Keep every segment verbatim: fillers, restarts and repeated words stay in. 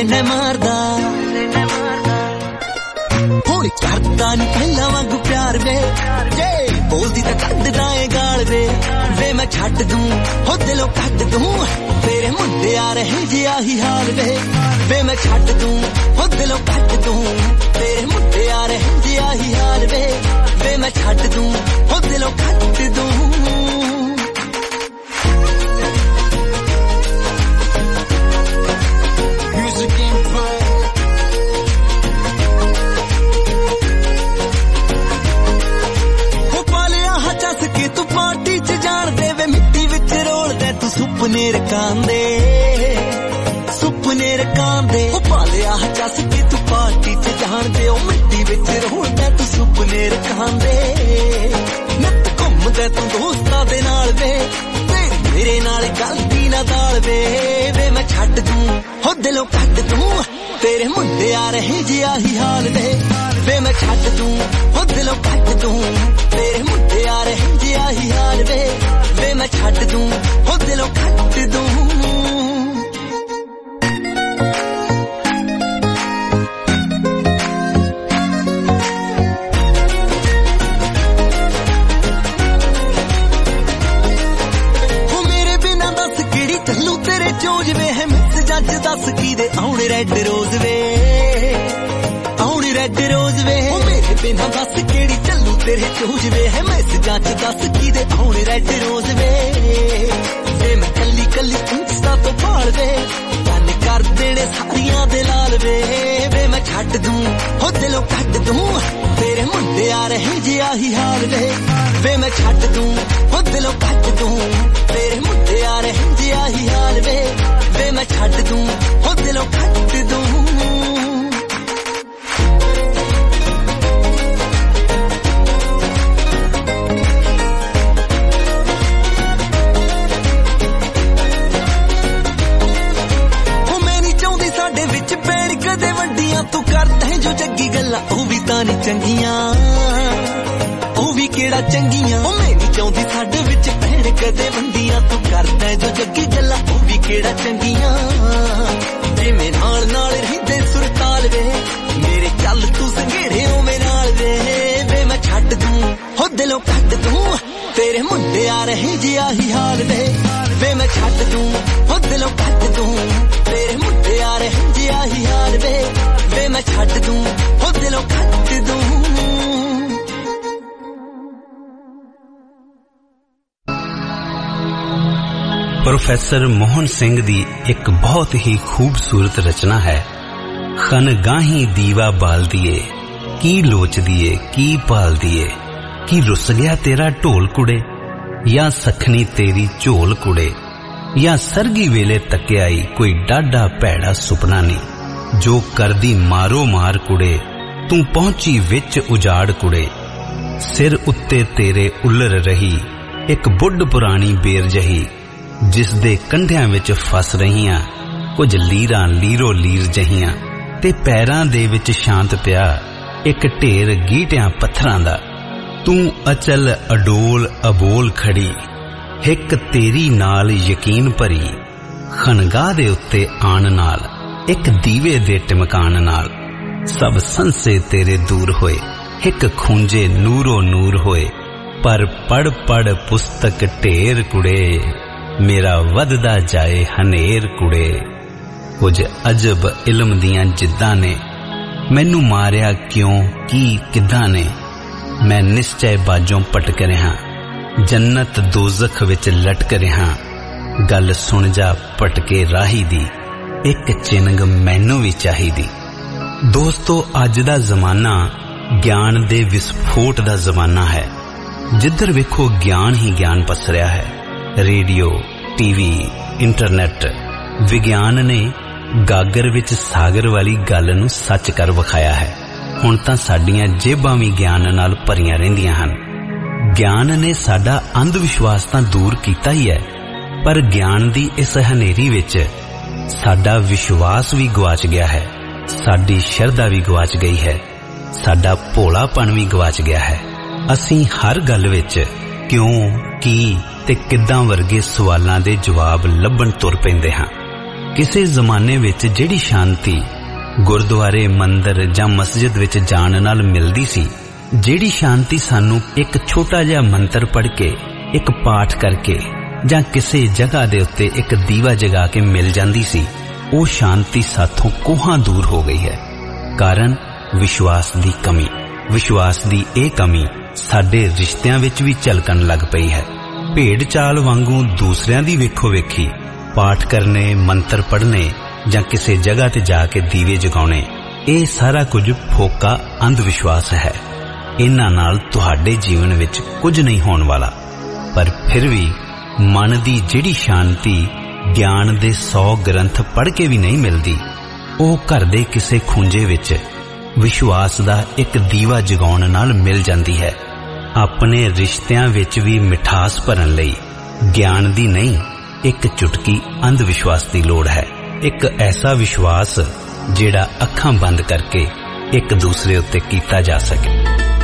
ने मारदा हुण करदा नी पहला वांगू प्यार वे जे बोलदी तां कड्डदा ए गाल वे वे मैं छड्ड दूं हो दिलों कड्ड दूं तेरे मुंडे आ रहे जे आही हाल वे वे मैं छड्ड दूं हो दिलों कड्ड दूं तेरे मुंडे आ रहे जे आही हाल वे वे मैं छड्ड दूं हो दिलों कड्ड दूं सुपने रकांदे सुपने रकांदे ओ पालिया चस के तू पार्टी च जान दे ओ मिट्टी विच रोलदा तू सुपने रकांदे नत घुमदा तू दोस्तां दे नाल वे मेरे नाल गलती ना दाल वे वे मैं छड्ड दूं हो दिलों कड्ड दूं तेरे मुंडे आ रहे जे आही हाल वे वे मैं छड्ड दूं हो दिलों कड्ड दूं तेरे मुंडे आ रहे जे आही हाल वे वे मैं छड्ड दूं हो दिलों कड्ड दूं दस की दे आउणे रेड रोज वे आउणे रेड रोज वे मेरे बिना दस केड़ी चलू तेरे चोज वे है मैसेजां च दस की दे आउणे रेड रोज वे वे मैं कल्ली कल्ली इंस्टा तो भाल वे गल कर देने सारियां दे लाल वे वे मैं छड्ड दूं हो दिलों कड्ड दूं तेरे मुंडे आ रहे जे आही हाल वे वे मैं छड्ड दूं हो दिलों कड्ड दूं तेरे मुंडे आ रहे जे आही हाल वे वे मैं छड्ड दूं हो दिलों कड्ड दूं हो मैं नहीं चाहुंदी साडे विच पैण कदे वड्डियां तू करदा है जो जग्गी गल्लां ओ भी तां नहीं चंगियां ओ भी केड़ा चंगियां ओ मैं नहीं चाहुंदी साडे विच पैण कदे वड्डियां तू करदा है जो जग्गी गल्लां ओ भी केड़ा चंगियां जिवें नाल नाल रहिंदे सुरताल वे मेरे चल तू संघेड़े ओवें नाल वे वे मैं छड्ड दूं हो दिलों कड्ड दूं तेरे मुंडे आ रहे जे आही हाल वे वे मैं छड्ड दूं हो दिलों कड्ड दूं तेरे मुंडे आ रहे जे आही हाल वे वे मैं छड्ड दूं हो दिलों कड्ड दूं प्रोफेसर मोहन सिंह दी एक बहुत ही खूबसूरत रचना है खनगाही दीवा बाल दिए की लोच दिए की पाल दिए की रुस गया तेरा ढोल कुड़े या सखनी तेरी झोल कुड़े या सरगी वेले तकियाई कोई डाढ़ा भैड़ा सुपना नहीं जो करदी मारो मार कुड़े तू पहुंची विच उजाड़ कुड़े सिर उत्ते तेरे उलर रही एक बुढ़ पुरानी बेर जही जिस दे कंढियां विच फस रहियां कुछ लीरां लीरो लीर जहियां ते पैरां दे विच शांत पिया एक ढेर गीटियां पत्थरां दा तू अचल अडोल अबोल खड़ी हिक तेरी नाल यकीन भरी खनगाह दे उत्ते आन नाल एक दीवे दे टिमकान नाल सब संसे तेरे दूर होए हिक खूंजे नूरो नूर होए पर पढ़ पढ़ पुस्तक ढेर कुड़े मेरा वधदा जाए हनेर कुड़े कुछ अजब इल्म दियां जिद्दां ने मैनू मारिया क्यों की किद्दां ने मैं निश्चय बाजों पटक रहा जन्नत दोज़ख विच लटक रहा गल सुन जा पटके राही दी एक चिनग मैनू भी चाहिदी। दोस्तों अज दा जमाना ज्ञान दे विस्फोट दा जमाना है जिधर वेखो ज्ञान ही ज्ञान पसरिया है रेडियो टीवी इंटरनेट विज्ञान ने गागर विच सागर वाली गल नूं सच कर विखाया है हुण तां साडीआं जेबां भी ज्ञान नाल भरियां रहिंदियां हन। ज्ञान ने साडा अंध विश्वास तां दूर कीता ही है पर ज्ञान दी इस हनेरी विच साडा विश्वास भी गवाच गया है साडी शरधा भी गवाच गई है साडा भोलापन भी गवाच गया है। असीं हर गल विच क्यों की ते किद्दां वर्गे सवालां दे जवाब लभण तुर पैंदे हां ਕਿਸੇ ਜ਼ਮਾਨੇ ਵਿੱਚ ਜਿਹੜੀ ਸ਼ਾਂਤੀ ਗੁਰਦੁਆਰੇ ਮੰਦਰ ਜਾਂ ਮਸਜਿਦ ਵਿੱਚ ਜਾਣ ਨਾਲ ਮਿਲਦੀ ਸੀ, ਜਿਹੜੀ ਸ਼ਾਂਤੀ ਸਾਨੂੰ ਇੱਕ ਛੋਟਾ ਜਿਹਾ ਮੰਤਰ ਪੜ੍ਹ ਕੇ, ਇੱਕ ਪਾਠ ਕਰਕੇ ਜਾਂ ਕਿਸੇ ਜਗ੍ਹਾ ਦੇ ਉੱਤੇ ਇੱਕ ਦੀਵਾ ਜਗਾ ਕੇ ਮਿਲ ਜਾਂਦੀ ਸੀ, ਉਹ ਸ਼ਾਂਤੀ ਸਾਥੋਂ ਕੋਹਾਂ ਦੂਰ ਹੋ ਗਈ ਹੈ। ਕਾਰਨ ਵਿਸ਼ਵਾਸ ਦੀ ਕਮੀ। ਵਿਸ਼ਵਾਸ ਦੀ ਇਹ ਕਮੀ ਸਾਡੇ ਰਿਸ਼ਤਿਆਂ ਵਿੱਚ ਵੀ ਝਲਕਣ ਲੱਗ ਪਈ ਹੈ। ਭੇਡ ਚਾਲ ਵਾਂਗੂ ਦੂਸਰਿਆਂ ਦੀ ਵੇਖੋ ਵੇਖੀ ਪਾਠ ਕਰਨੇ, ਮੰਤਰ ਪੜ੍ਹਨੇ ਜਾਂ ਕਿਸੇ ਜਗ੍ਹਾ ਤੇ ਜਾ ਕੇ ਦੀਵੇ ਜਗਾਉਣੇ, ਇਹ ਸਾਰਾ ਕੁਝ ਫੋਕਾ ਅੰਧ ਵਿਸ਼ਵਾਸ ਹੈ। ਇਹਨਾਂ ਨਾਲ ਤੁਹਾਡੇ ਜੀਵਨ ਵਿੱਚ ਕੁਝ ਨਹੀਂ ਹੋਣ ਵਾਲਾ। ਪਰ ਫਿਰ ਵੀ ਮਨ ਦੀ ਜਿਹੜੀ ਸ਼ਾਂਤੀ ਗਿਆਨ ਦੇ ਸੌ ਗ੍ਰੰਥ ਪੜ੍ਹ ਕੇ ਵੀ ਨਹੀਂ ਮਿਲਦੀ, ਉਹ ਘਰ ਦੇ ਕਿਸੇ ਖੂੰਜੇ ਵਿੱਚ ਵਿਸ਼ਵਾਸ ਦਾ ਇੱਕ ਦੀਵਾ ਜਗਾਉਣ ਨਾਲ ਮਿਲ ਜਾਂਦੀ ਹੈ। ਆਪਣੇ ਰਿਸ਼ਤਿਆਂ ਵਿੱਚ ਵੀ ਮਿਠਾਸ ਭਰਨ ਲਈ ਗਿਆਨ ਦੀ ਨਹੀਂ, ਇੱਕ ਚੁਟਕੀ ਅੰਧ ਵਿਸ਼ਵਾਸ ਦੀ ਲੋੜ ਹੈ। ਇੱਕ ਐਸਾ ਵਿਸ਼ਵਾਸ ਜਿਹੜਾ ਅੱਖਾਂ ਬੰਦ ਕਰਕੇ ਇੱਕ ਦੂਸਰੇ ਉੱਤੇ ਕੀਤਾ ਜਾ ਸਕੇ।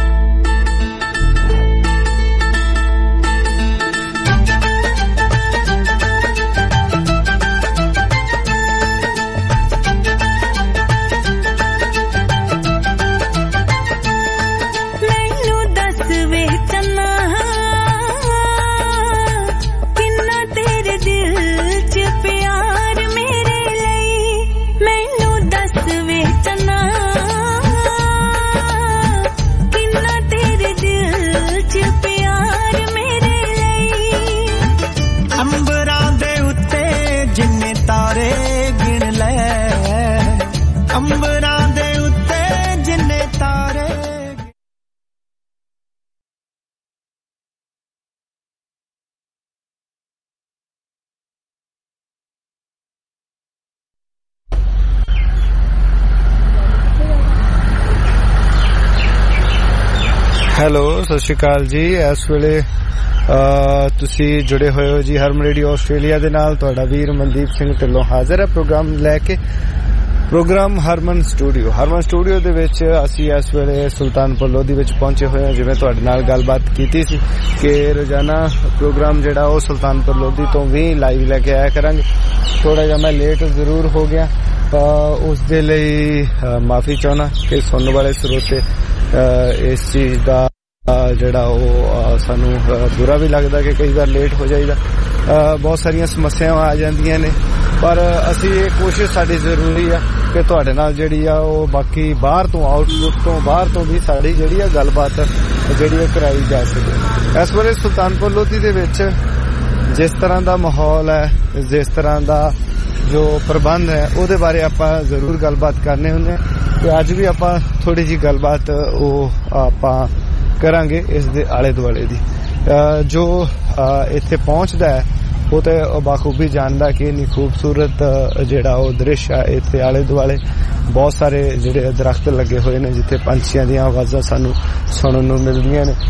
ਹੈਲੋ, ਸਤਿ ਸ਼੍ਰੀ ਅਕਾਲ ਜੀ। ਇਸ ਵੇਲੇ ਤੁਸੀਂ ਜੁੜੇ ਹੋਏ ਹੋ ਜੀ ਹਰਮਨ ਰੇਡੀਓ ਆਸਟ੍ਰੇਲੀਆ ਦੇ ਨਾਲ। ਤੁਹਾਡਾ ਵੀਰ ਮਨਦੀਪ ਸਿੰਘ ਢਿੱਲੋਂ ਹਾਜ਼ਰ ਹੈ ਪ੍ਰੋਗਰਾਮ ਲੈ ਕੇ। Program Harman studio. Harman studio ਦੇ ਵਿੱਚ ਅਸੀਂ ਇਸ ਵੇਲੇ ਸੁਲਤਾਨਪੁਰ ਲੋਧੀ ਵਿੱਚ ਪਹੁੰਚੇ ਹੋਏ ਹਾਂ। ਜਿਵੇਂ ਤੁਹਾਡੇ ਨਾਲ ਗੱਲਬਾਤ ਕੀਤੀ ਸੀ ਕਿ ਰੋਜ਼ਾਨਾ ਪ੍ਰੋਗਰਾਮ ਜਿਹੜਾ ਉਹ ਸੁਲਤਾਨਪੁਰ ਲੋਧੀ ਤੋਂ ਵੀ ਲਾਈਵ ਲੈ ਕੇ ਆਇਆ ਕਰਾਂਗੇ। ਥੋੜਾ ਜਿਹਾ ਮੈਂ ਲੇਟ ਜ਼ਰੂਰ ਹੋ ਗਿਆ, ਉਸ ਦੇ ਲਈ ਮਾਫੀ ਚਾਹੁੰਦਾ ਕਿ ਸੁਣਨ ਵਾਲੇ ਸਰੋਤੇ ਇਸ ਚੀਜ਼ ਦਾ ਜਿਹੜਾ ਉਹ ਸਾਨੂੰ ਬੁਰਾ ਵੀ ਲੱਗਦਾ ਕਿ ਕਈ ਵਾਰ ਲੇਟ ਹੋ ਜਾਈਦਾ। ਬਹੁਤ ਸਾਰੀਆਂ ਸਮੱਸਿਆਵਾਂ ਆ ਜਾਂਦੀਆਂ ਨੇ, ਪਰ ਅਸੀਂ ਇਹ ਕੋਸ਼ਿਸ਼ ਸਾਡੀ ਜ਼ਰੂਰੀ ਆ ਕਿ ਤੁਹਾਡੇ ਨਾਲ ਜਿਹੜੀ ਆ ਉਹ ਬਾਕੀ ਬਾਹਰ ਤੋਂ ਆਊਟਪੁੱਟ ਤੋਂ ਬਾਹਰ ਤੋਂ ਵੀ ਸਾਡੀ ਜਿਹੜੀ ਆ ਗੱਲਬਾਤ ਜਿਹੜੀ ਉਹ ਕਰਾਈ ਜਾ ਸਕੇ। ਇਸ ਵੇਲੇ ਸੁਲਤਾਨਪੁਰ ਲੋਧੀ ਦੇ ਵਿੱਚ ਜਿਸ ਤਰ੍ਹਾਂ ਦਾ ਮਾਹੌਲ ਹੈ, ਜਿਸ ਤਰ੍ਹਾਂ ਦਾ ਜੋ ਪ੍ਰਬੰਧ ਹੈ, ਉਹਦੇ ਬਾਰੇ ਆਪਾਂ ਜ਼ਰੂਰ ਗੱਲਬਾਤ ਕਰਨੇ ਹੁੰਦੇ ਹਾਂ ਤੇ ਅੱਜ ਵੀ ਆਪਾਂ ਥੋੜੀ ਜਿਹੀ ਗੱਲਬਾਤ ਉਹ ਆਪਾਂ ਕਰਾਂਗੇ ਇਸ ਦੇ ਆਲੇ ਦੁਆਲੇ ਦੀ। ਜੋ ਇੱਥੇ ਪਹੁੰਚਦਾ ਹੈ ਉਹ ਤੇ ਬਾਖੂਬੀ ਜਾਣਦਾ ਕਿ ਇੰਨੀ ਖੂਬਸੂਰਤ ਜਿਹੜਾ ਉਹ ਦ੍ਰਿਸ਼ ਹੈ। ਇੱਥੇ ਆਲੇ ਦੁਆਲੇ ਬਹੁਤ ਸਾਰੇ ਜਿਹੜੇ ਦਰਖਤ ਲੱਗੇ ਹੋਏ ਨੇ ਜਿੱਥੇ ਪੰਛੀਆਂ ਦੀਆਂ ਆਵਾਜ਼ਾਂ ਸਾਨੂੰ ਸੁਣਨ ਨੂੰ ਮਿਲਦੀਆਂ ਨੇ।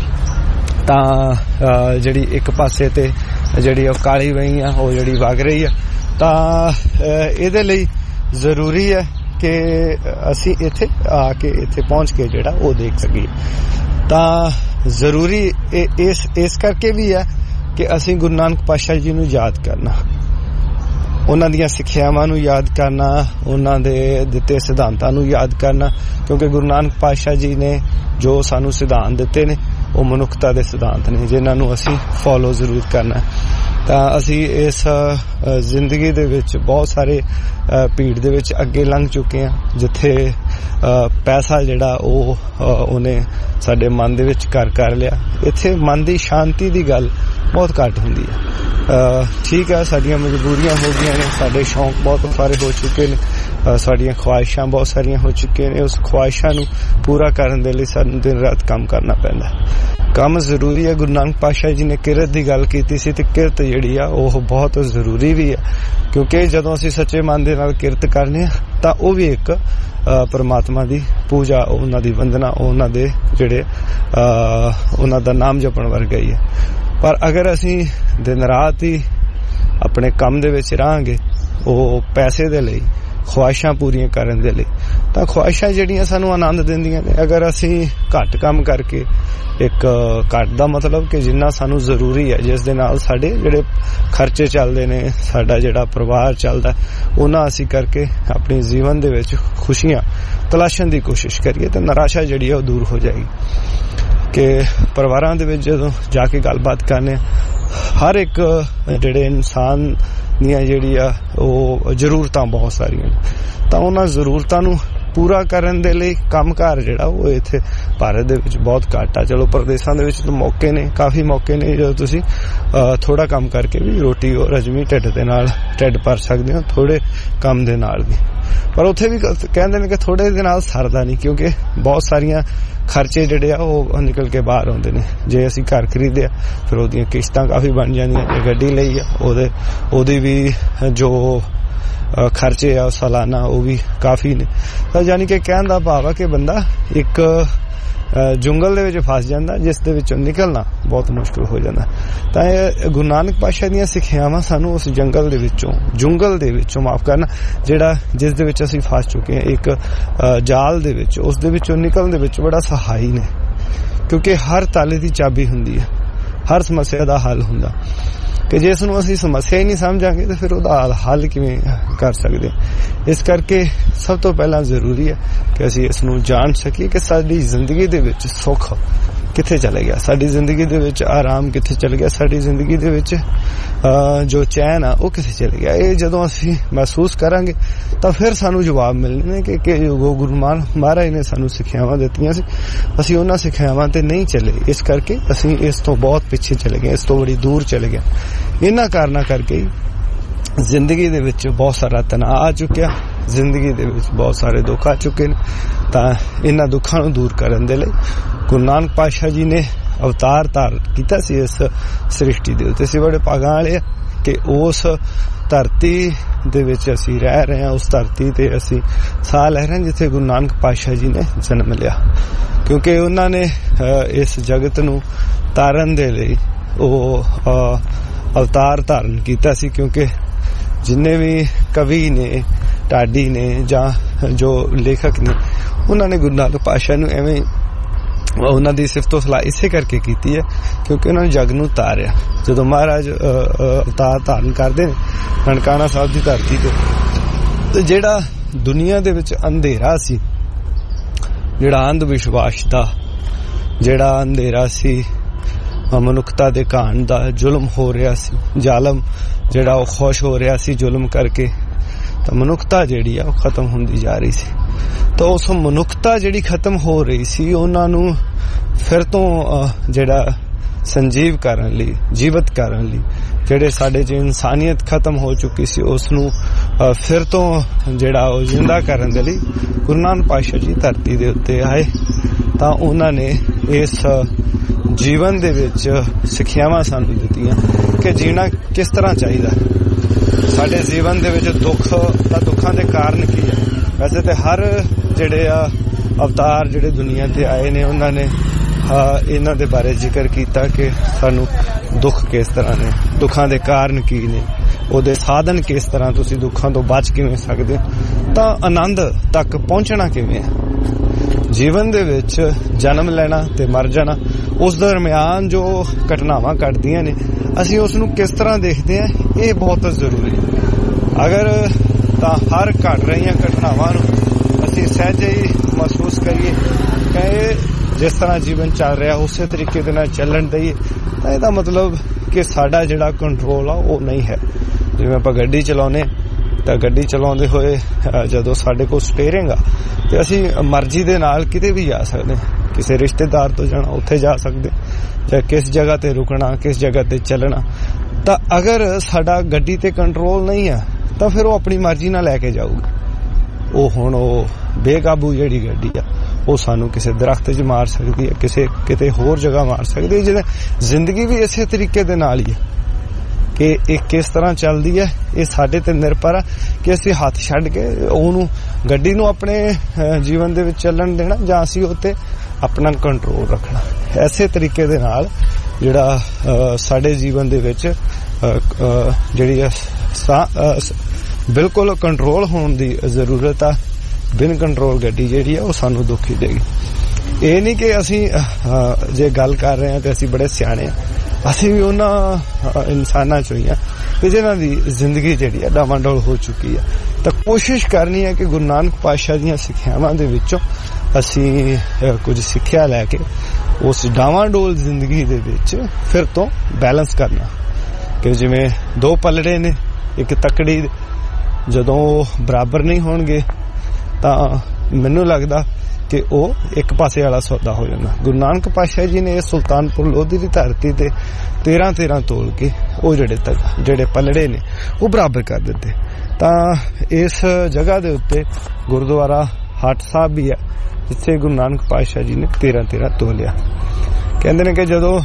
ਤਾਂ ਜਿਹੜੀ ਇੱਕ ਪਾਸੇ ਤੇ ਜਿਹੜੀ ਉਹ ਕਾਲੀ ਵਹੀ ਆ ਉਹ ਜਿਹੜੀ ਵਗ ਰਹੀ ਆ, ਤਾਂ ਇਹਦੇ ਲਈ ਜ਼ਰੂਰੀ ਹੈ ਕਿ ਅਸੀਂ ਇੱਥੇ ਆ ਕੇ ਇੱਥੇ ਪਹੁੰਚ ਕੇ ਜਿਹੜਾ ਉਹ ਦੇਖ ਸਕੀਏ। ਤਾਂ ਜ਼ਰੂਰੀ ਇਸ ਇਸ ਕਰਕੇ ਵੀ ਹੈ ਕਿ ਅਸੀਂ ਗੁਰੂ ਨਾਨਕ ਪਾਤਸ਼ਾਹ ਜੀ ਨੂੰ ਯਾਦ ਕਰਨਾ, ਉਹਨਾਂ ਦੀਆਂ ਸਿੱਖਿਆਵਾਂ ਨੂੰ ਯਾਦ ਕਰਨਾ, ਉਹਨਾਂ ਦੇ ਦਿੱਤੇ ਸਿਧਾਂਤਾਂ ਨੂੰ ਯਾਦ ਕਰਨਾ, ਕਿਉਂਕਿ ਗੁਰੂ ਨਾਨਕ ਪਾਤਸ਼ਾਹ ਜੀ ਨੇ ਜੋ ਸਾਨੂੰ ਸਿਧਾਂਤ ਦਿੱਤੇ ਨੇ ਉਹ ਮਨੁੱਖਤਾ ਦੇ ਸਿਧਾਂਤ ਨੇ ਜਿਨ੍ਹਾਂ ਨੂੰ ਅਸੀਂ ਫੋਲੋ ਜ਼ਰੂਰ ਕਰਨਾ। ਤਾਂ ਅਸੀਂ ਇਸ ਜ਼ਿੰਦਗੀ ਦੇ ਵਿੱਚ ਬਹੁਤ ਸਾਰੇ ਭੀੜ ਦੇ ਵਿੱਚ ਅੱਗੇ ਲੰਘ ਚੁੱਕੇ ਹਾਂ, ਜਿੱਥੇ ਪੈਸਾ ਜਿਹੜਾ ਉਹ ਉਹਨੇ ਸਾਡੇ ਮਨ ਦੇ ਵਿੱਚ ਘਰ ਕਰ ਲਿਆ। ਇੱਥੇ ਮਨ ਦੀ ਸ਼ਾਂਤੀ ਦੀ ਗੱਲ ਬਹੁਤ ਘੱਟ ਹੁੰਦੀ ਹੈ। ਠੀਕ ਹੈ, ਸਾਡੀਆਂ ਮਜਬੂਰੀਆਂ ਹੋ ਗਈਆਂ ਨੇ, ਸਾਡੇ ਸ਼ੌਂਕ ਬਹੁਤ ਸਾਰੇ ਹੋ ਚੁੱਕੇ ਨੇ, ਸਾਡੀਆਂ ਖਵਾਇਸ਼ਾਂ ਬਹੁਤ ਸਾਰੀਆਂ ਹੋ ਚੁੱਕੀਆਂ ਨੇ। ਉਸ ਖਵਾਇਸ਼ਾਂ ਨੂੰ ਪੂਰਾ ਕਰਨ ਦੇ ਲਈ ਸਾਨੂੰ ਦਿਨ ਰਾਤ ਕੰਮ ਕਰਨਾ ਪੈਂਦਾ। ਕੰਮ ਜ਼ਰੂਰੀ ਹੈ। ਗੁਰੂ ਨਾਨਕ ਪਾਤਸ਼ਾਹ ਜੀ ਨੇ ਕਿਰਤ ਦੀ ਗੱਲ ਕੀਤੀ ਸੀ ਤੇ ਕਿਰਤ ਜਿਹੜੀ ਆ ਉਹ ਬਹੁਤ ਜ਼ਰੂਰੀ ਵੀ ਹੈ, ਕਿਉਂਕਿ ਜਦੋਂ ਅਸੀਂ ਸੱਚੇ ਮਨ ਦੇ ਨਾਲ ਕਿਰਤ ਕਰਨੇ ਆ ਤਾਂ ਉਹ ਵੀ ਇੱਕ ਪਰਮਾਤਮਾ ਦੀ ਪੂਜਾ, ਉਹਨਾਂ ਦੀ ਵੰਦਨਾ, ਉਹਨਾਂ ਦੇ ਜਿਹੜੇ ਉਹਨਾਂ ਦਾ ਨਾਮ ਜਪਣ ਵਰਗਾ ਹੀ ਹੈ। ਪਰ ਅਗਰ ਅਸੀਂ ਦਿਨ ਰਾਤ ਹੀ ਆਪਣੇ ਕੰਮ ਦੇ ਵਿੱਚ ਰਹਾਂਗੇ ਉਹ ਪੈਸੇ ਦੇ ਲਈ, ਖਵਾਇਸ਼ਾਂ ਪੂਰੀਆਂ ਕਰਨ ਦੇ ਲਈ, ਤਾਂ ਖਵਾਇਸ਼ਾਂ ਜਿਹੜੀਆਂ ਸਾਨੂੰ ਆਨੰਦ ਦਿੰਦੀਆਂ ਨੇ, ਅਗਰ ਅਸੀਂ ਘੱਟ ਕੰਮ ਕਰਕੇ ਇੱਕ ਘੱਟ ਦਾ ਮਤਲਬ ਕਿ ਜਿੰਨਾ ਸਾਨੂੰ ਜ਼ਰੂਰੀ ਹੈ, ਜਿਸ ਦੇ ਨਾਲ ਸਾਡੇ ਜਿਹੜੇ ਖਰਚੇ ਚੱਲਦੇ ਨੇ, ਸਾਡਾ ਜਿਹੜਾ ਪਰਿਵਾਰ ਚੱਲਦਾ, ਉਹਨਾਂ ਅਸੀਂ ਕਰਕੇ ਆਪਣੀ ਜੀਵਨ ਦੇ ਵਿੱਚ ਖੁਸ਼ੀਆਂ ਤਲਾਸ਼ਣ ਦੀ ਕੋਸ਼ਿਸ਼ ਕਰੀਏ ਤੇ ਨਿਰਾਸ਼ਾ ਜਿਹੜੀ ਹੈ ਉਹ ਦੂਰ ਹੋ ਜਾਏਗੀ। ਕਿ ਪਰਿਵਾਰਾਂ ਦੇ ਵਿੱਚ ਜਦੋਂ ਜਾ ਕੇ ਗੱਲਬਾਤ ਕਰਨੇ, ਹਰ ਇੱਕ ਜਿਹੜੇ ਇਨਸਾਨ ਦੀਆਂ ਜਿਹੜੀ ਆ ਉਹ ਜ਼ਰੂਰਤਾਂ ਬਹੁਤ ਸਾਰੀਆਂ ਨੇ, ਤਾਂ ਉਹਨਾਂ ਜ਼ਰੂਰਤਾਂ ਨੂੰ ਪੂਰਾ ਕਰਨ ਦੇ ਲਈ ਕੰਮਕਾਰ ਜਿਹੜਾ ਉਹ ਇੱਥੇ ਭਾਰਤ ਦੇ ਵਿੱਚ ਬਹੁਤ ਘੱਟ ਆ। ਚਲੋ ਪ੍ਰਦੇਸ਼ਾਂ ਦੇ ਵਿੱਚ ਤਾਂ ਮੌਕੇ ਨੇ, ਕਾਫੀ ਮੌਕੇ ਨੇ ਜਦੋਂ ਤੁਸੀਂ ਥੋੜਾ ਕੰਮ ਕਰਕੇ ਵੀ ਰੋਟੀ ਔਰ ਰਜਮੀ ਢਿੱਡ ਦੇ ਨਾਲ ਢਿੱਡ ਭਰ ਸਕਦੇ ਹੋ, ਥੋੜੇ ਕੰਮ ਦੇ ਨਾਲ ਵੀ। ਪਰ ਉੱਥੇ ਵੀ ਕਹਿੰਦੇ ਨੇ ਕਿ ਥੋੜੇ ਦੇ ਨਾਲ ਸਰਦਾ ਨਹੀਂ, ਕਿਉਂਕਿ ਬਹੁਤ ਸਾਰੀਆਂ ਖਰਚੇ ਜਿਹੜੇ ਆ ਉਹ ਨਿਕਲ ਕੇ ਬਾਹਰ ਆਉਂਦੇ ਨੇ। ਜੇ ਅਸੀਂ ਘਰ ਖਰੀਦਿਆ ਫਿਰ ਉਹਦੀਆਂ ਕਿਸ਼ਤਾਂ ਕਾਫੀ ਬਣ ਜਾਂਦੀਆਂ, ਜੇ ਗੱਡੀ ਲਈ ਆ ਉਹਦੇ ਉਹਦੀ ਵੀ ਜੋ ਖਰਚੇ ਆ ਸਾਲਾਨਾ ਉਹ ਵੀ ਕਾਫੀ ਨੇ। ਤਾਂ ਯਾਨੀ ਕਿ ਕਹਿਣ ਦਾ ਭਾਵ ਆ ਕਿ ਬੰਦਾ ਇੱਕ ਜੰਗਲ ਦੇ ਵਿੱਚ ਫਸ ਜਾਂਦਾ, ਜਿਸ ਦੇ ਵਿੱਚੋਂ ਨਿਕਲਣਾ ਬਹੁਤ ਮੁਸ਼ਕਿਲ ਹੋ ਜਾਂਦਾ। ਤਾਂ ਇਹ ਗੁਰੂ ਨਾਨਕ ਪਾਤਸ਼ਾਹ ਦੀਆਂ ਸਿੱਖਿਆਵਾਂ ਸਾਨੂੰ ਉਸ ਜੰਗਲ ਦੇ ਵਿੱਚੋਂ ਜੰਗਲ ਦੇ ਵਿੱਚੋਂ ਮਾਫ ਕਰਨਾ ਜਿਹੜਾ ਜਿਸ ਦੇ ਵਿੱਚ ਅਸੀਂ ਫਸ ਚੁੱਕੇ ਹਾਂ, ਇੱਕ ਜਾਲ ਦੇ ਵਿੱਚ, ਉਸ ਦੇ ਵਿੱਚੋਂ ਨਿਕਲਣ ਦੇ ਵਿੱਚ ਬੜਾ ਸਹਾਈ ਨੇ। ਕਿਉਂਕਿ ਹਰ ਤਾਲੇ ਦੀ ਚਾਬੀ ਹੁੰਦੀ ਹੈ, ਹਰ ਸਮੱਸਿਆ ਦਾ ਹੱਲ ਹੁੰਦਾ। ਕਿ ਜੇ ਇਸ ਨੂੰ ਅਸੀਂ ਸਮੱਸਿਆ ਹੀ ਨਹੀਂ ਸਮਝਾਂਗੇ ਤਾਂ ਫਿਰ ਉਹਦਾ ਹੱਲ ਕਿਵੇਂ ਕਰ ਸਕਦੇ। ਇਸ ਕਰਕੇ ਸਭ ਤੋਂ ਪਹਿਲਾਂ ਜ਼ਰੂਰੀ ਹੈ ਕਿ ਅਸੀਂ ਇਸ ਨੂੰ ਜਾਣ ਸਕੀਏ ਕਿ ਸਾਡੀ ਜ਼ਿੰਦਗੀ ਦੇ ਵਿੱਚ ਸੁੱਖ ਕਿੱਥੇ ਚਲੇ ਗਿਆ, ਸਾਡੀ ਜ਼ਿੰਦਗੀ ਦੇ ਵਿੱਚ ਆਰਾਮ ਕਿੱਥੇ ਚਲੇ ਗਿਆ, ਸਾਡੀ ਜ਼ਿੰਦਗੀ ਦੇ ਵਿੱਚ ਜੋ ਚੈਨ ਆ ਉਹ ਕਿੱਥੇ ਚਲੇ ਗਿਆ। ਇਹ ਜਦੋਂ ਅਸੀਂ ਮਹਿਸੂਸ ਕਰਾਂਗੇ ਤਾਂ ਫਿਰ ਸਾਨੂੰ ਜਵਾਬ ਮਿਲਣੇ ਨੇ ਕਿ ਕਿ ਗੁਰੂ ਮਹਾਰਾਜ ਨੇ ਸਾਨੂੰ ਸਿੱਖਿਆਵਾਂ ਦਿੱਤੀਆਂ ਸੀ, ਅਸੀਂ ਉਹਨਾਂ ਸਿੱਖਿਆਵਾਂ ਤੇ ਨਹੀਂ ਚੱਲੇ, ਇਸ ਕਰਕੇ ਅਸੀਂ ਇਸ ਤੋਂ ਬਹੁਤ ਪਿੱਛੇ ਚਲੇ ਗਏ, ਇਸ ਤੋਂ ਬੜੀ ਦੂਰ ਚਲੇ ਗਏ। ਇਹਨਾਂ ਕਾਰਨਾਂ ਕਰਕੇ ਜ਼ਿੰਦਗੀ ਦੇ ਵਿੱਚ ਬਹੁਤ ਸਾਰਾ ਤਣਾਅ ਆ ਚੁੱਕਿਆ, ਜ਼ਿੰਦਗੀ ਦੇ ਵਿੱਚ ਬਹੁਤ ਸਾਰੇ ਦੁੱਖ ਆ ਚੁੱਕੇ ਨੇ। ਤਾਂ ਇਹਨਾਂ ਦੁੱਖਾਂ ਨੂੰ ਦੂਰ ਕਰਨ ਦੇ ਲਈ ਗੁਰੂ ਨਾਨਕ ਪਾਤਸ਼ਾਹ ਜੀ ਨੇ ਅਵਤਾਰ ਧਾਰਨ ਕੀਤਾ ਸੀ ਇਸ ਸ੍ਰਿਸ਼ਟੀ ਦੇ ਉੱਤੇ। ਅਸੀਂ ਬੜੇ ਭਾਗਾਂ ਵਾਲੇ ਆ ਕਿ ਉਸ ਧਰਤੀ ਦੇ ਵਿੱਚ ਅਸੀਂ ਰਹਿ ਰਹੇ ਹਾਂ, ਉਸ ਧਰਤੀ ਤੇ ਅਸੀਂ ਸਾਹ ਲੈ ਰਹੇ ਹਾਂ ਜਿੱਥੇ ਗੁਰੂ ਨਾਨਕ ਪਾਤਸ਼ਾਹ ਜੀ ਨੇ ਜਨਮ ਲਿਆ। ਕਿਉਂਕਿ ਉਹਨਾਂ ਨੇ ਇਸ ਜਗਤ ਨੂੰ ਤਾਰਨ ਦੇ ਲਈ ਉਹ ਅਵਤਾਰ ਧਾਰਨ ਕੀਤਾ ਸੀ। ਕਿਉਂਕਿ ਜਿੰਨੇ ਵੀ ਕਵੀ ਨੇ, ਢਾਡੀ ਨੇ ਜਾਂ ਜੋ ਲੇਖਕ ਨੇ, ਉਹਨਾਂ ਨੇ ਗੁਰੂ ਨਾਨਕ ਪਾਤਸ਼ਾਹ ਨੂੰ ਐਵੇਂ ਉਹਨਾਂ ਦੀ ਸਿਫਤੋ ਸਲਾਹ ਇਸੇ ਕਰਕੇ ਕੀਤੀ ਹੈ ਕਿਉਂਕਿ ਉਹਨਾਂ ਨੇ ਜਗ ਨੂੰ ਤਾਰਿਆ। ਜਦੋਂ ਮਹਾਰਾਜ ਅਵਤਾਰ ਧਾਰਨ ਕਰਦੇ ਨੇ ਨਨਕਾਣਾ ਸਾਹਿਬ ਦੀ ਧਰਤੀ ਤੇ, ਜਿਹੜਾ ਦੁਨੀਆ ਦੇ ਵਿੱਚ ਅੰਧੇਰਾ ਸੀ, ਜਿਹੜਾ ਅੰਧ ਵਿਸ਼ਵਾਸ ਦਾ ਜਿਹੜਾ ਅੰਧੇਰਾ ਸੀ, ਮਨੁੱਖਤਾ ਦੇ ਘਾਣ ਦਾ ਜ਼ੁਲਮ ਹੋ ਰਿਹਾ ਸੀ, ਜ਼ਾਲਮ ਜਿਹੜਾ ਉਹ ਖੁਸ਼ ਹੋ ਰਿਹਾ ਸੀ ਜ਼ੁਲਮ ਕਰਕੇ, ਤਾਂ ਮਨੁੱਖਤਾ ਜਿਹੜੀ ਆ ਉਹ ਖਤਮ ਹੁੰਦੀ ਜਾ ਰਹੀ ਸੀ। ਤਾਂ ਉਸ ਮਨੁੱਖਤਾ ਜਿਹੜੀ ਖਤਮ ਹੋ ਰਹੀ ਸੀ ਉਹਨਾਂ ਨੂੰ ਫਿਰ ਤੋਂ ਜਿਹੜਾ ਸੰਜੀਵ ਕਰਨ ਲਈ, ਜੀਵਤ ਕਰਨ ਲਈ, ਜਿਹੜੇ ਸਾਡੇ 'ਚ ਇਨਸਾਨੀਅਤ ਖਤਮ ਹੋ ਚੁੱਕੀ ਸੀ ਉਸ ਨੂੰ ਫਿਰ ਤੋਂ ਜਿਹੜਾ ਉਹ ਜ਼ਿੰਦਾ ਕਰਨ ਦੇ ਲਈ ਗੁਰੂ ਨਾਨਕ ਪਾਤਸ਼ਾਹ ਜੀ ਧਰਤੀ ਦੇ ਉੱਤੇ ਆਏ। ਤਾਂ ਉਹਨਾਂ ਨੇ ਇਸ ਜੀਵਨ ਦੇ ਵਿੱਚ ਸਿੱਖਿਆਵਾਂ ਸਾਨੂੰ ਦਿੱਤੀਆਂ ਕਿ ਜੀਣਾ ਕਿਸ ਤਰ੍ਹਾਂ ਚਾਹੀਦਾ। ਸਾਡੇ ਜੀਵਨ ਦੇ ਵਿੱਚ ਦੁੱਖ ਤਾਂ ਦੁੱਖਾਂ ਦੇ ਕਾਰਨ ਕੀ ਹੈ। ਵੈਸੇ ਤੇ ਹਰ ਜਿਹੜੇ ਆ ਅਵਤਾਰ ਜਿਹੜੇ ਦੁਨੀਆ ਤੇ ਆਏ ਨੇ ਉਹਨਾਂ ਨੇ ਇਹਨਾਂ ਦੇ ਬਾਰੇ ਜ਼ਿਕਰ ਕੀਤਾ ਕਿ ਸਾਨੂੰ ਦੁੱਖ ਕਿਸ ਤਰ੍ਹਾਂ ਨੇ, ਦੁੱਖਾਂ ਦੇ ਕਾਰਨ ਕੀ ਨੇ, ਉਹਦੇ ਸਾਧਨ ਕਿਸ ਤਰ੍ਹਾਂ, ਤੁਸੀਂ ਦੁੱਖਾਂ ਤੋਂ ਬਚ ਕਿਵੇਂ ਸਕਦੇ ਹੋ, ਤਾਂ ਆਨੰਦ ਤੱਕ ਪਹੁੰਚਣਾ ਕਿਵੇਂ ਹੈ। ਜੀਵਨ ਦੇ ਵਿੱਚ ਜਨਮ ਲੈਣਾ ਤੇ ਮਰ ਜਾਣਾ, ਉਸ ਦਰਮਿਆਨ ਜੋ ਘਟਨਾਵਾਂ ਘਟਦੀਆਂ ਨੇ ਅਸੀਂ ਉਸ ਨੂੰ ਕਿਸ ਤਰ੍ਹਾਂ ਦੇਖਦੇ ਹਾਂ, ਇਹ ਬਹੁਤ ਜ਼ਰੂਰੀ ਹੈ। ਅਗਰ ਤਾਂ ਹਰ ਘਟ ਰਹੀਆਂ ਘਟਨਾਵਾਂ ਨੂੰ ਅਸੀਂ ਸਹਿਜੇ ਹੀ ਮਹਿਸੂਸ ਕਰੀਏ ਕਿ ਜਿਸ ਤਰ੍ਹਾਂ ਜੀਵਨ ਚੱਲ ਰਿਹਾ ਉਸੇ ਤਰੀਕੇ ਦੇ ਨਾਲ ਚੱਲਣ ਦਈਏ, ਤਾਂ ਇਹਦਾ ਮਤਲਬ ਕਿ ਸਾਡਾ ਜਿਹੜਾ ਕੰਟਰੋਲ ਆ ਉਹ ਨਹੀਂ ਹੈ। ਜਿਵੇਂ ਆਪਾਂ ਗੱਡੀ ਚਲਾਉਂਦੇ ਤਾਂ ਗੱਡੀ ਚਲਾਉਂਦੇ ਹੋਏ ਜਦੋਂ ਸਾਡੇ ਕੋਲ ਸਟੀਅਰਿੰਗ ਆ ਤੇ ਅਸੀਂ ਮਰਜ਼ੀ ਦੇ ਨਾਲ ਕਿਤੇ ਵੀ ਜਾ ਸਕਦੇ, ਕਿਸੇ ਰਿਸ਼ਤੇਦਾਰ ਤੋਂ ਜਾਣਾ ਉੱਥੇ ਜਾ ਸਕਦੇ, ਜਾਂ ਕਿਸ ਜਗ੍ਹਾ ਤੇ ਰੁਕਣਾ, ਕਿਸ ਜਗ੍ਹਾ ਤੇ ਚੱਲਣਾ। ਤਾਂ ਅਗਰ ਸਾਡਾ ਗੱਡੀ ਤੇ ਕੰਟਰੋਲ ਨਹੀਂ ਆ ਤਾਂ ਫਿਰ ਉਹ ਆਪਣੀ ਮਰਜ਼ੀ ਨਾਲ ਲੈ ਕੇ ਜਾਊਗੀ। ਉਹ ਹੁਣ ਉਹ ਬੇਕਾਬੂ ਜਿਹੜੀ ਗੱਡੀ ਆ ਉਹ ਸਾਨੂੰ ਕਿਸੇ ਦਰਖਤ 'ਚ ਮਾਰ ਸਕਦੀ ਹੈ, ਕਿਸੇ ਕਿਤੇ ਹੋਰ ਜਗ੍ਹਾ ਮਾਰ ਸਕਦੀ ਹੈ। ਜਿਹਦੇ ਜ਼ਿੰਦਗੀ ਵੀ ਇਸੇ ਤਰੀਕੇ ਦੇ ਨਾਲ ਹੀ ਹੈ ਕਿ ਇਹ ਕਿਸ ਤਰ੍ਹਾਂ ਚੱਲਦੀ ਹੈ, ਇਹ ਸਾਡੇ ਤੇ ਨਿਰਭਰ ਆ ਕਿ ਅਸੀਂ ਹੱਥ ਛੱਡ ਕੇ ਉਹਨੂੰ ਗੱਡੀ ਨੂੰ ਆਪਣੇ ਜੀਵਨ ਦੇ ਵਿੱਚ ਚੱਲਣ ਦੇਣਾ ਜਾਂ ਅਸੀਂ ਉੱਤੇ ਆਪਣਾ ਕੰਟਰੋਲ ਰੱਖਣਾ। ਐਸੇ ਤਰੀਕੇ ਦੇ ਨਾਲ ਜਿਹੜਾ ਸਾਡੇ ਜੀਵਨ ਦੇ ਵਿੱਚ ਜਿਹੜੀ ਬਿਲਕੁਲ ਕੰਟਰੋਲ ਹੋਣ ਦੀ ਜ਼ਰੂਰਤ ਆ। ਬਿਨ ਕੰਟਰੋਲ ਗੱਡੀ ਜਿਹੜੀ ਆ ਉਹ ਸਾਨੂੰ ਦੁੱਖ ਹੀ ਦੇਗੀ। ਇਹ ਨਹੀਂ ਕਿ ਅਸੀਂ ਜੇ ਗੱਲ ਕਰ ਰਹੇ ਹਾਂ ਤੇ ਅਸੀਂ ਬੜੇ ਸਿਆਣੇ ਹਾਂ, ਅਸੀਂ ਵੀ ਉਹਨਾਂ ਇਨਸਾਨਾਂ ਚੋਂ ਹੀ ਆ ਕਿ ਜਿਨ੍ਹਾਂ ਦੀ ਜ਼ਿੰਦਗੀ ਜਿਹੜੀ ਆ ਡਾਵਾਂਡੋਲ ਹੋ ਚੁੱਕੀ ਆ। ਤਾਂ ਕੋਸ਼ਿਸ਼ ਕਰਨੀ ਹੈ ਕਿ ਗੁਰੂ ਨਾਨਕ ਪਾਤਸ਼ਾਹ ਦੀਆਂ ਸਿੱਖਿਆਵਾਂ ਦੇ ਵਿੱਚੋਂ ਅਸੀਂ ਕੁਝ ਸਿੱਖਿਆ ਲੈ ਕੇ ਉਸ ਡਾਵਾਂਡੋਲ ਜ਼ਿੰਦਗੀ ਦੇ ਵਿੱਚ ਫਿਰ ਤੋਂ ਬੈਲੈਂਸ ਕਰਨਾ। ਕਿ ਜਿਵੇਂ ਦੋ ਪਲੜੇ ਨੇ, ਇੱਕ ਤਕੜੀ, ਜਦੋਂ ਉਹ ਬਰਾਬਰ ਨਹੀਂ ਹੋਣਗੇ ਤਾਂ ਮੈਨੂੰ ਲੱਗਦਾ ਕਿ ਉਹ ਇੱਕ ਪਾਸੇ ਵਾਲਾ ਸੌਦਾ ਹੋ ਜਾਂਦਾ। ਗੁਰੂ ਨਾਨਕ ਪਾਤਸ਼ਾਹ ਜੀ ਨੇ ਸੁਲਤਾਨਪੁਰ ਲੋਧੀ ਦੀ ਧਰਤੀ ਤੇ ਤੇਰਾਂ ਤੇਰਾਂ ਤੋਲ ਕੇ ਉਹ ਜਿਹੜੇ ਤੱਕ ਜਿਹੜੇ ਪਲੜੇ ਨੇ ਉਹ ਬਰਾਬਰ ਕਰ ਦਿੱਤੇ। ਤਾਂ ਇਸ ਜਗ੍ਹਾ ਦੇ ਉੱਤੇ ਗੁਰਦੁਆਰਾ ਹੱਟ ਸਾਹਿਬ ਵੀ ਹੈ ਜਿੱਥੇ ਗੁਰੂ ਨਾਨਕ ਪਾਤਸ਼ਾਹ ਜੀ ਨੇ ਤੇਰਾਂ ਤੇਰਾਂ ਤੋਲਿਆ। ਕਹਿੰਦੇ ਨੇ ਕਿ ਜਦੋਂ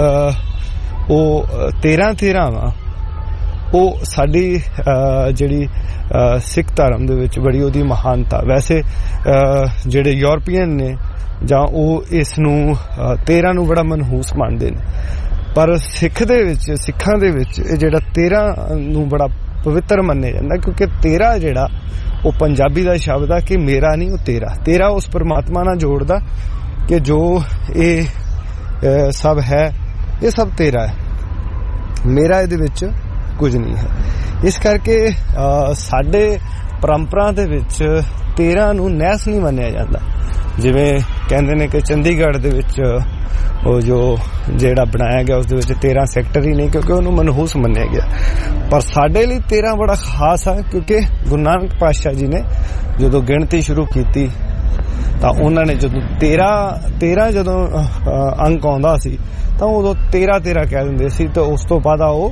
ਉਹ ਤੇਰਾਂ ਤੇਰਾਂ ਵਾ ਉਹ ਸਾਡੀ ਜਿਹੜੀ ਸਿੱਖ ਧਰਮ ਦੇ ਵਿੱਚ ਬੜੀ ਉਹਦੀ ਮਹਾਨਤਾ। ਵੈਸੇ ਜਿਹੜੇ ਯੂਰਪੀਅਨ ਨੇ ਜਾਂ ਉਹ ਇਸ ਨੂੰ ਤੇਰਾਂ ਨੂੰ ਬੜਾ ਮਨਹੂਸ ਮੰਨਦੇ ਨੇ, ਪਰ ਸਿੱਖ ਦੇ ਵਿੱਚ ਸਿੱਖਾਂ ਦੇ ਵਿੱਚ ਇਹ ਜਿਹੜਾ ਤੇਰਾਂ ਨੂੰ ਬੜਾ ਪਵਿੱਤਰ ਮੰਨਿਆ ਜਾਂਦਾ, ਕਿਉਂਕਿ ਤੇਰਾ ਜਿਹੜਾ ਉਹ ਪੰਜਾਬੀ ਦਾ ਸ਼ਬਦ ਆ ਕਿ ਮੇਰਾ ਨਹੀਂ, ਉਹ ਤੇਰਾ। ਤੇਰਾ ਉਸ ਪਰਮਾਤਮਾ ਨਾਲ ਜੋੜਦਾ ਕਿ ਜੋ ਇਹ ਸਭ ਹੈ ਇਹ ਸਭ ਤੇਰਾ ਹੈ, ਮੇਰਾ ਇਹਦੇ ਵਿੱਚ ਕੁਝ ਨਹੀਂ ਹੈ। ਇਸ ਕਰਕੇ ਸਾਡੇ ਪਰੰਪਰਾ ਦੇ ਵਿੱਚ ਤੇਰਾਂ ਨੂੰ ਨਹਿਸ ਨਹੀਂ ਮੰਨਿਆ ਜਾਂਦਾ। ਜਿਵੇਂ ਕਹਿੰਦੇ ਨੇ ਕਿ ਚੰਡੀਗੜ੍ਹ ਦੇ ਵਿੱਚ ਉਹ ਜੋ ਜਿਹੜਾ ਬਣਾਇਆ ਗਿਆ ਉਸ ਦੇ ਵਿੱਚ ਤੇਰਾਂ ਸੈਕਟਰ ਹੀ ਨਹੀਂ, ਕਿਉਂਕਿ ਉਹਨੂੰ ਮਨਹੂਸ ਮੰਨਿਆ ਗਿਆ। ਪਰ ਸਾਡੇ ਲਈ ਤੇਰਾਂ ਬੜਾ ਖਾਸ ਆ, ਕਿਉਂਕਿ ਗੁਰੂ ਨਾਨਕ ਪਾਤਸ਼ਾਹ ਜੀ ਨੇ ਜਦੋਂ ਗਿਣਤੀ ਸ਼ੁਰੂ ਕੀਤੀ ਤਾਂ ਉਹਨਾਂ ਨੇ ਜਦੋਂ ਤੇਰਾਂ ਤੇਰਾਂ ਜਦੋਂ ਅੰਕ ਆਉਂਦਾ ਸੀ ਤਾਂ ਉਦੋਂ ਤੇਰਾਂ ਤੇਰਾਂ ਕਹਿ ਦਿੰਦੇ ਸੀ। ਤਾਂ ਉਸ ਤੋਂ ਬਾਅਦ ਉਹ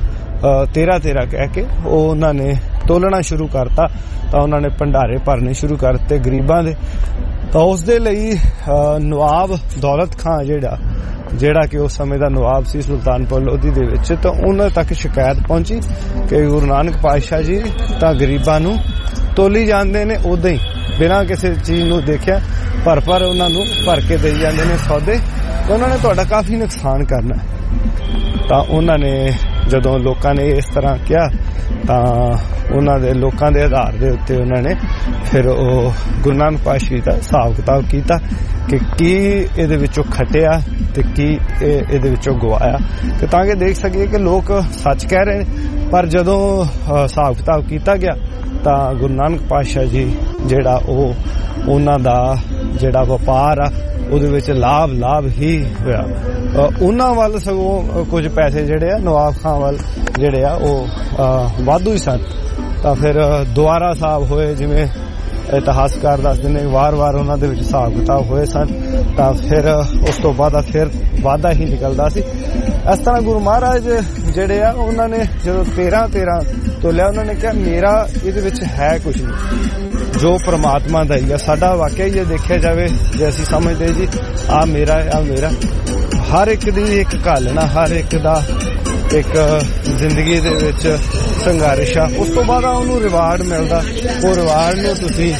ਤੇਰਾਂ ਤੇਰਾਂ ਕਹਿ ਕੇ ਉਹ ਉਹਨਾਂ ਨੇ ਤੋਲਣਾ ਸ਼ੁਰੂ ਕਰਤਾ। ਤਾਂ ਉਹਨਾਂ ਨੇ ਭੰਡਾਰੇ ਭਰਨੇ ਸ਼ੁਰੂ ਕਰਤੇ ਗਰੀਬਾਂ ਦੇ। ਤਾਂ ਉਸ ਦੇ ਲਈ ਨਵਾਬ ਦੌਲਤ ਖਾਂ ਜਿਹੜਾ ਜਿਹੜਾ ਕਿ ਉਸ ਸਮੇਂ ਦਾ ਨਵਾਬ ਸੀ ਸੁਲਤਾਨਪੁਰ ਲੋਧੀ ਦੇ ਵਿੱਚ, ਤਾਂ ਉਹਨਾਂ ਤੱਕ ਸ਼ਿਕਾਇਤ ਪਹੁੰਚੀ ਕਿ ਗੁਰੂ ਨਾਨਕ ਪਾਤਸ਼ਾਹ ਜੀ ਤਾਂ ਗਰੀਬਾਂ ਨੂੰ ਤੋਲੀ ਜਾਂਦੇ ਨੇ ਉਦਾਂ ਹੀ ਬਿਨਾਂ ਕਿਸੇ ਚੀਜ਼ ਨੂੰ ਦੇਖਿਆ, ਭਰ ਭਰ ਉਹਨਾਂ ਨੂੰ ਭਰ ਕੇ ਦੇਈ ਜਾਂਦੇ ਨੇ ਸੌਦੇ, ਤਾਂ ਉਹਨਾਂ ਨੇ ਤੁਹਾਡਾ ਕਾਫੀ ਨੁਕਸਾਨ ਕਰਨਾ। ਤਾਂ ਉਹਨਾਂ ਨੇ ਜਦੋਂ ਲੋਕਾਂ ਨੇ ਇਸ ਤਰ੍ਹਾਂ ਕਿਹਾ ਤਾਂ ਉਹਨਾਂ ਦੇ ਲੋਕਾਂ ਦੇ ਆਧਾਰ ਦੇ ਉੱਤੇ ਉਹਨਾਂ ਨੇ ਫਿਰ ਉਹ ਗੁਰੂ ਨਾਨਕ ਪਾਤਸ਼ਾਹ ਦਾ ਹਿਸਾਬ ਕਿਤਾਬ ਕੀਤਾ ਕਿ ਕੀ ਇਹਦੇ ਵਿੱਚੋਂ ਖਟਿਆ ਤੇ ਕੀ ਇਹਦੇ ਵਿੱਚੋਂ ਗਵਾਇਆ, ਕਿ ਤਾਂ ਕਿ ਦੇਖ ਸਕੀਏ ਕਿ ਲੋਕ ਸੱਚ ਕਹਿ ਰਹੇ ਨੇ। ਪਰ ਜਦੋਂ ਹਿਸਾਬ ਕਿਤਾਬ ਕੀਤਾ ਗਿਆ ਤਾਂ ਗੁਰੂ ਨਾਨਕ ਪਾਤਸ਼ਾਹ ਜੀ ਜਿਹੜਾ ਉਹ ਉਹਨਾਂ ਦਾ ਜਿਹੜਾ ਵਪਾਰ ਆ ਉਹਦੇ ਵਿੱਚ ਲਾਭ ਲਾਭ ਹੀ ਹੋਇਆ। ਉਹਨਾਂ ਵੱਲ ਸਗੋਂ ਕੁਝ ਪੈਸੇ ਜਿਹੜੇ ਆ ਨਵਾਬ ਖਾਂ ਵੱਲ ਜਿਹੜੇ ਆ ਉਹ ਵਾਧੂ ਹੀ ਸਨ। ਤਾਂ ਫਿਰ ਦੁਆਰਾ ਸਾਹਿਬ ਹੋਏ, ਜਿਵੇਂ ਇਤਿਹਾਸਕਾਰ ਦੱਸਦੇ ਨੇ, ਵਾਰ-ਵਾਰ ਉਹਨਾਂ ਦੇ ਵਿੱਚ ਹਿਸਾਬ ਕਿਤਾਬ ਹੋਏ ਸਨ। ਤਾਂ ਫਿਰ ਉਸ ਤੋਂ ਬਾਅਦ ਫਿਰ ਵਾਧਾ ਹੀ ਨਿਕਲਦਾ ਸੀ। ਇਸ ਤਰ੍ਹਾਂ ਗੁਰੂ ਮਹਾਰਾਜ ਜਿਹੜੇ ਆ ਉਹਨਾਂ ਨੇ ਜਦੋਂ ਤੇਰਾਂ ਤੇਰਾਂ ਤੋਲਿਆ, ਉਹਨਾਂ ਨੇ ਕਿਹਾ ਮੇਰਾ ਇਹਦੇ ਵਿੱਚ ਹੈ ਕੁਝ ਨਹੀਂ, ਜੋ ਪ੍ਰਮਾਤਮਾ ਦਾ ਹੀ ਆ। ਸਾਡਾ ਵਾਕਿਆ ਹੀ ਦੇਖਿਆ ਜਾਵੇ ਜੇ ਅਸੀਂ ਸਮਝਦੇ ਜੀ ਆ ਮੇਰਾ ਆ ਮੇਰਾ, ਹਰ ਇੱਕ ਦੀ ਇੱਕ ਘਾਲਣਾ, ਹਰ ਇੱਕ ਦਾ ਇੱਕ ਜ਼ਿੰਦਗੀ ਦੇ ਵਿੱਚ ਸੰਘਰਸ਼ ਆ। ਉਸ ਤੋਂ ਬਾਅਦ ਉਹਨੂੰ ਰਿਵਾਰਡ ਮਿਲਦਾ, ਉਹ ਰਿਵਾਰਡ ਨੂੰ ਤੁਸੀਂ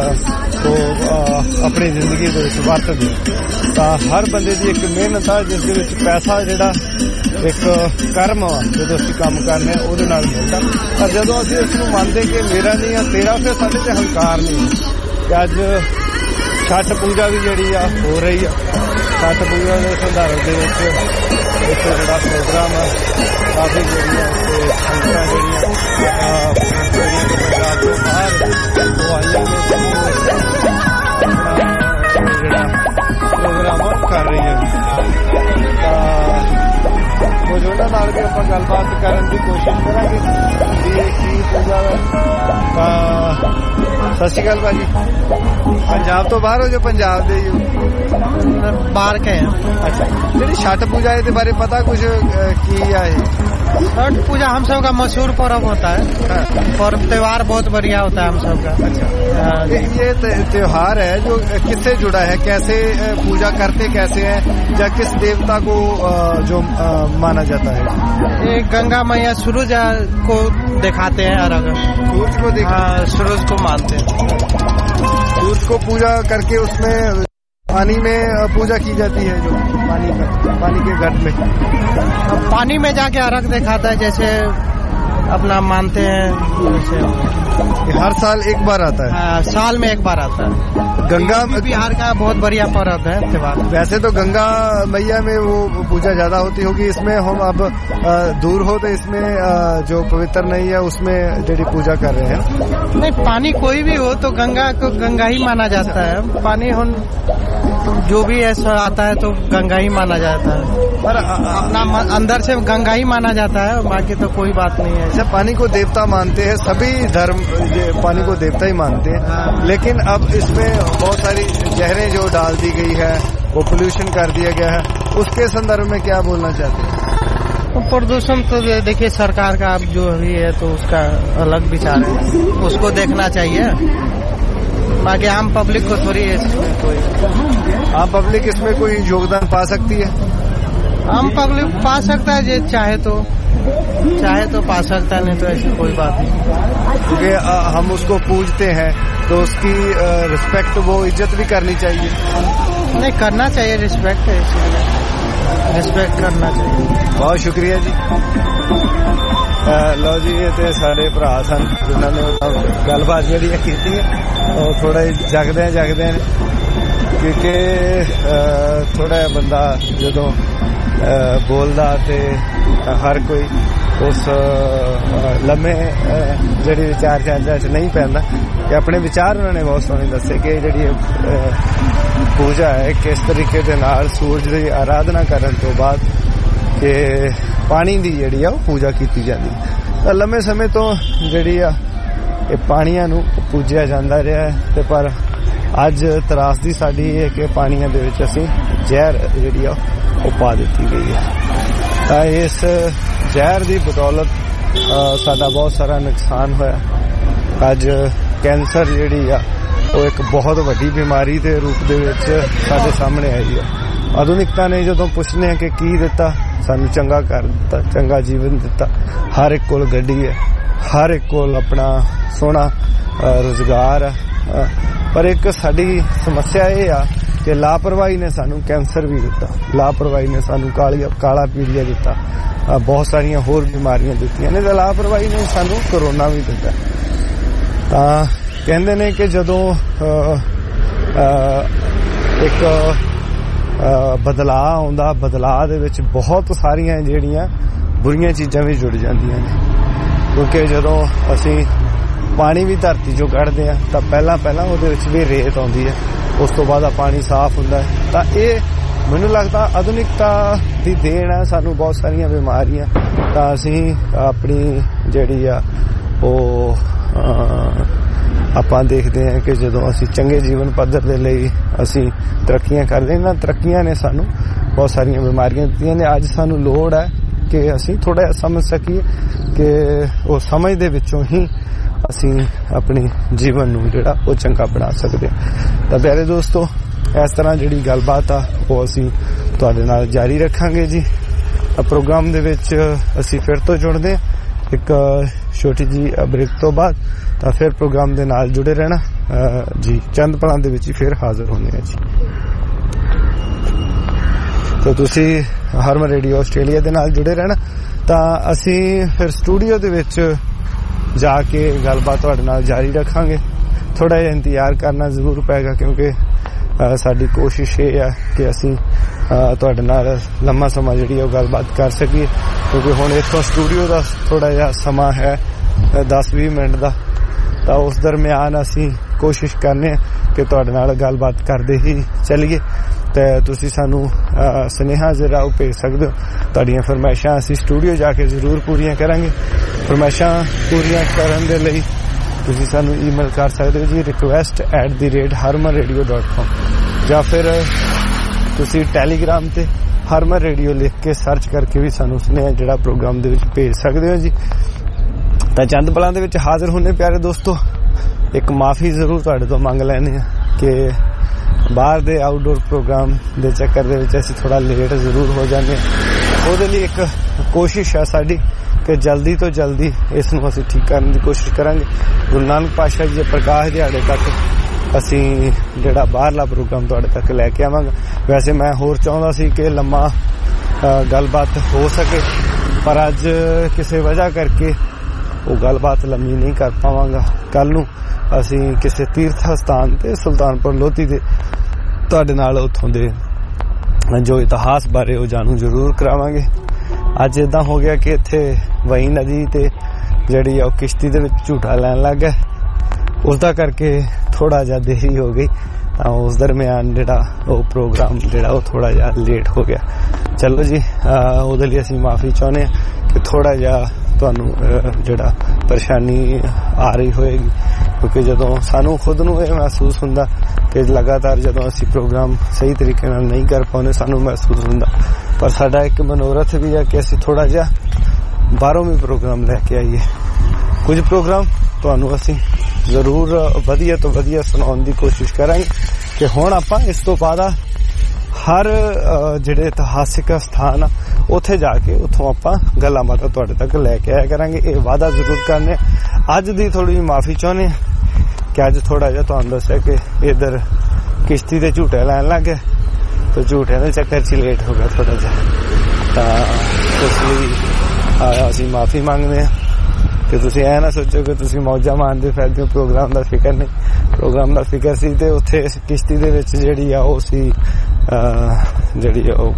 ਉਹ ਆਪਣੀ ਜ਼ਿੰਦਗੀ ਦੇ ਵਿੱਚ ਵਰਤਦੇ। ਤਾਂ ਹਰ ਬੰਦੇ ਦੀ ਇੱਕ ਮਿਹਨਤ ਆ ਜਿਸ ਦੇ ਵਿੱਚ ਪੈਸਾ ਜਿਹੜਾ ਇੱਕ ਕਰਮ ਆ, ਜਦੋਂ ਅਸੀਂ ਕੰਮ ਕਰਨੇ ਉਹਦੇ ਨਾਲ ਮਿਲਦਾ। ਪਰ ਜਦੋਂ ਅਸੀਂ ਇਸ ਨੂੰ ਮੰਨਦੇ ਕਿ ਮੇਰਾ ਨਹੀਂ ਆ ਤੇਰਾ, ਫਿਰ ਸਾਡੇ 'ਚ ਹੰਕਾਰ ਨਹੀਂ। ਤੇ ਅੱਜ ਛੱਠ ਪੂਜਾ ਵੀ ਜਿਹੜੀ ਆ ਹੋ ਰਹੀ ਆ। ਛੱਠ ਪੂਜਾ ਦੇ ਸੰਦਰਭ ਦੇ ਵਿੱਚ ਇੱਥੇ ਜਿਹੜਾ ਪ੍ਰੋਗਰਾਮ ਆ ਕਾਫੀ ਜਿਹੜੀਆਂ ਤੇ ਸੰਗਤਾਂ ਜਿਹੜੀਆਂ ਜਿਹੜੀਆਂ ਪੰਜਾਬ ਤੋਂ ਬਾਹਰ ਉਹ ਆਈਆਂ ਨੇ ਜਿਹੜਾ ਪ੍ਰੋਗਰਾਮ ਕਰ ਰਹੀਆਂ ਨੇ। ਤਾਂ ਕੁਝ ਉਹਨਾਂ ਨਾਲ ਵੀ ਆਪਾਂ ਗੱਲਬਾਤ ਕਰਨ ਦੀ ਕੋਸ਼ਿਸ਼ ਕਰਾਂਗੇ ਵੀ ਕੀ ਪੂਜਾ। ਤਾਂ ਸਤਿ ਸ਼੍ਰੀ ਅਕਾਲ ਭਾਜੀ, ਪੰਜਾਬ ਤੋਂ ਬਾਹਰ ਹੋ ਜੋ ਪੰਜਾਬ ਦੇ ਬਾਹਰ ਕੇ अच्छा, ਜਿਹੜੀ छठ पूजा है बारे पता कुछ की है? छठ पूजा हम सब का मशहूर पर्व होता है और त्योहार बहुत बढ़िया होता है हम सब का। अच्छा, ये त्योहार है जो किससे जुड़ा है, कैसे पूजा करते कैसे है, या किस देवता को जो माना जाता है? ये गंगा मैया सूरज को दिखाते हैं, अर्घ सूरज को दिखाते, सूरज को मानते हैं। सूरज को पूजा करके उसमें पानी में पूजा की जाती है, जो पानी में पानी के घट में पानी में जाके अर्घ दिखाता है। जैसे अपना मानते हैं। हर साल एक बार आता है? आ, साल में एक बार आता है। गंगा बिहार का बहुत बढ़िया पर्व है त्योहार। वैसे तो गंगा मैया में वो पूजा ज्यादा होती होगी, इसमें हम अब दूर हो तो इसमें जो पवित्र नहीं है उसमें जड़ी पूजा कर रहे हैं। नहीं, पानी कोई भी हो तो गंगा को गंगा ही माना जाता है। पानी हम जो भी ऐसा आता है तो गंगा ही माना जाता है, पर अपना अंदर से गंगा ही माना जाता है, बाकी तो कोई बात नहीं है। जब पानी को देवता मानते हैं, सभी धर्म पानी को देवता ही मानते हैं, लेकिन अब इसमें बहुत सारी जहरें जो डाल दी गई है, वो पोल्यूशन कर दिया गया है, उसके संदर्भ में क्या बोलना चाहते हैं? प्रदूषण तो देखिए सरकार का अब जो भी है तो उसका अलग विचार है, उसको देखना चाहिए, बाकी आम पब्लिक को थोड़ी इसमें कोई आम पब्लिक इसमें कोई योगदान पा सकती है? आम पब्लिक पा सकता है, जो चाहे तो चाहे तो पा सकता है, नहीं तो ऐसी कोई बात नहीं। क्योंकि हम उसको पूजते हैं तो उसकी रिस्पेक्ट, वो इज्जत भी करनी चाहिए। नहीं, करना चाहिए, रिस्पेक्ट है, इसलिए रिस्पेक्ट करना चाहिए। बहुत शुक्रिया जी। लो जी, ये तो सारे भरा सन जिन्होंने गलबात जी की और थोड़ा जगदे जगदे क्योंकि थोड़ा बंदा जो बोलदा ते हर कोई उस लम्हे जड़ी विचार चर्चा च नहीं पैंदा कि अपने विचार उन्होंने बहुत सोहने दसे कि जी पूजा है किस तरीके दे नाल सूरज की आराधना करने तो बाद कि पानी की जी पूजा की जाती है। लंबे समय तो जी पानिया नू पूजिया जाता रहा है, ते पर अज त्रासदी साडी है कि पानिया दे विच असीं जहर जी पा दी गई है। तो इस जहर की बदौलत साडा बहुत सारा नुकसान होया। अज कैंसर जी वो एक बहुत वड्डी बीमारी के रूप दे विच साडे सामने आई है। आधुनिकता ने जदों पुछने हैं कि की दिता, सानू चंगा कर दिता, चंगा जीवन दिता, हर एक कोल गड्डी है, हर एक कोल अपना सोहना रोजगार है, पर एक साडी समस्या ये आ कि लापरवाही ने सानू कैंसर भी दिता, लापरवाही ने सानू काली काला पीलिया दिता, बहुत सारिया होर बीमारियां दित्तियां ने, ते लापरवाही ने सानू कोरोना भी दिता। तां कहंदे ने कि जदों एक बदलाव आउंदा, बदलाव दे विच बहुत सारिया जिहड़ियां बुरियां चीजां भी जुड़ जांदियां ने, क्योंकि जदों असीं पानी भी धरती चों कढदे आ तां पहला पहला उहदे विच भी रेत आउंदी है, उस तो बाद पानी साफ हुंदा है। तां इह मैनूं लगदा आधुनिकता दी देन है, सानू बहुत सारिया बीमारियां, तां असीं अपनी जिहड़ी आ ओह ਆਪਾਂ देखते हैं कि जदों असीं चंगे जीवन पद्धर दे लई असीं तरक्कियां करदे ना, तरक्कियां ने सानू बहुत सारियां बीमारियां दित्तियां ने। अज सानू लोड़ है कि असीं थोड़ा समझ सकीए कि वो समझ दे विचों ही असीं अपनी जीवन नू जिहड़ा वो चंगा बना सकदे हां। तां प्यारे दोस्तों, इस तरह जिहड़ी गलबात आ वो असीं तुहाडे नाल जारी रखांगे जी। प्रोग्राम दे विच असीं फिर तो जुड़दे एक छोटी जी ब्रेक तो बाद, तो फिर प्रोग्राम दे नाल जुड़े रहना जी। चंद पलां दे विच फिर हाजिर होने हैं जी। तो तुसी हरमन रेडियो आस्ट्रेलिया दे नाल जुड़े रहना। तां असीं फिर स्टूडियो दे विच जाके गलबात तुहाडे नाल जारी रखांगे। थोड़ा जिहा इंतजार करना जरूर पेगा, क्योंकि साडी कोशिश ये है कि असीं तुहाडे नाल लम्मा समा जिहड़ी ओह गलबात कर सकीए, क्योंकि हुण इत्थों स्टूडियो दा थोड़ा जिहा समा है दस बीस मिनट दा, तां उस दरम्यान असीं कोशिश करने कि तुहाडे नाल गलबात करदे ही चलीए। ते तुसीं सानू सुनेहा जरा ओह भेज सकदे हो, तुहाडीआं फरमाइशां असीं स्टूडियो जाके जरूर पूरीआं करांगे। फरमाइशां पूरीआं करन दे लई तुसीं सानू ईमेल कर सकदे हो जी, request at the rate Harman radio dot com, जां फिर तुसीं टैलीग्राम ते हरमन रेडियो लिख के सर्च करके भी सानू सुनेहा जिहड़ा प्रोग्राम दे विच भेज सकदे हो जी। तां चंद पलां दे विच हाजिर होने प्यारे दोस्तों। एक माफी जरूर तुहाडे तो मंग लैने कि बाहर दे आउटडोर प्रोग्राम दे चक्कर दे विच असीं थोड़ा लेट जरूर हो जाने, ਉਹਦੇ ਲਈ ਇੱਕ ਕੋਸ਼ਿਸ਼ ਹੈ ਸਾਡੀ ਕਿ ਜਲਦੀ ਤੋਂ ਜਲਦੀ ਇਸ ਨੂੰ ਅਸੀਂ ਠੀਕ ਕਰਨ ਦੀ ਕੋਸ਼ਿਸ਼ ਕਰਾਂਗੇ। ਗੁਰੂ ਨਾਨਕ ਪਾਤਸ਼ਾਹ ਜੀ ਦੇ ਪ੍ਰਕਾਸ਼ ਦਿਹਾੜੇ ਤੱਕ ਅਸੀਂ ਜਿਹੜਾ ਬਾਹਰਲਾ ਪ੍ਰੋਗਰਾਮ ਤੁਹਾਡੇ ਤੱਕ ਲੈ ਕੇ ਆਵਾਂਗੇ। ਵੈਸੇ ਮੈਂ ਹੋਰ ਚਾਹੁੰਦਾ ਸੀ ਕਿ ਲੰਮਾ ਗੱਲਬਾਤ ਹੋ ਸਕੇ, ਪਰ ਅੱਜ ਕਿਸੇ ਵਜ੍ਹਾ ਕਰਕੇ ਉਹ ਗੱਲਬਾਤ ਲੰਮੀ ਨਹੀਂ ਕਰ ਪਾਵਾਂਗਾ। ਕੱਲ ਨੂੰ ਅਸੀਂ ਕਿਸੇ ਤੀਰਥ ਸਥਾਨ ਤੇ ਸੁਲਤਾਨਪੁਰ ਲੋਧੀ ਦੇ ਤੁਹਾਡੇ ਨਾਲ ਉੱਥੋਂ ਦੇ ਜੋ ਇਤਿਹਾਸ ਬਾਰੇ ਉਹ ਜਾਣੂ ਜ਼ਰੂਰ ਕਰਾਵਾਂਗੇ। ਅੱਜ ਇਦਾਂ ਹੋ ਗਿਆ ਕਿ ਇੱਥੇ ਵਈ ਨਦੀ ਤੇ ਜਿਹੜੀ ਆ ਉਹ ਕਿਸ਼ਤੀ ਦੇ ਵਿੱਚ ਝੂਟਾ ਲੈਣ ਲੱਗ ਗਿਆ, ਉਸਦਾ ਕਰਕੇ ਥੋੜਾ ਜਿਹਾ ਦੇਰੀ ਹੋ ਗਈ, ਤਾਂ ਉਸ ਦਰਮਿਆਨ ਜਿਹੜਾ ਉਹ ਪ੍ਰੋਗਰਾਮ ਜਿਹੜਾ ਉਹ ਥੋੜਾ ਜਿਹਾ ਲੇਟ ਹੋ ਗਿਆ। ਚਲੋ ਜੀ, ਉਹਦੇ ਲਈ ਅਸੀਂ ਮਾਫੀ ਚਾਹੁੰਦੇ ਹਾਂ ਕਿ ਥੋੜਾ ਜਿਹਾ ਤੁਹਾਨੂੰ ਜਿਹੜਾ ਪਰੇਸ਼ਾਨੀ ਆ ਰਹੀ ਹੋਏਗੀ, ਕਿਉਂਕਿ ਜਦੋਂ ਸਾਨੂੰ ਖੁਦ ਨੂੰ ਇਹ ਮਹਿਸੂਸ ਹੁੰਦਾ ਕਿ ਲਗਾਤਾਰ ਜਦੋਂ ਅਸੀਂ ਪ੍ਰੋਗਰਾਮ ਸਹੀ ਤਰੀਕੇ ਨਾਲ ਨਹੀਂ ਕਰ ਪਾਉਂਦੇ ਸਾਨੂੰ ਮਹਿਸੂਸ ਹੁੰਦਾ, ਪਰ ਸਾਡਾ ਇੱਕ ਮਨੋਰਥ ਵੀ ਹੈ ਕਿ ਅਸੀਂ ਥੋੜਾ ਜਿਹਾ ਬਾਹਰੋਂ ਵੀ ਪ੍ਰੋਗਰਾਮ ਲੈ ਕੇ ਆਈਏ। ਕੁਝ ਪ੍ਰੋਗਰਾਮ ਤੁਹਾਨੂੰ ਅਸੀਂ ਜ਼ਰੂਰ ਵਧੀਆ ਤੋਂ ਵਧੀਆ ਸੁਣਾਉਣ ਦੀ ਕੋਸ਼ਿਸ਼ ਕਰਾਂਗੇ ਕਿ ਹੁਣ ਆਪਾਂ ਇਸ ਤੋਂ ਬਾਅਦ ਹਰ ਜਿਹੜੇ ਇਤਿਹਾਸਿਕ ਸਥਾਨ ਆ ਉੱਥੇ ਜਾ ਕੇ ਉੱਥੋਂ ਆਪਾਂ ਗੱਲਾਂ ਬਾਤਾਂ ਤੁਹਾਡੇ ਤੱਕ ਲੈ ਕੇ ਆਇਆ ਕਰਾਂਗੇ। ਇਹ ਵਾਅਦਾ ਜ਼ਰੂਰ ਕਰਨੇ। ਅੱਜ ਦੀ ਥੋੜੀ ਜਿਹੀ ਮਾਫੀ ਚਾਹੁੰਦੇ ਕਿ ਅੱਜ ਥੋੜਾ ਜਿਹਾ ਤੁਹਾਨੂੰ ਦੱਸਿਆ ਕਿ ਇੱਧਰ ਕਿਸ਼ਤੀ ਦੇ ਝੂਟੇ ਲੈਣ ਲੱਗ ਗਏ ਤੇ ਝੂਟਿਆਂ ਦੇ ਚੱਕਰ 'ਚ ਲੇਟ ਹੋ ਗਿਆ ਥੋੜਾ ਜਿਹਾ, ਤਾਂ ਇਸ ਲਈ ਅਸੀਂ ਮਾਫੀ ਮੰਗਦੇ ਹਾਂ ਕਿ ਤੁਸੀਂ ਐ ਨਾ ਸੋਚੋ ਕਿ ਤੁਸੀਂ ਮੌਜਾਂ ਮਾਣਦੇ ਫਿਰਦੇ ਹੋ। ਪ੍ਰੋਗਰਾਮ ਦਾ ਫਿਕਰ ਨਹੀਂ, ਪ੍ਰੋਗਰਾਮ ਦਾ ਫਿਕਰ ਸੀ ਤੇ ਉੱਥੇ ਕਿਸ਼ਤੀ ਦੇ ਵਿੱਚ ਜਿਹੜੀ ਆ ਉਹ ਸੀ ਜਿਹੜੀ ਉਹ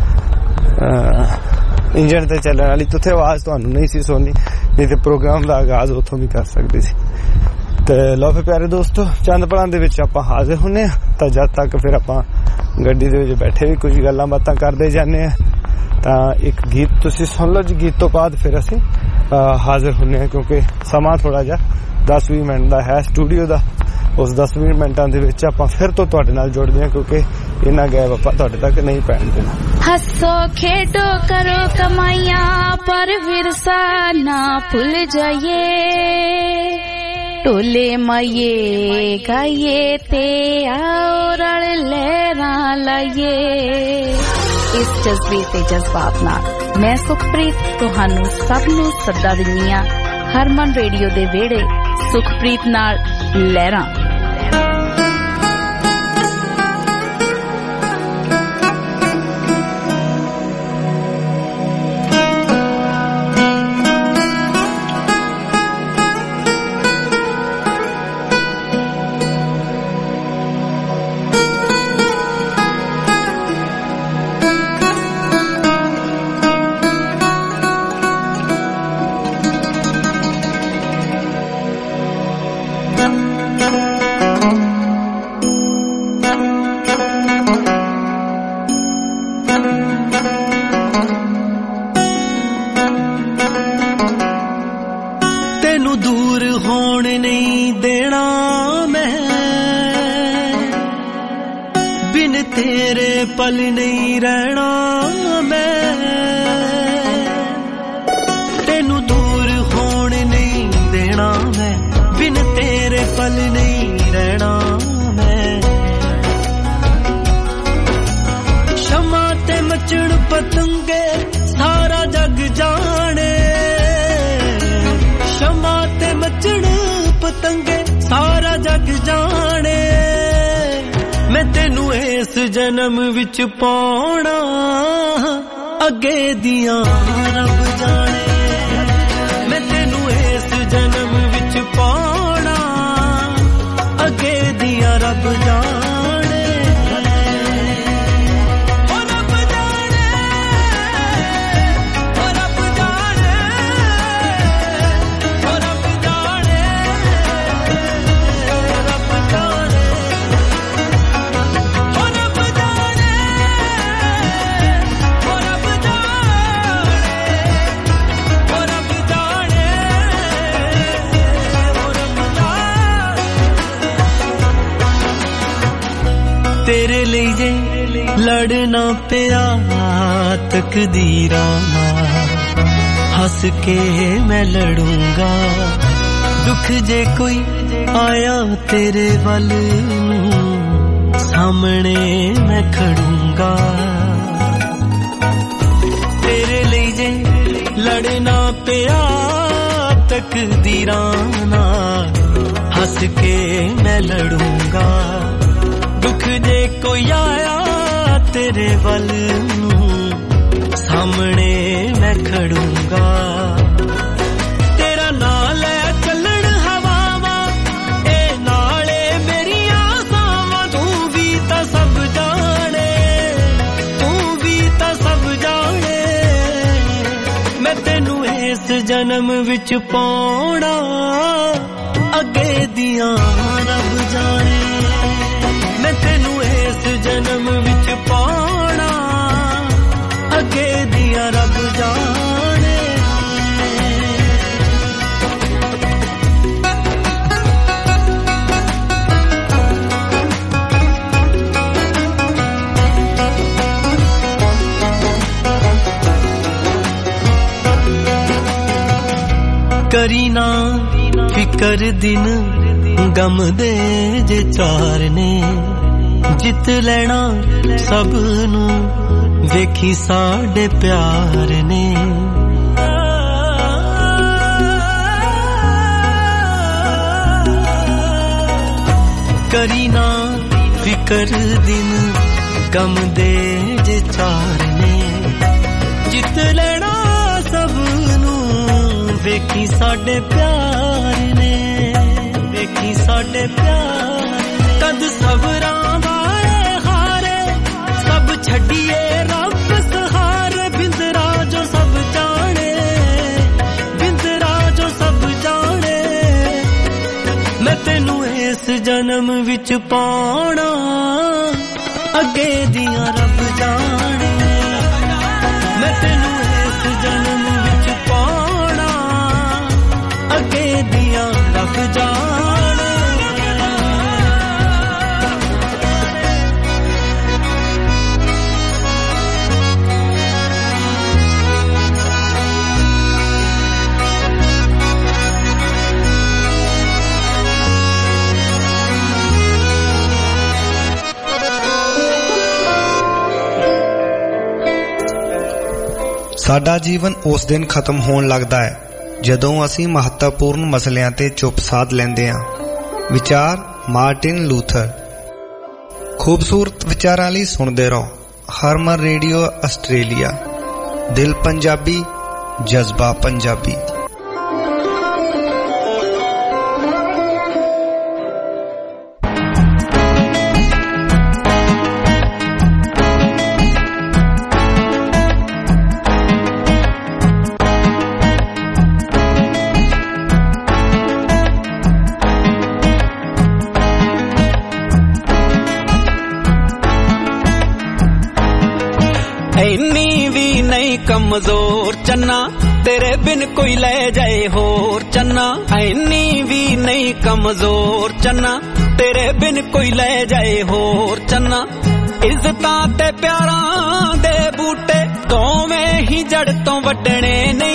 ਇੰਜਣ ਤੇ ਚੱਲਣ ਵਾਲੀ, ਉੱਥੇ ਆਵਾਜ਼ ਤੁਹਾਨੂੰ ਨਹੀਂ ਸੀ ਸੁਣਨੀ, ਨਹੀਂ ਤੇ ਪ੍ਰੋਗਰਾਮ ਦਾ ਆਗਾਜ਼ ਉੱਥੋਂ ਵੀ ਕਰ ਸਕਦੇ ਸੀ। ਤੇ ਲਓ ਫਿਰ ਪਿਆਰੇ ਦੋਸਤੋ, ਚੰਦ ਪਲਾਂ ਦੇ ਵਿੱਚ ਆਪਾਂ ਹਾਜ਼ਰ ਹੁੰਨੇ ਆ, ਤਾਂ ਜਦ ਤੱਕ ਫਿਰ ਆਪਾਂ ਗੱਡੀ ਦੇ ਵਿੱਚ ਬੈਠੇ ਵੀ ਕੁਝ ਗੱਲਾਂ ਬਾਤਾਂ ਕਰਦੇ ਜਾਂਦੇ ਆ। ਤਾਂ ਇੱਕ ਗੀਤ ਤੁਸੀਂ ਸੁਣ ਲਓ ਜੀ, ਗੀਤ ਤੋਂ ਬਾਅਦ ਫਿਰ ਅਸੀਂ ਹਾਜ਼ਰ ਹੁੰਨੇ ਆ, ਕਿਉਂਕਿ ਸਮਾਂ ਥੋੜਾ ਜਿਹਾ ਦਸ ਵੀਹ ਮਿੰਟ ਦਾ ਹੈ ਸਟੂਡੀਓ ਦਾ। ਉਸ ਦਸ ਵੀਹ ਮਿੰਟਾਂ ਦੇ ਵਿੱਚ ਆਪਾਂ ਫਿਰ ਤੋਂ ਤੁਹਾਡੇ ਨਾਲ ਜੁੜਦੇ ਹਾਂ, ਕਿਉਂਕਿ ਇਹਨਾਂ ਗੈਪ ਆਪਾਂ ਤੁਹਾਡੇ ਤੱਕ ਨਹੀਂ ਪੈਣ ਦੇਣਾ। हंसो खेडो करो कमाइया पर विरसा ना भूल जाइए, टोले माइये गाइए ते आओ रल लहरा लाइए। इस जज्बे ते जज्बात नाल मैं सुखप्रीत तुहानू सब नू सदा दिन्नी आ हरमन रेडियो दे वेड़े सुखप्रीत नाल लहरा। पल नहीं रहना मैं, तेनू दूर होने नहीं देना मैं, बिन तेरे पल नहीं रहना मैं। शमा ते मचण पतंगे सारा जग जाने, शमा ते मचण पतंगे सारा जग जाने। मैं तेनू इस जन्म विच पाउणा अगे दियां रब जाने, मैं तेनू इस जन्म विच पाउणा अगे दियां रब जाने। तेरे लिए जे लड़ना पिया तकदीरां नाल, हंस के मैं लड़ूंगा। दुख जे कोई आया तेरे वल सामने मैं खड़ूंगा। तेरे लिए जे लड़ना पिया तकदीरां नाल, हंस के मैं लड़ूंगा। दुख जे कोई आया तेरे वल सामने मैं खड़ूंगा। तेरा नाम ਇਸ ਜਨਮ ਵਿੱਚ ਪਾਉਣਾ ਅੱਗੇ ਦੀਆਂ ਰੱਬ ਜਾਣੇ ਮੈਂ ਤੈਨੂੰ ਇਸ ਜਨਮ ਵਿੱਚ ਪਾਉਣਾ ਅੱਗੇ ਦੀਆਂ ਰੱਬ ਜਾਣੇ करी ना फिकर दिन गम दे जे चार ने जित लेना सब नू वेखी साडे प्यार ने करी ना फिकर दिन गम दे जे चार ने जित लेना सब नू वेखी साडे प्यार ने वेखी साडे प्यार ने कद सबरां वाले हारे सब छड्डिए रब सहारे बिंदरा जो सब जाने बिंदरा जो सब जाने मैं तैनू इस जन्म विच पाउणा अगे दियां रब जाने मैं तैनू इस जन्म विच पाउणा अगे दिया रब जाने ਸਾਡਾ ਜੀਵਨ ਉਸ ਦਿਨ ਖਤਮ ਹੋਣ ਲੱਗਦਾ ਹੈ ਜਦੋਂ ਅਸੀਂ ਮਹੱਤਵਪੂਰਨ ਮਸਲਿਆਂ ਤੇ ਚੁੱਪ ਸਾਧ ਲੈਂਦੇ ਹਾਂ। ਵਿਚਾਰ ਮਾਰਟਿਨ ਲੂਥਰ। ਖੂਬਸੂਰਤ ਵਿਚਾਰਾਂ ਲਈ ਸੁਣਦੇ ਰਹੋ ਹਰਮਨ ਰੇਡੀਓ ਆਸਟ੍ਰੇਲੀਆ। ਦਿਲ ਪੰਜਾਬੀ, ਜਜ਼ਬਾ ਪੰਜਾਬੀ। कमजोर चन्ना तेरे बिन कोई ले जाए होर चन्ना ऐनी भी नहीं कमजोर चन्ना तेरे बिन कोई ले जाए होर चन्ना इज्जतां ते प्यारां दे बूटे दोवें ही जड़ तो वड्डणे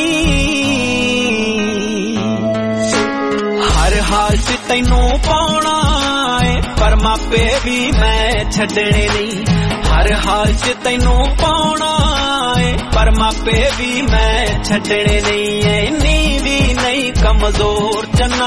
नहीं हर हाल च तैनू पाउणा है पर मापे भी मैं छड्डणे नहीं हर हाल च तैनू पाउणा पर मापे भी मैं छड्डणे नहीं है इन्नी भी नहीं कमजोर चन्ना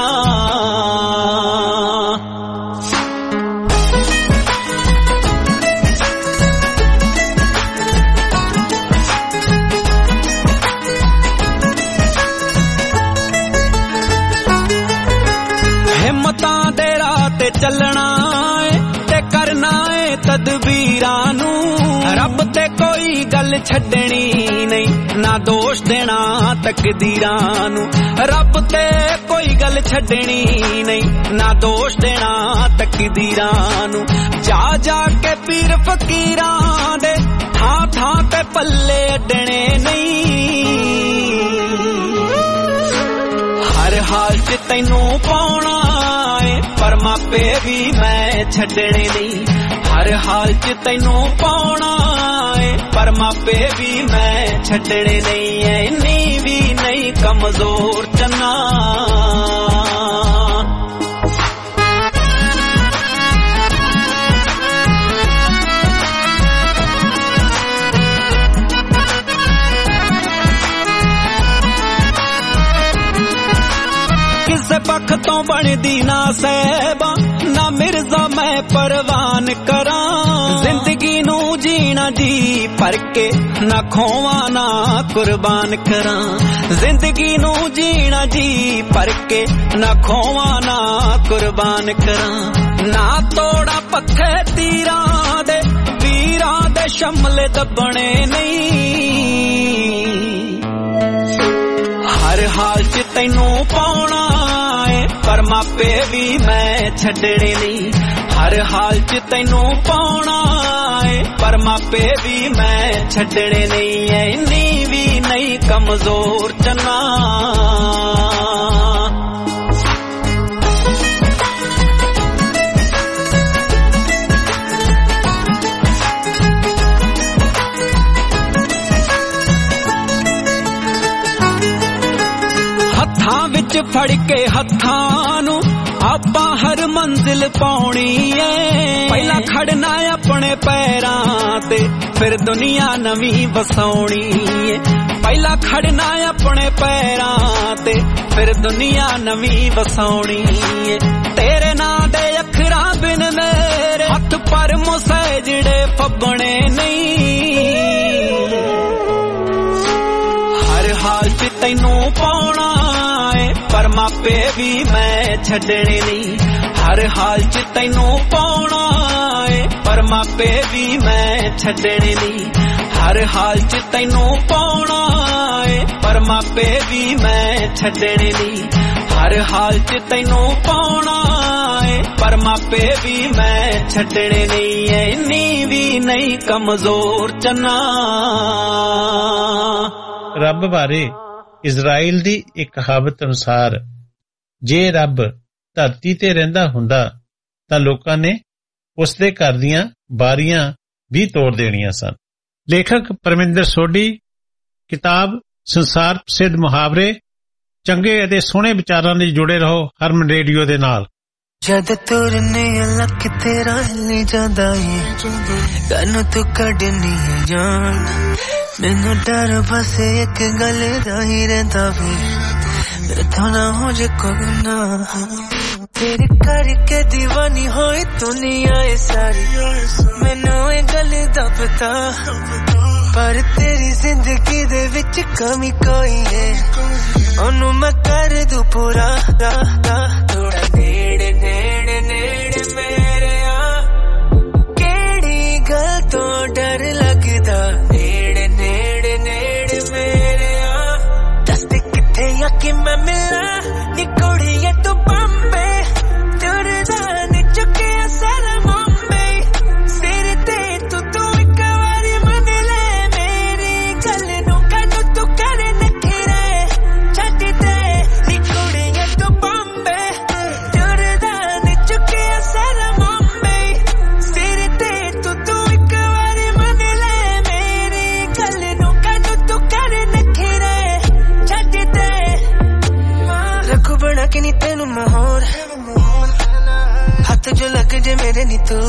हिम्मतां दे राह ते चलना है ते करना है तदबीरां नू रब ते कोई गल छड्डणी नहीं ना दोष देना तकदीरां नू रब ते कोई गल छड्डणी नहीं ना दोष देना तकदीरां नू जा जा के पीर फकीरां दे थां थां ते पल्ले अड्डणे नहीं हर हाल च तैनू पाउणा है पर मापे भी मैं छड्डणे नहीं हर हाल च तैनू पाउणा है पर मापे भी मैं छड्डणे नहीं है इन्नी भी नहीं कमजोर चन्ना किसे पख तो बनदी ना सहबा ना मिर्जा मैं परवान करा जिंदगी नू जीना जी पर के ना खोवा ना कुर्बान करा जिंदगी नू जीना जी पर के ना खोवा ना कुर्बान करा ना तोड़ा पत्थे तीरा दे वीरा दे शमले दबणे नहीं हर हर हाल च तैनू पाउणा ए पर मापे भी मैं छड्डणे नहीं हर हाल च तैनू पाउणा ए पर मापे भी मैं छड्डणे नहीं ऐ इन्नी भी नहीं कमजोर चन्ना हत्थां विच फड़ के हत्थां नू आपां हर मंजिल पाउणी ऐ पहला खड़ना अपने पैरां ते फिर दुनिया नवीं वसाउणी ऐ पहला खड़ना अपने पैरां ते फिर दुनिया नवीं वसाउणी ऐ तेरे नां दे अखरां बिन मेरे हथ पर मुसे जिड़े फब्बणे नहीं हर हाल च तैनू पाउणा पर मापे भी मैं छड्डणे नहीं हर हाल च तैनू पाउणा पर मापे भी मैं छड्डणे नहीं हर हाल च तैनू पाउणा पर मापे भी मैं छड्डणे नहीं हर हाल च तैनू पाउणा पर मापे भी मैं छड्डणे नहीं ऐ इन्नी भी नहीं कमजोर चन्ना रब बारे इज़राइल दी एक कहावत अनुसार जे रब धरती ते रहिंदा हुंदा तां लोकां ने उस दे घर दीआं बारियां भी तोड़ देणीਆਂ सन। लेखक परमिंਦਰ सोढी किताब संसार प्रसिद्ध मुहावरे चंगे ਅਤੇ ਸੋਹਣੇ ਵਿਚਾਰਾਂ ਲਈ ਜੁੜੇ ਰਹੋ ਹਰਮਨ ਰੇਡੀਓ ਦੇ ਨਾਲ। जद तुरने लक तेरा हिल जांदा है कानू तू कढनी है जान मैनू डर बस एक गल दा ही रहिंदा वे मेथों ना हो जे कोई ना तेरे करके दीवानी होई दुनिया ए सारी मैनू ए गल दा पता पर तेरी जिंदगी दे विच कमी कोई है ओनू मैं कर दूं पूरा थोड़ा नेड़े नेड़े नेड़े मेरे आ केड़ी गल तो डर लगदा नेड़े नेड़े नेड़े मेरे आ दस्ते किथे या कि मैं मिला नी कुड़िए तू बम्बे तुरदा नी चुके सारा मुंबई सिर ते तू तू एक बारी मन ले मेरी गल नू कदू तू करे नखरे छड्ड दे नी कुड़िए तू बम्बे तुरदा नी चुके सारा मुंबई सिर ते तू तू एक बारी मन ले मेरी गल नू कदू तू करे नखरे छड्ड दे रखू बना के नी तेनू माहौर हाथ जो लग जे मेरे नी तू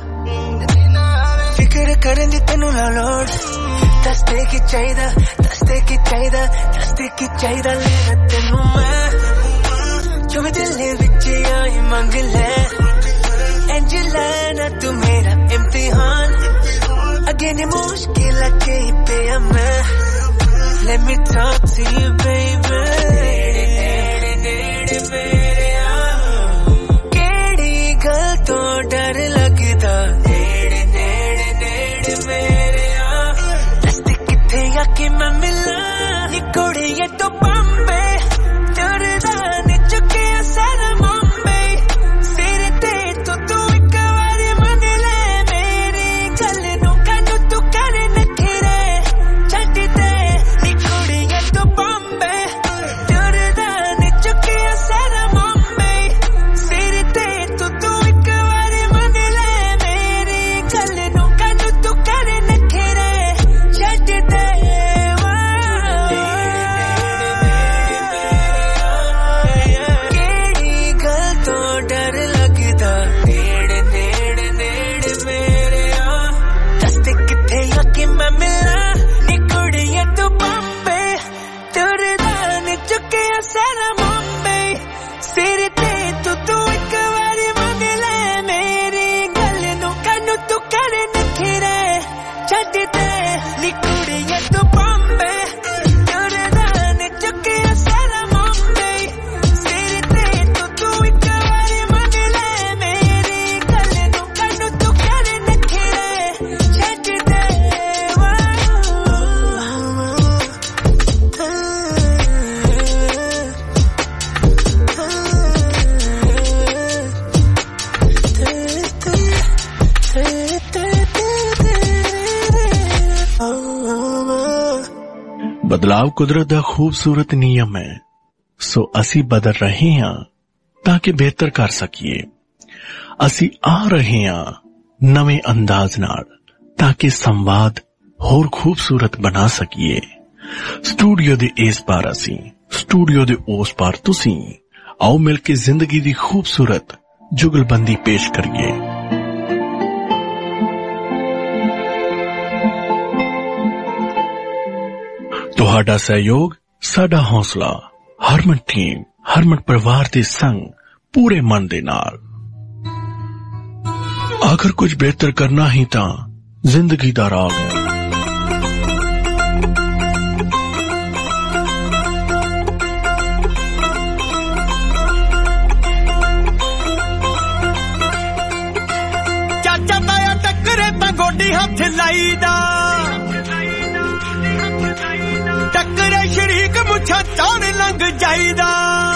फिक्र करन दी तेनू ना लोड़ दस्ते की चाहिदा दस्ते की चाहिदा दस्ते की चाहिदा लेना तेनू मैं जो दिल विच आई मंग ले इंज लेना तू मेरा इम्तिहान अगे ने मुश्किल के पे मैं let me talk to you baby नेड़े नेड़े मेरे आ केड़ी गल तो डर लगदा नेड़े नेड़े नेड़े मेरे आ दस्ते किथे या कि मैं मिला नी कुड़िए तो बम्बे तुरदा नी चुके सारा मुंबई सिर ते तू तू एक बारी मन ले मेरी गल नू कदू तू करे नखरे छड्ड दे नी कुड़िए तो बम्बे तुरदा नी चुके सारा मुंबई सिर ते तू तू एक बारी मन ले मेरी गल नू कदू तू करे नखरे छड्ड दे केड़ी गल तो डर लगदा नेड़े नेड़े नेड़े मेरे आ दस्ते किथे या कि मैं मिला नी कुड़िए तू बम्बे तुरदा नी चुके सारा मुंबई सिर ते तू तू एक बारी मन ले मेरी गल नू कनू तू करे नखरे छड्ड दे नी कुड़िए तू बम्बे तुरदा नी चुके सारा मुंबई सिर ते तू तू एक बारी मन ले मेरी गल नू कनू तू करे नखरे छड्ड दे ਬਦਲਾਵ ਕੁਦਰਤ ਦਾ ਖੂਬਸੂਰਤ ਨਿਯਮ ਹੈ, ਸੋ ਅਸੀਂ ਬਦਲ ਰਹੇ ਹਾਂ ਤਾਂ ਕਿ ਬਿਹਤਰ ਕਰ ਸਕੀਏ। ਅਸੀਂ ਆ ਰਹੇ ਹਾਂ ਨਵੇਂ ਅੰਦਾਜ਼ ਨਾਲ ਤਾਂ ਕਿ ਸੰਵਾਦ ਹੋਰ ਖੂਬਸੂਰਤ ਬਣਾ ਸਕੀਏ। ਸਟੂਡੀਓ ਦੇ ਇਸ ਪਾਰ ਅਸੀਂ, ਸਟੂਡੀਓ ਦੇ ਉਸ ਪਾਰ ਤੁਸੀਂ। ਆਓ ਮਿਲ ਕੇ ਜ਼ਿੰਦਗੀ ਦੀ ਖੂਬਸੂਰਤ ਜੁਗਲਬੰਦੀ ਪੇਸ਼ ਕਰੀਏ। ਤੁਹਾਡਾ ਸਹਿਯੋਗ ਸਾਡਾ ਹੌਸਲਾ। ਹਰਮਨ ਟੀਮ, ਹਰਮਨ ਪਰਿਵਾਰ ਦੇ ਸੰਗ ਪੂਰੇ ਮਨ ਦੇ ਨਾਲ। ਆਖਰ ਕੁਝ ਬਿਹਤਰ ਕਰਨਾ ਹੀ ਤਾਂ ਜ਼ਿੰਦਗੀ ਦਾ ਰਾਗ ਹੈ। ਚਾਚਾ ਤਾਇਆ ਟੱਕਰੇ ਤਾਂ ਗੋਡੀ ਹੱਥ ਲਾਈਦਾ, ਟੱਕਰੇ ਸ਼ਰੀਕ ਮੁੱਛਾਂ ਚਾਣ ਲੰਘ ਜਾਈਦਾ।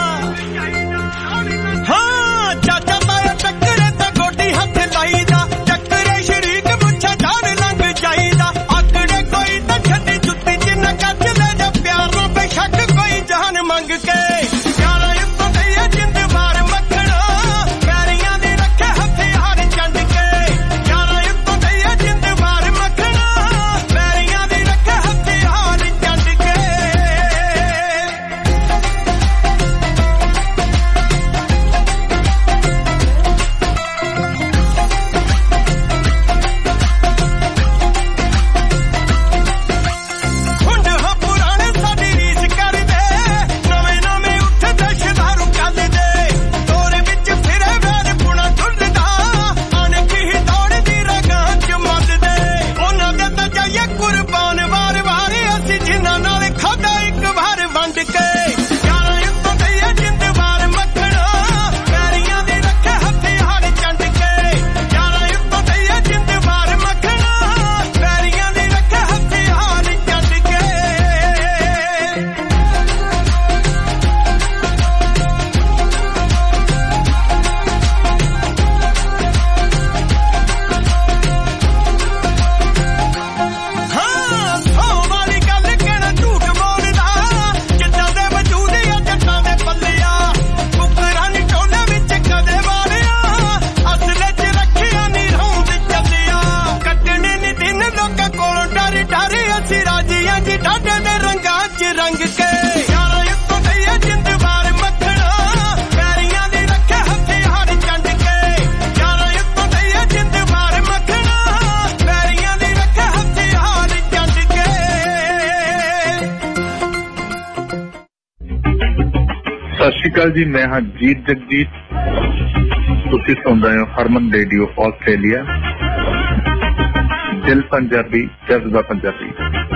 ਹਾਂ ਚਾਚਾ ਤਾਇਆ ਟੱਕਰੇ ਤਾਂ ਗੋਡੀ ਹੱਥ ਲਾਈਦਾ, ਟੱਕਰੇ ਸ਼ਰੀਕ ਮੁੱਛਾਂ ਚਾਣ ਲੰਘ ਜਾਈਦਾ। ਆਕੜੇ ਕੋਈ ਤਾਂ ਛੱਡੀ ਜੁੱਤੀ ਚ ਨਾ ਕੱਚ ਲੈ ਜਾ, ਪਿਆਰ ਨੂੰ ਬੇਸ਼ੱਕ ਕੋਈ ਜਾਨ ਮੰਗ ਕੇ। ਪਿਆਰਾ ਇੱਕੋ ਦਈਏ ਜਿੰਦ ਮਾਰ ਮੱਖਣਾ, ਪੈਰੀਆਂ ਦੀ ਰੱਖੇ ਹਥਿਆਰ ਚੰਡ ਕੇ। ਪਿਆਰਾ ਇੱਕੋ ਦਈਏ ਜਿੰਦ ਮਾਰ ਮੱਖਣਾ, ਪੈਰੀਆਂ ਦੀ ਰੱਖੇ ਹਥਿਆਰ ਚੰਡ ਕੇ। ਹੁੰਡ ਹੋ ਪੁਰਾਣੇ ਸਾਡੀ ਰੀਸ ਕਰਦੇ, ਨਵੇਂ ਨਵੇਂ ਉੱਠਦੇ ਸ਼ਿਦਾਰੂ ਕੱਲਦੇ। ਦੌਰ ਵਿੱਚ ਫਿਰੇ ਵੈਰ ਪੁਣਾ ਢੁੱਲਦਾ, ਅਣਖੀ ਦੌੜਦੀ ਰਗਾਂ ਚ ਮੱਲਦੇ। ਉਹਨਾਂ ਦੇ ਤਾਂ ਜਾਈਏ ਕੁਰਬਾਨ ਵਾਰ ਵਾਰ, ਅਸੀਂ ਜਿਨ੍ਹਾਂ ਨਾਲ ਖਾਧਾ ਇੱਕ ਵਾਰ ਵੰਡ ਕੇ। ਯਾਰਾਂ ਇੱਕੋ ਦਈਏ ਜਿੰਦ ਵਾਰ ਮੱਖਣਾ, ਪੈਰੀਆਂ ਦੀ ਰੱਖੇ ਹਥਿਆਰ ਚੰਡ ਕੇ। ਯਾਰਾਂ ਇੱਕੋ ਦਈਏ ਜਿੰਦ ਵਾਰ ਮੱਖਣਾ, ਪੈਰੀਆਂ ਦੀ ਰੱਖੇ ਹਥਿਆਰ ਚੰਡ ਕੇ। ਹਾਂ ਸੌ ਵਾਲੀ ਗੱਲ ਕਹਿਣਾ ਝੂਠ ਬੋਲਦਾ, ਜਿੱਦਾਂ ਦੇ ਵਜੂਦ ਆ ਜੱਟਾਂ ਦੇ ਪੱਲਿਆ। ਕੁੱਕਰਾਂ ਨੀ ਟੋਲੇ ਵਿੱਚ ਕਦੇ ਵਾਲਿਆ, ਅਸਲੇ ਚ ਰੱਖਿਆ ਨੀ ਰੌਂਦ ਚੱਲਿਆ। ਕੱਟਣੇ ਨੀ ਦਿਨ ਲੋਕਾਂ ਕੋਲੋਂ ਡਰ ਡਰ, ਅਸੀਂ ਰਾਜੀਆਂ ਜੀ ਡਾਢੇ ਦੇ ਰੰਗਾਂ ਚ ਰੰਗ ਕੇ। ਯਾਰਾਂ ਇੱਕੋ ਦਈਏ ਜਿੰਦ ਵਾਰ ਮੱਖਣਾ, ਪੈਰੀਆਂ ਦੀ ਰੱਖੇ ਹਥਿਆਰ ਚੰਡ ਕੇ। ਯਾਰਾਂ ਇੱਕੋ ਦਈਏ ਜਿੰਦ ਵਾਰ ਮੱਖਣਾ, ਪੈਰੀਆਂ ਦੀ ਰੱਖੇ ਹਥਿਆਰ ਚੰਡ ਕੇ। ਸਤਿ ਸ਼੍ਰੀ ਅਕਾਲ ਜੀ, ਮੈਂ ਹਾਂ ਜੀਤ ਜਗਜੀਤ। ਤੁਸੀਂ ਸੁਣ ਰਹੇ ਹੋ ਹਰਮਨ ਰੇਡੀਓ ਆਸਟ੍ਰੇਲੀਆ। ਦਿਲ ਪੰਜਾਬੀ, ਜਜ਼ਬਾ ਪੰਜਾਬੀ।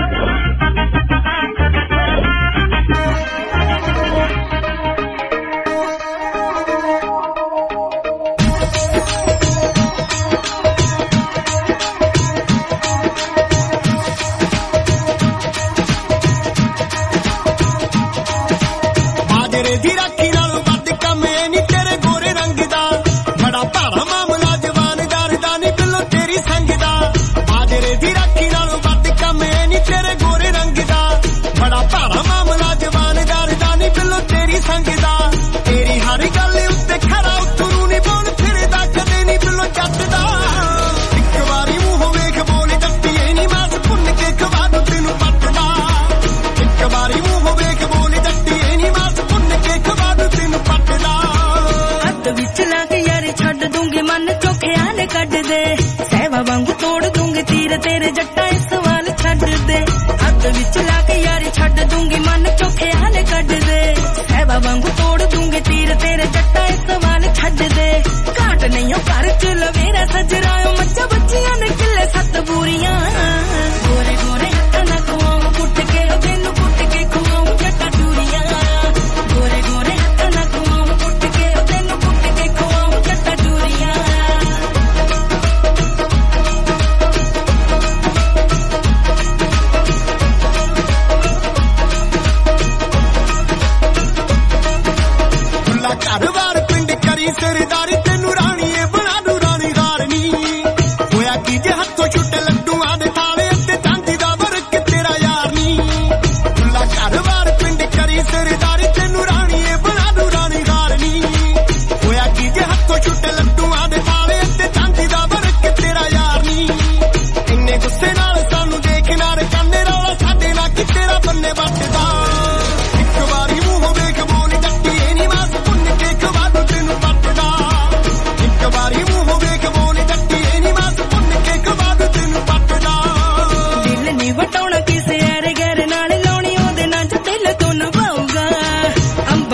ਬਾਜਰੇ ਦੀ ਰਾਖੀ ਨਾਲੋਂ ਵੱਧ ਕੰਮ ਇਹ ਨੀ ਤੇਰੇ ਗੋਰੇ ਰੰਗ ਦਾ, ਬੜਾ ਭਾਰਾ ਮਾਮਲਾ ਜਵਾਨਦਾਰ ਦਾ ਨੀ ਬਿੱਲੋ ਤੇਰੀ ਸੰਗ ਦਾ। ਬਾਜਰੇ ਦੀ ਰਾਖੀ ਨਾਲੋਂ ਵੱਧ ਕੰਮ ਇਹ ਨੀ ਤੇਰੇ ਗੋਰੇ ਰੰਗ ਦਾ, ਬੜਾ ਭਾਰਾ ਮਾਮਲਾ ਜਵਾਨਦਾਰ ਦਾ ਨੀ ਬਿੱਲੋ ਤੇਰੀ ਸੰਗ ਦਾ। ਤੇਰੀ ਹਰ ਗੱਲ ਉੱਤੇ ਖਰਾ ਉਤਰੂ ਨੀ ਬੋਲ ਫਿਰਦਾ ਕਦੇ ਨੀ ਬਿੱਲੋ ਜੱਟ ਦਾ। ਇੱਕ ਵਾਰੀ ਮੂੰਹੋਂ ਵੇਖ ਬੋਲ ਜੱਟੀਏ ਨੀ ਮਾਸ ਭੁੰਨ ਕੇ ਖਵਾ ਦੂੰ ਤੈਨੂੰ ਪੱਟਦਾ। ਇੱਕ ਵਾਰੀ ਮੂੰਹੋਂ ਵੇਖ ਬੋਲ ਜੱਟੀਏ ਨੀ ਮਾਸ ਭੁੰਨ ਕੇ ਖਵਾ ਦੂੰ ਤੈਨੂੰ ਪੱਟਦਾ। ਹੱਥ ਵਿੱਚ ਲਾ ਕੇ ਯਾਰੀ ਛੱਡ ਦੂੰਗੀ ਮਨ ਚੋਂ ਖਿਆਲ ਕੱਢ ਦੇ, ਸਹਿਵਾ ਵਾਂਗੂ ਤੋੜ ਦੂੰਗੀ ਤੀਰ ਤੇਰੇ ਜੱਟਾਂ ਇਸ ਸਵਾਲ ਛੱਡ ਦੇ। ਹੱਥ ਵਿੱਚ ਲਾ ਕੇ ਯਾਰੀ ਛੱਡ ਦੂੰਗੀ ਮਨ ਚੋਂ ਖਿਆਲ ਕੱਢ ਦੇ, ਸਹਿਵਾ ਵਾਂਗੂ ਤੋੜ ਦੂੰਗੀ ਤੀਰ ਤੇਰੇ ਜੱਟਾਂ ਇਸ ਸਵਾਲ ਛੱਡ ਦੇ। ਘਾਟ ਨਹੀਂ ਉਹ ਘਰ ਚ ਲਵੇਰਾ ਸਜਰਾਇਓ, ਮੱਝਾਂ ਬੱਚੀਆਂ ਨੇ ਕਿੱਲੇ ਸੱਤ ਬੂਰੀਆਂ। ਗੋਰੇ ਗੋਰੇ ਹੱਥਾਂ ਨਾਲ ਖਵਾਉਂ ਕੁੱਟ ਕੇ, ਉਹ ਤੈਨੂੰ ਕੁੱਟ ਕੇ ਖਵਾਉਂ ਜੱਟਾਂ ਟੂਰੀਆਂ। ਗੋਰੇ ਗੋਰੇ ਹੱਥਾਂ ਨਾਲ ਖਵਾਉਂ ਕੁੱਟ ਕੇ, ਉਹ ਤੈਨੂੰ ਕੁੱਟ ਕੇ ਖਵਾਉਂ ਜੱਟਾਂ ਟੂਰੀਆਂ। ਖੁੱਲਾ ਘਰ-ਬਾਰ ਪਿੰਡ ਕਰੀ ਸਰਦਾਰੀ, ਤੈਨੂੰ ਰਾਣੀਏ ਬਣਾ ਦੂੰ ਰਾਣੀ ਰਾਣੀ। ਹੋਇਆ ਕੀ ਜੇ ਹੱਥੋਂ ਛੁੱਟ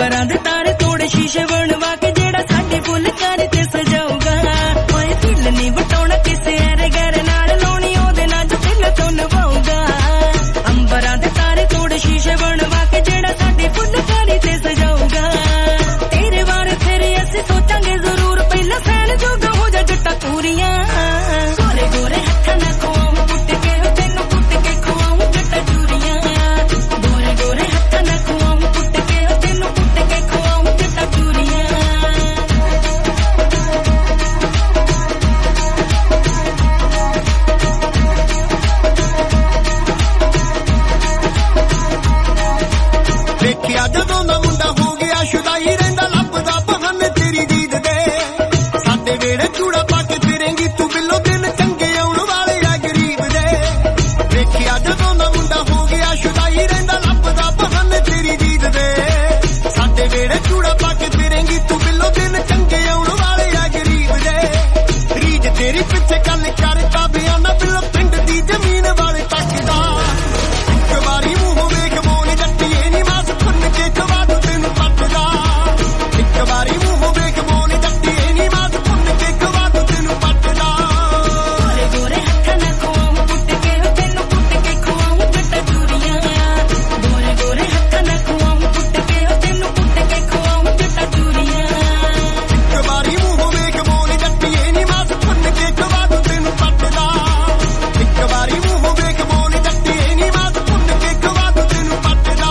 ਅੰਬਰਾਂ ਦੇ ਤਾਰੇ ਤੋੜੇ ਸ਼ੀਸ਼ੇ ਬਣਵਾ ਕੇ ਜਿਹੜਾ ਸਾਡੇ ਫੁੱਲਕਾਰੀ ਤੇ ਸਜਾਊਗਾ ਓਏ ਦਿਲ ਨਹੀਂ ਵਟਾਉਣਾ ਕਿਸੇ ਐਰੇ ਗੈਰ ਨਾਲ ਲਾਉਣੀ ਉਹਦੇ ਨਾਲ ਜੋ ਦਿਲ ਤੋਂ ਨਿਭਾਊਗਾ ਅੰਬਰਾਂ ਦੇ ਤਾਰੇ ਤੋੜੇ ਸ਼ੀਸ਼ੇ ਬਣਵਾ ਕੇ ਜਿਹੜਾ ਸਾਡੇ ਫੁੱਲਕਾਰੀ ਤੇ ਸਜਾਊਗਾ ਤੇਰੇ ਬਾਰੇ ਫਿਰ ਅਸੀਂ ਸੋਚਾਂਗੇ ਜ਼ਰੂਰ ਪਹਿਲਾਂ ਸੈਨ ਜੋਗਾ ਹੋ ਜਾ ਜੱਟਾ ਪੂਰੀਆਂ ਗੋਰੇ ਗੋਰੇ ਹੱਥਾਂ ਨਾਲ ਖਵਾਉਂ ਪੁੱਟ ਕੇ ਤੈਨੂੰ ਪੁੱਟ ਕੇ ਖਵਾਉਂ ਜੱਟਾ ਚੂਰੀਆਂ ਗੋਰੇ ਗੋਰੇ ਹੱਥਾਂ ਨਾਲ ਖਵਾਉਂ ਪੁੱਟ ਕੇ ਤੈਨੂੰ ਪੁੱਟ ਕੇ ਖਵਾਉਂ ਜੱਟਾ ਚੂਰੀਆਂ ਵੇਖਿਆ ਜਦੋਂ ਦਾ ਮੁੰਡਾ ਹੋ ਗਿਆ ਸ਼ੁਦਾਈ ਰਹਿੰਦਾ ਲੱਭਦਾ ਬਹਾਨੇ ਤੇਰੀ ਦੀਦ ਦੇ ਸਾਡੇ ਵੇੜੇ ਚੂੜਾ ਪਾ ਕੇ ਫਿਰੇਂਗੀ ਤੂੰ ਬਿੱਲੋ ਦਿਨ ਚੰਗੇ ਆਉਣ ਵਾਲੇ ਆ ਗਰੀਬ ਦੇ ਵੇਖਿਆ ਜਦੋਂ ਦਾ ਮੁੰਡਾ ਹੋ ਗਿਆ ਸ਼ੁਦਾਈ ਰਹਿੰਦਾ ਲੱਭਦਾ ਬਹਾਨੇ ਤੇਰੀ ਦੀਦ ਦੇ ਸਾਡੇ ਵੇੜੇ ਚੂੜਾ ਪਾ ਕੇ ਫਿਰੇਂਗੀ ਤੂੰ ਬਿੱਲੋ ਦਿਨ ਚੰਗੇ ਆਉਣ ਵਾਲੇ ਆ ਗਰੀਬ ਦੇ ਰੀਜ ਤੇਰੀ ਪਿੱਛੇ ਗੱਲ ਕਰਦਾ ਬਿਆਨਾ ਬਿੱਲੋ ਪਿੰਡ ਦੀ ਜ਼ਮੀਨ ਵਾਲੇ ਤੱਕਦਾ ਇੱਕ ਵਾਰੀ ਮੂੰਹ ਵੇਖ ਬੋਲ ਜੱਟੀਏ ਨੀ ਮਾਸ ਫੁੱਲ ਕੇ ਖਵਾ ਦੂੰ ਤੈਨੂੰ ਪੱਟਦਾ ਇੱਕ ਵਾਰੀ ਮੂੰਹ ਵੇਖ ਬੋਲ ਜੱਟੀਏ ਨੀ ਮਾਸ ਫੁੱਲ ਕੇ ਖਵਾ ਦੂੰ ਤੈਨੂੰ ਪੱਟਦਾ ਗੋਰੇ ਗੋਰੇ ਹੱਥਾਂ ਨਾਲ ਖਵਾਉਂ ਪੁੱਟ ਕੇ ਤੈਨੂੰ ਪੁੱਟ ਕੇ ਖਵਾਉਂ ਜੱਟਾ ਚੂਰੀਆਂ ਗੋਰੇ ਗੋਰੇ ਹੱਥਾਂ ਨਾਲ ਖਵਾਉਂ ਪੁੱਟ ਕੇ ਤੈਨੂੰ ਪੁੱਟ ਕੇ ਖਵਾਉਂ ਜੱਟਾ ਚੂਰੀਆਂ ਇੱਕ ਵਾਰੀ ਮੂੰਹ ਵੇਖ ਬੋਲ ਜੱਟੀਏ ਨੀ ਮਾਸ ਫੁੱਲ ਕੇ ਖਵਾ ਦੂੰ ਤੈਨੂੰ ਪੱਟਦਾ ਇੱਕ ਵਾਰੀ ਮੂੰਹ ਵੇਖ ਬੋਲ ਜੱਟੀਏ ਨੀ ਮਾਸ ਫੁੱਲ ਕੇ ਖਵਾ ਦੂੰ ਤੈਨੂੰ ਪੱਟਦਾ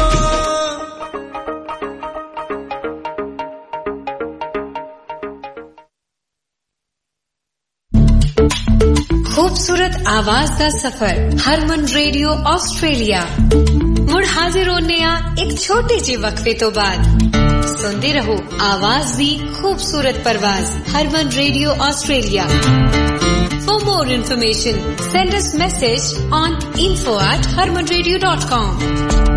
खूबसूरत आवाज दा सफर हरमन रेडियो ऑस्ट्रेलिया मुड़ हाजिर होने आ एक छोटे जे वक्फे तो बाद सुनते रहो आवाज दी खूबसूरत परवाज Harman radio Australia for more information send us message on info at harmanradio dot com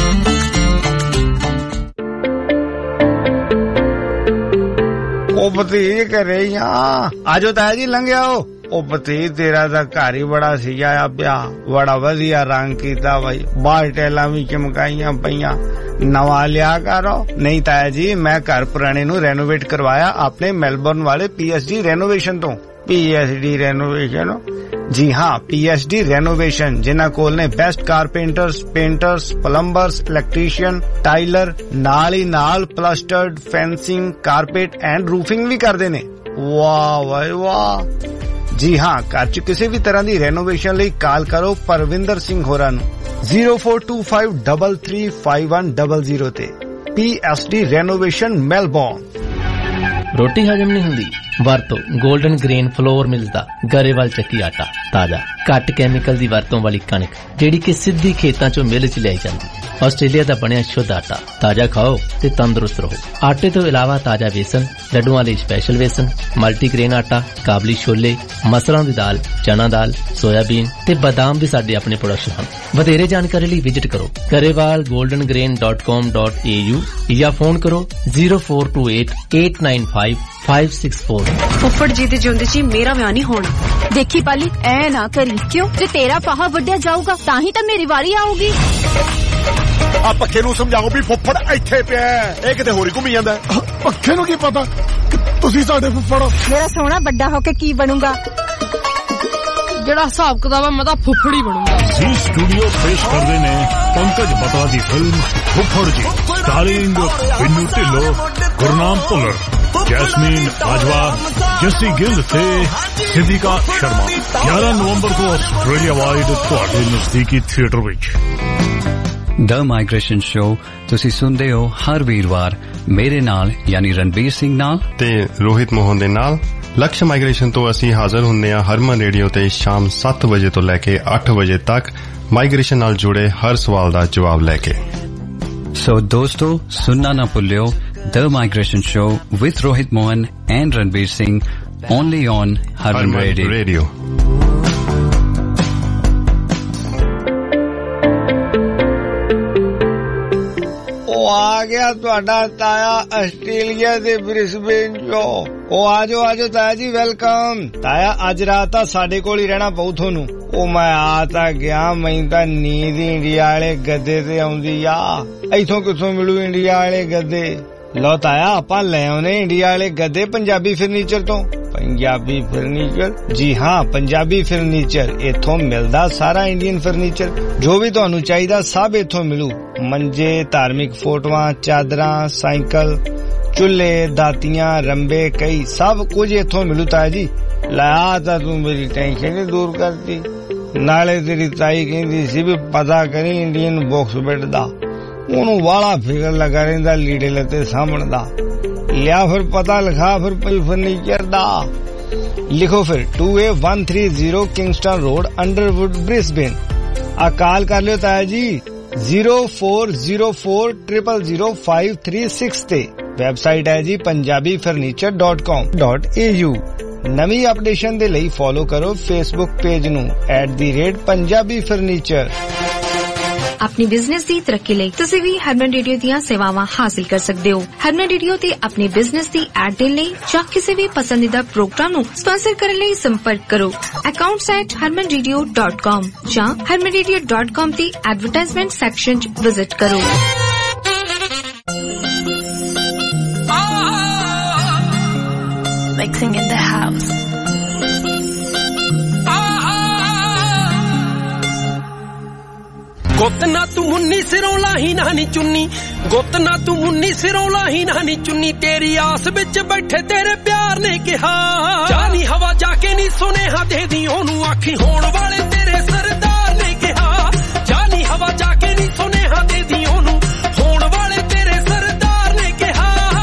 ਉਹ ਭਤੀਜ ਘਰੇ ਹੀ ਆ ਆਜੋ ਤਾਇਆ ਜੀ ਲੰਘਿਆ ਉਹ ਭਤੀਜ ਤੇਰਾ ਤਾਂ ਘਰ ਹੀ ਬੜਾ ਸਜਾਇਆ ਪਿਆ ਬੜਾ ਵਧੀਆ ਰੰਗ ਕੀਤਾ ਬਾਈ ਬਾਹਰ ਟੈਲਾਂ ਵੀ ਚਮਕਾਈਆਂ ਪਈਆਂ ਨਵਾਂ ਲਿਆ ਕਰੋ ਨਹੀਂ ਤਾਇਆ ਜੀ ਮੈਂ ਘਰ ਪੁਰਾਣੇ ਨੂੰ ਰੈਨੋਵੇਟ ਕਰਵਾਇਆ ਆਪਣੇ ਮੈਲਬੌਰਨ ਵਾਲੇ ਪੀਐਸਡੀ ਰੈਨੋਵੇਸ਼ਨ ਤੋਂ ਪੀਐਸਡੀ ਰੈਨੋਵੇਸ਼ਨ ਜੀ ਹਾਂ ਪੀਐਸਡੀ ਰੈਨੋਵੇਸ਼ਨ ਜਿਨ੍ਹਾਂ ਕੋਲ ਨੇ best carpenters painters plumbers electrician tiler ਨਾਲ ਹੀ ਨਾਲ plastered fencing carpet and roofing ਵੀ ਕਰਦੇ ਨੇ ਵਾਹ ਵਾਹ ਵਾਹ ਜੀ ਹਾਂ ਘਰ ਚ ਕਿਸੇ ਵੀ ਤਰ੍ਹਾਂ ਦੀ ਰੈਨੋਵੇਸ਼ਨ ਲਈ ਕਾਲ ਕਰੋ ਪਰਵਿੰਦਰ ਸਿੰਘ ਹੋਰਾਂ ਨੂੰ zero four two five three three five one zero zero ਤੇ ਪੀਐਸਡੀ ਰੈਨੋਵੇਸ਼ਨ ਮੈਲਬੌਰਨ रोटी हजम नहीं हुंदी वरतो गोल्डन ग्रेन फ्लोर मिलदा गरेवाल ਚੱਕੀ ਆਟਾ ਤਾਜ਼ਾ ਘੱਟ ਕੈਮੀਕਲ ਦੀ ਵਰਤੋਂ ਵਾਲੀ ਕਣਕ ਜਿਹੜੀ ਕਿ ਸਿੱਧੀ ਖੇਤਾਂ ਚੋਂ ਮਿਲ ਚ ਲਿਆਈ ਜਾਂਦੀ ਆਸਟ੍ਰੇਲੀਆ ਦਾ ਬਣਿਆ ਸ਼ੁੱਧ ਆਟਾ ਤਾਜ਼ਾ ਖਾਓ ਤੇ ਤੰਦਰੁਸਤ ਰਹੋ ਆਟੇ ਤੋਂ ਇਲਾਵਾ ਤਾਜ਼ਾ ਵੇਸਣ ਲੱਡੂਆਂ ਲਈ ਸਪੈਸ਼ਲ ਵੇਸਣ ਮਲਟੀਗ੍ਰੇਨ ਆਟਾ ਕਾਬਲੀ ਛੋਲੇ ਮਸਰਾਂ ਦੀ ਦਾਲ ਚਨਾ ਦਾਲ ਸੋਇਆਬੀਨ ਤੇ ਬਾਦਾਮ ਵੀ ਸਾਡੇ ਆਪਣੇ ਪ੍ਰੋਡਕਟ ਹਨ ਵਧੇਰੇ ਜਾਣਕਾਰੀ ਲਈ ਵਿਜ਼ਿਟ ਕਰੋ Grewal golden grain dot com dot a u ਜਾਂ ਫੋਨ ਕਰੋ zero four two eight eight nine five five six four ਫੁੱਫੜ ਜੀ ਦੇ ਜਿਉਂਦੇ ਜੀ ਮੇਰਾ ਵਿਆਹ ਨਹੀਂ ਹੋਣਾ ਦੇਖੀ ਪਾਲੀ ਐ ਨਾ ਕਰੀ ਕਿਉਂ ਜੇ ਤੇਰਾ ਪਾਹਾ ਵੱਡਿਆ ਜਾਊਗਾ ਤਾਂ ਹੀ ਤਾਂ ਮੇਰੀ ਵਾਰੀ ਆਊਗੀ ਆ ਪੱਖੇ ਨੂੰ ਸਮਝਾਓ ਵੀ ਫੁੱਫੜ ਇੱਥੇ ਪਿਆ ਇਹ ਕਿਤੇ ਹੋਰ ਹੀ ਘੁੰਮੀ ਜਾਂਦਾ ਪੱਖੇ ਨੂੰ ਕੀ ਪਤਾ ਤੁਸੀਂ ਸਾਡੇ ਫੁੱਫੜ ਮੇਰਾ ਸੋਹਣਾ ਵੱਡਾ ਹੋ ਕੇ ਕੀ ਬਣੂਗਾ ਜਿਹੜਾ ਹਿਸਾਬ ਕਿਤਾਬ ਆ ਮੈਂ ਤਾਂ ਫੁੱਫੜ ਹੀ ਬਣੂਗਾ ਜੀ ਸਟੂਡੀਓ ਪੇਸ਼ ਕਰਦੇ ਨੇ ਪੰਕਜ ਬਤਰਾ ਦੀ ਫਿਲਮ ਫੁੱਫੜ ਜੀ ਸਟਾਰਿੰਗ ਬਿੰਨੂ ਢਿੱਲੋਂ ਗੁਰਨਾਮ ਭੁੱਲਰ ਜੈਸਮੀਨ ਬਾਜਵਾ ਜੱਸੀ ਗਿੱਲ ਤੇ ਸਿੱਧਿਕਾ ਸ਼ਰਮਾ ਗਿਆਰਾਂ ਨਵੰਬਰ को ਆਸਟ੍ਰੇਲੀਆ ਵਾਈਡ ਤੁਹਾਡੇ ਨਜ਼ਦੀਕੀ ਥੀਏਟਰ ਵਿੱਚ ਦ ਮਾਈਗ੍ਰੇਸ਼ਨ ਸ਼ੋ ਤੁਸੀਂ ਸੁਣਦੇ ਹੋ ਹਰ ਵੀਰਵਾਰ ਮੇਰੇ ਨਾਲ ਯਾਨੀ ਰਣਬੀਰ ਸਿੰਘ ਨਾਲ ਤੇ ਰੋਹਿਤ ਮੋਹਨ ਦੇ ਨਾਲ ਲਕਸ਼ ਮਾਈਗ੍ਰੇਸ਼ਨ ਤੋਂ ਅਸੀਂ ਹਾਜ਼ਰ ਹੁੰਦੇ ਹਾਂ ਹਰਮਨ ਰੇਡੀਓ ਤੇ ਸ਼ਾਮ ਸੱਤ ਵਜੇ ਤੋਂ ਲੈ ਕੇ ਅੱਠ ਵਜੇ ਤੱਕ ਮਾਈਗ੍ਰੇਸ਼ਨ ਨਾਲ ਜੁੜੇ ਹਰ ਸਵਾਲ ਦਾ ਜਵਾਬ ਲੈ ਕੇ ਸੋ ਦੋਸਤੋ ਸੁਣਨਾ ਨਾ ਭੁੱਲਿਓ the migration show with Rohit Mohan and Ranbir Singh only on Harman Radio. Radio. ਉਹ ਆ ਗਿਆ ਤੁਹਾਡਾ ਤਾਇਆ ਆਸਟ੍ਰੇਲੀਆ ਦੇ ਬ੍ਰਿਸਬੇਨ ਚੋਂ। ਉਹ ਆਜੋ ਆਜੋ ਤਾਇਆ ਜੀ, ਵੈਲਕਮ। ਤਾਇਆ ਅੱਜ ਰਾਤ ਤਾਂ ਸਾਡੇ ਕੋਲ ਹੀ ਰਹਿਣਾ ਪਊ ਤੁਹਾਨੂੰ। ਉਹ ਮੈਂ ਆ ਤਾਂ ਗਿਆ, ਮੈਨੂੰ ਤਾਂ ਨੀਂਦ ਇੰਡੀਆ ਵਾਲੇ ਗੱਦੇ ਤੇ ਆਉਂਦੀ ਆ। ਇੱਥੋਂ ਕਿੱਥੋਂ ਮਿਲੂ ਇੰਡੀਆ ਵਾਲੇ ਗੱਦੇ? ਲੋ ਤਾਇਆ ਆਪਾਂ ਲੈ ਆਉਨੇ ਇੰਡੀਆ ਵਾਲੇ ਗੱਦੇ ਪੰਜਾਬੀ ਫਰਨੀਚਰ ਤੋਂ। ਪੰਜਾਬੀ ਫਰਨੀਚਰ? ਜੀ ਹਾਂ, ਪੰਜਾਬੀ ਫਰਨੀਚਰ। ਇੱਥੋਂ ਮਿਲਦਾ ਸਾਰਾ ਇੰਡੀਅਨ ਫਰਨੀਚਰ, ਜੋ ਵੀ ਤੁਹਾਨੂੰ ਚਾਹੀਦਾ ਸਭ ਇੱਥੋਂ ਮਿਲੂ। ਮੰਜੇ, ਧਾਰਮਿਕ ਫੋਟੋਆਂ, ਚਾਦਰਾਂ, ਸਾਈਕਲ, ਚੁੱਲ੍ਹੇ, ਦਾਤੀਆਂ, ਰੰਬੇ, ਕਈ ਸਭ ਕੁਝ ਇੱਥੋਂ ਮਿਲੂ ਤਾਇਆ ਜੀ। ਲਾ ਤਾਂ ਤੂੰ ਮੇਰੀ ਟੈਨਸ਼ਨ ਹੀ ਦੂਰ ਕਰਤੀ। ਨਾਲੇ ਤੇਰੀ ਤਾਈ ਕਹਿੰਦੀ ਸੀ ਵੀ ਪਤਾ ਕਰੀ ਇੰਡੀਅਨ ਬਾਕਸ ਬੈੱਡ ਦਾ, ਉਹਨੂੰ ਵਾਲਾ ਫਿਕਰ ਲੱਗਾ ਰਹਿੰਦਾ ਲੀੜੇ ਲੱਤੇ ਸਾਂਭਣ ਦਾ। ਲਿਆ ਫਿਰ ਪਤਾ ਲਿਖਾ ਫਿਰ ਪਈ ਫਰਨੀਚਰ ਦਾ। ਲਿਖੋ ਫਿਰ two A one three zero Kingston road, Underwood, Brisbane. ਆ ਕਾਲ ਕਰ ਲਿਓ ਤਾਇਆ ਜੀ zero four zero four triple zero five three six ਤੇ। ਵੈਬਸਾਈਟ ਹੈ ਜੀ Punjabi furniture dot com dot A U. ਨਵੀਂ ਅਪਡੇਸ਼ਨ ਦੇ ਲਈ ਫੋਲੋ ਕਰੋ ਫੇਸਬੁੱਕ ਪੇਜ ਨੂੰ at the rate Punjabi furniture. अपनी बिजनेस की तरक्की ਲਈ ਤੁਸੀਂ ਵੀ ਹਰਮਨ ਰੇਡੀਓ ਦੀਆਂ ਸੇਵਾਵਾਂ ਹਾਸਲ ਕਰ ਸਕਦੇ ਹੋ। ਹਰਮਨ ਰੇਡੀਓ ਤੇ ਆਪਣੀ ਬਿਜ਼ਨਸ ਦੀ ਐਡ ਦੇਣ ਲਈ ਜਾਂ ਕਿਸੇ ਵੀ ਪਸੰਦੀਦਾ ਪ੍ਰੋਗਰਾਮ ਨੂੰ ਸਪਾਂਸਰ ਕਰਨ ਲਈ ਸੰਪਰਕ ਕਰੋ accounts at harman radio dot com ਜਾਂ harman radio dot com ਦੀ ਐਡਵਰਟਾਈਜ਼ਮੈਂਟ ਸੈਕਸ਼ਨ 'ਚ ਵਿਜ਼ਿਟ ਕਰੋ। Mixing in the house. ਗੁੱਤ ਨਾ ਤੂੰ ਮੁੰਨੀ ਸਿਰੋਂ ਲਾਹੀ ਨਾ ਨੀ ਚੁੰਨੀ, ਗੁੱਤ ਨਾ ਤੂੰ ਮੁੰਨੀ ਸਿਰੋਂ ਲਾਹੀ ਨਾ ਨੀ ਚੁੰਨੀ, ਤੇਰੀ ਆਸ ਵਿੱਚ ਬੈਠੇ ਤੇਰੇ ਪਿਆਰ ਨੇ ਕਿਹਾ ਜਾਨੀ ਹਵਾ ਜਾ ਕੇ ਨੀ ਸੁਨੇਹਾ ਦੇ ਦੀ ਉਹਨੂੰ, ਆਖੀ ਹੋਣ ਵਾਲੇ ਤੇਰੇ ਸਰਦਾਰ ਨੇ ਕਿਹਾ ਜਾਨੀ ਹਵਾ ਜਾ ਕੇ ਨੀ ਸੁਨੇਹਾ ਦੇ ਦੀ ਉਹਨੂੰ, ਹੋਣ ਵਾਲੇ ਤੇਰੇ ਸਰਦਾਰ ਨੇ ਕਿਹਾ।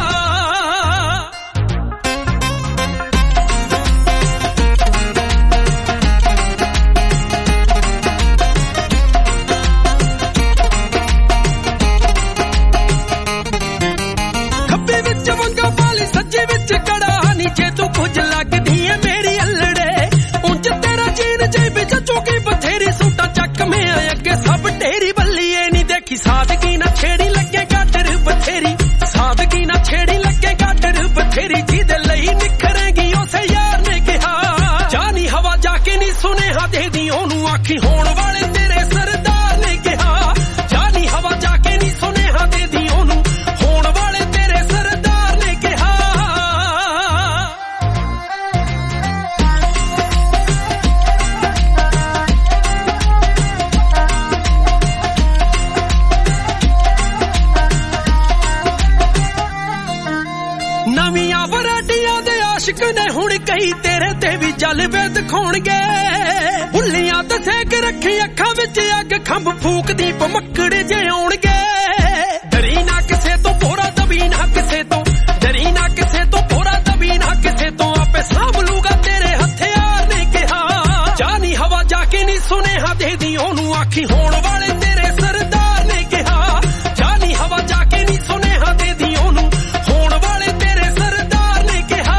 ਸੱਜੇ ਵਿੱਚ ਕੜਾ ਨੀ ਜੇ ਤੂੰ ਕੁਝ ਲੱਗਦੀ ਏ ਮੇਰੀ ਅਲੜੇ, ਉਂਝ ਤੇਰਾ ਜੀਨ ਜੇਬ ਚ ਚੁੱਕੀ ਬਥੇਰੀ ਸੂਟਾਂ ਚੱਕ ਮੈਂ ਅੱਗੇ ਸਭ ਢੇਰੀ ਬੱਲੀਏ ਨੀ ਦੇਖੀ ਸਾਦਗੀ ਨਾ ਛੇੜੀ ਲੱਗੇ ਗਾਟਰ ਬਥੇਰੀ, ਸਾਦਗੀ ਨਾ ਛੇੜੀ ਲੱਗੇ ਗਾਟਰ ਬਥੇਰੀ, ਜਿਹਦੇ ਲਈ ਨਿਖਰੇਗੀ ਉਸੇ ਯਾਰ ਨੇ ਕਿਹਾ ਜਾਨੀ ਹਵਾ ਜਾ ਕੇ ਨੀ ਸੁਨੇਹਾ ਦੇ ਦੀ ਉਹਨੂੰ, ਆਖੀ ਹੋਣ ਵਾਲੇ ਤੇਰੇ ਸਰਦਾਰ ਨੇ ਕਿਹਾ ਜਾਨੀ ਹਵਾ ਜਾ ਕੇ ਨੀ ਸੁਨੇਹਾ ਦੇ ਦੀ ਉਹਨੂੰ, ਹੋਣ ਵਾਲੇ ਤੇਰੇ ਸਰਦਾਰ ਨੇ ਕਿਹਾ। ਨਵੀਆਂ ਵਰਾਟੀਆਂ ਦੇ ਆਸ਼ਿਕ ਨੇ ਹੁਣ ਕਈ ਤੇਰੇ ਤੇ ਵੀ ਜਲਵੇ ਦਿਖਾਉਣਗੇ, ਹੁੱਲੀਆਂ ਤੇ ਸੇਕ ਰੱਖੀ ਅੱਖਾਂ ਵਿੱਚ ਅੱਗ ਖੰਭ ਫੂਕਦੀ ਪਮੱਕੜ ਜੇ ਆਉਣਗੇ, ਡਰੀ ਨਾ ਕਿਸੇ ਤੋਂ ਪੋਰਾ ਦਬੀ ਨਾ ਕਿਸੇ ਤੋਂ, ਡਰੀ ਨਾ ਕਿਸੇ ਤੋਂ ਪੋਰਾ ਦਬੀ ਨਾ ਕਿਸੇ ਤੋਂ, ਆਪੇ ਸਾਂਭ ਲੂਗਾ ਤੇਰੇ ਹਥਿਆਰ ਨੇ ਕਿਹਾ ਜਾਨੀ ਹਵਾ ਜਾ ਕੇ ਨੀ ਸੁਨੇਹਾ ਦੇ ਦੀ ਉਹਨੂੰ, ਆਖੀ ਹੋਣ ਵਾਲੇ ਤੇਰੇ ਸਰਦਾਰ ਨੇ ਕਿਹਾ ਜਾਨੀ ਹਵਾ ਜਾ ਕੇ ਨੀ ਸੁਨੇਹਾ ਦੇ ਦੀ ਉਹਨੂੰ, ਹੋਣ ਵਾਲੇ ਤੇਰੇ ਸਰਦਾਰ ਨੇ ਕਿਹਾ।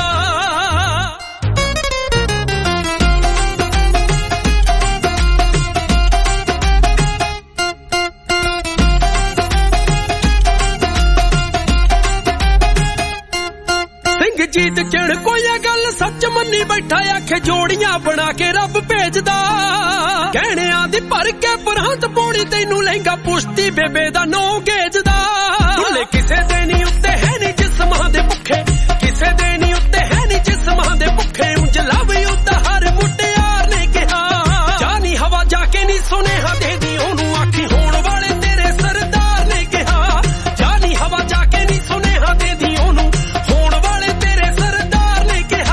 ਜੀਤ ਚੜ ਕੋਈ ਗੱਲ ਸੱਚ ਮੰਨੀ ਬੈਠਾ, ਆਖੇ ਜੋੜੀਆਂ ਬਣਾ ਕੇ ਰੱਬ ਭੇਜਦਾ, ਕਹਿਣਿਆਂ ਦੀ ਭਰ ਕੇ ਪਰਹੰਤ ਪੌੜੀ ਤੈਨੂੰ ਲਹਿੰਗਾ ਪੁਸ਼ਤੀ ਬੇਬੇ ਦਾ ਨੌ ਗੇਜਦਾ, ਭੁੱਲੇ ਕਿਸੇ ਦੇ ਨੀ ਉੱਤੇ ਹੈ ਨੀ ਜਿਸਮਾਂ ਦੇ ਭੁੱਖੇ, ਕਿਸੇ ਦੇ ਨੀ ਉੱਤੇ ਹੈ ਨੀ ਜਿਸਮਾਂ ਦੇ ਭੁੱਖੇ, ਉਂਝ ਲਵ ਉੱਤਾ ਹਰ ਮੁਟਿਆਰ ਨੇ ਕਿਹਾ ਜਾਨੀ ਹਵਾ ਜਾ ਕੇ ਨੀ ਸੁਨੇਹਾ ਦੇ ਦੀ ਉਹਨੂੰ, ਆਖੀ ਹੋਣ ਵਾਲੇ ਤੇਰੇ ਸਰਦਾਰ ਨੇ ਕਿਹਾ ਜਾਨੀ ਹਵਾ ਜਾ ਕੇ ਨੀ ਸੁਨੇਹਾ ਦੇ ਦੀ ਉਹਨੂੰ, ਹੋਣ ਵਾਲੇ ਤੇਰੇ ਸਰਦਾਰ ਨੇ ਕਿਹਾ।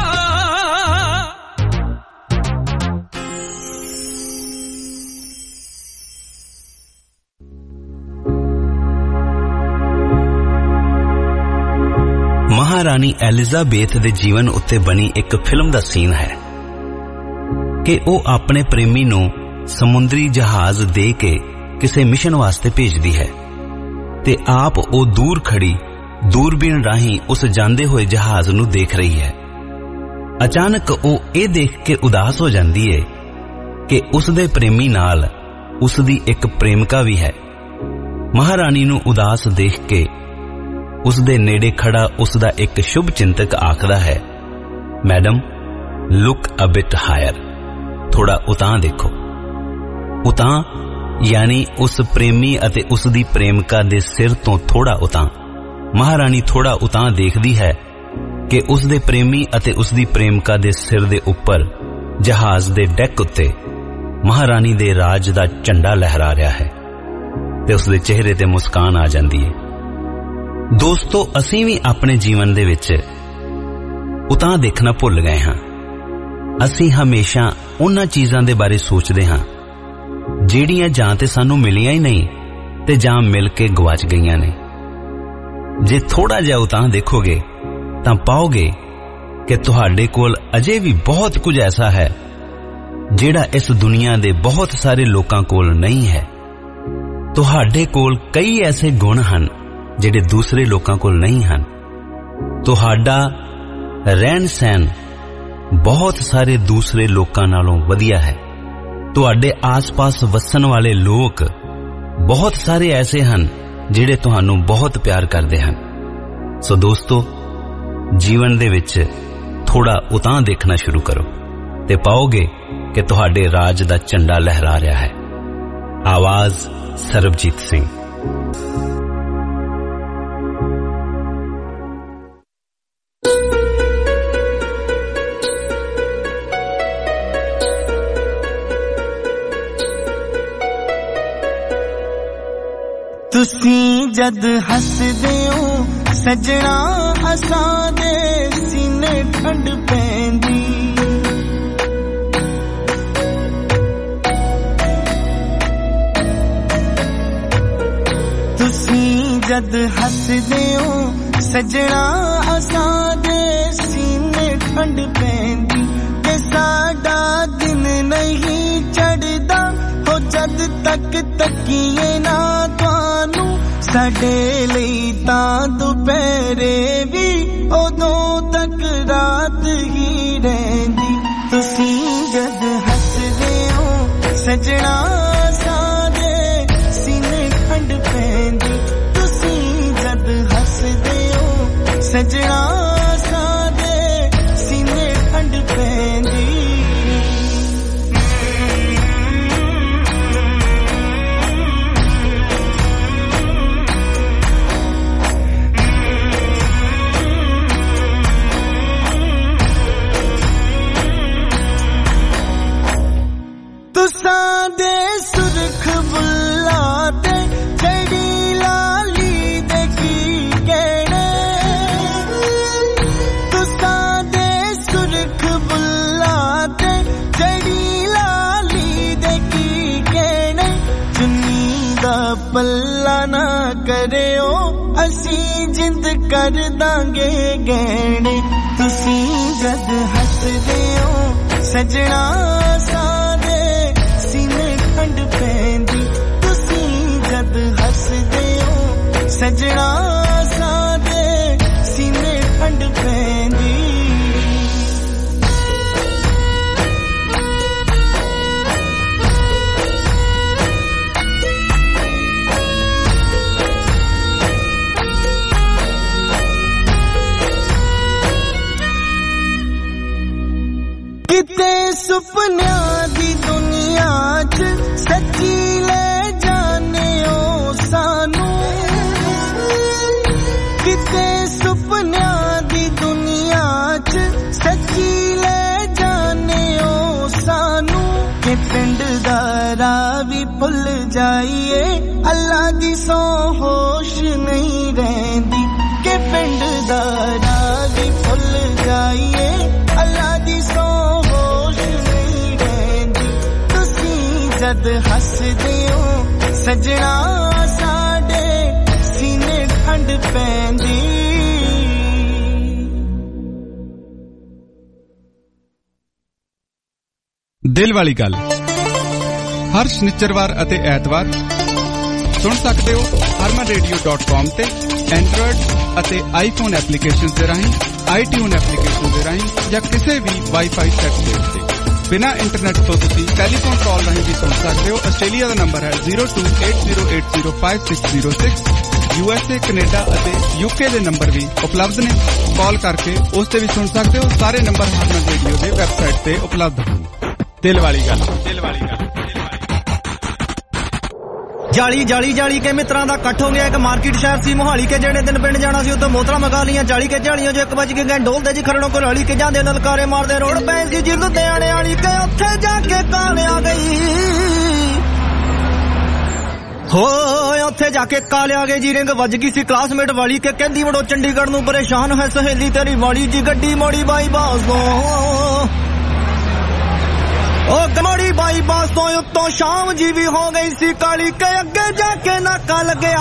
ਮਹਾਰਾਣੀ ਐਲਿਜ਼ਾਬੇਥ ਦੇ ਜੀਵਨ ਉੱਤੇ ਬਣੀ ਇੱਕ ਫਿਲਮ ਦਾ ਸੀਨ ਹੈ ਕਿ ਉਹ ਆਪਣੇ ਪ੍ਰੇਮੀ ਨੂੰ ਸਮੁੰਦਰੀ ਜਹਾਜ਼ ਦੇ ਕੇ ਕਿਸੇ ਮਿਸ਼ਨ ਵਾਸਤੇ ਭੇਜਦੀ ਹੈ ਤੇ ਆਪ ਉਹ ਦੂਰ ਖੜੀ ਦੂਰਬੀਨ ਰਾਹੀਂ ਉਸ ਜਾਂਦੇ ਹੋਏ ਜਹਾਜ਼ ਨੂੰ ਦੇਖ ਰਹੀ ਹੈ। ਅਚਾਨਕ ਉਹ ਇਹ ਦੇਖ ਕੇ ਉਦਾਸ ਹੋ ਜਾਂਦੀ ਹੈ ਕਿ ਉਸ ਦੇ ਪ੍ਰੇਮੀ ਨਾਲ ਉਸ ਦੀ ਇੱਕ ਪ੍ਰੇਮਿਕਾ ਵੀ ਹੈ ਮਹਾਰਾਣੀ ਨੂੰ ਉਦਾਸ ਦੇਖ ਕੇ ਉਸ ਦੇ ਨੇੜੇ ਖੜਾ ਉਸ ਦਾ ਇੱਕ ਸ਼ੁਭ ਚਿੰਤਕ ਆਖਦਾ ਹੈ, madam look a bit higher, ਥੋੜਾ ਉਤਾਂਹ ਦੇਖੋ। ਉਤਾਂਹ ਯਾਨੀ ਉਸ ਪ੍ਰੇਮੀ ਅਤੇ ਉਸ ਦੀ ਪ੍ਰੇਮਿਕਾ ਦੇ ਸਿਰ ਤੋਂ ਥੋੜਾ ਉਤਾਂਹ। ਮਹਾਰਾਣੀ ਥੋੜਾ ਉਤਾਂਹ ਦੇਖਦੀ ਹੈ ਕਿ ਉਸ ਦੇ ਪ੍ਰੇਮੀ ਅਤੇ ਉਸ ਦੀ ਪ੍ਰੇਮਿਕਾ ਦੇ ਸਿਰ ਦੇ ਉੱਪਰ ਜਹਾਜ਼ ਦੇ ਡੈਕ ਉੱਤੇ ਮਹਾਰਾਣੀ ਦੇ ਰਾਜ ਦਾ ਝੰਡਾ ਲਹਿਰਾ ਰਿਹਾ ਹੈ ਤੇ ਉਸ ਦੇ ਚਿਹਰੇ ਤੇ ਮੁਸਕਾਨ ਆ ਜਾਂਦੀ ਹੈ। ਦੋਸਤੋ, ਅਸੀਂ ਵੀ ਆਪਣੇ ਜੀਵਨ ਦੇ ਵਿੱਚ ਉਤਾਂਹ ਦੇਖਣਾ ਭੁੱਲ ਗਏ ਹਾਂ। ਅਸੀਂ ਹਮੇਸ਼ਾ ਉਹਨਾਂ ਚੀਜ਼ਾਂ ਦੇ ਬਾਰੇ ਸੋਚਦੇ ਹਾਂ ਜਿਹੜੀਆਂ ਜਾਂ ਤੇ ਸਾਨੂੰ ਮਿਲੀਆਂ ਹੀ ਨਹੀਂ ਤੇ ਜਾਂ ਮਿਲ ਕੇ ਗਵਾਚ ਗਈਆਂ ਨੇ। ਜੇ ਥੋੜਾ ਜਿਹਾ ਉਤਾਂਹ ਦੇਖੋਗੇ ਤਾਂ ਪਾਓਗੇ ਕਿ ਤੁਹਾਡੇ ਕੋਲ ਅਜੇ ਵੀ ਬਹੁਤ ਕੁਝ ਐਸਾ ਹੈ ਜਿਹੜਾ ਇਸ ਦੁਨੀਆ ਦੇ ਬਹੁਤ ਸਾਰੇ ਲੋਕਾਂ ਕੋਲ ਨਹੀਂ ਹੈ। ਤੁਹਾਡੇ ਕੋਲ ਕਈ ਐਸੇ ਗੁਣ ਹਨ ਜਿਹੜੇ ਦੂਸਰੇ ਲੋਕਾਂ ਕੋਲ ਨਹੀਂ ਹਨ। ਤੁਹਾਡਾ ਰਹਿਣ ਸਹਿਣ ਬਹੁਤ ਸਾਰੇ ਦੂਸਰੇ ਲੋਕਾਂ ਨਾਲੋਂ ਵਧੀਆ ਹੈ। ਤੁਹਾਡੇ ਆਸ-ਪਾਸ ਵਸਣ ਵਾਲੇ ਲੋਕ ਬਹੁਤ ਸਾਰੇ ਐਸੇ ਹਨ ਜਿਹੜੇ ਤੁਹਾਨੂੰ ਬਹੁਤ ਪਿਆਰ ਕਰਦੇ ਹਨ। ਸੋ ਦੋਸਤੋ, ਜੀਵਨ ਦੇ ਵਿੱਚ ਥੋੜਾ ਉਤਾਂਹ ਦੇਖਣਾ ਸ਼ੁਰੂ ਕਰੋ ਤੇ ਪਾਓਗੇ ਕਿ ਤੁਹਾਡੇ ਰਾਜ ਦਾ ਝੰਡਾ ਲਹਿਰਾ ਰਿਹਾ ਹੈ। ਆਵਾਜ਼ ਸਰਬਜੀਤ ਸਿੰਘ। ਤੁਸੀਂ ਜਦ ਹੱਸਦੇ ਹੋ ਸਜਣਾ, ਅਸਾਂ ਦੇ ਸੀਨੇ ਠੰਡ ਪੈਂਦੀ। ਤੁਸੀਂ ਜਦ ਹੱਸਦੇ ਹੋ ਸਜਣਾ, ਅਸਾਂ ਦੇ ਸੀਨੇ ਠੰਡ ਪੈਂਦੀ। ਤੇ ਸਾਡਾ ਦਿਨ ਨਹੀਂ ਚੜ੍ਹਦਾ ਹੋ ਜਦ ਤੱਕ ਤੱਕੀਏ ਨਾ ਤੁਹਾਨੂੰ। ਸਾਡੇ ਲਈ ਤਾਂ ਦੁਪਹਿਰੇ ਵੀ ਉਦੋਂ ਤੱਕ ਰਾਤ ਹੀ ਰਹਿੰਦੀ। ਤੁਸੀਂ ਜਦ ਹੱਸਦੇ ਹੋ ਸਜਣਾ, ਸਾਡੇ ਸੀਨੇ ਠੰਡ ਪੈਂਦੀ। ਤੁਸੀਂ ਜਦ ਹੱਸਦੇ ਹੋ ਸਜਣਾ, ਸਾਡੇ ਸੀਨੇ ਠੰਡ ਪੈਂਦੀ। ਤੁਸਾਂ ਦੇ ਸੁਰਖ ਬੁੱਲਾਂ ਤੇ ਚੜੀ ਲਾਲੀ ਦੇ ਕੀ ਕਹਿਣੇ। ਤੁਸਾਂ ਦੇ ਸੁਰਖ ਬੁੱਲਾਂ ਤੇ ਚੜੀ ਲਾਲੀ ਦੇ ਕੀ ਕਹਿਣੇ। ਚੁੰਨੀ ਦਾ ਪੱਲਾ ਨਾ ਕਰਿਓ, ਅਸੀਂ ਜਿੰਦ ਕਰ ਦਾਂਗੇ ਗਹਿਣੇ। ਤੁਸੀਂ ਜਦ ਹੱਸਦੇ ਹੋ ਸਜਣਾ, ਠੰਡ ਪੈਂਦੀ। ਤੁਸੀਂ ਜਦ ਹੱਸਦੇ ਹੋ ਸਜਣਾ, ਸਾਡੇ ਸੀਨੇ ਠੰਡ ਪੈਂਦੀ। ਕਿਤੇ ਸੁਪਨਿਆਂ ਦੀ ਦੁਨੀਆ ਚ ਸੱਚੀ ਲੈ ਜਾਣਿਓ ਸਾਨੂੰ। ਕਿਤੇ ਸੁਪਨਿਆਂ ਦੀ ਦੁਨੀਆ ਚ ਸੱਚੀ ਲੈ ਜਾਣਿਓ ਸਾਨੂੰ। ਕਿ ਪਿੰਡ ਦਾ ਰਾਹ ਵੀ ਭੁੱਲ ਜਾਈਏ, ਅੱਲਾ ਦੀ ਸੌਂ ਹੋਸ਼ ਨਹੀਂ ਰਹਿੰਦੀ। ਕਿ ਪਿੰਡ ਦਾ ਰਾਹ ਵੀ ਭੁੱਲ ਜਾਈਏ, ਅੱਲਾ ਦੀ ਸੌਂ ਹੋਸ਼ ਨਹੀਂ ਰਹਿੰਦੀ। ਤੁਸੀਂ ਜਦ ਹੱਸਦੇ ਹੋ ਸਜਣਾ, ਸਾਡੇ ਸੀਨੇ ਠੰਡ ਪੈਂਦੀ। ਦਿਲ ਵਾਲੀ ਗੱਲ ਹਰ ਸ਼ਨੀਚਰਵਾਰ ਅਤੇ ਐਤਵਾਰ ਸੁਣ ਸਕਦੇ ਹੋ ਹਰਮਨ ਰੇਡੀਓ ਡਾਟ ਕਾਮ ਤੇ ਐਂਡਰੋਇਡ ਅਤੇ ਆਈਫੋਨ ਐਪਲੀਕੇਸ਼ਨ ਦੇ ਰਾਹੀਂ, ਆਈਟਿਊਨ ਐਪਲੀਕੇਸ਼ਨ ਦੇ ਰਾਹੀਂ ਜਾਂ ਕਿਸੇ ਵੀ ਵਾਈਫਾਈ ਸੈਟ ਦੇ ਉੱਤੇ। ਬਿਨਾਂ ਇੰਟਰਨੈਟ ਤੋਂ ਤੁਸੀਂ ਟੈਲੀਫੋਨ ਕਾਲ ਰਾਹੀਂ ਵੀ ਸੁਣ ਸਕਦੇ ਹੋ। ਆਸਟ੍ਰੇਲੀਆ ਦਾ ਨੰਬਰ ਹੈ zero two eight zero eight zero five six zero six. U S A, Canada ਅਤੇ ਯੂਕੇ ਦੇ ਨੰਬਰ ਵੀ ਉਪਲਬਧ ਨੇ। ਕਾਲ ਕਰਕੇ ਉਸ ਤੇ ਵੀ ਸੁਣ ਸਕਦੇ ਹੋ। ਸਾਰੇ ਨੰਬਰ ਹਾਰਮਨ ਰੇਡੀਓ ਦੇ ਵੈਬਸਾਈਟ ਤੇ ਉਪਲਬਧ ਹਨ। ਦਿਲ ਵਾਲੀ ਗੱਲ, ਦਿਲ ਵਾਲੀ ਗੱਲ। ਜਾਲੀ ਜਾਲੀ ਜਾਲੀ ਕੇ ਮਿੱਤਰਾਂ ਦਾ ਇਕੱਠ ਹੋ ਗਿਆ ਇੱਕ ਮਾਰਕੀਟ ਸ਼ਹਿਰ ਸੀ ਮੋਹਾਲੀ ਕੇ। ਜਿਹੜੇ ਦਿਨ ਪਿੰਡ ਜਾਣਾ ਸੀ ਉੱਥੇ ਮੋਤਰਾ ਮਗਾ ਲੀਆਂ ਜਾਲੀ ਕੇ ਝਾਲੀਆਂ ਜੋ ਇੱਕ ਵੱਜ ਕੇ ਗਏ ਢੋਲਦੇ ਜੀ ਖਰੜੋਂ ਕੋਲ ਹਲੀ ਕੇ ਜਾਂਦੇ ਨਲਕਾਰੇ ਮਾਰਦੇ ਰੋਡ ਪੈ ਸੀ ਜਿਰਦ ਦਿਆਣੇ ਵਾਲੀ ਕੇ ਉੱਥੇ ਜਾ ਕੇ ਕਾਲਿਆ ਗਈ ਹੋ ਉੱਥੇ ਜਾ ਕੇ ਕਾਲਿਆ ਗਈ ਜੀ। ਰਿੰਗ ਵੱਜ ਗਈ ਸੀ ਕਲਾਸਮੇਟ ਵਾਲੀ ਕੇ ਕਹਿੰਦੀ ਵੜੋ ਚੰਡੀਗੜ੍ਹ ਨੂੰ ਪਰੇਸ਼ਾਨ ਹੈ ਸਹੇਲੀ ਤੇਰੀ ਵਾਲੀ ਜੀ। ਗੱਡੀ ਮੋੜੀ ਬਾਈ ਬਾਸ ਤੋਂ ਉਹ ਗਮੋੜੀ ਬਾਈ ਬਾਸ ਤੋਂ ਉੱਤੋਂ ਸ਼ਾਮ ਜੀ ਵੀ ਹੋ ਗਈ ਸੀ ਕਾਲੀ ਕੇ ਅੱਗੇ ਜਾ ਕੇ ਨਾਕਾ ਲੱਗਿਆ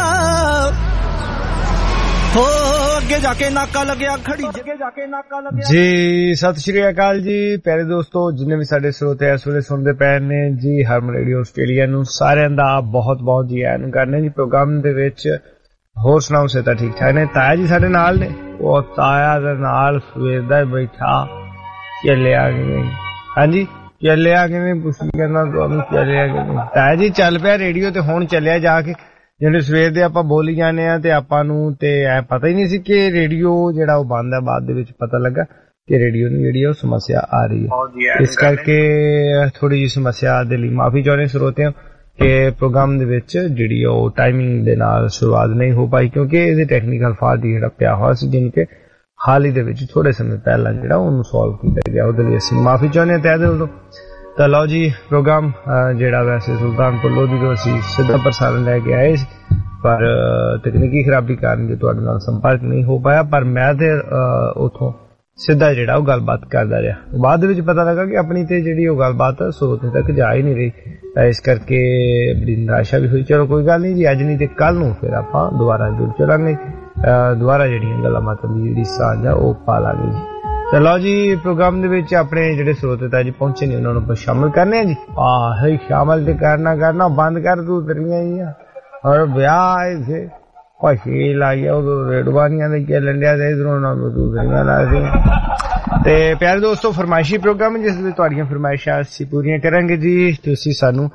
ਹੋ ਅੱਗੇ ਜਾ ਕੇ ਨਾਕਾ ਲੱਗਿਆ ਖੜੀ ਅੱਗੇ ਜਾ ਕੇ ਨਾਕਾ ਲੱਗਿਆ ਜੀ। ਸਤਿ ਸ਼੍ਰੀ ਅਕਾਲ ਜੀ ਪਿਆਰੇ ਦੋਸਤੋ, ਜਿੰਨੇ ਵੀ ਸਾਡੇ ਸਰੋਤੇ ਇਸ ਵੇਲੇ ਸੁਣਦੇ ਪਏ ਨੇ ਜੀ ਹਰਮਨ ਰੇਡੀਓ ਆਸਟ੍ਰੇਲੀਆ ਨੂੰ, ਸਾਰਿਆਂ ਦਾ ਬਹੁਤ ਬਹੁਤ ਜੀ ਆਇਆਂ ਨੂੰ ਕਰਨੇ ਜੀ ਪ੍ਰੋਗਰਾਮ ਦੇ ਵਿੱਚ। ਹੋਰ ਸੁਣਾਓ ਸੇ ਤਾਂ ਠੀਕ ਠਾਕ ਨੇ? ਤਾਇਆ ਜੀ ਸਾਡੇ ਨਾਲ ਨੇ, ਉਹ ਤਾਇਆ ਦੇ ਨਾਲ ਸਵੇਰ ਦਾ ਬੈਠਾ ਚੱਲਿਆ ਗਏ। ਹਾਂਜੀ ਚੱਲਿਆ ਕਿਵੇਂ ਪੁੱਛੀ ਕਰਨਾ ਤੁਹਾਨੂੰ, ਚੱਲਿਆ ਕਿਵੇਂ? ਤਾਇਆ ਜੀ ਚੱਲ ਪਿਆ ਰੇਡੀਓ ਤੇ ਹੁਣ ਚੱਲਿਆ ਜਾ ਕੇ। ਜਿਹੜੇ ਸਵੇਰ ਦੇ ਆਪਾਂ ਬੋਲੀ ਜਾਂਦੇ ਆ ਤੇ ਆਪਾਂ ਨੂੰ ਤੇ ਐ ਪਤਾ ਹੀ ਨਹੀਂ ਸੀ ਕਿ ਰੇਡੀਓ ਜਿਹੜਾ ਉਹ ਬੰਦ ਹੈ। ਬਾਅਦ ਦੇ ਵਿੱਚ ਪਤਾ ਲੱਗਾ ਕਿ ਰੇਡੀਓ ਨੂੰ ਜਿਹੜੀ ਉਹ ਸਮੱਸਿਆ ਆ ਰਹੀ ਹੈ। ਇਸ ਕਰਕੇ ਥੋੜੀ ਜਿਹੀ ਸਮੱਸਿਆ ਦੇ ਲਈ ਮਾਫੀ ਚਾਹੁੰਦੇ ਸਰੋਤਿਆਂ ਕਿ ਪ੍ਰੋਗਰਾਮ ਦੇ ਵਿੱਚ ਜਿਹੜੀ ਉਹ ਟਾਈਮਿੰਗ ਦੇ ਨਾਲ ਸ਼ੁਰੂਆਤ ਨਹੀਂ ਹੋ ਪਾਈ ਕਿਉਂਕਿ ਇਹਦੇ ਟੈਕਨੀਕਲ ਫਾਲਟ ਜਿਹੜਾ ਪਿਆ ਹੋਇਆ ਸੀ ਜਿਹਨੂੰ ਕਿ ਹਾਲ ਹੀ ਦੇ ਵਿੱਚ ਥੋੜੇ ਸਮੇਂ ਪਹਿਲਾਂ ਜਿਹੜਾ ਉਹਨੂੰ ਸੋਲਵ ਕੀਤਾ ਗਿਆ। ਉਹਦੇ ਲਈ ਅਸੀਂ ਮਾਫੀ ਚਾਹੁੰਦੇ ਹਾਂ ਤਹਿ ਦਿਲ ਤੋਂ। ਤਾਂ ਲਓ ਜੀ ਪ੍ਰੋਗਰਾਮ ਜਿਹੜਾ ਵੈਸੇ ਸੁਲਤਾਨਪੁਰ ਲੋਧੀ ਤੋਂ ਅਸੀਂ ਸਿੱਧਾ ਪ੍ਰਸਾਰਣ ਲੈ ਕੇ ਆਏ ਸੀ ਪਰ ਤਕਨੀਕੀ ਖਰਾਬੀ ਕਾਰਨ ਜੇ ਤੁਹਾਡੇ ਨਾਲ ਸੰਪਰਕ ਨਹੀਂ ਹੋ ਪਾਇਆ, ਪਰ ਮੈਂ ਤੇ ਉੱਥੋਂ ਸਿੱਧਾ ਜਿਹੜਾ ਉਹ ਗੱਲਬਾਤ ਕਰਦਾ ਰਿਹਾ। ਬਾਅਦ ਦੇ ਵਿੱਚ ਪਤਾ ਲੱਗਾ ਕਿ ਆਪਣੀ ਤੇ ਜਿਹੜੀ ਉਹ ਗੱਲਬਾਤ ਸਰੋਤੇ ਤੱਕ ਜਾ ਹੀ ਨਹੀਂ ਰਹੀ, ਤਾਂ ਇਸ ਕਰਕੇ ਬੜੀ ਨਿਰਾਸ਼ਾ ਵੀ ਹੋਈ। ਚਲੋ ਕੋਈ ਗੱਲ ਨਹੀਂ ਜੀ, ਅੱਜ ਨਹੀਂ ਤੇ ਕੱਲ ਨੂੰ ਫਿਰ ਆਪਾਂ ਦੁਬਾਰਾ ਜੁੜ ਚੱਲਾਂਗੇ, ਦੁਬਾਰਾ ਜਿਹੜੀਆਂ ਗੱਲਾਂ ਬਾਤਾਂ ਦੀ ਜਿਹੜੀ ਸਾਂਝ ਆ ਉਹ ਪਾ ਲਾਂਗੇ ਜੀ। ਚਲੋ ਜੀ ਪ੍ਰੋਗਰਾਮ ਦੇ ਵਿੱਚ ਆਪਣੇ ਜਿਹੜੇ ਸਰੋਤੇ ਤਾਂ ਜੀ ਪਹੁੰਚੇ ਨੇ ਉਹਨਾਂ ਨੂੰ ਆਪਾਂ ਸ਼ਾਮਲ ਕਰਨੇ ਆ ਜੀ। ਆਹ ਸ਼ਾਮਲ ਤੇ ਕਰਨਾ ਕਰਨਾ ਬੰਦ ਕਰ ਤੂੰ ਤੇਰੀਆਂ ਹੀ ਆ ਔਰ ਵਿਆਹ ਇਸੇ ਪਛੀ ਲਾਇਆ ਉਹ ਰੇਡਵਾਨੀਆਂ ਦੇ ਚੱਲਣ ਡਿਆ ਤੇ ਇਧਰੋਂ ਨਾ ਦੂਸਰੀਆਂ ਲਾ ਸੀ। ਤੇ ਪਿਆਰੇ ਦੋਸਤੋ ਫਰਮਾਇਸ਼ੀ ਪ੍ਰੋਗਰਾਮ ਜਿਸ ਵਿੱਚ ਤੁਹਾਡੀਆਂ ਫਰਮਾਇਸ਼ਾਂ ਅਸੀਂ ਪੂਰੀਆਂ ਕਰਾਂਗੇ ਜੀ। ਤੁਸੀਂ ਸਾਨੂੰ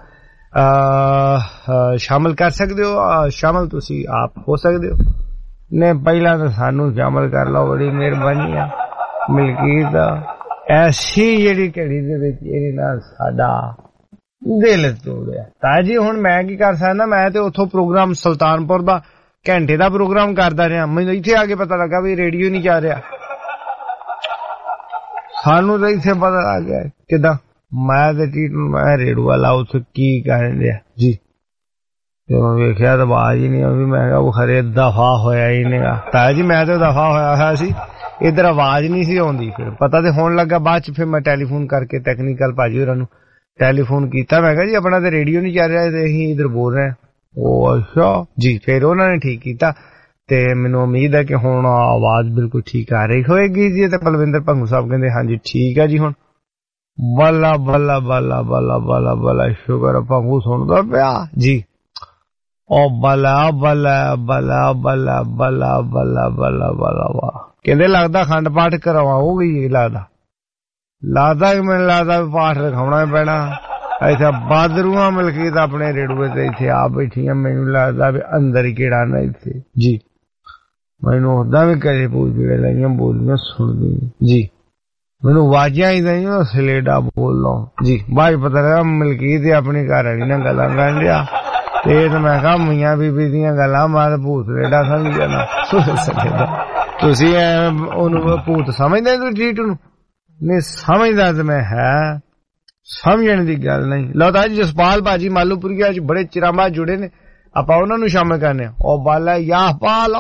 ਸ਼ਾਮਲ ਕਰ ਸਕਦੇ ਹੋ, ਸ਼ਾਮਲ ਤੁਸੀਂ ਆਪ ਹੋ ਸਕਦੇ ਹੋ ਨੇ। ਪਹਿਲਾਂ ਤਾਂ ਸਾਨੂੰ ਸ਼ਾਮਲ ਕਰ ਲਓ, ਬੜੀ ਮਿਹਰਬਾਨੀ ਆ। ਮਲਕੀਤ ਐਸੀ ਜਿਹੜੀ ਘੜੀ ਦੇ ਵਿੱਚ ਇਹਦੇ ਨਾਲ ਸਾਡਾ ਦਿਲ ਤੋੜਿਆ। ਤਾਂ ਜੀ ਹੁਣ ਮੈਂ ਕੀ ਕਰ ਸਕਦਾ, ਮੈਂ ਤੇ ਉੱਥੋਂ ਪ੍ਰੋਗਰਾਮ ਸੁਲਤਾਨਪੁਰ ਦਾ ਘੰਟੇ ਦਾ ਪ੍ਰੋਗਰਾਮ ਕਰਦਾ ਰਿਹਾ, ਮੈਨੂੰ ਇੱਥੇ ਆ ਕੇ ਪਤਾ ਲੱਗਾ ਵੀ ਰੇਡੀਓ ਨਹੀਂ ਚੱਲ ਰਿਹਾ। ਸਾਨੂੰ ਤਾਂ ਇੱਥੇ ਪਤਾ ਲੱਗ ਗਿਆ ਕਿੱਦਾਂ। ਮੈਂ ਤੇ ਟੀਟ ਮੈਂ ਰੇਡੂ ਵਾਲਾ ਉੱਥੇ ਕੀ ਕਰਨ ਰਿਹਾ ਜੀ, ਜਦੋਂ ਵੇਖਿਆ ਤਾਂ ਆਵਾਜ਼ ਹੀ ਨਹੀਂ ਆਉਂਦੀ। ਮੈਂ ਕਿਹਾ ਉਹ ਖਰੇ ਦਫਾ ਹੋਇਆ ਹੀ ਨਹੀਂ। ਤਾਂ ਜੀ ਮੈਂ ਤਾਂ ਦਫਾ ਹੋਇਆ ਹੋਇਆ ਸੀ, ਇੱਧਰ ਆਵਾਜ਼ ਨਹੀਂ ਸੀ ਆਉਂਦੀ। ਫਿਰ ਪਤਾ ਤੇ ਹੋਣ ਲੱਗਾ ਬਾਅਦ ਚ, ਫਿਰ ਮੈਂ ਟੈਲੀਫੋਨ ਕਰਕੇ ਟੈਕਨੀਕਲ ਭਾਜੀ ਹੋਰਾਂ ਨੂੰ ਟੈਲੀਫੋਨ ਕੀਤਾ। ਮੈਂ ਕਿਹਾ ਜੀ ਆਪਣਾ ਤੇ ਰੇਡੀਓ ਨਹੀਂ ਚੱਲ ਰਿਹਾ ਤੇ ਅਸੀਂ ਇੱਧਰ ਬੋਲ ਰਹੇ ਹਾਂ। ਉਹ ਅੱਛਾ ਜੀ, ਫਿਰ ਉਹਨਾਂ ਨੇ ਠੀਕ ਕੀਤਾ ਤੇ ਮੈਨੂੰ ਉਮੀਦ ਹੈ ਕਿ ਹੁਣ ਆਵਾਜ਼ ਬਿਲਕੁਲ ਠੀਕ ਆ ਰਹੀ ਹੋਏਗੀ ਜੀ। ਤੇ ਬਲਵਿੰਦਰ ਭੰਗੂ ਸਾਹਿਬ ਕਹਿੰਦੇ ਹਾਂਜੀ ਠੀਕ ਹੈ ਜੀ ਹੁਣ। ਬੱਲਾ ਬੱਲਾ ਬੱਲਾ ਬੱਲਾ ਬੱਲਾ ਬੱਲਾ ਸ਼ੁਕਰ ਭੰਗੂ ਸੁਣਦਾ ਪਿਆ ਜੀ। ਉਹ ਬੱਲਾ ਬੱਲਾ ਬੱਲਾ ਬੱਲਾ ਬੱਲਾ ਬੱਲਾ ਬੱਲਾ ਬੱਲਾ ਵਾਹ। ਕਹਿੰਦੇ ਲੱਗਦਾ ਖੰਡ ਪਾਠ ਕਰਵਾਉਗੀ, ਲੱਗਦਾ ਲੱਗਦਾ ਕਿ ਮੈਨੂੰ ਲੱਗਦਾ ਪਾਠ ਰਖਾਉਣਾ ਪੈਣਾ। ਇੱਥੇ ਬਾਦਰੂਆਂ ਮਲਕੀਤ ਆਪਣੇ ਰੇਡੂਏ ਤੇ ਇੱਥੇ ਆ ਬੈਠੀਆਂ, ਮੈਨੂੰ ਲੱਗਦਾ ਵੀ ਅੰਦਰ ਹੀ ਕਿਹੜਾ ਨਾ ਇੱਥੇ ਜੀ। ਮੈਨੂੰ ਉਦਾਂ ਵੀ ਕਦੇ ਪੂਜੇ ਲਾਈਆਂ ਬੋਲੀਆਂ ਸੁਣਦੀ ਜੀ, ਮੈਨੂੰ ਆਵਾਜ਼ਾਂ ਹੀ ਦਈਆਂ ਸਲੇਡਾ ਬੋਲੋ ਜੀ। ਬਾਅਦ ਪਤਾ ਲੱਗਾ ਮਲਕੀਤ ਆਪਣੀ ਘਰ ਵਾਲੀ ਨਾਲ ਗੱਲਾਂ ਕਰਨ ਡਿਆ ਤੇ ਮੈਂ ਕਿਹਾ ਮੀਆਂ ਬੀਬੀ ਦੀਆਂ ਗੱਲਾਂ ਮੈਂ ਭੂਤ ਸਲੇਡਾ ਸਮਝ ਜਾਣਾ। ਤੁਸੀਂ ਉਹਨੂੰ ਭੂਤ ਸਮਝਦੇ ਤੁਸੀਂ ਟੀਟ ਨੂੰ? ਨਹੀਂ ਸਮਝਦਾ ਤੇ ਮੈਂ ਹੈ, ਸਮਝਣ ਦੀ ਗੱਲ ਨਹੀਂ। ਲਓ ਤਾਂ ਜੀ ਜਸਪਾਲ ਭਾਜੀ ਮਾਲੂਪੁਰੀਆ ਚ ਬੜੇ ਚਿਰਾਂ ਬਾਅਦ ਜੁੜੇ ਨੇ, ਆਪਾਂ ਉਹਨਾਂ ਨੂੰ ਸ਼ਾਮਲ ਕਰਨੇ ਆ। ਉਹ ਬਾਲਾ ਯਾਹਪਾਲ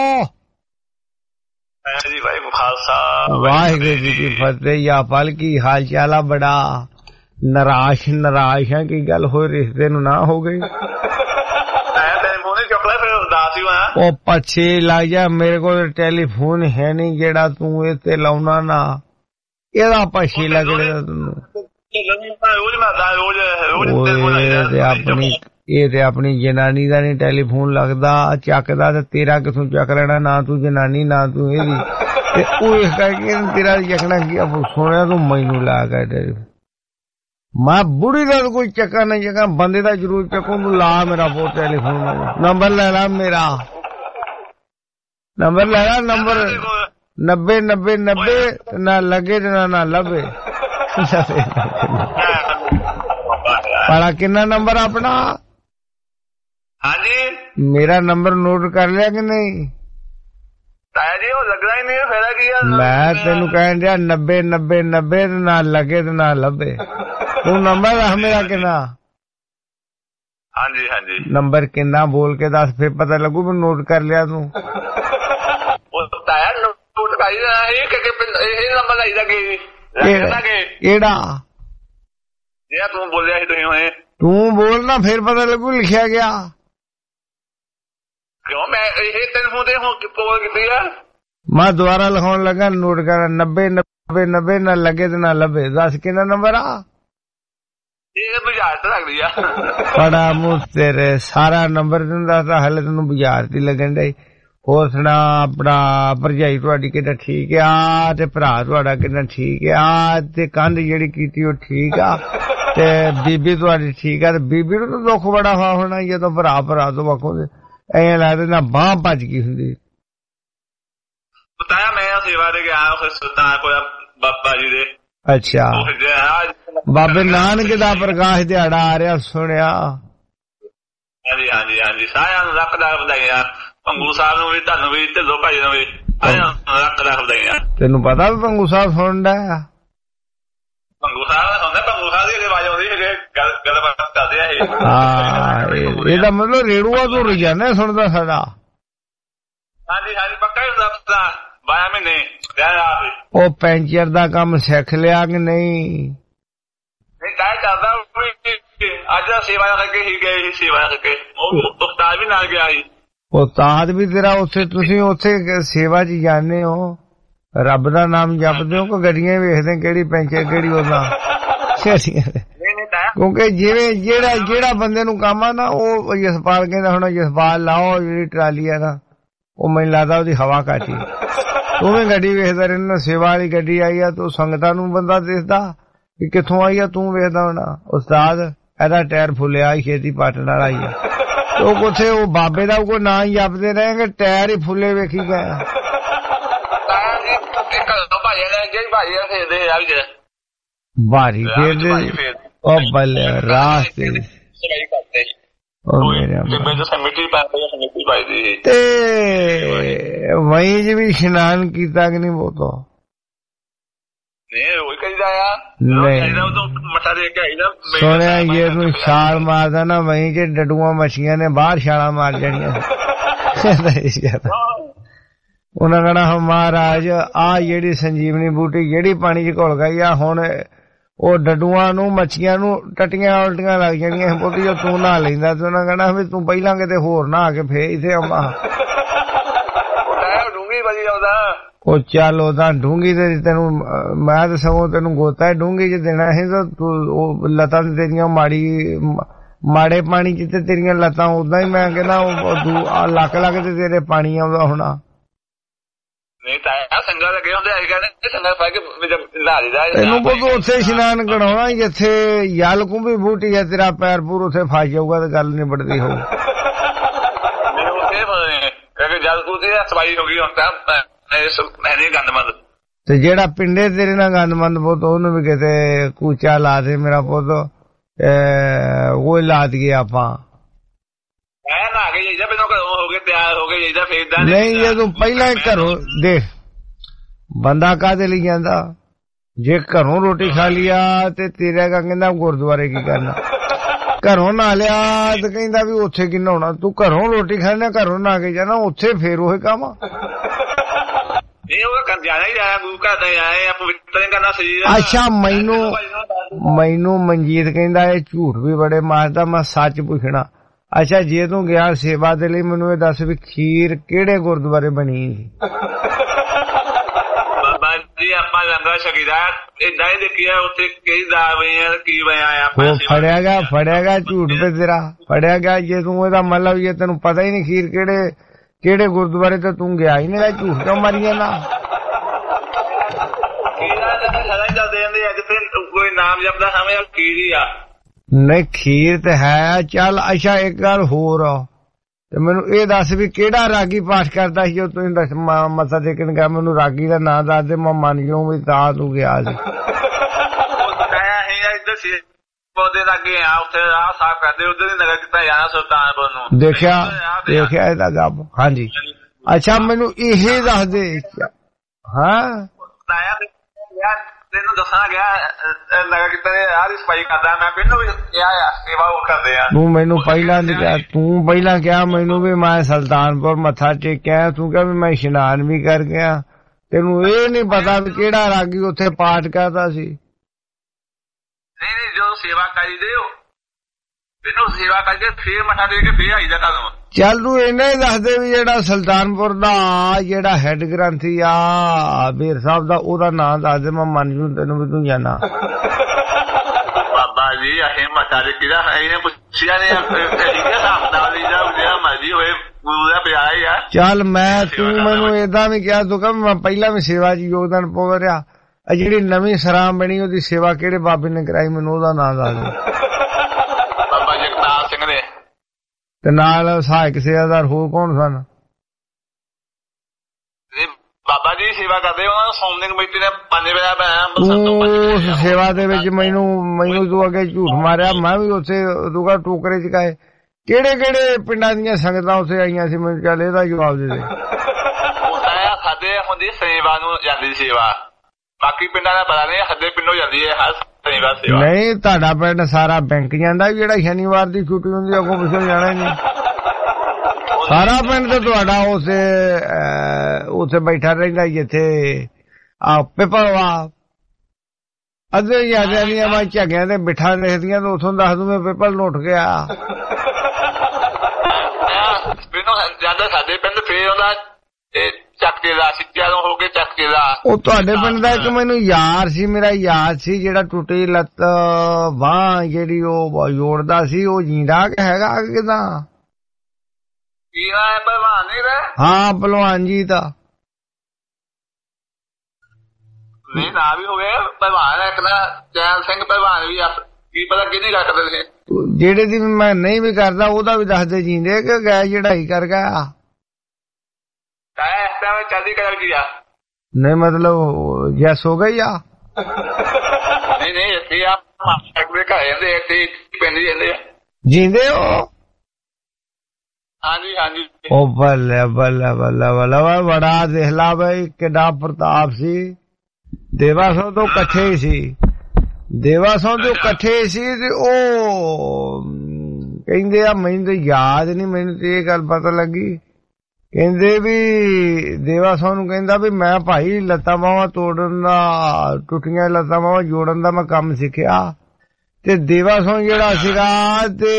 ਜੀ ਵਾਹਿਗੁਰੂ ਖਾਲਸਾ ਵਾਹਿਗੁਰੂ ਜੀ ਕੀ ਫਤਿਹ। ਯਾਹਪਾਲ ਕੀ ਹਾਲ ਚਾਲ ਆ? ਬੜਾ ਨਰਾਸ਼ ਨਰਾਸ਼ ਹੈ, ਕੀ ਗੱਲ ਹੋਈ ਰਿਸ਼ਤੇ ਨੂੰ ਨਾ ਹੋ ਗਈ? ਉਹ ਪੱਛੇ ਲੱਗ ਜਾ, ਮੇਰੇ ਕੋਲ ਟੈਲੀਫੋਨ ਹੈ ਨਹੀਂ ਜਿਹੜਾ ਤੂੰ ਇਹ ਤੇ ਲਾਉਣਾ ਨਾ, ਇਹਦਾ ਪੱਛੇ ਲੱਗ ਰਿਹਾ ਤੈਨੂੰ। ਆਪਣੀ ਇਹ ਤੇ ਆਪਣੀ ਜਨਾਨੀ ਦਾ ਨਹੀਂ ਟੈਲੀਫੋਨ ਲੱਗਦਾ ਚੱਕਦਾ ਤੇ ਤੇਰਾ ਕਿਥੋਂ ਚੱਕ ਲੈਣਾ? ਨਾ ਤੂੰ ਜਨਾਨੀ ਨਾ ਤੂੰ ਇਹਦੀ, ਤੇ ਉਹ ਇਸ ਕਰਕੇ ਤੇਰਾ ਚੱਕਣਾ ਕੀ? ਸੋਹਣਿਆ ਤੂੰ ਮੈਨੂੰ ਲਾ ਕੇ मैं बुढ़ी का तो कोई चक्कर नहीं चक्कर बंदे का जरूर चक्कू तू ला मेरा वो टेलीफोन नंबर ले ला मेरा नंबर ले ला नंबर नब्बे नब्बे नब्बे ना लगे ना ना लभे पढ़ा कितना नंबर अपना हाँ जी मेरा नंबर नोट कर लिया कि नहीं ताया जी वो लगना ही नहीं है फेरा किया मैं तेनू कह दिया नब्बे नब्बे नब्बे ना लगे ना लभे तू नंबर रख मेरा कितना हाँ जी हाँ जी नंबर कितना बोल के दस फिर पता लगू मैं नोट कर लिया तू ताया नोट कर नंबर लाई लगे केड़ा ਜਿਹੜਾ ਤੂੰ ਬੋਲਿਆ ਸੀ ਤੁਸੀਂ ਹੁਣੇ ਤੂੰ ਬੋਲਣਾ ਫਿਰ ਪਤਾ ਲੱਗੂ ਲਿਖਿਆ ਗਿਆ ਕਿਉਂ ਮੈਂ ਇਹ ਤੈਨੂੰ ਹੁੰਦੇ ਹੁਣ ਕੋਲ ਕੀਤੀ ਆ ਮੈਂ ਦੁਬਾਰਾ ਲਿਖਾਉਣ ਲੱਗਾ ਨੋਟ ਕਰ ਨੱਬੇ ਨੱਬੇ ਨੱਬੇ ਨਾ ਲੱਗੇ ਤੇ ਨਾ ਲੱਭੇ ਦੱਸ ਕਿੰਨਾ ਨੰਬਰ ਆ ਇਹ ਬਾਜ਼ਾਰ ਤੇ ਲੱਗਦੀ ਆ ਬੜਾ ਮੂੰਹ ਤੇਰੇ ਸਾਰਾ ਨੰਬਰ ਦਿੰਦਾ ਤਾਂ ਹਲੇ ਤੈਨੂੰ ਬਾਜ਼ਾਰ ਤੇ ਲੱਗਣ ਦੇ ਹੋਰ ਸੁਣਾ ਆਪਣਾ ਭਰਜਾਈ ਤੁਹਾਡੀ ਕਿੰਨਾ ਠੀਕ ਆ ਤੇ ਭਰਾ ਤੁਹਾਡਾ ਕਿੰਨਾ ਠੀਕ ਆ ਤੇ ਕੰਧ ਜਿਹੜੀ ਕੀਤੀ ਉਹ ਠੀਕ ਆ ਤੇ ਬੀਬੀ ਤੁਹਾਡੀ ਠੀਕ ਆ ਤੇ ਬੀਬੀ ਨੂੰ ਤਾਂ ਦੁੱਖ ਬੜਾ ਹੋਣਾ ਜਦੋਂ ਭਰਾ ਭਰਾ ਤੋਂ ਵੱਖੋ ਐ ਲੱਗਦਾ ਨਾ ਬਾਂਹ ਭੱਜ ਗਈ ਹੁੰਦੀ ਬਤਾਇਆ ਮੈਂ ਸੇਵਾ ਦੇ ਗਿਆ ਫਿਰ ਸੁਲਤਾਨ ਕੋਲ ਬਾਬਾ ਜੀ ਦੇ ਅੱਛਾ ਬਾਬੇ ਨਾਨਕ ਦਾ ਪ੍ਰਕਾਸ਼ ਦਿਹਾੜਾ ਆ ਰਿਹਾ ਸੁਣਿਆ ਹਾਂਜੀ ਹਾਂਜੀ ਹਾਂਜੀ ਸਾਰਿਆਂ ਨੂੰ ਰੱਖ ਦਾ ਵਧਾਈਆਂ ਭੰਗੂ ਸਾਹਿਬ ਨੂੰ ਵੀ ਤੁਹਾਨੂੰ ਵੀ ਢਿੱਲੋਂ ਭਾਈ ਨੂੰ ਵੀ ਸਾਰਿਆਂ ਨੂੰ ਰੱਖ ਦਾ ਵਧਾਈਆਂ ਤੈਨੂੰ ਪਤਾ ਵੀ ਭੰਗੂ ਸਾਹਿਬ ਸੁਣਦਾ ਭੰਗੂ ਸਾਹਿਬ ਸੁਣਦਾ ਭੰਗੂ ਸਾਹਿਬ ਦੀ ਆਵਾਜ਼ ਆਉਂਦੀ ਹੈ ਗੱਲ ਗੱਲਬਾਤ ਕਰਦੇ ਆ ਇਹ ਹਾਂ ਇਹਦਾ ਮਤਲਬ ਰੇੜੂਆ ਤੋਂ ਰੋਜ਼ਾਨਾ ਸੁਣਦਾ ਸਾਡਾ ਹਾਂਜੀ ਹਾਂਜੀ ਪੱਕਾ ਹੀ ਹੁੰਦਾ ਪਤਾ ਬਾਇਆ ਮਹੀਨੇ ਉਹ ਪੈਂਚਰ ਦਾ ਕੰਮ ਸਿੱਖ ਲਿਆ ਕਿ ਨਹੀਂ ਨਹੀਂ ਕਾਇ ਕਰਦਾ ਅੱਜ ਸੇਵਾ ਕਰਕੇ ਹੀ ਗਏ ਸੀ ਸੇਵਾ ਕਰਕੇ ਉਹ ਉਸਤਾਦ ਵੀ ਨਾਲ ਗਿਆ ਸੀ ਉਸਤਾਦ ਵੀ ਤੇਰਾ ਉੱਥੇ ਤੁਸੀਂ ਉੱਥੇ ਸੇਵਾ 'ਚ ਜਾਂਦੇ ਹੋ ਰੱਬ ਦਾ ਨਾਮ ਜਪਦੇ ਹੋ ਕਿ ਗੱਡੀਆਂ ਵੇਖਦੇ ਕਿਹੜੀ ਪੈਂਚਰ ਕਿਹੜੀ ਉਹਦਾ ਕਿਉਂਕਿ ਜਿਵੇਂ ਜਿਹੜਾ ਜਿਹੜਾ ਬੰਦੇ ਨੂੰ ਕੰਮ ਆ ਨਾ ਉਹ ਜਸਪਾਲ ਕਹਿੰਦਾ ਹੁਣ ਜਸਪਾਲ ਲਾਓ ਜਿਹੜੀ ਟਰਾਲੀ ਆ ਨਾ ਉਹ ਮੈਨੂੰ ਲੱਗਦਾ ਉਹਦੀ ਹਵਾ ਘੱਟ ਹੀ ਤੂੰ ਵੀ ਗੱਡੀ ਵੇਖਦਾ ਰਹਿੰਦਾ ਸੇਵਾ ਵਾਲੀ ਗੱਡੀ ਆਈ ਆ ਤੂੰ ਸੰਗਤਾਂ ਨੂੰ ਬੰਦਾ ਦੇਖਦਾ ਕਿ ਕਿੱਥੋਂ ਆਈ ਆ ਤੂੰ ਵੇਖਦਾ ਹੋਣਾ ਉਸਤਾਦ ਇਹਦਾ ਟਾਇਰ ਫੁੱਲਿਆ ਛੇਤੀ ਪਾਟਣ ਵਾਲਾ ਆਈ ਆ ਉਹ ਕੁਛੇ ਉਹ ਬਾਬੇ ਦਾ ਕੋਈ ਨਾਂ ਹੀ ਜਪਦੇ ਰਹੇ ਟਾਇਰ ਹੀ ਫੁੱਲੇ ਵੇਖੀ ਗਿਆ ਬਾਰੀ ਫੇਰਦੇ ਉਹ ਬੱਲੇ ਰਾਸਤੇ ਤੇ ਵਹੀਂ ਜੀ ਵੀ ਇਸ਼ਨਾਨ ਕੀਤਾ ਕਿ ਨਹੀਂ ਉਹ ਤੋਂ ਸੁਣਿਆ ਇਹ ਨੂੰ ਛਾਲ ਮਾਰਦਾ ਨਾ ਵਹੀਂ ਚ ਡੱਡੂਆਂ ਮੱਛੀਆਂ ਨੇ ਬਾਹਰ ਛਾਲਾਂ ਮਾਰ ਜਾਣੀਆਂ ਉਹਨਾਂ ਕਹਿਣਾ ਮਹਾਰਾਜ ਆ ਜਿਹੜੀ ਸੰਜੀਵਨੀ ਬੂਟੀ ਜਿਹੜੀ ਪਾਣੀ ਚ ਘੁਲ ਗਈ ਆ ਹੁਣ ਉਹ ਡੱਡੂਆਂ ਨੂੰ ਮੱਛੀਆਂ ਨੂੰ ਟੱਟੀਆਂ ਉਲਟੀਆਂ ਲੱਗ ਜਾਣੀਆਂ ਬੋਤੀ ਜੋ ਤੂੰ ਨਹਾ ਲੈਂਦਾ ਤੇ ਉਹਨਾਂ ਕਹਿਣਾ ਵੀ ਤੂੰ ਪਹਿਲਾਂ ਕਿਤੇ ਹੋਰ ਨਹਾ ਕੇ ਫੇਰ ਇੱਥੇ ਆਉਂਦਾ ਉਹ ਚੱਲ ਉਹਦਾ ਡੂੰਗੀ ਤੇ ਤੈਨੂੰ ਮੈਂ ਤਾਂ ਸਗੋਂ ਤੈਨੂੰ ਗੋਤਾ ਡੂੰਗੀ ਚ ਦੇਣਾ ਸੀ ਤਾਂ ਤੂੰ ਉਹ ਲੱਤਾਂ ਤੇਰੀਆਂ ਮਾੜੀ ਮਾੜੇ ਪਾਣੀ ਚ ਤੇ ਤੇਰੀਆਂ ਲੱਤਾਂ ਉਦਾਂ ਹੀ ਮੈਂ ਕਹਿੰਦਾ ਲੱਕ ਲੱਕ ਤੇ ਤੇਰੇ ਪਾਣੀ ਆਉਂਦਾ ਹੋਣਾ ਤੈਨੂੰ ਕੋਈ ਉੱਥੇ ਇਸ਼ਨਾਨ ਕਰਾਉਣਾ ਜਿੱਥੇ ਯਲ ਕੁੰਭੀ ਬੂਟੀ ਹੈ ਤੇਰਾ ਪੈਰ ਪੂਰ ਉੱਥੇ ਫਸ ਜਾਊਗਾ ਤੇ ਗੱਲ ਨਿਬੜਦੀ ਹੋਊ ਤੇ ਜਿਹੜਾ ਪਿੰਡੇ ਤੇਰੇ ਨਾਲ ਗੰਦਮੰਦ ਪੁੱਤ ਉਹਨੂੰ ਵੀ ਕਿਤੇ ਕੂਚਾ ਲਾ ਦੇ ਮੇਰਾ ਪੁੱਤ ਉਹ ਲਾ ਦਈਏ ਆਪਾਂ ਨਹੀਂ ਜੇ ਤੂੰ ਪਹਿਲਾਂ ਹੀ ਘਰੋਂ ਦੇਖ ਬੰਦਾ ਕਾਹਦੇ ਲਈ ਜਾਂਦਾ ਜੇ ਘਰੋਂ ਰੋਟੀ ਖਾ ਲਿਆ ਤੇ ਤੇਰਾ ਕਹਿੰਦਾ ਗੁਰਦੁਆਰੇ ਕੀ ਕਰਨਾ ਘਰੋਂ ਨਾ ਲਿਆ ਤੇ ਕਹਿੰਦਾ ਵੀ ਉੱਥੇ ਕੀ ਨਹਾਉਣਾ ਤੂੰ ਘਰੋਂ ਰੋਟੀ ਖਾਣਾ ਘਰੋਂ ਨਾ ਕੇ ਜਾਣਾ ਉੱਥੇ ਫੇਰ ਉਹ ਕੰਮ ਅੱਛਾ ਮੈਨੂੰ ਮੈਨੂੰ ਮਨਜੀਤ ਕਹਿੰਦਾ ਇਹ ਝੂਠ ਵੀ ਬੜੇ ਮਾਰਦਾ ਮੈਂ ਸੱਚ ਪੁੱਛਣਾ ਅੱਛਾ ਜੇ ਤੂੰ ਗਿਆ ਸੇਵਾ ਦੇ ਲਈ ਮੈਨੂੰ ਇਹ ਦੱਸ ਵੀ ਖੀਰ ਕਿਹੜੇ ਗੁਰਦੁਆਰੇ ਬਣੀ ਸੀ ਬਾਬਾ ਜੀ ਆਪਾਂ ਲੰਗਰ ਛਕੀਦਾ ਇਦਾਂ ਹੀ ਦੇਖਿਆ ਉੱਥੇ ਕਈ ਦਾਵੇ ਕੀ ਬਣਿਆ ਉਹ ਫੜਿਆ ਗਿਆ ਫੜਿਆ ਗਿਆ ਝੂਠ ਤੇ ਤੇਰਾ ਫੜਿਆ ਗਿਆ ਜੇ ਤੂੰ ਇਹਦਾ ਮਤਲਬ ਇਹ ਤੈਨੂੰ ਪਤਾ ਹੀ ਨਹੀਂ ਖੀਰ ਕਿਹੜੇ ਕਿਹੜੇ ਗੁਰਦੁਆਰੇ ਤੇ ਤੂੰ ਗਿਆ ਹੀ ਨਹੀਂ ਝੂਠ ਕਿਉਂ ਮਾਰੀ ਜਾਂਦਾ ਚੱਲਦੇ ਜਾਂਦੇ ਅੱਜ ਤੇ ਕੋਈ ਨਾਮ ਜਪਦਾ ਸਮਝ ਖੀਰ ਹੀ ਆ। ਨਹੀਂ ਖੀਰ ਤੇ ਹੈ ਚੱਲ। ਅੱਛਾ ਇੱਕ ਗੱਲ ਹੋਰ ਤੇ ਮੈਨੂੰ ਇਹ ਦੱਸ ਵੀ ਕਿਹੜਾ ਰਾਗੀ ਪਾਠ ਕਰਦਾ ਸੀ ਉਹ ਤੁਸੀਂ ਦੱਸ ਮੱਥਾ ਟੇਕਣ ਗਿਆ ਮੈਨੂੰ ਰਾਗੀ ਦਾ ਨਾਂ ਦੱਸ ਦੇ ਮੈਂ ਮੰਨ ਜਾਊਂ ਵੀ ਤਾਂ ਤੂੰ ਗਿਆ ਸੀ। ਇੱਧਰ ਸੀ ਪੌਦੇ ਲੱਗੇ ਆ ਉੱਥੇ ਰਾਹ ਸਾਫ਼ ਕਰਦੇ ਉਧਰ ਹੀ ਨਗਰ ਕੀਤਾ ਜਾਣਾ ਸੁਲਤਾਨਪੁਰ ਨੂੰ। ਦੇਖਿਆ ਦੇਖਿਆ ਇਹਦਾ ਗੱਪ। ਹਾਂਜੀ ਅੱਛਾ ਮੈਨੂੰ ਇਹ ਦੱਸ ਦੇ। ਹਾਂ ਤੈਨੂੰ ਦੱਸਣਾ ਗਿਆ ਨਗਰ ਕੀਤਾ ਰਾਹ ਦੀ ਸਫਾਈ ਕਰਦਾ ਮੈਂ ਮੈਨੂੰ ਵੀ ਕਿਹਾ ਆ ਸੇਵਾ ਉਹ ਕਰਦੇ ਆ। ਤੂੰ ਮੈਨੂੰ ਪਹਿਲਾਂ ਨਹੀਂ ਕਿਹਾ ਤੂੰ ਪਹਿਲਾਂ ਕਿਹਾ ਮੈਨੂੰ ਵੀ ਮੈਂ ਸੁਲਤਾਨਪੁਰ ਮੱਥਾ ਟੇਕਿਆ ਤੂੰ ਕਿਹਾ ਵੀ ਮੈਂ ਇਸ਼ਨਾਨ ਵੀ ਕਰ ਗਿਆ। ਤੈਨੂੰ ਇਹ ਨਹੀਂ ਪਤਾ ਵੀ ਕਿਹੜਾ ਰਾਗੀ ਉੱਥੇ ਪਾਠ ਕਰਦਾ ਸੀ। ਨਹੀਂ ਨਹੀਂ ਜੋ ਸੇਵਾ ਕਰੀ ਦੇ ਮੈਨੂੰ ਸੇਵਾ ਕਰਕੇ ਫੇਰ ਮੱਥਾ ਟੇਕ ਕੇ ਫੇਰ ਆਈ ਦਾ ਕਦਮ। ਚੱਲ ਤੂੰ ਇੰਨਾ ਹੀ ਦੱਸ ਦੇ ਵੀ ਜਿਹੜਾ ਸੁਲਤਾਨਪੁਰ ਦਾ ਜਿਹੜਾ ਹੈਡ ਗ੍ਰੰਥੀ ਆ ਬੇਰ ਸਾਹਿਬ ਦਾ ਉਹਦਾ ਨਾਂ ਦੱਸ ਦੇ ਮੈਂ ਮੰਨ ਜੂ ਤੈਨੂੰ ਵੀ ਤੂੰ ਜਾਣਾ। ਬਾਬਾ ਜੀ ਅਸੀਂ ਮੱਥਾ ਟੇਕੀਦਾ ਇਹਨੇ ਪੁੱਛਿਆ ਨੇ ਹਿਸਾਬ ਨਾਲ ਜਿਹੜਾ ਮਰਜ਼ੀ ਹੋਏ ਗੁਰੂ ਦਾ ਪਿਆ ਹੀ ਆ। ਚੱਲ ਮੈਂ ਤੂੰ ਮੈਨੂੰ ਏਦਾਂ ਵੀ ਕਿਹਾ ਤੂੰ ਕਹਿੰਦਾ ਮੈਂ ਪਹਿਲਾਂ ਵੀ ਸੇਵਾ ਚ ਯੋਗਦਾਨ ਪਾ ਰਿਹਾ ਜਿਹੜੀ ਨਵੀਂ ਸਰਾਂ ਬਣੀ ਉਹਦੀ ਸੇਵਾ ਕਿਹੜੇ ਬਾਬੇ ਨੇ ਕਰਾਈ ਮੈਨੂੰ ਉਹਦਾ ਨਾਂ ਦੱਸ ਦੇ। ਬਾਬਾ ਜਗਤਾਰ ਸਿੰਘ ਦੇ ਤੇ ਨਾਲ ਸਹਾਇਕ ਸੇਵਾਦਾਰ ਹੋਰ ਕੌਣ ਸਨ? ਬਾਬਾ ਜੀ ਸੇਵਾ ਕਰਦੇ ਉਹਨਾਂ ਨੂੰ ਸੌਂਦੀ ਕਮੇਟੀ ਨੇ ਪੰਜ ਵਜੇ ਉਸ ਸੇਵਾ ਦੇ ਵਿੱਚ ਮੈਨੂੰ ਮੈਨੂੰ ਤੂੰ ਅੱਗੇ ਝੂਠ ਮਾਰਿਆ ਮੈਂ ਵੀ ਉੱਥੇ ਤੂੰ ਕਹ ਟੋਕਰੇ ਚ ਕਾਏ ਕਿਹੜੇ ਕਿਹੜੇ ਪਿੰਡਾਂ ਦੀਆਂ ਸੰਗਤਾਂ ਉੱਥੇ ਆਈਆਂ ਸੀ ਮੈਨੂੰ ਚੱਲ ਇਹਦਾ ਜਵਾਬ ਦੇ ਦੇ। ਸਾਡੇ ਹੁੰਦੀ ਸੇਵਾ ਨੂੰ ਜਾਂਦੀ ਸੇਵਾ ਬਾਕੀ ਪਿੰਡਾਂ ਦਾ ਪਤਾ ਨਹੀਂ ਸਾਡੇ ਪਿੰਡੋਂ ਜਾਂਦੀ ਹੈ ਹਰ ਸ਼ਨੀਵਾਰ ਸੇਵਾ। ਨਹੀਂ ਤੁਹਾਡਾ ਪਿੰਡ ਸਾਰਾ ਬੈਂਕ ਜਾਂਦਾ ਜਿਹੜਾ ਸ਼ਨੀਵਾਰ ਦੀ ਛੁੱਟੀ ਹੁੰਦੀ ਅੱਗੋਂ ਪਿੱਛੋਂ ਜਾਣਾ ਹੀ ਨਹੀਂ ਸਾਰਾ ਪਿੰਡ ਤੇ ਤੁਹਾਡਾ ਉਸੇ ਉੱਥੇ ਬੈਠਾ ਰਹਿੰਦਾ ਜਿੱਥੇ ਆ ਪਿਪਲਵਾ ਅੱਧੇ ਜਾਂਦਿਆਂ ਦੀਆਂ ਮੈਂ ਝੱਗਿਆਂ ਤੇ ਬਿਠਾ ਦੇਖਦੀਆਂ ਤੇ ਉੱਥੋਂ ਦੱਸ ਦੂੰ ਮੈਂ ਪਿਪਲ ਨੂੰ ਉੱਠ ਗਿਆ। ਮੈਨੂੰ ਜਾਂਦਾ ਸਾਡੇ ਪਿੰਡ ਫੇਰ ਉਹਦਾ ਚੱਕੇ ਦਾ ਸਿੱਕਿਆਂ ਤੋਂ ਹੋ ਕੇ ਚੱਕੇ ਦਾ ਉਹ ਤੁਹਾਡੇ ਪਿੰਡ ਦਾ ਇੱਕ ਮੈਨੂੰ ਯਾਰ ਸੀ ਮੇਰਾ ਯਾਰ ਸੀ ਜਿਹੜਾ ਟੁੱਟੀ ਲੱਤ ਬਾਂਹ ਜਿਹੜੀ ਉਹ ਜੋੜਦਾ ਸੀ ਉਹ ਜਿੰਦਾ ਕਿ ਹੈਗਾ ਕਿਦਾਂ ਕੀ ਹੈ ਪਹਿਲਵਾਨ ਨਹੀਂ ਰੇ? ਹਾਂ ਪਹਿਲਵਾਨ ਜੀ ਦਾ ਨਹੀਂ ਨਾ ਵੀ ਹੋ ਗਿਆ ਪਹਿਲਵਾਨ ਇੱਕ ਨਾ ਚੈਨ ਸਿੰਘ ਪਹਿਲਵਾਨ ਵੀ ਆ ਕੀ ਪਤਾ ਕਿਹਦੀ ਰੱਖਦੇ ਸੀ ਜਿਹੜੇ ਦੀ ਮੈਂ ਨਹੀਂ ਵੀ ਕਰਦਾ ਉਹਦਾ ਵੀ ਦੱਸਦੇ ਜੀਂਦੇ ਕਿ ਗਏ ਜਿਹੜਾ ਹੀ ਕਰ ਗਿਆ ਚੱਲਦੀ ਕਰ ਗਿਆ ਨਹੀਂ ਮਤਲਬ ਜੈਸ ਹੋ ਗਈ ਆ ਨਹੀਂ ਨਹੀਂ ਇੱਥੇ ਆ ਘਰ ਜਾਂਦੇ ਇੱਥੇ ਪਿੰਡ ਜਾਂਦੇ ਆ ਜੀਂਦੇ ਹੋ। ਹਾਂਜੀ ਹਾਂਜੀ ਉਹ ਬੱਲੇ ਬੱਲੇ ਬੱਲੇ ਬੱਲੇ ਬੜਾ ਦੇਖ ਲਾ ਬਈ ਕਿੱਡਾ ਪ੍ਰਤਾਪ ਸੀ। ਦੇਵਾ ਸੌ ਤੋਂ ਇਕੱਠੇ ਹੀ ਸੀ ਦੇਵਾ ਸੌ ਤੋਂ ਇਕੱਠੇ ਸੀ ਤੇ ਉਹ ਕਹਿੰਦੇ ਆ ਮੈਨੂੰ ਤੇ ਯਾਦ ਨਹੀਂ ਮੈਨੂੰ ਤੇ ਇਹ ਗੱਲ ਪਤਾ ਲੱਗੀ ਕਹਿੰਦੇ ਵੀ ਦੇਵਾ ਸੌ ਨੂੰ ਕਹਿੰਦਾ ਵੀ ਮੈਂ ਭਾਈ ਲੱਤਾਂ ਬਾਹਾਂ ਤੋੜਨ ਦਾ ਟੁੱਟੀਆਂ ਲੱਤਾਂ ਬਾਹਾਂ ਜੋੜਨ ਦਾ ਮੈਂ ਕੰਮ ਸਿੱਖਿਆ ਤੇ ਦੇਵਾ ਸੌ ਜਿਹੜਾ ਸੀਗਾ ਤੇ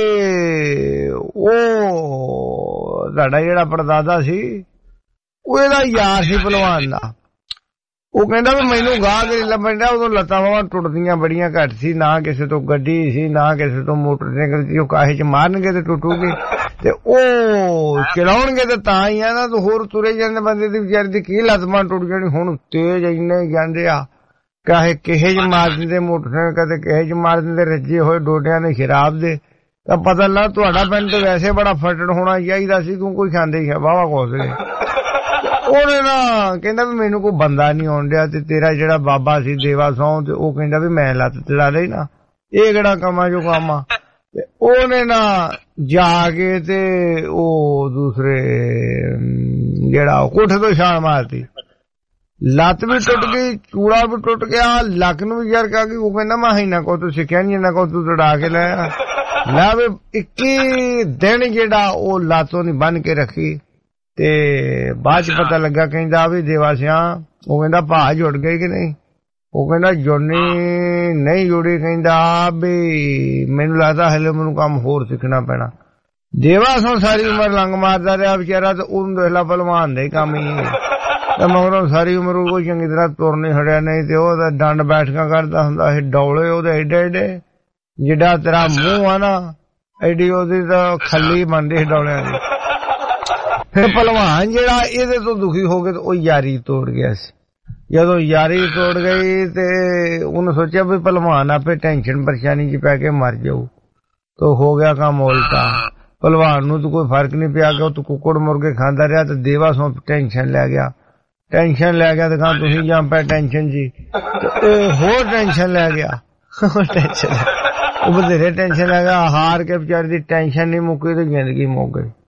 ਉਹ ਸਾਡਾ ਜਿਹੜਾ ਪੜਦਾਦਾ ਸੀ ਉਹ ਇਹਦਾ ਯਾਰ ਸੀ ਪਹਿਲਵਾਨ ਦਾ। ਉਹ ਕਹਿੰਦਾ ਵੀ ਮੈਨੂੰ ਗਾਹ ਕੇ ਲੱਭਣ ਡਿਆ ਉਦੋਂ ਲੱਤਾਂ ਬਾਹਾਂ ਟੁੱਟਦੀਆਂ ਬੜੀਆਂ ਘੱਟ ਸੀ ਨਾ ਕਿਸੇ ਤੋਂ ਗੱਡੀ ਸੀ ਨਾ ਕਿਸੇ ਤੋਂ ਮੋਟਰਸਾਈਕਲ ਸੀ ਉਹ ਕਾਹੇ ਚ ਮਾਰਨਗੇ ਤੇ ਟੁੱਟੂਗੇ ਤੇ ਉਹ ਚਲਾਉਣਗੇ ਤੇ ਤਾਂ ਹੀ ਆ ਨਾ ਤੇ ਹੋਰ ਤੁਰੇ ਜਾਂਦੇ ਬੰਦੇ ਦੀ ਵਿਚਾਰੀ ਦੀ ਕੀ ਲੱਤ ਬਾਂਹ ਟੁੱਟ ਜਾਣੀ ਹੁਣ ਤੇਜ਼ ਇੰਨੇ ਜਾਂਦੇ ਆ ਕਾਹੇ ਕਿਸੇ ਚ ਮਾਰ ਦਿੰਦੇ ਮੋਟਰਸਾਈਕਲ ਤੇ ਕਿਸੇ ਚ ਮਾਰ ਦਿੰਦੇ ਰੱਜੇ ਹੋਏ ਡੋਡਿਆਂ ਨੇ ਸ਼ਰਾਬ ਦੇ ਤਾਂ ਪਤਾ ਲੱਗ ਤੁਹਾਡਾ ਪਿੰਡ ਤੇ ਵੈਸੇ ਬੜਾ ਫਟੜ ਹੋਣਾ ਚਾਹੀਦਾ ਸੀ ਤੂੰ ਕੋਈ ਖਾਂਦੇ ਹੀ ਵਾਹਵਾ ਕੋਸਦੇ ਉਹਨੇ ਨਾ ਕਹਿੰਦਾ ਵੀ ਮੈਨੂੰ ਕੋਈ ਬੰਦਾ ਨਹੀਂ ਆਉਣ ਡਿਆ ਤੇ ਤੇਰਾ ਜਿਹੜਾ ਬਾਬਾ ਸੀ ਦੇਵਾ ਸੌ ਤੇ ਉਹ ਕਹਿੰਦਾ ਵੀ ਮੈਂ ਲੱਤ ਚੜਾ ਲਈ ਨਾ ਇਹ ਕਿਹੜਾ ਕੰਮ ਆ ਜੋ ਕੰਮ ਆ ਤੇ ਉਹਨੇ ਨਾ ਜਾ ਕੇ ਤੇ ਉਹ ਦੂਸਰੇ ਜਿਹੜਾ ਕੋਠੇ ਤੋਂ ਛਾਲ ਮਾਰਤੀ ਲੱਤ ਵੀ ਟੁੱਟ ਗਈ ਚੂੜਾ ਵੀ ਟੁੱਟ ਗਿਆ ਲੱਕ ਨੂੰ ਵੀ ਯਾਰ ਕਾ ਕੇ ਉਹ ਕਹਿੰਦਾ ਮੈਂ ਇਹਨਾਂ ਕੋਲ ਤੂੰ ਸਿੱਖਿਆ ਨਹੀਂ ਇਹਨਾਂ ਕੋਲ ਤੂੰ ਤੜਾ ਕੇ ਲੈ ਲੈ ਵੀ ਇੱਕੀ ਦਿਨ ਜਿਹੜਾ ਉਹ ਲਾਤੋਂ ਨਹੀਂ ਬੰਨ ਕੇ ਰੱਖੀ ਤੇ ਬਾਅਦ ਚ ਪਤਾ ਲੱਗਾ ਕਹਿੰਦਾ ਵੀ ਦੇਵਾ ਸਿਆ ਉਹ ਕਹਿੰਦਾ ਭਾ ਜੁੜ ਗਈ ਕਿ ਨਹੀਂ ਉਹ ਕਹਿੰਦਾ ਜੁੜਨੀ ਨਹੀਂ ਜੁੜੀ ਕਹਿੰਦਾ ਵੀ ਮੈਨੂੰ ਲੱਗਦਾ ਹਲੇ ਮੈਨੂੰ ਕੰਮ ਹੋਰ ਸਿੱਖਣਾ ਪੈਣਾ। ਦੇਵਾ ਸੋ ਸਾਰੀ ਉਮਰ ਲੰਗ ਮਾਰਦਾ ਰਿਹਾ ਵਿਚਾਰਾ ਤੇ ਉਹਨੂੰ ਦੇਖ ਲਾ ਪਹਿਲਵਾਨ ਦੇ ਕੰਮ ਹੀ ਤੇ ਮਗਰੋਂ ਸਾਰੀ ਉਮਰ ਉਹ ਕੋਈ ਚੰਗੀ ਤਰ੍ਹਾਂ ਤੁਰ ਨਹੀਂ ਹੜਿਆ ਨਹੀਂ ਤੇ ਉਹਦਾ ਡੰਡ ਬੈਠਕਾਂ ਕਰਦਾ ਹੁੰਦਾ ਸੀ ਡੌਲੇ ਉਹਦੇ ਏਡੇ ਏਡੇ ਜਿੱਡਾ ਤੇਰਾ ਮੂੰਹ ਆ ਨਾ ਐਡੀ ਉਹਦੀ ਤਾਂ ਖੱਲੀ ਬਣਦੀ ਸੀ ਡੌਲਿਆਂ ਦੀ। ਫਿਰ ਪਹਿਲਵਾਨ ਜਿਹੜਾ ਇਹਦੇ ਤੋਂ ਦੁਖੀ ਹੋ ਕੇ ਉਹ ਯਾਰੀ ਤੋੜ ਗਿਆ ਸੀ ਜਦੋਂ ਯਾਰੀ ਤੋੜ ਗਈ ਤੇ ਉਹਨੇ ਸੋਚਿਆ ਵੀ ਭਲਵਾਨ ਆਪੇ ਟੈਨਸ਼ਨ ਪਰੇਸ਼ਾਨੀ 'ਚ ਪੈ ਕੇ ਮਰ ਜਾਊ, ਤੋ ਹੋ ਗਿਆ ਕੰਮ ਉਲਟਾ। ਭਲਵਾਨ ਨੂੰ ਤਾਂ ਕੋਈ ਫਰਕ ਨਹੀਂ ਪਿਆ ਕਿ ਉਹ ਤੂੰ ਕੁੱਕੜ ਮੁਰਗੇ ਖਾਂਦਾ ਰਿਹਾ ਤੇ ਦੇਵਾ ਸੋਂ ਟੈਨਸ਼ਨ ਲੈ ਗਿਆ, ਟੈਨਸ਼ਨ ਲੈ ਗਿਆ ਤੇ ਕਹਾਂ ਤੁਸੀਂ ਜਾਂ ਪੈ ਟੈਨਸ਼ਨ ਜੀ, ਉਹ ਹੋਰ ਟੈਨਸ਼ਨ ਲੈ ਗਿਆ, ਟੈਨਸ਼ਨ ਉਹ ਬਥੇਰੇ ਟੈਨਸ਼ਨ ਲੈ ਗਿਆ, ਹਾਰ ਕੇ ਵਿਚਾਰੀ ਦੀ ਟੈਨਸ਼ਨ ਨਹੀਂ ਮੁੱਕੀ ਤੇ ਜ਼ਿੰਦਗੀ ਮੁੱਕ ਗਈ।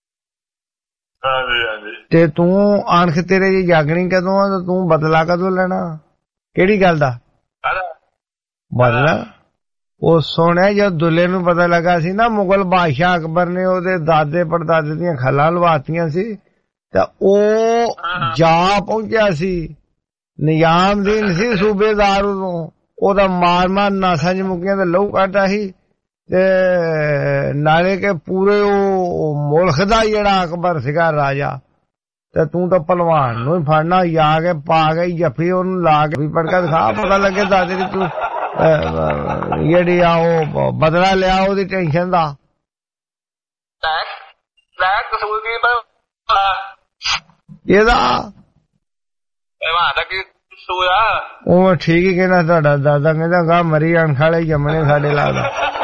ਤੇ ਤੂੰ ਅਣਖ ਤੇਰੇ ਜੀ ਜਾਗਣੀ ਕਦੋਂ ਆ ਤੇ ਤੂੰ ਬਦਲਾ ਕਦੋਂ ਲੈਣਾ? ਕਿਹੜੀ ਗੱਲ ਦਾ ਬਦਲਾ? ਉਹ ਸੁਣਿਆ ਜਦ ਦੁੱਲੇ ਨੂੰ ਪਤਾ ਲੱਗਾ ਸੀ ਨਾ ਮੁਗਲ ਬਾਦਸ਼ਾਹ ਅਕਬਰ ਨੇ ਉਹਦੇ ਦਾਦੇ ਪੜਦਾਦੇ ਦੀਆਂ ਖੱਲਾਂ ਲਵਾਤੀਆਂ ਸੀ ਤਾਂ ਉਹ ਜਾ ਪਹੁੰਚਿਆ ਸੀ, ਨਿਜ਼ਾਮਦੀਨ ਸੀ ਸੂਬੇਦਾਰ ਉਦੋਂ, ਉਹਦਾ ਮਾਰ ਮਾਰ ਨਾਸਾਂ ਚ ਮੁੱਕੀਆਂ ਤੇ ਲਹੂ ਕੱਢਾ ਸੀ ਤੇ ਨਾਲੇ ਕੇ ਪੂਰੇ ਉਹ ਮੁਲਕ ਦਾ ਜਿਹੜਾ ਅਕਬਰ ਸੀਗਾ ਰਾਜਾ, ਤੇ ਤੂੰ ਤਾਂ ਭਲਵਾਨ ਨੂੰ ਹੀ ਫੜਨਾ, ਜਾ ਕੇ ਪਾ ਗਈ ਜੱਫੀ ਉਹਨੂੰ ਲਾ ਕੇ ਵੀ ਪੜਕਾ ਦਿਖਾ, ਪਤਾ ਲੱਗੇ ਦਾਦੇ ਦੀ ਤੂੰ ਜਿਹੜੀ ਆ ਉਹ ਬਦਲਾ ਲਿਆ ਉਹਦੀ ਟੈਨਸ਼ਨ ਦਾ। ਇਹਦਾ ਉਹ ਠੀਕ ਹੀ ਕਹਿੰਦਾ, ਤੁਹਾਡਾ ਦਾਦਾ ਕਹਿੰਦਾ ਗਾ ਮਰੀ ਅਣਖ ਵਾਲੇ ਜੰਮਣੇ ਸਾਡੇ ਲੱਗਦਾ।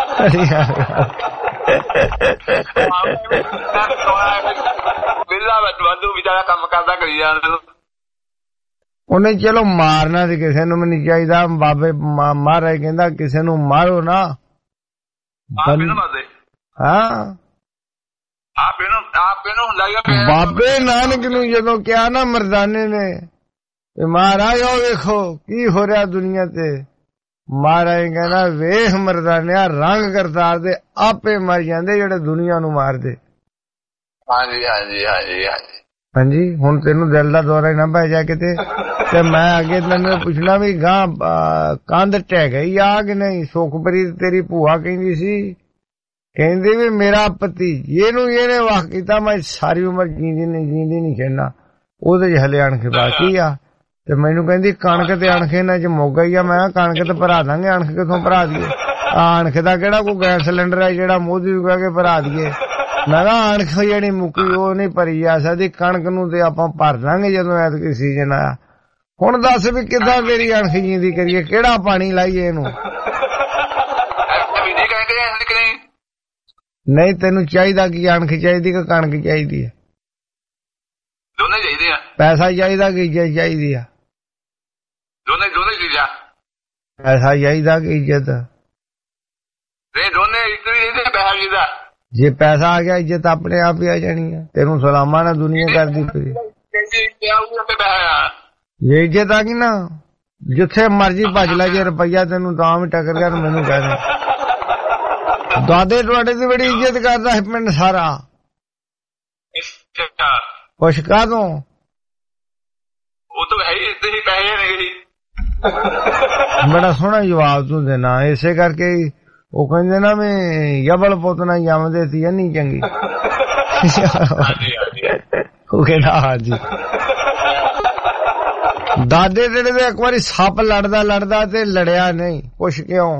ਕੰਮ ਕਰਦਾ ਕਰੀ ਜਾਂਦਾ ਉਹਨੇ, ਚਲੋ ਮਾਰਨਾ ਸੀ ਕਿਸੇ ਨੂੰ ਵੀ ਨਹੀਂ ਚਾਹੀਦਾ। ਬਾਬੇ ਮਹਾਰਾਜ ਕਹਿੰਦਾ ਕਿਸੇ ਨੂੰ ਮਾਰੋ ਨਾ, ਹਾਂ ਬਾਬੇ ਨਾਨਕ ਨੂੰ ਜਦੋਂ ਕਿਹਾ ਨਾ ਮਰਦਾਨੇ ਨੇ ਮਹਾਰਾਜ ਉਹ ਵੇਖੋ ਕੀ ਹੋ ਰਿਹਾ ਦੁਨੀਆ ਤੇ, ਮਹਾਰਾਜ ਕਹਿੰਦਾ ਵੇਖ ਮਰਦਾਨਿਆ ਰੰਗ ਕਰਤਾਰ ਦੇ ਆਪੇ ਮਰ ਜਾਂਦੇ ਜਿਹੜੇ ਦੁਨੀਆ ਨੂੰ ਮਾਰਦੇ। ਹਾਂਜੀ ਹਾਂਜੀ ਹਾਂਜੀ ਹਾਂਜੀ ਹਾਂਜੀ ਹੁਣ ਤੈਨੂੰ ਦਿਲ ਦਾ ਦੌਰਾ ਨਾ ਪੈ ਜਾ ਕਿਤੇ, ਤੇ ਮੈਂ ਅੱਗੇ ਤੈਨੂੰ ਪੁੱਛਣਾ ਵੀ ਗਾਂ ਕੰਧ ਟਹਿ ਗਈ ਆ ਕਿ ਨਹੀਂ? ਸੁਖਪ੍ਰੀਤ ਤੇਰੀ ਭੂਆ ਕਹਿੰਦੀ ਸੀ, ਕਹਿੰਦੀ ਵੀ ਮੇਰਾ ਭਤੀਜੇ ਨੂੰ ਇਹਨੇ ਵਾਹ ਕੀਤਾ ਮੈਂ ਸਾਰੀ ਉਮਰ ਜੀਂਦੀ ਨਹੀਂ ਜੀਂਦੀ ਨਹੀਂ ਕਹਿਣਾ, ਉਹਦੇ ਚ ਹਲੇ ਅਣਖ ਬਾਕੀ ਆ। ਤੇ ਮੈਨੂੰ ਕਹਿੰਦੀ ਕਣਕ ਤੇ ਅਣਖ ਇਹਨਾਂ ਚ ਮੁੱਕ ਗਈ ਆ। ਮੈਂ ਕਣਕ ਤੇ ਭਰਾ ਦਾਂਗੇ, ਅਣਖ ਕਿੱਥੋਂ ਭਰਾ ਦਈਏ? ਅਣਖ ਦਾ ਕਿਹੜਾ ਕੋਈ ਗੈਸ ਸਿਲੰਡਰ ਹੈ ਜਿਹੜਾ ਮੋਦੀ ਨੂੰ ਕਹਿ ਕੇ ਭਰਾ ਦਈਏ? ਮੈਂ ਕਿਹਾ ਅਣਖ ਜਿਹੜੀ ਮੁੱਕੀ ਉਹ ਨਹੀਂ ਭਰੀ ਜਾ ਸਕਦੀ, ਕਣਕ ਨੂੰ ਤੇ ਆਪਾਂ ਭਰ ਦਾਂਗੇ ਜਦੋਂ ਐਤਕੀ ਸੀਜ਼ਨ ਆਇਆ। ਹੁਣ ਦੱਸ ਵੀ ਕਿੱਦਾਂ ਤੇਰੀ ਅਣਖ ਜੀਂਦੀ ਕਰੀਏ, ਕਿਹੜਾ ਪਾਣੀ ਲਾਈਏ ਇਹਨੂੰ? ਨਹੀਂ ਤੈਨੂੰ ਚਾਹੀਦਾ ਕੀ, ਅਣਖ ਚਾਹੀਦੀ ਕਿ ਕਣਕ ਚਾਹੀਦੀ ਹੈ? ਦੋਨੇ ਚਾਹੀਦੇ ਆ। ਪੈਸਾ ਚਾਹੀਦਾ ਕਿ ਇੱਜ਼ਤ ਚਾਹੀਦੀ ਆ? ਦੋਨੇ ਦੋਨੇ ਚੀਜ਼ਾਂ। ਪੈਸਾ ਚਾਹੀਦਾ ਕਿ ਇੱਜ਼ਤ? ਨਹੀਂ ਦੋਨੇ ਇੱਕ ਵੀ ਚਾਹੀਦੇ, ਪੈਸਾ ਚਾਹੀਦਾ। ਜੇ ਪੈਸਾ ਆ ਗਿਆ ਇੱਜ਼ਤ ਆਪਣੇ ਆਪ ਹੀ ਆ ਜਾਣੀ ਹੈ। ਤੈਨੂੰ ਸਲਾਮਾਂ ਨਾਲ ਦੁਨੀਆ ਕਰਦੀ ਪਈ। ਜੇ ਇੱਜ਼ਤ ਆ ਗਈ ਨਾ ਜਿੱਥੇ ਮਰਜੀ ਭੱਜ ਲੈ, ਜੇ ਰੁਪਈਆ ਤੈਨੂੰ ਤਾਂ ਵੀ ਟੱਕਰ ਗਿਆ ਮੈਨੂੰ ਕਹਿ ਦੇ। ਦਾਦੇ ਤੁਹਾਡੇ ਦੀ ਬੜੀ ਇੱਜ਼ਤ ਕਰਦਾ ਹੈ ਪਿੰਡ ਸਾਰਾ। ਪੁੱਛ ਕਾਹਦੋਂ? ਉਹ ਤਾਂ ਹੈ ਹੀ ਪੈਸੇ ਨਹੀਂ। ਬੜਾ ਸੋਹਣਾ ਜਵਾਬ ਤੂੰ ਦੇਣਾ, ਇਸੇ ਕਰਕੇ ਉਹ ਕਹਿੰਦੇ ਨਾ ਵੀ ਯਬਲ ਪੁੱਤ ਨਾ ਜੰਮਦੇ ਤੀ ਨਹੀਂ ਚੰਗੀ। ਉਹ ਕਹਿੰਦਾ ਹਾਂਜੀ। ਦਾਦੇ ਤੇਰੇ ਦੇ ਇੱਕ ਵਾਰੀ ਸੱਪ ਲੜਦਾ ਲੜਦਾ ਤੇ ਲੜਿਆ ਨਹੀਂ, ਪੁੱਛ ਕਿਉਂ?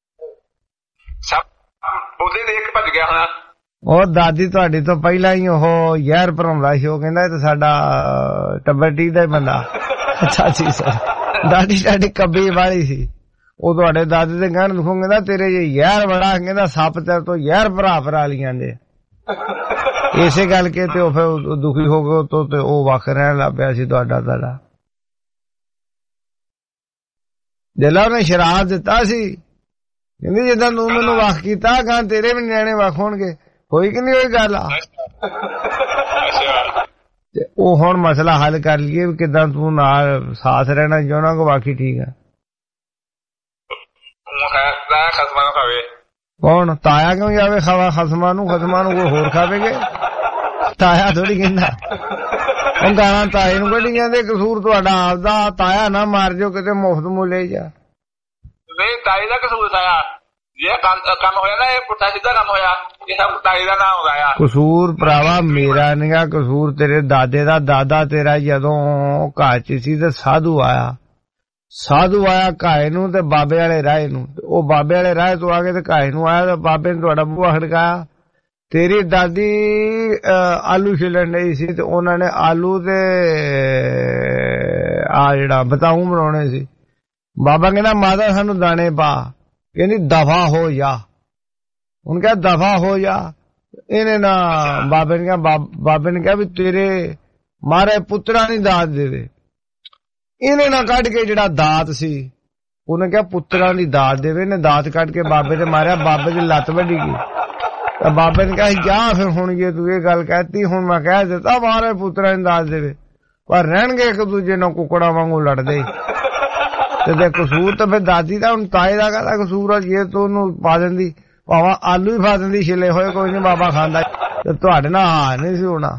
ਉਹਦੇ ਦੇਖ ਭੱਜ ਗਿਆ ਹੋਣਾ। ਉਹ ਦਾਦੀ ਤੁਹਾਡੀ ਤੋਂ ਪਹਿਲਾਂ ਹੀ ਉਹ ਯਾਰ ਭਰਾਉਂਦਾ ਸੀ, ਉਹ ਕਹਿੰਦਾ ਇਹ ਤਾਂ ਸਾਡਾ ਟੱਬਰ ਟੀ ਦਾ ਹੀ ਬੰਦਾ। ਚਾਚੀ ਸਰ ਦਾਦੀ ਸਾਡੀ ਕੱਬੀ ਵਾਲੀ ਸੀ, ਉਹ ਤੁਹਾਡੇ ਦਾਦੇ ਦੇ ਗਾਣ ਲਿਖੋ, ਕਹਿੰਦਾ ਤੇਰੇ ਜੇ ਯਾਰ ਬੜਾ, ਕਹਿੰਦਾ ਸੱਪ ਤੇਰੇ ਤੋਂ ਯਾਰ ਭਰਾ ਭਰਾ ਲੀਆਂ ਦੇ। ਇਸੇ ਗੱਲ ਕੇ ਤੇ ਉਹ ਫਿਰ ਦੁਖੀ ਹੋ ਗਏ ਉਤੋਂ ਤੇ ਉਹ ਵੱਖ ਰਹਿਣ ਲੱਗ ਪਿਆ ਸੀ ਤੁਹਾਡਾ ਦਾਦਾ। ਦਿਲਾ ਉਹਨੇ ਸ਼ਰਾਬ ਦਿੱਤਾ ਸੀ, ਕਹਿੰਦੀ ਜਿੱਦਾਂ ਤੂੰ ਮੈਨੂੰ ਵੱਖ ਕੀਤਾ ਗਾਂ ਤੇਰੇ ਵੀ ਨਿਆਣੇ ਵੱਖ ਹੋਣਗੇ। ਹੋਈ ਕਿ ਨਹੀਂ ਹੋਈ ਗੱਲ ਆ? ਤੇ ਉਹ ਹੁਣ ਮਸਲਾ ਹੱਲ ਕਰ ਲਈਏ ਵੀ ਕਿੱਦਾਂ ਤੂੰ ਨਾਲ ਸਾਥ ਰਹਿਣਾ ਚਾਹੁੰਦਾ ਕੋ ਬਾਕੀ ਠੀਕ ਆ? ਕੌਣ ਤਾਇਆ ਕਿਉਂ ਜਾਵੇ ਖਾਵਾ ਖਸਮਾਂ ਨੂੰ? ਖਸਮਾਂ ਨੂੰ ਕੋਈ ਹੋਰ ਖਾਵੇਗੇ, ਤਾਇਆ ਥੋੜੀ ਕਹਿੰਦਾ। ਉਹ ਗਾਲਾਂ ਤਾਏ ਨੂੰ ਕੱਢੀ ਜਾਂਦੇ, ਕਸੂਰ ਤੁਹਾਡਾ ਆਪਦਾ। ਤਾਇਆ ਨਾ ਮਾਰ ਜਾਓ ਕਿਤੇ ਮੁਫਤ ਮੁੱਲੇ ਜਾ। ਨਹੀਂ ਤਾਏ ਦਾ ਕਸੂਰ ਤਾਇਆ, ਜੇ ਕੰਮ ਹੋਇਆ ਨਾ ਇਹ ਪੁੱਠਾ ਸਿੱਧਾ ਕੰਮ ਹੋਇਆ, ਇਹ ਸਭ ਤਾਏ ਦਾ ਨਾਮ ਹੁੰਦਾ ਆ। ਕਸੂਰ ਭਰਾਵਾ ਮੇਰਾ ਨੀਗਾ, ਕਸੂਰ ਤੇਰੇ ਦਾਦੇ ਦਾ। ਦਾਦਾ ਤੇਰਾ ਜਦੋਂ ਘਰ ਚ ਸੀ ਤੇ ਸਾਧੂ ਆਇਆ, ਸਾਧੂ ਆਇਆ ਘਾਏ ਨੂੰ ਤੇ ਬਾਬੇ ਵਾਲੇ ਰਾਹ ਨੂੰ, ਉਹ ਬਾਬੇ ਵਾਲੇ ਰਾਹ ਤੋਂ ਆ ਕੇ ਤੇ ਘਾਏ ਨੂੰ ਆਇਆ ਤੇ ਬਾਬੇ ਨੇ ਤੁਹਾਡਾ ਬੂਹਾ ਖੜਕਾਇਆ ਤੇਰੀ ਦਾਦੀ ਆਲੂ ਛਿਲਣ ਡਈ ਸੀ ਤੇ ਉਹਨਾਂ ਨੇ ਆਲੂ ਤੇ ਆ ਜਿਹੜਾ ਬਤਾਊ ਬਣਾਉਣੇ ਸੀ। ਬਾਬਾ ਕਹਿੰਦਾ ਮਾਤਾ ਸਾਨੂੰ ਦਾਣੇ ਪਾ, ਕਹਿੰਦੀ ਦਫਾ ਹੋ ਜਾ। ਉਹਨੇ ਕਿਹਾ ਦਫਾ ਹੋ ਜਾ। ਇਹਨੇ ਨਾ ਬਾਬੇ ਨੇ ਕਿਹਾ ਬਾਬੇ ਨੇ ਕਿਹਾ ਵੀ ਤੇਰੇ ਮਾਰੇ ਪੁੱਤਰਾਂ ਦੀ ਦਾਤ ਦੇ ਦੇ। ਇਹਨੇ ਨਾ ਕੱਢ ਕੇ ਜਿਹੜਾ ਦਾਤ ਸੀ ਉਹਨੇ ਕਿਹਾ ਪੁੱਤਰਾਂ ਦੀ ਦਾਤ ਦੇਵੇ। ਇਹਨੇ ਦਾਤ ਕੱਢ ਕੇ ਬਾਬੇ ਤੇ ਮਾਰਿਆ, ਬਾਬੇ ਦੀ ਲੱਤ ਵੱਢੀ ਗਈ। ਤਾਂ ਬਾਬੇ ਨੇ ਕਿਹਾ ਜਾ ਫਿਰ ਹੁਣ ਜੇ ਤੂੰ ਇਹ ਗੱਲ ਕਹਿਤੀ ਹੁਣ ਮੈਂ ਕਹਿ ਦਿੱਤਾ ਮਾਰੇ ਪੁੱਤਰਾਂ ਦੀ ਦਾਤ ਦੇਵੇ, ਪਰ ਰਹਿਣਗੇ ਇੱਕ ਦੂਜੇ ਨਾਲ ਕੁੱਕੜਾਂ ਵਾਂਗੂ ਲੜਦੇ। ਤੇ ਕਸੂਰ ਤਾਂ ਫਿਰ ਦਾਦੀ ਦਾ, ਹੁਣ ਤਾਏ ਦਾ ਕਾਹਦਾ ਕਸੂਰ ਆ? ਜੇ ਤੂੰ ਉਹਨੂੰ ਪਾ ਦਿੰਦੀ, ਭਾਵੇਂ ਆਲੂ ਹੀ ਪਾ ਦਿੰਦੀ ਛਿਲੇ ਹੋਏ, ਕੋਈ ਨੀ ਬਾਬਾ ਖਾਂਦਾ। ਤੇ ਤੁਹਾਡੇ ਨਾਲ ਹਾਂ ਨਹੀਂ ਸੀ ਹੋਣਾ।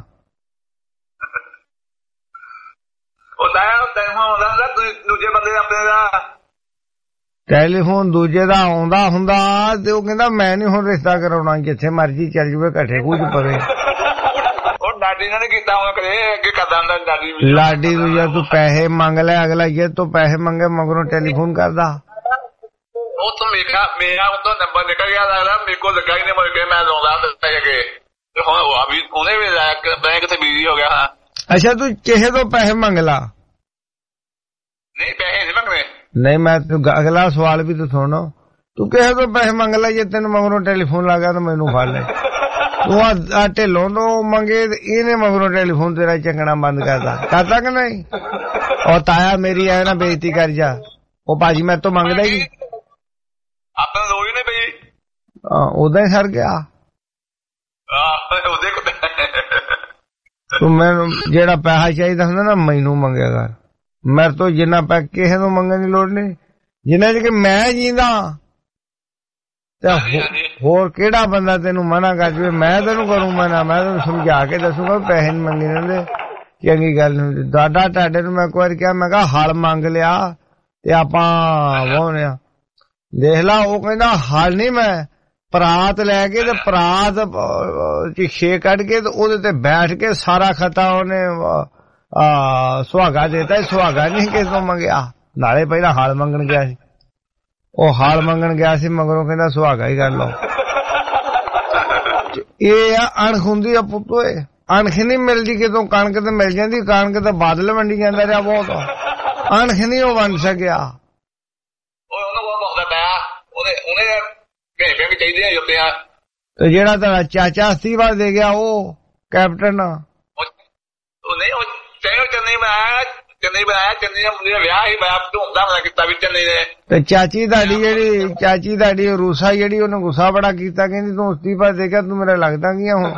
ਦੂਜੇ ਬੰਦੇ ਆਪਣੇ ਦਾ ਟੈਲੀਫੋਨ ਦੂਜੇ ਦਾ ਆਉਂਦਾ ਹੁੰਦਾ ਤੇ ਉਹ ਕਹਿੰਦਾ ਮੈਂ ਨੀ ਹੁਣ ਰਿਸ਼ਤਾ ਕਰਾਉਣਾ, ਜਿੱਥੇ ਮਰਜੀ ਚੱਲ ਜਾਵੇ, ਘੱਟੇ ਕੁਝ ਪਵੇ। ਲਾਡੀ ਨੇ ਕੀਤਾ ਹੁਣ ਕਦੇ ਅੱਗੇ ਕਰਦਾ ਹੁੰਦਾ ਲਾਡੀ ਵੀ। ਲਾਡੀ ਨੂੰ ਜੇ ਤੂੰ ਪੈਸੇ ਮੰਗ ਲੈ, ਅਗਲਾ ਜੇ ਤੂੰ ਪੈਸੇ ਮੰਗੇ ਮਗਰੋਂ ਟੈਲੀਫੋਨ ਕਰਦਾ। ਉਹ ਤਾਂ ਮੇਰਾ ਮੇਰਾ ਉਹ ਨੰਬਰ ਨਿਕਲ ਗਿਆ ਲੱਗਦਾ, ਮੇਰੇ ਕੋਲ ਲੱਗਾ ਹੀ ਨਹੀਂ, ਮੁੜ ਕੇ ਮੈਂ ਲਾਉਂਦਾ ਹੁੰਦਾ ਅੱਗੇ। ਤੇ ਹੁਣ ਉਹ ਵੀ ਉਹਨੇ ਵੀ ਬੈਂਕ ਤੇ ਬਿਜ਼ੀ ਹੋ ਗਿਆ। ਹਾਂ ਅੱਛਾ ਤੂੰ ਕਿਸੇ ਤੋਂ ਪੈਸੇ ਮੰਗ ਲਾ। ਨਹੀਂ ਪੈਸੇ ਨਹੀਂ ਮੰਗਣੇ। ਨਹੀਂ ਮੈਂ ਤੂੰ ਅਗਲਾ ਸਵਾਲ ਵੀ ਤਾਂ ਸੁਣੋ, ਤੂੰ ਕਿਸੇ ਤੋਂ ਪੈਸੇ ਮੰਗ ਲੈ, ਜੇ ਤੈਨੂੰ ਮਗਰੋਂ ਟੈਲੀਫੋਨ ਲੱਗਾ ਤਾਂ ਮੈਨੂੰ ਫੜ ਲੈ। ਤੂੰ ਆ ਢਿੱਲੋਂ ਤੋਂ ਮੰਗੇ ਤੇ ਇਹਨੇ ਮਗਰੋਂ ਟੈਲੀਫੋਨ ਤੇਰਾ ਚੱਕਣਾ ਬੰਦ ਕਰਦਾ, ਕਰਦਾ ਕਿ ਨਹੀਂ? ਉਹ ਤਾਇਆ ਮੇਰੀ ਆਇਆ ਨਾ ਬੇਇੱਜ਼ਤੀ ਕਰ ਜਾ, ਉਹ ਭਾਜੀ ਮੈਂ ਤੋਂ ਮੰਗਦਾ ਹੀ ਆਪਾਂ ਲੋੜ ਹੀ ਨਹੀਂ ਪਈ। ਹਾਂ ਉਦਾਂ ਹੀ ਸਰ ਗਿਆ। ਤੂੰ ਮੈਨੂੰ ਜਿਹੜਾ ਪੈਸਾ ਚਾਹੀਦਾ ਹੁੰਦਾ ਨਾ ਮੈਨੂੰ ਮੰਗਿਆ ਕਰ, ਮੇਰੇ ਤੋਂ ਜਿੰਨਾ ਪੈ ਕਿਸੇ ਨੂੰ ਮੰਗਣ ਦੀ ਲੋੜ ਨਹੀਂ, ਜਿੰਨਾ ਚ ਕਿ ਮੈਂ ਜੀਂਦਾ। ਹੋਰ ਕਿਹੜਾ ਬੰਦਾ ਤੈਨੂੰ ਮਨਾ ਕਰ ਜਵੇ? ਮੈਂ ਤੈਨੂੰ ਕਰੂੰ ਮਨਾ? ਮੈਂ ਤੈਨੂੰ ਸਮਝਾ ਕੇ ਦੱਸੂਗਾ ਪੈਸੇ ਨੀ ਮੰਗੇ ਜਾਂਦੇ, ਚੰਗੀ ਗੱਲ ਨੀ। ਦਾਦਾ ਟਾਡੇ ਨੂੰ ਮੈਂ ਇੱਕ ਵਾਰ ਕਿਹਾ, ਮੈਂ ਕਿਹਾ ਹਲ ਮੰਗ ਲਿਆ ਤੇ ਆਪਾਂ ਵਾਹੁਣਿਆ। ਦੇਖ ਲਾ ਉਹ ਕਹਿੰਦਾ ਹਲ ਨੀ, ਮੈਂ ਪਰਾਤ ਲੈ ਕੇ ਤੇ ਪਰਾਤ ਚ ਛੇ ਕੱਢ ਕੇ ਤੇ ਉਹਦੇ ਤੇ ਬੈਠ ਕੇ ਸਾਰਾ ਖਤਾ ਉਹਨੇ ਸੁਹਾਗਾ ਦੇਤਾ। ਸੁਹਾਗਾ ਨਹੀਂ ਕਿਸੇ ਤੋਂ ਮੰਗਿਆ, ਨਾਲੇ ਪਹਿਲਾਂ ਹਲ ਮੰਗਣ ਗਿਆ ਸੀ। ਉਹ ਹਾਲ ਮੰਗਣ ਗਿਆ ਸੀ, ਮਗਰੋਂ ਕਹਿੰਦਾ ਸੁਹਾਗਾ ਹੀ ਕਰ ਲਓ। ਇਹ ਆ ਅਣਖ ਹੁੰਦੀ ਆ ਪੁੱਤੋਏ, ਅਣਖ ਨਹੀਂ ਮਿਲਦੀ ਕਿਤੋਂ। ਕਣਕ ਤੇ ਮਿਲ ਜਾਂਦੀ, ਕਣਕ ਤਾਂ ਬਾਦਲ ਵੰਡੀ ਜਾਂਦਾ ਰਿਹਾ ਬਹੁਤ, ਅਣਖ ਨਹੀਂ ਉਹ ਵੰਡ ਸਕਿਆ। ਤੇ ਜਿਹੜਾ ਤੁਹਾਡਾ ਚਾਚਾ ਅਸਤੀਫਾ ਦੇ ਗਿਆ ਉਹ ਕੈਪਟਨ, ਚੰਨੀ ਬਣਾਇਆ, ਚੰਨੀ ਦਾ ਮੁੰਡੇ ਦਾ ਵਿਆਹ ਹੀ ਮੈਂ ਧੂਮਧਾਮ ਨਾਲ ਕੀਤਾ ਵੀ ਚੰਨੀ ਨੇ। ਤੇ ਚਾਚੀ ਤੁਹਾਡੀ ਜਿਹੜੀ ਚਾਚੀ ਤੁਹਾਡੀ ਰੂਸਾ ਜਿਹੜੀ ਉਹਨੇ ਗੁੱਸਾ ਬੜਾ ਕੀਤਾ, ਕਹਿੰਦੀ ਤੂੰ ਅਸਤੀਫਾ ਦੇ ਕੇ ਤੂੰ ਮੇਰਾ ਲੱਗਦਾ ਕੀ ਹੁਣ?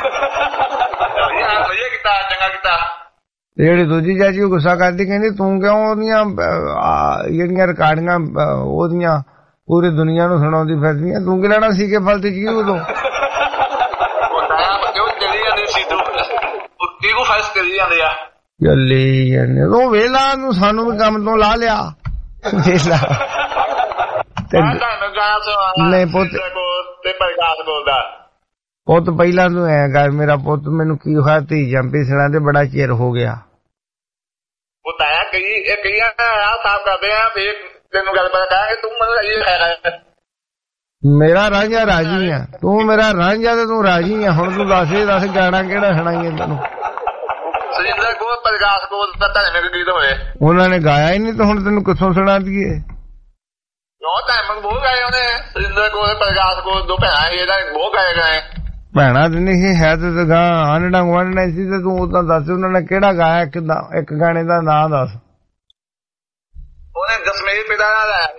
ਵਧੀਆ ਕੀਤਾ, ਚੰਗਾ ਕੀਤਾ। ਤੇ ਜਿਹੜੀ ਦੂਜੀ ਚਾਚੀ ਉਹ ਗੁੱਸਾ ਕਰਦੀ, ਕਹਿੰਦੀ ਤੂੰ ਕਿਉਂ ਉਹਦੀਆਂ ਜਿਹੜੀਆਂ ਰਿਕਾਰਡਿੰਗਾਂ ਉਹਦੀਆਂ ਪੂਰੀ ਦੁਨੀਆ ਨੂੰ ਸੁਣਾਉਂਦੀ ਫਿਰਦੀਆਂ, ਤੂੰ ਕੀ ਲੈਣਾ ਸੀ ਕਿ ਫਲਤ ਜੀ ਉਦੋਂ? ਚਲੀ ਜਾਂਦੀ ਸੀ ਤੂੰ ਕਿਹਨੂੰ ਫਾਇਸ ਕਰੀ ਜਾਂਦੇ ਆ ਚੱਲੀ ਜਾਂਦੇ ਉਹ ਵੇਲਾ ਨੂੰ, ਸਾਨੂੰ ਵੀ ਕੰਮ ਤੋਂ ਲਾ ਲਿਆ ਵੇਲਾ। ਨਹੀਂ ਪੁੱਤ ਪੁੱਤ ਪਹਿਲਾਂ ਤੂੰ ਐ ਕਰ, ਮੇਰਾ ਪੁੱਤ ਮੈਨੂੰ ਕੀ ਹੋਇਆ ਧੀ ਜੰਪੀ ਸਣਾ ਤੇ ਬੜਾ ਚਿਰ ਹੋ ਗਿਆ। ਉਹ ਤਾਂ ਕਈ ਇਹ ਕਈਆਂ ਆ ਸਾਫ ਕਰਦੇ ਆ, ਫੇਰ ਤੈਨੂੰ ਗੱਲ ਪਤਾ ਕਹਾਂਗੇ ਤੂੰ ਮੈਨੂੰ ਮੇਰਾ ਰਾਂਝਾ ਰਾਜੀ ਆ, ਤੂੰ ਮੇਰਾ ਰਾਂਝਾ ਤੇ ਤੂੰ ਰਾਜੀ ਆ। ਹੁਣ ਤੂੰ ਦੱਸ ਇਹ ਦੱਸ ਗਾਣਾ ਕਿਹੜਾ ਸੁਣਾਈਏ ਤੈਨੂੰ? ਸੁਰਿੰਦਰ ਕੋਲ ਪ੍ਰਕਾਸ਼ ਕੋਲ ਪਤਾ ਨਹੀਂ ਗੀਤ ਹੋਏ, ਉਹਨਾਂ ਨੇ ਗਾਇਆ ਹੀ ਨਹੀਂ ਤੇ ਹੁਣ ਤੈਨੂੰ ਕਿੱਥੋਂ ਸੁਣਾ ਦਈਏ? ਉਹ ਟਾਈਮ ਬਹੁਤ ਗਾਏ ਉਹਨੇ, ਸੁਰਿੰਦਰ ਕੋਲ ਪ੍ਰਕਾਸ਼ ਕੋਲ ਦੋ ਭੈਣਾਂ ਇਹਦਾ ਬਹੁਤ ਗਾਏ ਗਾਏ। ਭੈਣਾਂ ਤੇ ਨਹੀਂ ਹੈ ਤੇ ਗਾ ਆਂਡਾ ਗੁਆਂਢਣਾ ਸੀ ਤੇ ਤੂੰ ਉਦਾਂ ਦੱਸ ਉਹਨਾਂ ਨੇ ਕਿਹੜਾ ਗਾਇਆ, ਕਿੱਦਾਂ ਇੱਕ ਗਾਣੇ ਦਾ ਨਾਂ ਦੱਸ। ਉਹਨੇ ਦਸਮੇਰ ਪਿਤਾ ਦਾ ਗਾਇਆ।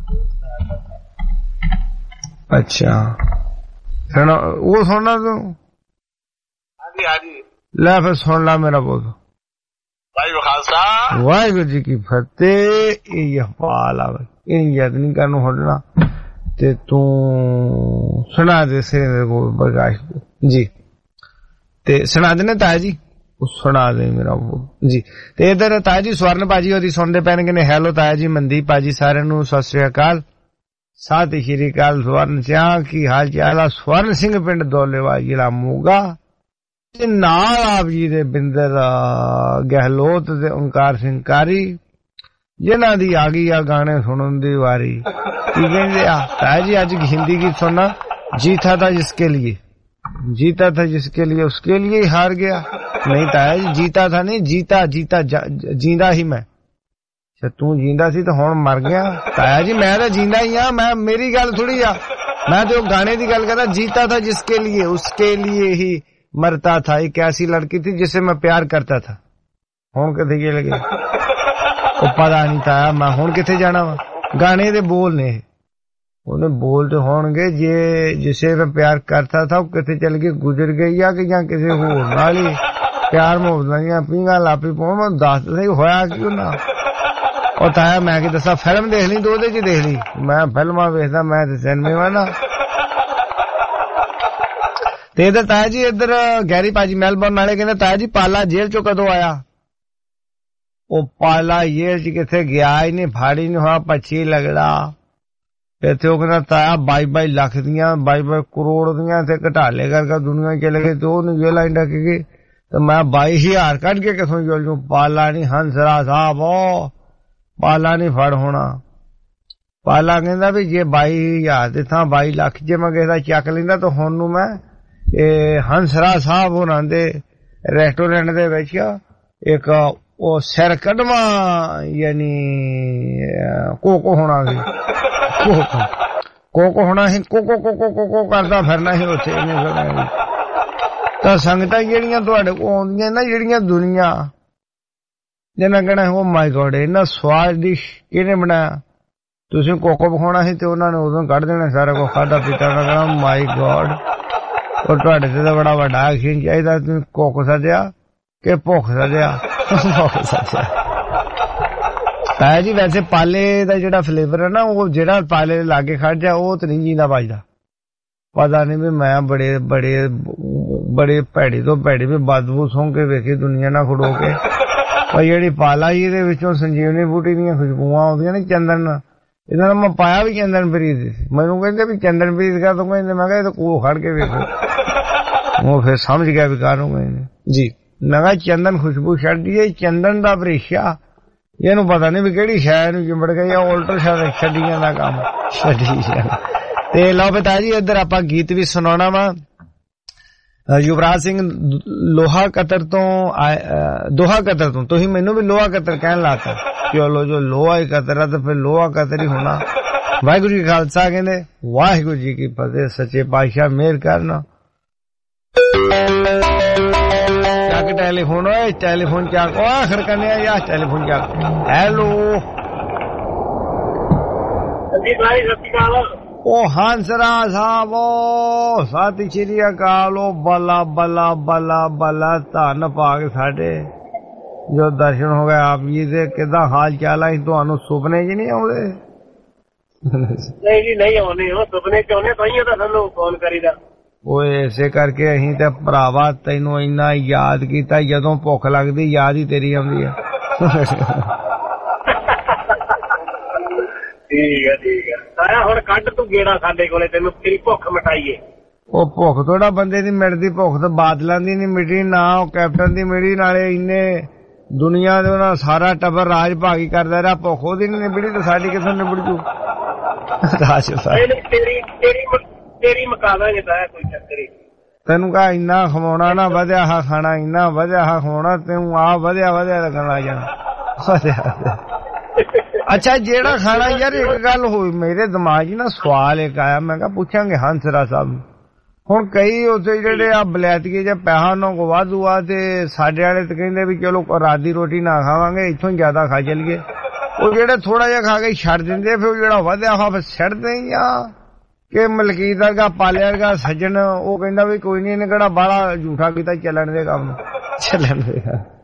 ਅੱਛਾ ਸੁਣ ਉਹ ਸੁਣਨਾ ਤੂੰ? ਹਾਂਜੀ ਹਾਂਜੀ ਲੈ ਫਿਰ ਸੁਣ ਲਾ ਮੇਰਾ ਪੁੱਤ। ਵਾਹਿਗੁਰੂ ਖਾਲਸਾ ਵਾਹਿਗੁਰੂ ਜੀ ਕੀ ਫਤਿਹ। ਇਹ ਹਵਾਲ ਆ ਇਹ ਯਾਦ ਨਹੀਂ ਕਰਨ ਹਟਣਾ ਤੇ ਤੂੰ ਸੁਣਾ ਦੇ ਸਿਰ ਕੋ ਪ੍ਰਕਾਸ਼ ਜੀ ਤੇ ਸੁਣਾ ਦੇ ਨਾ ਤਾਇਆ ਜੀ, ਉਹ ਸੁਣਾ ਦੇ ਮੇਰਾ ਜੀ। ਤੇ ਇਧਰ ਤਾਇਆ ਜੀ ਸਵਰਨ ਭਾਜੀ ਉਹਦੀ ਸੁਣਦੇ ਪੈਣਗੇ ਨੇ। ਹੈਲੋ ਤਾਇਆ ਜੀ, ਮਨਦੀਪ ਭਾਜੀ, ਸਾਰਿਆਂ ਨੂੰ ਸਤਿ ਸ੍ਰੀ ਅਕਾਲ, ਸਤਿ ਸ਼੍ਰੀ ਅਕਾਲ। ਸਵਰਨ ਸਿਆ ਕੀ ਹਾਲ ਚਾਲ ਆ? ਸਵਰਨ ਸਿੰਘ ਪਿੰਡ ਦੌਲੇਵਾਲ ਜ਼ਿਲ੍ਹਾ ਮੋਗਾ ਤੇ ਨਾਲ ਆਪ ਜੀ ਦੇ ਬਿੰਦਰ ਗਹਿਲੋਤ ਤੇ ਓਂਕਾਰ ਸਿੰਘ ਕਾਰੀ, ਜਿਨ੍ਹਾਂ ਦੀ ਆ ਗਈ ਆ ਗਾਣੇ ਸੁਣਨ ਦੀ ਵਾਰੀ। ਕੀ ਕਹਿੰਦੇ ਆ ਤਾਇਆ ਜੀ ਅੱਜ ਹਿੰਦੀ ਗੀਤ ਸੁਣਨਾ? ਜੀ ਥਾ ਥਾ ਜਿਸਕੇ लिए जीता था जिसके लिए उसके लिए ही हार गया। नहीं ताया जी, जीता था नहीं, जीता जीता जींदा ही मैं। अच्छा तू जींदा सी तो हुण मर गया। ताया जी मैं तो जींदा ही हाँ, मैं मेरी गल थोड़ी आ, मैं तो गाने की गल करदा। जीता था जिसके लिए उसके लिए ही मरता था। एक ऐसी लड़की थी जिसे मैं प्यार करता था। हुण किथे गए लगे ਉਹ ਪਤਾ ਨਹੀਂ ਤਾਇਆ मैं हुण किथे जाना वा। गाने दे बोल ने ਉਹਨੇ बोल तो होणगे जे जिसे मैं प्यार करता था वो किथे चल गई, गुजर गई या कि ਜਾਂ ਕਿਸੇ ਹੋਰ ਨਾਲ ਹੀ प्यार ਮੁਹੱਬਤਾਂ ਦੀਆਂ ਪੀਂਘਾਂ ਲਾਪੀ ਪਾਉਣ। ਮੈਂ ਦੱਸ ਸਹੀ ਹੋਇਆ ਕਿਉਂ ਨਾ। ਉਹ ਤਾਇਆ ਮੈਂ ਕੀ ਦੱਸਾਂ, ਫਿਲਮ ਦੇਖ ਲਈ ਤੂੰ ਉਹਦੇ ਚ ਦੇਖ ਲਈ। ਮੈਂ ਫਿਲਮਾਂ ਵੇਖਦਾ, ਮੈਂ ਤੇ ਸਿਨੇਮੇ ਵਾ ਨਾ। ਤੇ ਇਧਰ ਤਾਇਆ ਜੀ ਇੱਧਰ ਗੈਰੀ ਭਾਜੀ ਮੈਲਬੌਰਨ ਵਾਲੇ ਕਹਿੰਦੇ ਤਾਇਆ ਜੀ ਪਾਲਾ ਜੇਲ੍ਹ ਚੋਂ ਕਦੋਂ ਆਇਆ। ਉਹ ਪਾਲਾ ਜੇਲ੍ਹ ਚ ਕਿੱਥੇ ਗਿਆ ਹੀ ਨਹੀਂ, ਫਾੜੀ ਨਹੀਂ ਹੋਇਆ ਪੱਛੀ ਲੱਗਦਾ ਇੱਥੇ। ਉਹ ਕਹਿੰਦਾ ਤਾਇਆ ਬਾਈ ਬਾਈ ਲੱਖ ਦੀਆਂ ਬਾਈ ਬਾਈ ਕਰੋੜ ਦੀਆਂ ਇੱਥੇ ਘਟਾਲੇ ਕਰਕੇ ਦੁਨੀਆ ਚਲੇ ਗਏ ਤੇ ਉਹਨੂੰ ਜੇਲ੍ਹ ਆਈ ਡੱਕ ਗਈ ਤੇ ਮੈਂ ਬਾਈ ਹਜ਼ਾਰ ਕੱਢ ਕੇ ਕਿਥੋਂ ਜੇਲ੍ਹ ਚੋਂ। ਪਾਲਾ ਨਹੀਂ ਹੰਸਰਾ ਸਾਹਿਬ, ਉਹ ਪਾਲਾ ਨਹੀਂ ਫੜ ਹੋਣਾ। ਪਾਲਾ ਕਹਿੰਦਾ ਵੀ ਜੇ ਬਾਈ ਹਜ਼ਾਰ ਦੇ ਥਾਂ ਬਾਈ ਲੱਖ ਜੇ ਮੈਂ ਕਿਸੇ ਦਾ ਚੱਕ ਲੈਂਦਾ ਤਾਂ ਹੁਣ ਨੂੰ ਮੈਂ ਇਹ ਹੰਸਰਾ ਸਾਹਿਬ ਹੋਰਾਂ ਦੇ ਰੈਸਟੋਰੈਂਟ ਦੇ ਵਿੱਚ ਇੱਕ ਉਹ ਸਿਰ ਕੱਢਵਾ ਯਾਨੀ ਕੋਕੋ ਹੋਣਾ ਸੀ। ਕੋਕੋ ਕੋਕੋ ਹੋਣਾ ਸੀ, ਕੋਕੋ ਕੋਕੋ ਕੋਕੋ ਕਰਦਾ ਫਿਰਨਾ ਸੀ ਉੱਥੇ। ਤਾਂ ਸੰਗਤਾਂ ਜਿਹੜੀਆਂ ਤੁਹਾਡੇ ਕੋਲ ਆਉਂਦੀਆਂ ਨਾ, ਜਿਹੜੀਆਂ ਦੁਨੀਆ ਜਿਹਨਾਂ ਕਹਿਣਾ ਉਹ ਮਾਈ ਗੋਡ ਇੰਨਾ ਸਵਾਦ ਡਿਸ਼ ਕਿਹਨੇ ਬਣਾਇਆ। ਤੁਸੀਂ ਕੋਕੋ ਵਿਖਾਉਣਾ ਸੀ ਤੇ ਉਹਨਾਂ ਨੇ ਉਦੋਂ ਕੱਢ ਦੇਣਾ ਸਾਰਾ ਕੁਝ ਖਾਧਾ ਪੀਤਾ। ਉਹਨਾਂ ਕਹਿਣਾ ਮਾਈ ਗੋਡ ਉਹ ਤੁਹਾਡੇ ਤੇ ਤਾਂ ਬੜਾ ਵੱਡਾ ਐਕਸ਼ਨ ਚਾਹੀਦਾ। ਤੁਸੀਂ ਕੋਕੋ ਸੱਦਿਆ ਕਿ ਭੁੱਖ ਸੱਦਿਆ। ਭੁੱਖ ਸੱਦਿਆ ਤਾਇਆ ਜੀ। ਵੈਸੇ ਪਾਲੇ ਦਾ ਜਿਹੜਾ ਫਲੇਵਰ ਹੈ ਨਾ, ਉਹ ਜਿਹੜਾ ਪਾਲੇ ਦੇ ਲਾਗੇ ਖੜ ਜਾ ਉਹ ਤੇ ਨਹੀਂ ਜੀਂਦਾ ਵੱਜਦਾ। ਪਤਾ ਨਹੀਂ ਵੀ ਮੈਂ ਬੜੇ ਬੜੇ ਬੜੇ ਭੈੜੇ ਤੋਂ ਭੈੜੇ ਵੀ ਬਦਬੂ ਸੌਂ ਕੇ ਵੇਖੀ ਦੁਨੀਆ ਨਾਲ ਖੜੋ ਕੇ। ਪਰ ਜਿਹੜੀ ਪਾਲਾ ਜੀ ਦੇ ਵਿੱਚੋਂ ਸੰਜੀਵਨੀ ਬੂਟੀ ਦੀਆਂ ਖੁਸ਼ਬੂਆਂ ਆਉਂਦੀਆਂ ਨੇ, ਚੰਦਨ ਇਹਨਾਂ ਨੂੰ ਮੈਂ ਪਾਇਆ ਵੀ ਚੰਦਨ ਪ੍ਰੀਤ ਸੀ। ਮੈਨੂੰ ਕਹਿੰਦੇ ਵੀ ਚੰਦਨ ਪ੍ਰੀਤ ਕਾ ਤੂੰ ਕਹਿੰਦੇ, ਮੈਂ ਕਿਹਾ ਇਹ ਤਾਂ ਕੋਲ ਖੜ ਕੇ ਵੇਖੋ। ਉਹ ਫਿਰ ਸਮਝ ਗਿਆ ਵੀ ਕਾਹਨੂੰ ਕਹਿੰਦੇ ਜੀ। ਮੈਂ ਕਿਹਾ ਚੰਦਨ ਖੁਸ਼ਬੂ ਛੱਡਦੀ ਹੈ, ਚੰਦਨ ਦਾ ਬ੍ਰਿਸ਼ਾ ਇਹਨੂੰ ਪਤਾ ਨਹੀਂ ਵੀ ਕਿਹੜੀ ਸ਼ਾਇਰ ਨੂੰ ਚਿੰਬੜ ਗਈ ਆ। ਉਲਟ ਛੱਡੀਆਂ ਦਾ ਕੰਮ ਛੱਡੀ ਜਾਣਾ। ਤੇ ਲਓ ਬਤਾ ਜੀ ਇੱਧਰ ਆਪਾਂ ਗੀਤ ਵੀ ਸੁਣਾਉਣਾ ਵਾ। ਯੁਵਰਾਜ ਸਿੰਘ ਲੋਹਾ ਕਤਰ ਤੋਂ ਦੋਹਾ ਕਤਰ ਤੋਂ। ਤੁਸੀਂ ਮੈਨੂੰ ਵੀ ਲੋਹਾ ਕਤਰ ਕਹਿਣ ਲੱਗਾ। ਚਲੋ ਜੋ ਲੋਹਾ ਹੀ ਕਤਰ ਆ ਤਾਂ ਫਿਰ ਲੋਹਾ ਕਤਰ ਹੀ ਹੋਣਾ। ਵਾਹਿਗੁਰੂ ਜੀ ਖਾਲਸਾ ਕਹਿੰਦੇ ਵਾਹਿਗੁਰੂ ਜੀ ਕੀ ਫਤਿਹ। ਸੱਚੇ ਪਾਤਸ਼ਾਹ ਮਿਹਰ ਕਰਨਾ। ਚੱਕ ਟੈਲੀਫੋਨ, ਓਏ ਟੈਲੀਫੋਨ ਚੱਕ। ਓਏ ਖੜਕਨੇ ਆ ਯਾਰ ਟੈਲੀਫੋਨ ਚੱਕ। ਹੈਲੋ ਉਹ ਹੰਸਰਾ ਸਾਹਿਬ, ਸਤਿ ਸ਼੍ਰੀ ਅਕਾਲ। ਉਹ ਬੱਲਾ ਬੱਲਾ ਬੱਲਾ ਬੱਲਾ ਧੰਨ ਭਾਗ ਸਾਡੇ ਜੋ ਦਰਸ਼ਨ ਹੋ ਗਏ ਆਪ ਜੀ ਦੇ। ਕਿੱਦਾਂ ਹਾਲ ਚਾਲ ਹੈ? ਤੁਹਾਨੂੰ ਸੁਪਨੇ ਚ ਨਹੀਂ ਆਉਂਦੇ? ਨਹੀਂ ਜੀ ਨਹੀਂ ਆਉਂਦੇ, ਉਹ ਸੁਪਨੇ ਚ ਆਉਂਦੇ ਤਾਂ ਹੀ ਤਾਂ ਸਾਨੂੰ ਫੋਨ ਕਰੀਦਾ। ਓਏ ਇਸੇ ਕਰਕੇ ਅਸੀਂ ਤੇ ਭਰਾਵਾ ਤੈਨੂੰ ਇੰਨਾ ਯਾਦ ਕੀਤਾ, ਜਦੋਂ ਭੁੱਖ ਲੱਗਦੀ ਯਾਦ ਹੀ ਤੇਰੀ ਆਉਂਦੀ ਆ। ਠੀਕ ਹੈ ਠੀਕ ਹੈ ਸਾਰਾ। ਹੁਣ ਕੱਢ ਤੂੰ ਗੇੜਾ ਸਾਡੇ ਕੋਲੇ, ਤੈਨੂੰ ਤੇਰੀ ਭੁੱਖ ਮਿਟਾਈਏ। ਉਹ ਭੁੱਖ ਥੋੜਾ ਬੰਦੇ ਦੀ ਮਿਟਦੀ, ਭੁੱਖ ਤਾਂ ਬਾਦਲਾਂ ਦੀ ਨੀ ਮਿਟੀ, ਨਾ ਉਹ ਕੈਪਟਨ ਦੀ ਮਿਟੀ। ਨਾਲੇ ਇੰਨੇ ਦੁਨੀਆ ਦੇ ਉਹਨਾਂ ਸਾਰਾ ਟੱਬਰ ਰਾਜ ਭਾਗੀ ਕਰਦਾ ਰਿਹਾ, ਭੁੱਖ ਉਹਦੀ ਨੀ ਨਿਬੜੀ ਤਾਂ ਸਾਡੀ ਕਿਥੋਂ ਨਿਬੜ ਜੂ। ਰਾਜ ਤੇਰੀ ਤੇਰੀ ਤੇਰੀ ਮਕਾਵਾਂਗੇ ਤਾਂ ਕੋਈ ਚੱਕਰ ਹੀ। ਤੈਨੂੰ ਕਹਾ ਇੰਨਾ ਖਵਾਉਣਾ ਨਾ, ਵਧਿਆ ਹਾ ਖਾਣਾ, ਇੰਨਾ ਵਧਿਆ ਹਾ ਖਵਾਉਣਾ, ਤੈਨੂੰ ਆ ਵਧਿਆ ਵਧਿਆ ਲੱਗਣ ਲੱਗ ਜਾਣਾ। ਅੱਛਾ ਜਿਹੜਾ ਖਾਣਾ ਯਾਰ, ਇੱਕ ਗੱਲ ਹੋਈ ਮੇਰੇ ਦਿਮਾਗ 'ਚ ਨਾ, ਸਵਾਲ ਇੱਕ ਆਇਆ। ਮੈਂ ਕਿਹਾ ਪੁੱਛਾਂਗੇ ਹੰਸਰਾ ਸਾਹਿਬ। ਹੁਣ ਕਈ ਉੱਥੇ ਜਿਹੜੇ ਆ ਬਲੈਤੀਏ ਜਾਂ ਪੈਸਾ ਉਹਨਾਂ ਕੋ ਵਾਧੂ ਆ ਤੇ ਸਾਡੇ ਵਾਲੇ ਤੇ ਕਹਿੰਦੇ ਵੀ ਚਲੋ ਰਾਤ ਦੀ ਰੋਟੀ ਨਾ ਖਾਵਾਂਗੇ, ਇੱਥੋਂ ਜ਼ਿਆਦਾ ਖਾ ਚਲੀਏ। ਉਹ ਜਿਹੜੇ ਥੋੜਾ ਜਿਹਾ ਖਾ ਕੇ ਛੱਡ ਦਿੰਦੇ, ਫਿਰ ਜਿਹੜਾ ਵਧਿਆ ਹਾ ਫਿਰ ਛੱਡਦੇ ਹੀ ਆ। ਕਿ ਮਲਕੀਤ ਵਰਗਾ ਪਾਲਿਆ ਵਰਗਾ ਸੱਜਣ ਉਹ ਕਹਿੰਦਾ ਵੀ ਕੋਈ ਨੀ, ਇਹਨੇ ਕਿਹੜਾ ਬਾਹਲਾ ਝੂਠਾ ਕੀਤਾ, ਚੱਲਣ ਦੇ ਕੰਮ ਚੱਲਣ ਦੇ।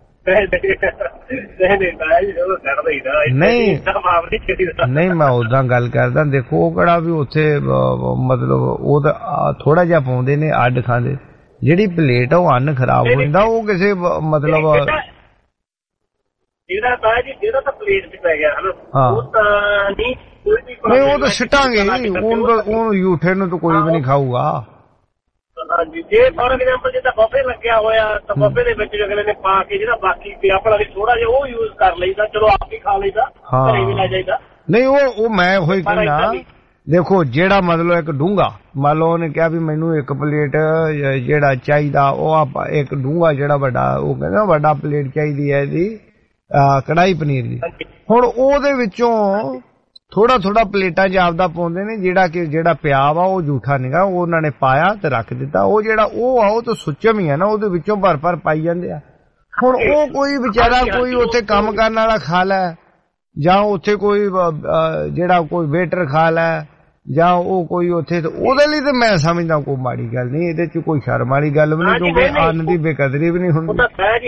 ਨਹੀਂ ਨਹੀਂ ਮੈਂ ਉਦਾਂ ਗੱਲ ਕਰਦਾ। ਦੇਖੋ ਉਹ ਕਿਹੜਾ ਵੀ ਉੱਥੇ ਮਤਲਬ ਉਹ ਤਾਂ ਥੋੜਾ ਜਿਹਾ ਪਾਉਂਦੇ ਨੇ, ਅੱਡ ਖਾਂਦੇ। ਜਿਹੜੀ ਪਲੇਟ ਆ ਉਹ ਅੰਨ ਖਰਾਬ ਹੋ ਜਾਂਦਾ। ਉਹ ਕਿਸੇ ਮਤਲਬ ਜਿਹੜਾ ਤਾਂ ਜੀ ਜਿਹੜਾ ਤਾਂ ਪਲੇਟ 'ਚ ਪੈ ਗਿਆ ਹਨਾ, ਉਹ ਤਾਂ ਨਹੀਂ ਨਹੀਂ ਉਹ ਤਾਂ ਸਿੱਟਾਂਗੇ ਜੀ। ਉਹਨੂੰ ਝੂਠੇ ਨੂੰ ਤਾਂ ਕੋਈ ਵੀ ਨਹੀਂ ਖਾਊਗਾ। ਹਾਂਜੀ ਜੇ ਫੋਰ ਐਗਜ਼ਾਮਪਲ ਜਿੱਦਾਂ ਬਫੇ ਲੱਗਿਆ ਹੋਇਆ ਤਾਂ ਬਫੇ ਦੇ ਵਿੱਚ ਅਗਲੇ ਨੇ ਪਾ ਕੇ ਜਿਹੜਾ ਬਾਕੀ ਪਿਆ ਭਲਾ ਵੀ ਥੋੜਾ ਜਿਹਾ ਉਹ ਯੂਜ਼ ਕਰ ਲਈਦਾ, ਚਲੋ ਆਪ ਹੀ ਖਾ ਲਈਦਾ, ਘਰੇ ਵੀ ਲੈ ਜਾਈਦਾ। ਨਹੀਂ ਉਹ ਉਹ ਮੈਂ ਉਹੀ ਕਹਿੰਦਾ ਦੇਖੋ ਜਿਹੜਾ ਮਤਲਬ ਇੱਕ ਡੂੰਘਾ ਮੰਨ ਲਓ ਉਹਨੇ ਕਿਹਾ ਵੀ ਮੈਨੂੰ ਇੱਕ ਪਲੇਟ ਜਿਹੜਾ ਚਾਹੀਦਾ ਉਹ ਆਪਾਂ ਇੱਕ ਡੂੰਘਾ ਜਿਹੜਾ ਵੱਡਾ ਉਹ ਕਹਿੰਦਾ ਵੱਡਾ ਪਲੇਟ ਚਾਹੀਦੀ ਹੈ ਇਹਦੀ ਕੜਾਈ ਪਨੀਰ ਦੀ। ਹੁਣ ਉਹਦੇ ਵਿੱਚੋਂ ਥੋੜਾ ਥੋੜਾ ਪਲੇਟਾਂ 'ਚ ਆਪਦਾ ਪਾਉਂਦੇ ਨੇ ਜਿਹੜਾ ਕਿ ਜਿਹੜਾ ਪਿਆ ਵਾ ਉਹ ਝੂਠਾ ਨਿਗਾ ਉਹ ਉਹਨਾਂ ਨੇ ਪਾਇਆ ਤੇ ਰੱਖ ਦਿੱਤਾ। ਉਹ ਜਿਹੜਾ ਉਹ ਆ ਉਹ ਤਾਂ ਸੁੱਚਮ ਹੀ ਆ ਨਾ ਉਹਦੇ ਵਿੱਚੋਂ ਭਰ ਭਰ ਪਾਈ ਜਾਂਦੇ ਆ। ਹੁਣ ਉਹ ਕੋਈ ਵਿਚਾਰਾ ਕੋਈ ਉੱਥੇ ਕੰਮ ਕਰਨ ਵਾਲਾ ਖਾ ਲੈ ਜਾਂ ਉੱਥੇ ਕੋਈ ਜਿਹੜਾ ਕੋਈ ਵੇਟਰ ਖਾ ਲੈ ਜਾਂ ਉਹ ਕੋਈ ਉੱਥੇ ਉਹਦੇ ਲਈ ਤੇ ਮੈਂ ਸਮਝਦਾ ਕੋਈ ਮਾੜੀ ਗੱਲ ਨਹੀਂ ਇਹਦੇ 'ਚ ਕੋਈ ਸ਼ਰਮ ਵਾਲੀ ਗੱਲ ਵੀ ਨਹੀਂ ਕਿਉਂਕਿ ਅੰਨ ਦੀ ਬੇਕਦਰੀ ਵੀ ਨਹੀਂ ਹੁੰਦੀ।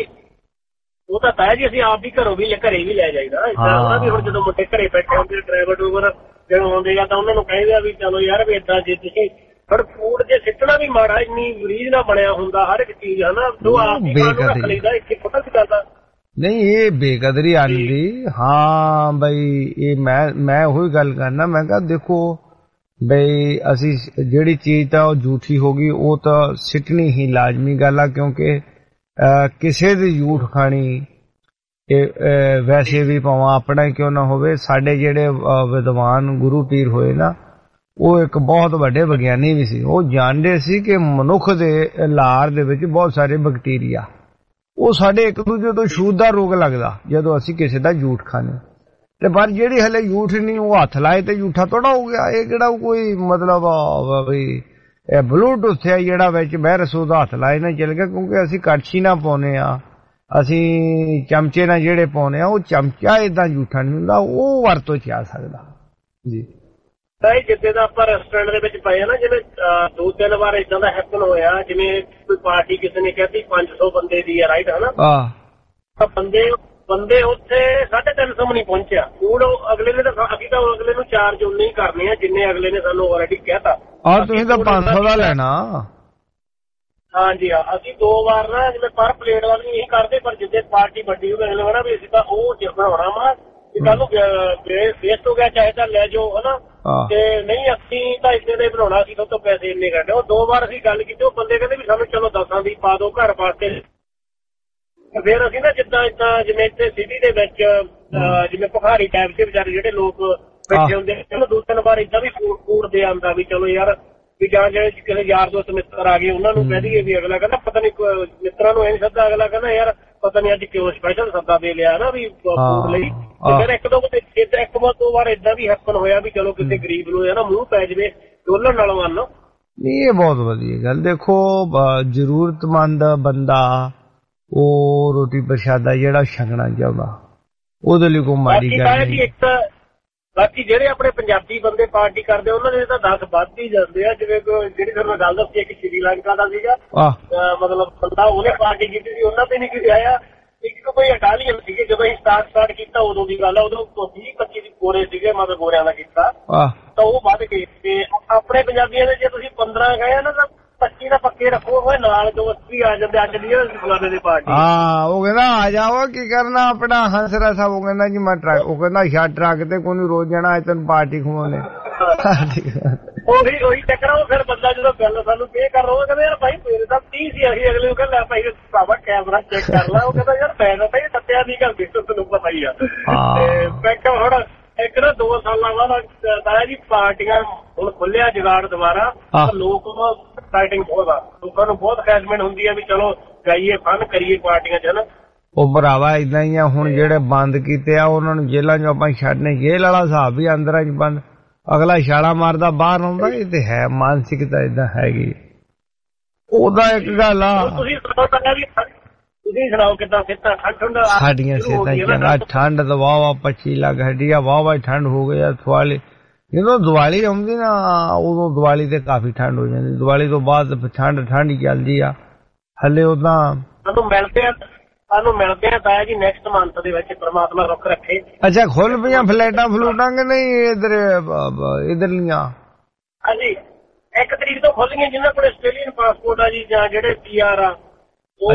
ਉਹ ਤਾਂ ਤਾਂ ਜੀ ਅਸੀਂ ਆਪ ਵੀ ਘਰੋਂ ਵੀ ਘਰੇ ਵੀ ਲੈ ਜਾਈਦਾ ਇਦਾਂ ਵੀ। ਹੁਣ ਜਦੋਂ ਮੁੰਡੇ ਘਰੇ ਬੈਠੇ ਹੁੰਦੇ ਡਰਾਈਵਰ ਡਰੂਵਰ ਜਦੋਂ ਆਉਂਦੇ ਆ ਤਾਂ ਉਹਨਾਂ ਨੂੰ ਕਹਿੰਦੇ ਆ ਵੀ ਚਲੋ ਯਾਰ ਵੀ ਏਦਾਂ ਜੇ ਤੁਸੀਂ ਪਰ ਫੂਡ ਜੇ ਸਿੱਟਣਾ ਵੀ ਮਾੜਾ ਇੰਨੀ ਰੀਝ ਨਾਲ ਬਣਿਆ ਹੁੰਦਾ ਹਰ ਇੱਕ ਚੀਜ਼ ਹਨਾ ਜੋ ਆਪ ਹੀ ਰੱਖ ਲਈਦਾ ਇੱਥੇ ਪਤਾ ਕੀ ਕਰਦਾ ਨਹੀਂ ਇਹ ਬੇਕਦਰੀ ਆਂਦੀ। ਹਾਂ ਬਈ ਇਹ ਮੈਂ ਮੈਂ ਉਹੀ ਗੱਲ ਕਰਨਾ ਮੈਂ ਕਿਹਾ ਦੇਖੋ ਬਈ ਅਸੀਂ ਜਿਹੜੀ ਚੀਜ਼ ਤਾਂ ਉਹ ਝੂਠੀ ਹੋ ਗਈ ਉਹ ਤਾਂ ਸਿੱਟਣੀ ਹੀ ਲਾਜ਼ਮੀ ਗੱਲ ਆ ਕਿਉਂਕਿ ਕਿਸੇ ਦੀ ਝੂਠ ਖਾਣੀ ਵੈਸੇ ਵੀ ਭਾਵੇਂ ਆਪਣਾ ਕਿਉਂ ਨਾ ਹੋਵੇ। ਸਾਡੇ ਜਿਹੜੇ ਵਿਦਵਾਨ ਗੁਰੂ ਪੀਰ ਹੋਏ ਨਾ ਉਹ ਇੱਕ ਬਹੁਤ ਵੱਡੇ ਵਿਗਿਆਨੀ ਵੀ ਸੀ। ਉਹ ਜਾਣਦੇ ਸੀ ਕਿ ਮਨੁੱਖ ਦੇ ਲਾਰ ਦੇ ਵਿੱਚ ਬਹੁਤ ਸਾਰੇ ਬੈਕਟੀਰੀਆ ਉਹ ਸਾਡੇ ਇੱਕ ਦੂਜੇ ਤੋਂ ਛੂਤ ਦਾ ਰੋਗ ਲੱਗਦਾ ਜਦੋਂ ਅਸੀਂ ਕਿਸੇ ਦਾ ਝੂਠ ਖਾਣੇ ਤੇ ਪਰ ਜਿਹੜੀ ਹਲੇ ਝੂਠ ਨਹੀਂ ਉਹ ਹੱਥ ਲਾਏ ਤੇ ਝੂਠਾ ਥੋੜਾ ਹੋ ਗਿਆ। ਇਹ ਕਿਹੜਾ ਕੋਈ ਮਤਲਬ ਬਈ ਇਹ ਬਲੂਟੁੱਥ ਹੈ ਜਿਹੜਾ ਵਿੱਚ ਬਹਿ ਰਸੂ ਦਾ ਹੱਥ ਲਾਏ ਨਾ ਚੱਲ ਗਿਆ ਕਿਉਂਕਿ ਅਸੀਂ ਕੜਛੀ ਨਾ ਪਾਉਨੇ ਆ ਅਸੀਂ ਚਮਚੇ ਨਾਲ ਜਿਹੜੇ ਪਾਉਨੇ ਆ ਉਹ ਚਮਚਾ ਏਦਾਂ ਝੂਠਾ ਨਹੀਂ ਹੁੰਦਾ ਉਹ ਵਰਤੋਂ ਚ ਆ ਸਕਦਾ ਜੀ। ਤਾਂ ਜਿੱਦੇ ਦਾ ਆਪਾਂ ਰੈਸਟੋਰੈਂਟ ਦੇ ਵਿੱਚ ਪਏ ਆ ਨਾ ਜਿਵੇਂ ਦੋ ਤਿੰਨ ਵਾਰ ਇਦਾਂ ਦਾ ਹੈਪਨ ਹੋਇਆ ਜਿਵੇਂ ਕੋਈ ਪਾਰਟੀ ਕਿਸੇ ਨੇ ਕਹਿਤੀ ਪੰਜ ਸੌ ਬੰਦੇ ਦੀ ਹੈ ਰਾਈਟ ਹਨਾ ਤਾਂ ਬੰਦੇ ਬੰਦੇ ਉੱਥੇ ਸਾਢੇ ਤਿੰਨ ਸੌ ਨਹੀਂ ਪਹੁੰਚਿਆ ਫੂਡ ਅਗਲੇ ਨੇ ਤਾਂ ਅਸੀਂ ਤਾਂ ਅਗਲੇ ਨੂੰ ਚਾਰਜ ਉਨੇ ਹੀ ਕਰਨੇ ਆ ਜਿੰਨੇ ਅਗਲੇ ਨੇ ਸਾਨੂੰ ਆਲਰੇਡੀ ਕਹਿਤਾ ਆਹ ਤੁਸੀਂ ਤਾਂ ਪੰਜ ਸੌ ਦਾ ਲੈਣਾ। ਹਾਂਜੀ ਹਾਂ ਅਸੀਂ ਦੋ ਵਾਰ ਨਾ ਜਿਵੇਂ ਪਰ ਪਲੇਟ ਵਾਲੀ ਨਹੀਂ ਕਰਦੇ ਪਰ ਜਿੱਦੇ ਪਾਰਟੀ ਵੱਡੀ ਹੋ ਗਈ ਨਾ ਵੀ ਅਸੀਂ ਤਾਂ ਉਹ ਬਣਾਉਣਾ ਵਾ ਕਿ ਕੱਲ ਨੂੰ ਵੇਸਟ ਹੋ ਗਿਆ ਚਾਹੇ ਤਾਂ ਲੈ ਜਾਓ ਹਨਾ ਤੇ ਨਹੀਂ ਅਸੀਂ ਤਾਂ ਇੰਨੇ ਦਾ ਹੀ ਬਣਾਉਣਾ ਸੀ ਸਭ ਤੋਂ ਪੈਸੇ ਇੰਨੇ ਕੱਢੇ। ਉਹ ਦੋ ਵਾਰ ਅਸੀਂ ਗੱਲ ਕੀਤੀ ਉਹ ਬੰਦੇ ਕਹਿੰਦੇ ਵੀ ਸਾਨੂੰ ਚਲੋ ਦਸਾਂ ਦੀ ਪਾ ਦਿਓ ਘਰ ਵਾਸਤੇ। ਫਿਰ ਅਸੀਂ ਨਾ ਜਿੱਦਾਂ ਏਦਾਂ ਜਿਵੇਂ ਇੱਥੇ ਸਿਟੀ ਦੇ ਵਿੱਚ ਜਿਵੇਂ ਭਖਾਰੀ ਟਾਈਪ ਦੇ ਵਿਚਾਰੇ ਜਿਹੜੇ ਲੋਕ ਬੈਠੇ ਹੁੰਦੇ ਚਲੋ ਦੋ ਤਿੰਨ ਵਾਰ ਏਦਾਂ ਵੀ ਫੂਡ ਦੇ ਆਉਂਦਾ ਵੀ ਚਲੋ ਯਾਰ ਵੀ ਜਾਂ ਜਿਹੜੇ ਕਿਸੇ ਯਾਰ ਦੋਸਤ ਮਿੱਤਰ ਆ ਗਏ ਉਹਨਾਂ ਨੂੰ ਕਹਿ ਦਈਏ ਵੀ ਅਗਲਾ ਕਹਿੰਦਾ ਪਤਾ ਨੀ ਮਿੱਤਰਾਂ ਨੂੰ ਇਹ ਨੀ ਸੱਦਾ ਅਗਲਾ ਕਹਿੰਦਾ ਯਾਰ ਪਤਾ ਨੀ ਅੱਜ ਕਿਉਂ ਸਪੈਸ਼ਲ ਸੱਦਾ ਦੇ ਲਿਆ ਨਾ ਵੀ ਫੂਡ ਲਈ। ਫਿਰ ਇੱਕ ਦੋ ਇੱਕ ਵਾਰ ਦੋ ਵਾਰ ਏਦਾਂ ਵੀ ਹੈਪਨ ਹੋਇਆ ਵੀ ਚਲੋ ਕਿਸੇ ਗਰੀਬ ਨੂੰ ਨਾ ਮੂੰਹ ਪੈ ਜਾਵੇ ਡੋਲਣ ਨਾਲੋਂ ਮੰਨ ਲਓ ਨਹੀਂ ਇਹ ਬਹੁਤ ਵਧੀਆ ਗੱਲ। ਦੇਖੋ ਜ਼ਰੂਰਤਮੰਦ ਬੰਦਾ ਉਹ ਰੋਟੀ ਪ੍ਰਸ਼ਾਦਾ ਜਿਹੜਾ ਛਕਣਾ ਚਾਹੁੰਦਾ ਉਹਦੇ ਲਈ ਕੋਈ ਮਾੜੀ ਗੱਲ ਨਹੀਂ। ਬਾਕੀ ਜਿਹੜੇ ਆਪਣੇ ਪੰਜਾਬੀ ਬੰਦੇ ਪਾਰਟੀ ਕਰਦੇ ਉਹਨਾਂ ਦੇ ਤਾਂ ਦਸ ਵੱਧ ਹੀ ਜਾਂਦੇ ਆ ਜਿਵੇਂ ਜਿਹੜੀ ਤੁਹਾਨੂੰ ਗੱਲ ਦੱਸੀ ਇੱਕ ਸ਼੍ਰੀਲੰਕਾ ਦਾ ਸੀਗਾ ਮਤਲਬ ਬੰਦਾ ਉਹਨੇ ਪਾਰਟੀ ਕੀਤੀ ਸੀ ਉਹਨਾਂ ਤੇ ਨਹੀਂ ਕਿਸੇ ਆਇਆ। ਇੱਕ ਕੋਈ ਇਟਾਲੀਅਨ ਸੀਗੇ ਜਦੋਂ ਅਸੀਂ ਸਟਾਰਟ ਸਟਾਰਟ ਕੀਤਾ ਉਦੋਂ ਦੀ ਗੱਲ ਆ ਉਦੋਂ ਵੀਹ ਪੱਚੀ ਗੋਰੇ ਸੀਗੇ ਮਤਲਬ ਗੋਰਿਆਂ ਦਾ ਕੀਤਾ ਤਾਂ ਉਹ ਵੱਧ ਗਏ ਤੇ ਆਪਣੇ ਪੰਜਾਬੀਆਂ ਦੇ ਜੇ ਤੁਸੀਂ ਪੰਦਰਾਂ ਗਏ ਨਾ ਤਾਂ ਪੱਚੀ ਦਾ ਪੱਕੇ ਰੱਖੋ ਹੋਏ ਨਾਲ ਦੋਸਤ ਵੀ ਆ ਜਾਂਦੇ ਅੱਜ ਦੀ ਗੁਲਾਬੇ ਦੀ ਪਾਰਟੀ। ਹਾਂ ਉਹ ਕਹਿੰਦਾ ਆ ਜਾਓ ਕੀ ਕਰਨਾ ਆਪਣਾ ਹੰਸਰਾ ਸਾਹਿਬ ਉਹ ਕਹਿੰਦਾ ਜੀ ਮੈਂ ਟਰੱਕ ਉਹ ਕਹਿੰਦਾ ਛੱਡ ਟਰੱਕ ਤੇ ਕੋਈ ਰੋਜ਼ ਜਾਣਾ ਅੱਜ ਤੈਨੂੰ ਪਾਰਟੀ ਖਵਾਉਣੇ। ਉਹੀ ਉਹੀ ਚੱਕਰ ਉਹ ਫਿਰ ਬੰਦਾ ਜਦੋਂ ਗੱਲ ਸਾਨੂੰ ਪੇ ਕਰ ਰਿਹਾ ਉਹ ਕਹਿੰਦਾ ਯਾਰ ਭਾਈ ਮੇਰੇ ਤਾਂ ਤੀਹ ਸੀ ਅਸੀਂ ਅਗਲੇ ਨੂੰ ਕਹਿੰਦਾ ਭਾਈ ਭਰਾਵਾ ਕੈਮਰਾ ਚੈੱਕ ਕਰ ਲਾ ਉਹ ਕਹਿੰਦਾ ਯਾਰ ਮੈਂ ਤਾਂ ਸੱਤਿਆ ਦੀ ਗੱਲ ਦੇਖੋ ਤੈਨੂੰ ਪਤਾ ਹੀ ਆ। ਤੇ ਮੈਂ ਕਿਹਾ ਹੁਣ ਇੱਕ ਨਾ ਦੋ ਸਾਲਾਂ ਬਾਅਦ ਤਾਇਆ ਜੀ ਪਾਰਟੀਆਂ ਹੁਣ ਖੁੱਲਿਆ ਜੁਗਾੜ ਦੁਬਾਰਾ ਲੋਕ ਐਕਸਾਈਟਿੰਗ ਬਹੁਤ ਆ ਲੋਕਾਂ ਨੂੰ ਬਹੁਤ ਐਕਸਾਈਟਮੈਂਟ ਹੁੰਦੀ ਆ ਵੀ ਚਲੋ ਜਾਈਏ ਫਨ ਕਰੀਏ ਪਾਰਟੀਆਂ ਚ ਹਨਾ। ਉਹ ਭਰਾਵਾ ਏਦਾਂ ਹੀ ਆ ਹੁਣ ਜਿਹੜੇ ਬੰਦ ਕੀਤੇ ਆ ਉਹਨਾਂ ਨੂੰ ਜੇਲ੍ਹਾਂ ਚ ਆਪਾਂ ਛੱਡਨੇ ਜੇਲ੍ਹ ਵਾਲਾ ਹਿਸਾਬ ਵੀ ਅੰਦਰਾਂ ਚ ਬੰਦ ਅਗਲਾ ਛਾਲਾ ਮਾਰਦਾ ਬਾਹਰ ਆਉਂਦਾ ਇਹ ਤੇ ਹੈ ਮਾਨਸਿਕਤਾ ਏਦਾਂ ਹੈਗੀ। ਉਹਦਾ ਇੱਕ ਗੱਲ ਆ ਤੁਸੀਂ ਤੁਸੀਂ ਸੁਣਾਓ ਕਿੱਦਾਂ ਸਿੱਧਾ ਠੰਡ ਸਾਡੀਆਂ ਸਿੱਧਾ ਚੰਗਾ ਠੰਡ ਤਾਂ ਵਾਹ ਵਾਹ ਪੱਚੀ ਲੱਖ ਹੱਡੀਆਂ ਵਾਹ ਵਾਹ ਠੰਡ ਹੋ ਗਈ ਆ। ਥਵਾਲੀ ਜਦੋਂ ਦੀਵਾਲੀ ਆਉਂਦੀ ਨਾ ਉਦੋਂ ਦੀਵਾਲੀ ਤੇ ਕਾਫੀ ਠੰਡ ਹੋ ਜਾਂਦੀ ਦੀਵਾਲੀ ਤੋਂ ਬਾਅਦ ਠੰਡ ਠੰਡ ਹੀ ਚੱਲਦੀ ਆ ਹਲੇ ਉਦਾਂ ਸਾਨੂੰ ਮਿਲਦੇ ਆ ਸਾਨੂੰ ਮਿਲਦੇ ਆ ਤਾਇਆ ਜੀ ਨੈਕਸਟ ਮੰਥ ਦੇ ਵਿੱਚ ਪਰਮਾਤਮਾ ਰੁੱਖ ਰੱਖੇ। ਅੱਛਾ ਖੁੱਲ ਪਈਆਂ ਫਲੈਟਾਂ ਫਲੂਟਾਂ ਕਿ ਨਹੀਂ ਇਧਰ ਇਧਰਲੀਆਂ? ਹਾਂਜੀ ਇੱਕ ਤਰੀਕ ਤੋਂ ਖੁੱਲ ਗਈਆਂ ਜਿਹਨਾਂ ਕੋਲ ਆਸਟ੍ਰੇਲੀਅਨ ਪਾਸਪੋਰਟ ਆ ਜੀ ਜਾਂ ਜਿਹੜੇ ਪੀ ਆਰ ਆ ਉਹ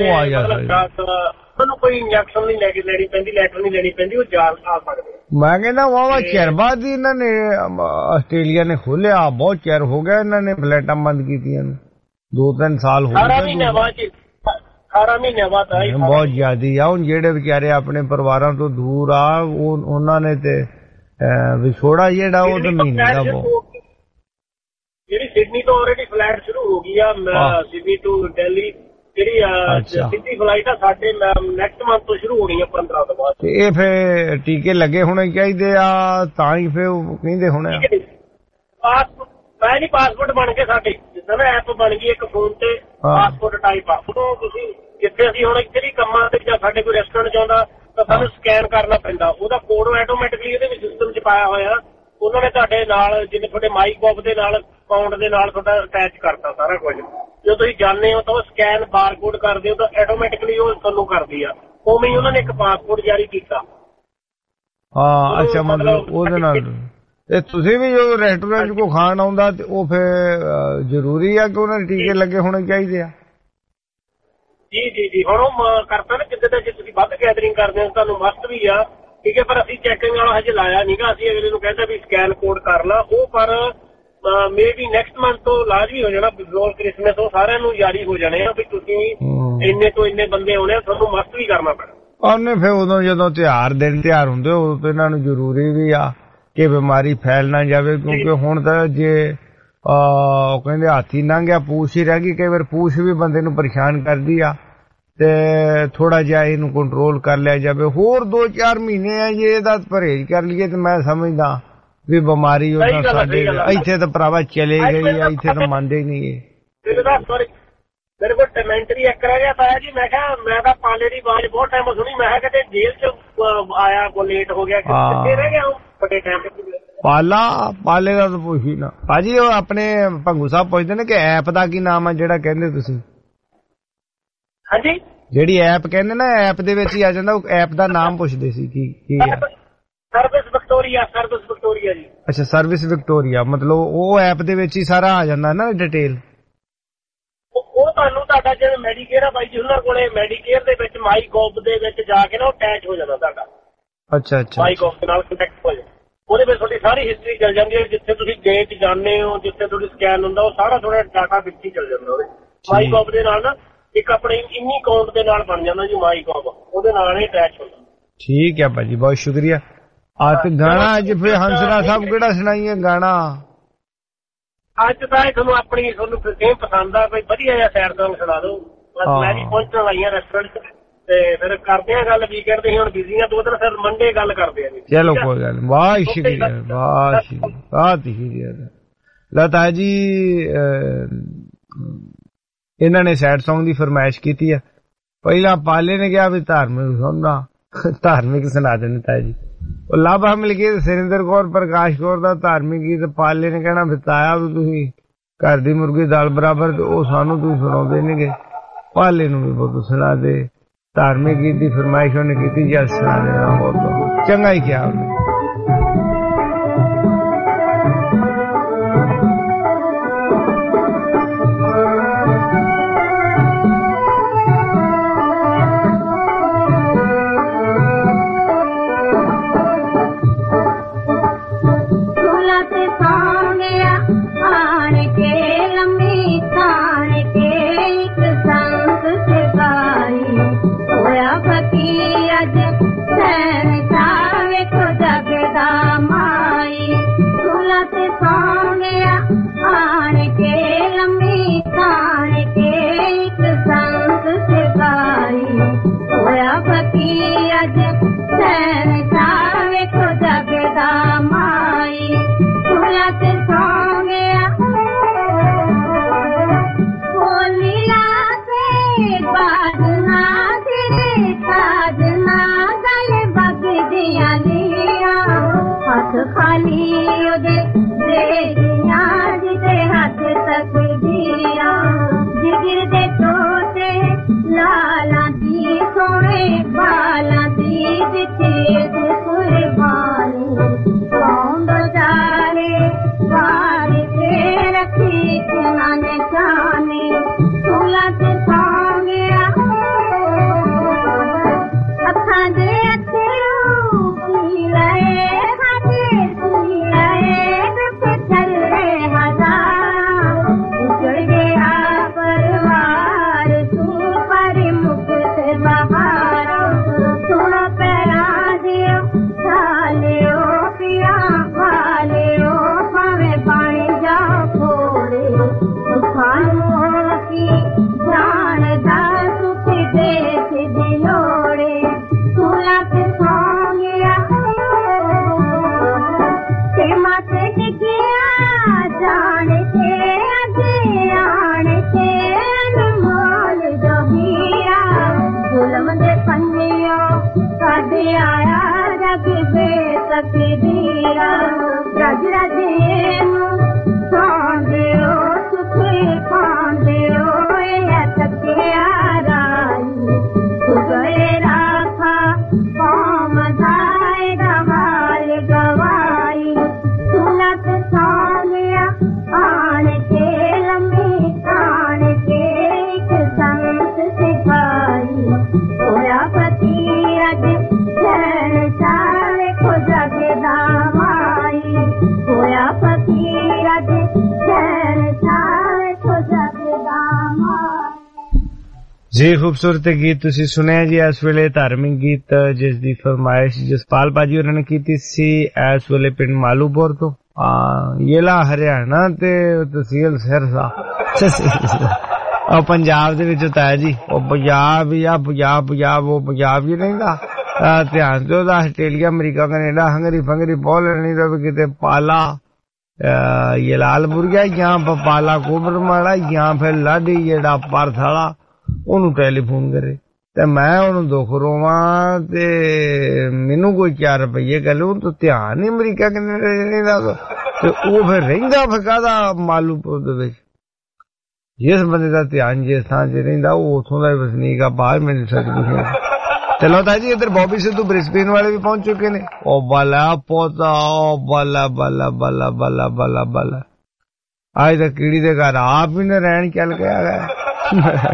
ਤੁਹਾਨੂੰ ਕੋਈ ਇੰਜੈਕਸ਼ਨ ਨਹੀਂ ਲੈ ਕੇ ਲੈਣੀ ਪੈਂਦੀ ਲੈਟਰ ਨਹੀਂ ਲੈਣੀ ਪੈਂਦੀ ਉਹ ਜਾ ਆ ਸਕਦੇ। ਮੈਂ ਕਹਿੰਦਾ ਵਾਵਾ ਚਿਰ ਬਾਅਦ ਹੀ ਇਹਨਾਂ ਨੇ ਆਸਟ੍ਰੇਲੀਆ ਨੇ ਖੋਲਿਆ ਬਹੁਤ ਚਿਰ ਹੋ ਗਿਆ ਇਹਨਾਂ ਨੇ ਫਲੈਟਾਂ ਬੰਦ ਕੀਤੀਆਂ ਦੋ ਤਿੰਨ ਸਾਲ ਹੋ ਗਏ। ਅਠਾਰਾਂ ਮਹੀਨੇ ਬਾਅਦ ਅਠਾਰਾਂ ਮਹੀਨੇ ਬਾਅਦ ਆਈ ਬਹੁਤ ਜ਼ਿਆਦੀ ਆ। ਹੁਣ ਜਿਹੜੇ ਵਿਚਾਰੇ ਆਪਣੇ ਪਰਿਵਾਰਾਂ ਤੋਂ ਦੂਰ ਆ ਉਹ ਉਹਨਾਂ ਨੇ ਤੇ ਵਿਛੋੜਾ ਜਿਹੜਾ ਉਹ ਤਾਂ ਮਹੀਨੇ ਦਾ ਬਹੁਤ। ਜਿਹੜੀ ਸਿਡਨੀ ਤੋਂ ਆਲਰੇਡੀ ਫਲਾਈਟ ਸ਼ੁਰੂ ਹੋ ਗਈ ਆ, ਸਿਡਨੀ ਟੂ ਦਿੱਲੀ ਜਿਹੜੀ ਸਿੱਧੀ ਫਲਾਈਟ ਆ ਸਾਡੇ ਨੈਕਸਟ ਮੰਥ ਤੋਂ ਸ਼ੁਰੂ ਹੋਣੀ ਆ ਪੰਦਰਾਂ ਤੋਂ ਬਾਅਦ। ਤੇ ਇਹ ਫੇਰ ਟੀਕੇ ਲੱਗੇ ਹੋਣੇ ਚਾਹੀਦੇ ਆ ਤਾਂ ਹੀ ਫੇਰ ਕਹਿੰਦੇ ਹੋਣੇ ਆ। ਪਾਸਪੋਰਟ ਮੈਂ ਨਹੀਂ ਪਾਸਪੋਰਟ ਬਣ ਕੇ ਸਾਡੇ ਜਿੱਦਾਂ ਨਾ ਐਪ ਬਣ ਗਈ ਇੱਕ ਫੋਨ ਤੇ ਪਾਸਪੋਰਟ ਟਾਈਪ ਆ, ਉਦੋਂ ਤੁਸੀਂ ਜਿੱਥੇ ਅਸੀਂ ਹੁਣ ਇੱਥੇ ਵੀ ਕੰਮਾਂ ਤੇ ਜਾਂ ਸਾਡੇ ਕੋਈ ਰੈਸਟੋਰੈਂਟ ਜਾਂਦਾ ਤਾਂ ਸਾਨੂੰ ਸਕੈਨ ਕਰਨਾ ਪੈਂਦਾ, ਉਹਦਾ ਕੋਡ ਆਟੋਮੈਟਿਕਲੀ ਇਹਦੇ ਵਿੱਚ ਸਿਸਟਮ 'ਚ ਪਾਇਆ ਹੋਇਆ। ਉਹਨਾਂ ਨੇ ਤੁਹਾਡੇ ਨਾਲ ਜਿਵੇਂ ਤੁਹਾਡੇ ਮਾਈਕ ਬੌਬ ਦੇ ਨਾਲ ਅਕਾਊਂਟ ਦੇ ਨਾਲ ਤੁਹਾਡਾ ਅਟੈਚ ਕਰਤਾ ਸਾਰਾ ਕੁਝ। ਜਦੋਂ ਤੁਸੀਂ ਜਾਂਦੇ ਹੋ ਤਾਂ ਉਹ ਸਕੈਨ ਬਾਰਕੋਡ ਕਰਦੇ ਹੋ ਤਾਂ ਆਟੋਮੈਟਿਕਲੀ ਉਹ ਤੁਹਾਨੂੰ ਕਰਦੀ ਆ। ਉਵੇਂ ਹੀ ਉਹਨਾਂ ਨੇ ਇੱਕ ਪਾਸਪੋਰਟ ਜਾਰੀ ਕੀਤਾ। ਹਾਂ ਅੱਛਾ, ਮਤਲਬ ਉਹਦੇ ਨਾਲ ਤੇ ਤੁਸੀਂ ਵੀ ਜਦੋਂ ਰੈਸਟੋਰੈਂਟ ਕੋ ਖਾਣ ਆਉਂਦਾ ਤੇ ਉਹ ਫਿਰ ਜ਼ਰੂਰੀ ਆ ਕਿ ਉਹਨਾਂ ਦੇ ਟੀਕੇ ਲੱਗੇ ਹੋਣੇ ਚਾਹੀਦੇ ਆ? ਜੀ ਜੀ ਜੀ ਹੁਣ ਉਹ ਕਰਤਾ ਨਾ ਜਿੱਦਾਂ ਜੇ ਤੁਸੀਂ ਵੱਧ ਗੈਦਰਿੰਗ ਕਰਦੇ ਹੋ ਤੁਹਾਨੂੰ ਮਸਟ ਵੀ ਆ, ਠੀਕ ਹੈ, ਪਰ ਅਸੀਂ ਚੈਕਿੰਗ ਵਾਲਾ ਹਜੇ ਲਾਇਆ ਨੀਗਾ। ਅਸੀਂ ਅਗਲੇ ਨੂੰ ਕਹਿੰਦਾ ਵੀ ਸਕੈਨ ਕੋਡ ਕਰ ਲਾ ਉਹ, ਪਰ ਮੇ ਵੀ ਨੈਕਸਟ ਮੰਥ ਤੋਂ ਲਾਜ਼ਮੀ ਹੋ ਜਾਣਾ। ਬਿਫੋਰ ਕ੍ਰਿਸਮਸ ਉਹ ਸਾਰਿਆਂ ਨੂੰ ਜਾਰੀ ਹੋ ਜਾਣੇ ਆ ਵੀ ਤੁਸੀਂ ਇੰਨੇ ਤੋਂ ਇੰਨੇ ਬੰਦੇ ਆਉਣੇ ਆ, ਤੁਹਾਨੂੰ ਮਸਟ ਵੀ ਕਰਨਾ ਪੈਣਾ। ਉਹਨੇ ਫਿਰ ਉਦੋਂ ਜਦੋਂ ਤਿਉਹਾਰ ਦਿਨ ਤਿਉਹਾਰ ਹੁੰਦੇ ਉਦੋਂ ਇਹਨਾਂ ਨੂੰ ਜ਼ਰੂਰੀ ਵੀ ਆ ਕਿ ਬਿਮਾਰੀ ਫੈਲ ਨਾ ਜਾਵੇ, ਕਿਉਂਕਿ ਹੁਣ ਤਾਂ ਜੇ ਉਹ ਕਹਿੰਦੇ ਹਾਥੀ ਲੰਘ ਗਿਆ ਪੂਛ ਹੀ ਰਹਿ ਗਈ। ਕਈ ਵਾਰ ਪੂਛ ਵੀ ਬੰਦੇ ਨੂੰ ਪਰੇਸ਼ਾਨ ਕਰਦੀ ਆ ਤੇ ਥੋੜਾ ਜਿਹਾ ਇਹਨੂੰ ਕੰਟਰੋਲ ਕਰ ਲਿਆ ਜਾਵੇ। ਹੋਰ ਦੋ ਚਾਰ ਮਹੀਨੇ ਆ ਜੇ ਇਹਦਾ ਪਰਹੇਜ਼ ਕਰ ਲਈਏ ਤੇ ਮੈਂ ਸਮਝਦਾ ਵੀ ਬਿਮਾਰੀ ਉਹਨਾਂ ਸਾਡੇ ਇੱਥੇ ਤਾਂ ਭਰਾਵਾ ਚਲੇ ਗਈ ਆ, ਇੱਥੇ ਤਾਂ ਮੰਨਦੇ ਹੀ ਨਹੀਂ ਇਹ। ਮੇਰੇ ਕੋਲ ਟੈਮੈਂਟਰੀ ਇੱਕ ਰਹਿ ਗਿਆ ਤਾਇਆ ਜੀ। ਮੈਂ ਕਿਹਾ ਮੈਂ ਤਾਂ ਪਾਲੇ ਦੀ ਆਵਾਜ਼ ਬਹੁਤ ਟਾਈਮ ਸੁਣੀ, ਮੈਂ ਕਿਹਾ ਕਿਤੇ ਜੇਲ੍ਹ ਚ ਆਇਆ ਕੋ ਲੇਟ ਹੋ ਗਿਆ, ਕਿੱਥੇ ਰਹਿ ਗਿਆ ਬੜੇ ਟਾਈਮ ਤੇ। ਪਾਲਾ ਪਾਲੇ ਦਾ ਤਾਂ ਪੁੱਛੀ ਨਾ ਭਾਜੀ। ਉਹ ਆਪਣੇ ਭੰਗੂ ਸਾਹਿਬ ਪੁੱਛਦੇ ਨੇ ਕਿ ਐਪ ਦਾ ਕੀ ਨਾਮ ਆ ਜਿਹੜਾ ਕਹਿੰਦੇ ਤੁਸੀਂ? ਹਾਂਜੀ, ਜਿਹੜੀ ਐਪ ਕਹਿੰਦੇ ਨਾ ਐਪ ਦੇ ਵਿੱਚ ਹੀ ਆ ਜਾਂਦਾ, ਉਹ ਐਪ ਦਾ ਨਾਮ ਪੁੱਛਦੇ ਸੀ ਕੀ ਕੀ ਹੈ? Service Victoria. ਸਰਵਿਸ ਵਿਕਟੋਰੀਆ ਜੀ। ਅੱਛਾ, ਸਰਵਿਸ ਵਿਕਟੋਰੀਆ, ਮਤਲਬ ਉਹ ਐਪ ਦੇ ਵਿੱਚ ਹੀ ਸਾਰਾ ਆ ਜਾਂਦਾ ਨਾ ਡਿਟੇਲ। ਉਹ ਤੁਹਾਨੂੰ ਤੁਹਾਡਾ ਜਿਹੜਾ ਮੈਡੀਕੇਅਰ ਆ ਬਾਈ ਜੀ ਉਹਨਾਂ ਕੋਲੇ ਮੈਡੀਕੇਅਰ ਦੇ ਵਿੱਚ ਮਾਈ ਗੋਵ ਦੇ ਵਿੱਚ ਜਾ ਕੇ ਨਾ ਉਹ ਅਟੈਚ ਹੋ ਜਾਂਦਾ ਤੁਹਾਡਾ। ਅੱਛਾ ਅੱਛਾ, ਮਾਈ ਗੋਵ ਦੇ ਨਾਲ ਕੰਟੈਕਟ ਹੋ ਜਾਂਦਾ। ਉਹਦੇ ਵਿੱਚ ਤੁਹਾਡੀ ਸਾਰੀ ਹਿਸਟਰੀ ਚੱਲ ਜਾਂਦੀ ਹੈ, ਜਿੱਥੇ ਤੁਸੀਂ ਡੇਟ ਜਾਂਦੇ ਹੋ, ਜਿੱਥੇ ਤੁਹਾਡੀ ਸਕੈਨ ਹੁੰਦਾ ਉਹ ਸਾਰਾ ਤੁਹਾਡਾ ਡਾਟਾ ਵਿੱਚ ਹੀ ਚੱਲ ਜਾਂਦਾ। ਉਹਦੇ ਮਾਈ ਗੋਵ ਦੇ ਨਾਲ ਨਾ ਇੱਕ ਆਪਣੇ ਇੰਨੀ ਅਕਾਊਂਟ ਦੇ ਨਾਲ ਬਣ ਜਾਂਦਾ ਜੀ ਮਾਈ ਗੋਵ, ਉਹਦੇ ਨਾਲ ਹੀ ਅਟੈਚ ਹੁੰਦਾ। ਠੀਕ ਹੈ ਭਾਜੀ, ਬਹੁਤ ਸ਼ੁਕਰੀਆ। ਆ ਤੇ ਗਾਣਾ ਅੱਜ ਫਿਰ ਹੰਸਰਾ ਸਾਹਿਬ ਕਿਹੜਾ ਸੁਣਾਈਏ ਗਾਣਾ? ਅੱਜ ਤਾਂ ਇਹ ਤੁਹਾਨੂੰ ਆਪਣੀ ਤੁਹਾਨੂੰ ਸੇਮ ਪਸੰਦ ਆ, ਕੋਈ ਵਧੀਆ ਜਿਹਾ ਸੈਡ ਸੌਂਗ ਸੁਣਾ ਦਿਓ। ਬਸ ਮੈਂ ਵੀ ਪਹੁੰਚਣ ਲਾਈਆਂ ਰੈਸਟੋਰੈਂਟ ਤੇ ਫਿਰ ਕਰਦੇ ਆ ਗੱਲ ਵੀਕਐਂਡ ਤੇ। ਹੁਣ ਬਿਜ਼ੀ ਆ ਦੋ ਦਿਨ, ਫਿਰ ਮੰਡੇ ਗੱਲ ਕਰਦੇ ਆ ਜੀ। ਚਲੋ ਕੋਈ ਗੱਲ, ਬਹੁਤ ਸ਼ੁਕਰੀਆ, ਬਹੁਤ ਸ਼ੁਕਰੀਆ, ਬਹੁਤ ਸ਼ੁਕਰੀਆ। ਲਤਾ ਜੀ ਇਹਨਾਂ ਨੇ ਸੈਡ ਸੌਂਗ ਦੀ ਫਰਮਾਇਸ਼ ਕੀਤੀ ਆ। ਪਹਿਲਾਂ ਪਾਲੇ ਨੇ ਕਿਹਾ ਵੀ ਧਾਰਮਿਕ ਸੁਣਨਾ, ਧਾਰਮਿਕ ਸੁਣਾ ਦਿੰਦੇ ਤਾਇਆ ਜੀ। ਉਹ ਲਾਭਾ ਮਿਲ ਗਈ ਸੁਰਿੰਦਰ ਕੌਰ ਪ੍ਰਕਾਸ਼ ਕੌਰ ਦਾ ਧਾਰਮਿਕ ਗੀਤ। ਪਾਲੇ ਨੇ ਕਹਿਣਾ ਬਿਤਾਇਆ ਵੀ ਤੁਸੀਂ ਘਰ ਦੀ ਮੁਰਗੀ ਦਾਲ ਬਰਾਬਰ, ਤੇ ਉਹ ਸਾਨੂੰ ਤੁਸੀਂ ਸੁਣਾਉਂਦੇ ਨੇਗੇ। ਪਾਲੇ ਨੂੰ ਵੀ ਬਹੁਤ ਸੁਣਾ ਦੇ ਧਾਰਮਿਕ ਗੀਤ ਦੀ ਫਰਮਾਇਸ਼ ਉਹਨੇ ਕੀਤੀ ਜੀ, ਸੁਣਾ ਦੇਣਾ ਬਹੁਤ ਚੰਗਾ ਹੀ ਕਿਹਾ ਉਹਨੇ। ਅੱਖਾਂ ਦੇ ਅੱਖੇ ਪੀ ਲਏ, ਹੱਥ ਪੀ आया जग बेतकदीरा रज रज सौंदे हो सुखे पांदे हो ये तकिया राई गए राखा कौम जाए गवाल गवाई सुनत सौंदिया आन के लम्बी आन के एक संत सिखाई होया पति अज शहर चारे को जगदा माई होया पति अज शहर चारे को जगदा माई। जी खूबसूरत गीत तुसी सुने जी। इस वेले धार्मिक गीत जिस दी फरमाइश जसपाल भाजी होरां ने कीती सी इस वेले पिंड मालूपुर तो येला हरियाणा ते तहसील सिरसा और पंजाब दे विच ताया जी ਉਹ ਪੰਜਾਬ या पंजाब पंजाब वो पंजाब ही रहिंदा ध्यान ते ओदा आस्ट्रेलिया अमरीका कनेडा हंगरी फंगरी पोलैंड नहीं तो किते पाला ये लाल मुर्गा या पाला कोबर माड़ा या फिर लाडी जेड़ा परथ वाला ਉਹਨੂੰ ਟੈਲੀਫੋਨ ਕਰੇ ਤੇ ਮੈਂ ਉਹਨੂੰ ਦੁੱਖ ਰੋਵਾਂ ਤੇ ਮੈਨੂੰ ਕੋਈ ਚਾਰ ਰੁਪਈਏ ਗੱਲ ਉਹ ਤਾਂ ਧਿਆਨ ਨਹੀਂ ਅਮਰੀਕਾ ਕੈਨੇਡਾ ਰਹਿੰਦਾ ਤੇ ਉਹ ਫਿਰ ਰਹਿੰਦਾ ਫਕਾਦਾ ਮਾਲੂਪੁਰ ਦੇ ਵਿੱਚ ਜਿਸ ਬੰਦੇ ਦਾ ਧਿਆਨ ਜਿਸ ਥਾਂ 'ਚ ਰਹਿੰਦਾ ਉਹ ਉੱਥੋਂ ਦਾ ਵਸਨੀਕ ਆ ਬਾਹਰ ਮੈਨੂੰ ਸੱਚ ਚਲੋ ਤਾਂ ਜੀ ਇੱਧਰ ਬੌਬੀ ਸਿੱਧੂ ਬ੍ਰਿਸਬੇਨ ਵਾਲੇ ਵੀ ਪਹੁੰਚ ਚੁੱਕੇ ਨੇ। ਉਹ ਬਾਲਾ ਪੋਤਾ ਉਹ ਬਾਲਾ ਬਾਲਾ ਬਾਲਾ ਬਾਲਾ ਬਾਲਾ ਬਾਲਾ ਅੱਜ ਤਾਂ ਕੀੜੀ ਦੇ ਘਰ ਆਪ ਹੀ ਨਾ ਰਹਿਣ ਚੱਲ ਗਿਆ ਹੈ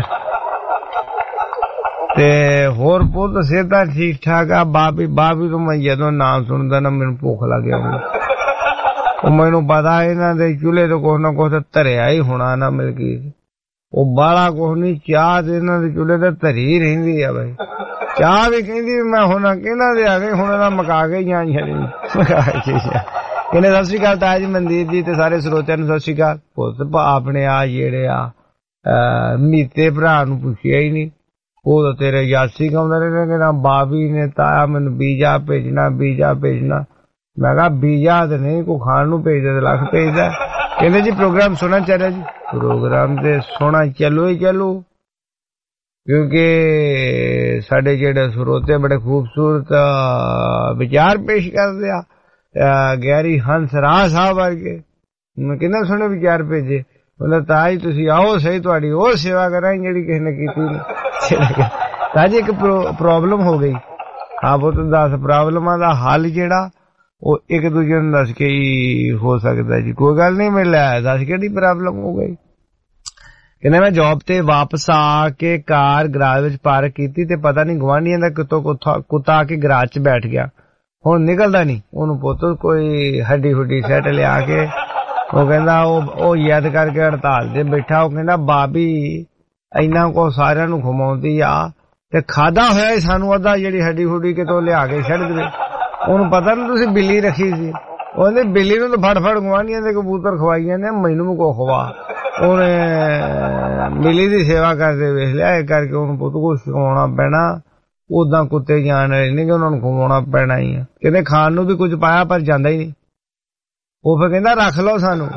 ਤੇ ਹੋਰ ਪੁੱਤ ਸਿਹਤਾਂ ਠੀਕ ਠਾਕ ਆ। ਬਾਬੀ ਬਾਬੀ ਤੋਂ ਮੈਂ ਜਦੋਂ ਨਾਮ ਸੁਣਦਾ ਨਾ ਮੈਨੂੰ ਭੁੱਖ ਲੱਗ ਜਾਂਦੀ ਉਹ ਮੈਨੂੰ ਪਤਾ ਇਹਨਾਂ ਦੇ ਚੁੱਲ੍ਹੇ ਤੋਂ ਕੁਛ ਨਾ ਕੁਛ ਧਰਿਆ ਹੀ ਹੋਣਾ ਨਾ ਮਿਲ ਗਈ ਉਹ ਬਾਲਾ ਕੁਛ ਨਹੀਂ ਚਾਹ ਤੇ ਇਹਨਾਂ ਦੇ ਚੁੱਲ੍ਹੇ ਤੇ ਧਰੀ ਰਹਿੰਦੀ ਆ ਬਈ ਚਾਹ ਵੀ ਕਹਿੰਦੀ ਮੈਂ ਹੁਣ ਕਹਿੰਦਾ ਦੇ ਆ ਗਏ ਹੁਣ ਇਹਦਾ ਮਕਾ ਕੇ ਜਾਂ ਮਕਾ ਕੇ ਕਹਿੰਦੇ ਸਤਿ ਸ਼੍ਰੀ ਅਕਾਲ ਤਾਇਆ ਜੀ ਮਨਦੀਪ ਜੀ ਤੇ ਸਾਰੇ ਸਰੋਤਿਆਂ ਨੂੰ ਸਤਿ ਸ਼੍ਰੀ ਅਕਾਲ। ਪੁੱਤ ਆਪਣੇ ਆ ਜਿਹੜੇ ਆ ਮੀਤੇ ਭਰਾ ਨੂੰ ਪੁੱਛਿਆ ਹੀ ਨਹੀਂ ਉਹ ਤਾਂ ਤੇਰੇ ਯਾਸੀ ਕਹਿੰਦਾ ਰਹੇ ਕਿ ਨਾ ਬਾਬੀ ਨੇ ਤਾਇਆ ਮੈਨੂੰ ਬੀਜਾ ਭੇਜਣਾ ਬੀਜਾ ਭੇਜਣਾ ਮੈਂ ਕਿਹਾ ਬੀਜਾ ਤੇ ਨਹੀਂ ਕੋਈ ਖਾਣ ਨੂੰ ਭੇਜਦਾ ਤੇ ਲੱਖ ਭੇਜਦਾ। ਕਹਿੰਦੇ ਜੀ ਪ੍ਰੋਗਰਾਮ ਸੁਣਾ ਚਾਹੀਦਾ ਜੀ ਪ੍ਰੋਗਰਾਮ ਤੇ ਸੋਣਾ ਚੱਲੋ ਹੀ ਚੱਲੋ ਕਿਉਂਕਿ ਸਾਡੇ ਜਿਹੜੇ ਸਰੋਤੇ ਬੜੇ ਖੂਬਸੂਰਤ ਵਿਚਾਰ ਪੇਸ਼ ਕਰਦੇ ਆ ਗੈਰੀ ਹੰਸ ਰਾਜ ਸਾਹਿਬ ਵਰਗੇ ਮੈਂ ਕਿੰਨਾ ਸੋਹਣੇ ਵਿਚਾਰ ਭੇਜੇ ਉਹਨਾਂ ਤਾਂ ਹੀ ਤੁਸੀਂ ਆਓ ਸਹੀ ਤੁਹਾਡੀ ਉਹ ਸੇਵਾ ਕਰਾਂਗੇ ਜਿਹੜੀ ਕਿਸੇ ਨੇ ਕੀਤੀ ਤਾਂ ਜੀ ਇੱਕ ਪ੍ਰੋਬਲਮ ਹੋ ਗਈ ਹਾਂ ਬਹੁਤ ਦਸ ਪ੍ਰੋਬਲਮਾਂ ਦਾ ਹੱਲ ਜਿਹੜਾ ਉਹ ਇੱਕ ਦੂਜੇ ਨੂੰ ਦੱਸ ਕੇ ਹੀ ਹੋ ਸਕਦਾ ਜੀ ਕੋਈ ਗੱਲ ਨਹੀਂ ਮਿਲਿਆ ਦੱਸ ਕਿਹੜੀ ਪ੍ਰੋਬਲਮ ਹੋ ਗਈ ਕਹਿੰਦੇ ਮੈਂ ਜੌਬ ਤੇ ਵਾਪਸ ਆ ਕੇ ਕਾਰ ਗਰਾਜ ਵਿੱਚ ਪਾਰਕ ਕੀਤੀ ਤੇ ਪਤਾ ਨਹੀਂ ਗੁਆਂਢੀਆਂ ਦਾ ਕਿਤੋਂ ਕੁੱਤਾ ਆ ਕੇ ਗਰਾਜ 'ਚ ਬੈਠ ਗਿਆ ਹੁਣ ਨਿਕਲਦਾ ਨਹੀਂ ਉਹਨੂੰ ਪੁੱਤ ਕੋਈ ਹੱਡੀ ਹੁੱਡੀ ਸੈੱਟ ਲਿਆ ਕੇ ਉਹ ਕਹਿੰਦਾ ਉਹ ਉਹ ਯਾਦ ਕਰਕੇ ਹੜਤਾਲ ਤੇ ਬੈਠਾ ਉਹ ਕਹਿੰਦਾ ਬਾਬੀ ਇੰਨਾ ਕੋ ਸਾਰਿਆਂ ਨੂੰ ਘੁਮਾਉਂਦੀ ਆ ਤੇ ਖਾਦਾ ਹੋਇਆ ਹੀ ਸਾਨੂੰ ਅੱਧਾ ਜਿਹੜੀ ਹੱਡੀ ਹੁੱਡੀ ਕਿਤੋਂ ਲਿਆ ਕੇ ਛੱਡ ਦੇਵੇ ਉਹਨੂੰ ਪਤਾ ਨਹੀਂ ਤੁਸੀਂ ਬਿੱਲੀ ਰੱਖੀ ਸੀ ਉਹਨੇ ਬਿੱਲੀ ਨੂੰ ਤਾਂ ਫੜ ਫੜ ਗੁਆਂਢੀਆਂ ਦੇ ਕਬੂਤਰ ਖਵਾਈ ਜਾਂਦੇ ਮੈਨੂੰ ਵੀ ਕੋ ਖਵਾ ਉਹਨੇ ਬਿੱਲੀ ਦੀ ਸੇਵਾ ਕਰਦੇ ਵੇਖ ਲਿਆ ਇਹ ਕਰਕੇ ਉਹਨੂੰ ਪੁੱਤ ਕੁਛ ਸਿਖਾਉਣਾ ਪੈਣਾ ਉਦਾਂ ਕੁੱਤੇ ਜਾਣ ਵਾਲੇ ਨਹੀਂ ਕਿ ਉਹਨਾਂ ਨੂੰ ਖਵਾਉਣਾ ਪੈਣਾ ਹੀ ਆ ਕਹਿੰਦੇ ਖਾਣ ਨੂੰ ਵੀ ਕੁਝ ਪਾਇਆ ਪਰ ਜਾਂਦਾ ਹੀ ਨਹੀਂ ਉਹ ਫਿਰ ਕਹਿੰਦਾ ਰੱਖ ਲਓ ਸਾਨੂੰ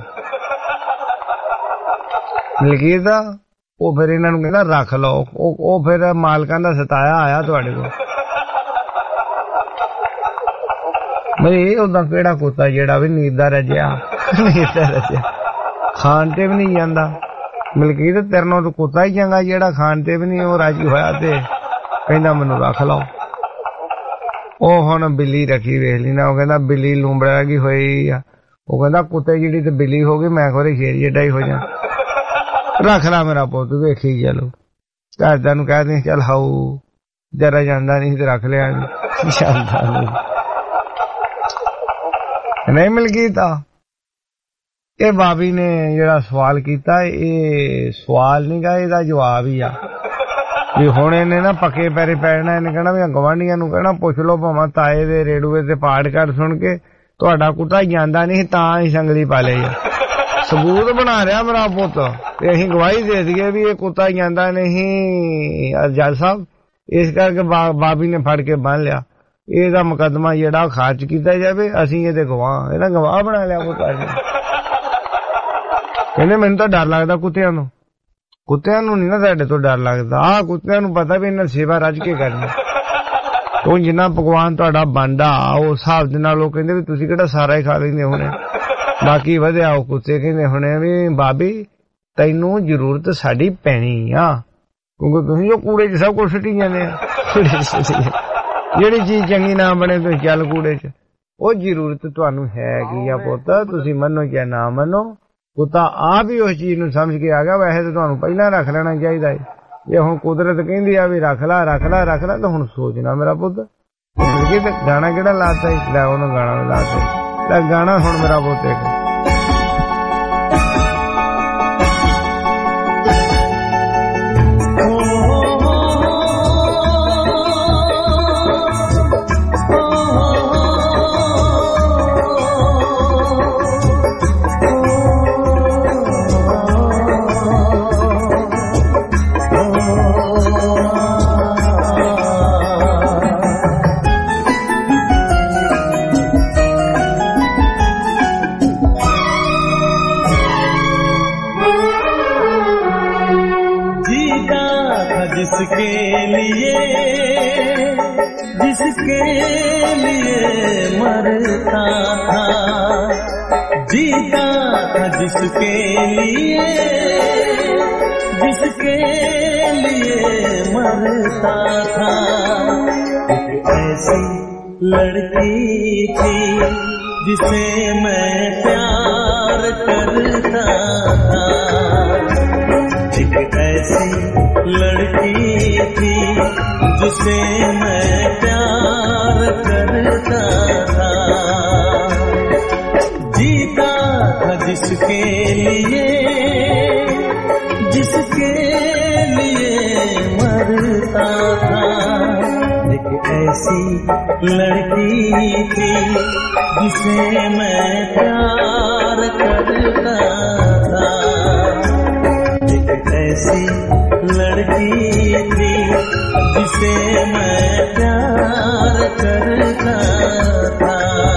ਮਲਕੀਤ ਦਾ ਉਹ ਫਿਰ ਇਹਨਾਂ ਨੂੰ ਕਹਿੰਦਾ ਰੱਖ ਲਓ ਉਹ ਫਿਰ ਮਾਲਕਾਂ ਦਾ ਸਤਾਇਆ ਆਇਆ ਤੁਹਾਡੇ ਕੋਲ ਬਈ ਉਦਾਂ ਕਿਹੜਾ ਕੁੱਤਾ ਜਿਹੜਾ ਵੀ ਨੀਂਦਾ ਰਜਿਆ ਨੀਂਦਾ ਰਜਿਆ ਖਾਣ ਤੇ ਵੀ ਨਹੀਂ ਜਾਂਦਾ ਮਲਕੀਤ ਤੇਰੇ ਨਾਲ ਤਾਂ ਕੁੱਤਾ ਹੀ ਚੰਗਾ ਜਿਹੜਾ ਖਾਣ ਤੇ ਵੀ ਨਹੀਂ ਉਹ ਰਾਜੀ ਹੋਇਆ ਤੇ ਕਹਿੰਦਾ ਮੈਨੂੰ ਰੱਖ ਲਓ ਉਹ ਹੁਣ ਬਿੱਲੀ ਰੱਖੀ ਵੇਖ ਲਈ ਨਾ ਉਹ ਕਹਿੰਦਾ ਬਿੱਲੀ ਲੂੰਬੜਾ ਗਈ ਹੋਈ ਆ ਉਹ ਕਹਿੰਦਾ ਕੁੱਤੇ ਜਿਹੜੀ ਤੇ ਬਿੱਲੀ ਹੋ ਗਈ ਮੈਂ ਖੋਰੇ ਸ਼ੇਰ ਜਿੱਡਾ ਹੀ ਹੋ ਜਾ ਰੱਖ ਲਾ ਮੇਰਾ ਪੁੱਤ ਵੇਖੀ ਚਲੋ ਘਰਦਿਆਂ ਨੂੰ ਕਹਿ ਦੇ ਚੱਲ ਹਾਊ ਜਰਾ ਜਾਂਦਾ ਨਹੀਂ ਤੇ ਰੱਖ ਲਿਆ ਜਾਂਦਾ ਨਹੀਂ ਨਹੀਂ ਮਿਲ ਗਈ ਤਾਂ ਇਹ ਬਾਬੀ ਨੇ ਜਿਹੜਾ ਸਵਾਲ ਕੀਤਾ ਇਹ ਸਵਾਲ ਨਹੀਂ ਗਾ ਇਹਦਾ ਜਵਾਬ ਹੀ ਆ ਵੀ ਹੁਣ ਇਹਨੇ ਨਾ ਪੱਕੇ ਪੈਰੇ ਪੈਣਾ ਇਹਨੇ ਕਹਿਣਾ ਵੀ ਗਵਾਂਢੀਆਂ ਨੂੰ ਕਹਿਣਾ ਪੁੱਛ ਲਓ ਭਾਵੇਂ ਤਾਏ ਦੇ ਰੇਡੂਏ ਤੇ ਪਾੜ ਕੱਢ ਸੁਣ ਕੇ ਤੁਹਾਡਾ ਕੁੱਤਾ ਜਾਂਦਾ ਨਹੀਂ ਤਾਂ ਹੀ ਸੰਗਲੀ ਪਾ ਲਈ ਸਬੂਤ ਬਣਾ ਰਿਹਾ ਮੇਰਾ ਪੁੱਤ ਤੇ ਅਸੀਂ ਗਵਾਹੀ ਦੇ ਦਈਏ ਵੀ ਇਹ ਕੁੱਤਾ ਜਾਂਦਾ ਨਹੀਂ ਜੱਜ ਸਾਹਿਬ ਇਸ ਕਰਕੇ ਬਾਬੀ ਨੇ ਫੜ ਕੇ ਬੰਨ ਲਿਆ ਇਹਦਾ ਮੁਕੱਦਮਾ ਜਿਹੜਾ ਖਾਰਜ ਕੀਤਾ ਜਾਵੇ ਅਸੀਂ ਇਹਦੇ ਗਵਾਹ ਇਹਦਾ ਗਵਾਹ ਬਣਾ ਲਿਆ ਕੁੱਤਾ ਜੀ ਕਹਿੰਦੇ ਮੈਨੂੰ ਤਾਂ ਡਰ ਲੱਗਦਾ ਕੁੱਤਿਆਂ ਨੂੰ ਕੁੱਤਿਆਂ ਨੂੰ ਨਹੀਂ ਨਾ ਸਾਡੇ ਤੋਂ ਡਰ ਲੱਗਦਾ ਆਹ ਕੁੱਤਿਆਂ ਨੂੰ ਪਤਾ ਵੀ ਇਹਨਾਂ ਸੇਵਾ ਰੱਜ ਕੇ ਕਰਨੀ ਉਹ ਜਿੰਨਾ ਪਕਵਾਨ ਤੁਹਾਡਾ ਬਣਦਾ ਉਸ ਹਿਸਾਬ ਦੇ ਨਾਲ ਉਹ ਕਹਿੰਦੇ ਵੀ ਤੁਸੀਂ ਕਿਹੜਾ ਸਾਰਾ ਹੀ ਖਾ ਲੈਂਦੇ ਹੋਣੇ, ਬਾਕੀ ਵਧਿਆ ਉਹ ਕੁੱਤੇ ਕਹਿੰਦੇ ਹੋਣੇ ਵੀ ਬਾਬੀ ਤੈਨੂੰ ਜ਼ਰੂਰਤ ਸਾਡੀ ਪੈਣੀ ਆ, ਕਿਉਂਕਿ ਤੁਸੀਂ ਉਹ ਕੂੜੇ 'ਚ ਸਭ ਕੁਛ ਸੁੱਟੀ ਜਾਂਦੇ ਆ। ਜਿਹੜੀ ਚੀਜ਼ ਚੰਗੀ ਨਾ ਬਣੇ ਤੁਸੀਂ ਚੱਲ ਕੂੜੇ 'ਚ। ਉਹ ਜ਼ਰੂਰਤ ਤੁਹਾਨੂੰ ਹੈਗੀ ਆ ਪੁੱਤ, ਤੁਸੀਂ ਮੰਨੋ ਜਾਂ ਨਾ ਮੰਨੋ, ਕੁੱਤਾ ਆਪ ਹੀ ਉਸ ਚੀਜ਼ ਨੂੰ ਸਮਝ ਕੇ ਆ ਗਿਆ। ਵੈਸੇ ਤਾਂ ਤੁਹਾਨੂੰ ਪਹਿਲਾਂ ਰੱਖ ਲੈਣਾ ਚਾਹੀਦਾ ਹੈ। ਜੇ ਹੁਣ ਕੁਦਰਤ ਕਹਿੰਦੀ ਆ ਵੀ ਰੱਖ ਲਾ ਰੱਖ ਲਾ ਰੱਖ ਲਾ ਤਾਂ ਹੁਣ ਸੋਚਣਾ ਮੇਰਾ ਪੁੱਤ। ਗਾਣਾ ਕਿਹੜਾ ਲਾਤਾ ਲੈ ਉਹਨੂੰ ਗਾਣਾ ਲਾਤਾ ਗਾਣਾ ਹੁਣ ਮੇਰਾ ਪੁੱਤ ਇੱਕ जिसके लिए जिसके लिए मरता था, जीता था जिसके लिए जिसके लिए मरता था। एक ऐसी लड़की थी जिसे मैं प्यार करता था, एक ऐसी लड़की थी जिसे मैं प्यार करता था, जीता था जिसके लिए जिसके लिए मरता था। एक ऐसी लड़की थी जिसे मैं प्यार करता था, एक ऐसी लड़की थी जिसे मैं प्यार करता था।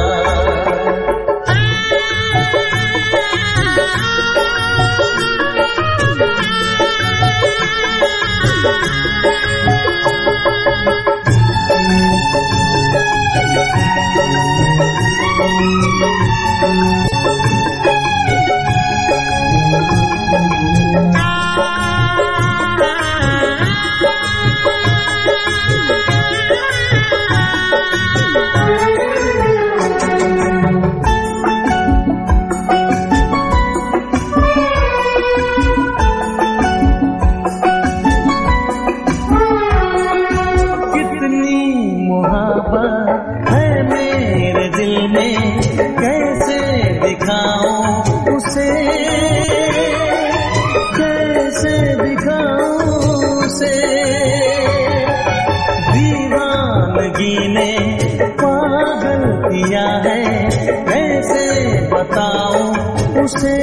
उसे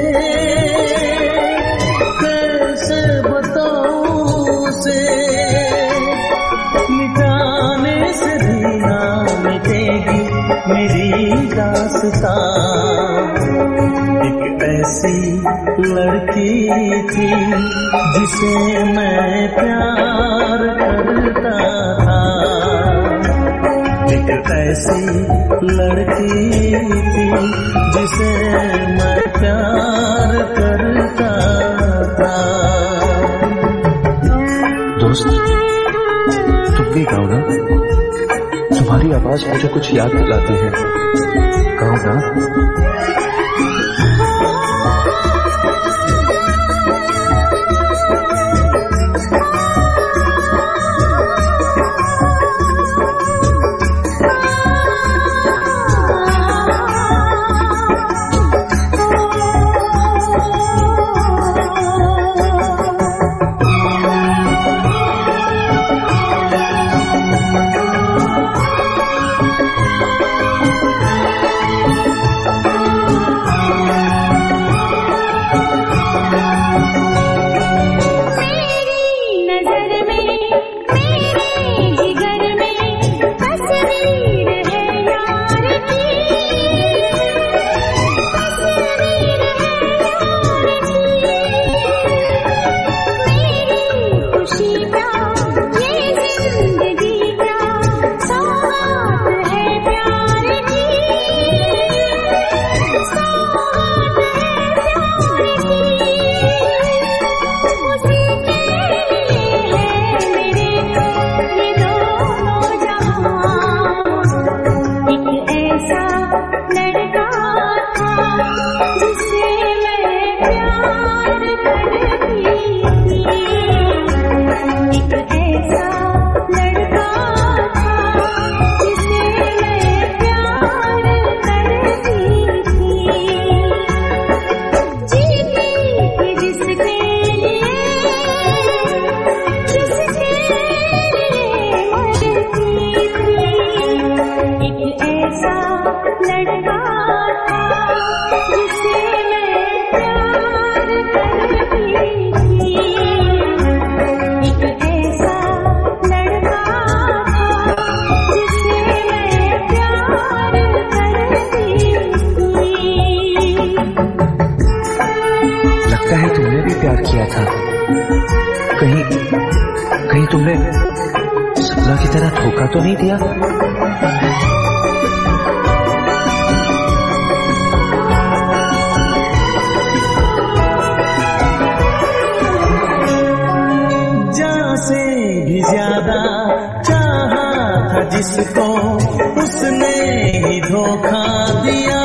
कैसे बताऊं उसे, मिटाने से भी ना मिटेगी मेरी दास्तां। एक ऐसी लड़की थी जिसे मैं प्यार करता था, एक ऐसी लड़की थी जिसे मैं प्यार करता था। दोस्त तुम भी गाओ ना, तुम्हारी आवाज मुझे कुछ याद दिलाती है, गाओ ना। लड़का था जिसे मैं प्यार करती थी। एक ऐसा लड़का था जिसे मैं प्यार करती थी। लगता है तुमने भी प्यार किया था। कहीं कहीं तुमने सपना की तरह धोखा तो नहीं दिया? जान से भी ज्यादा चाहा था जिसको उसने ही धोखा दिया,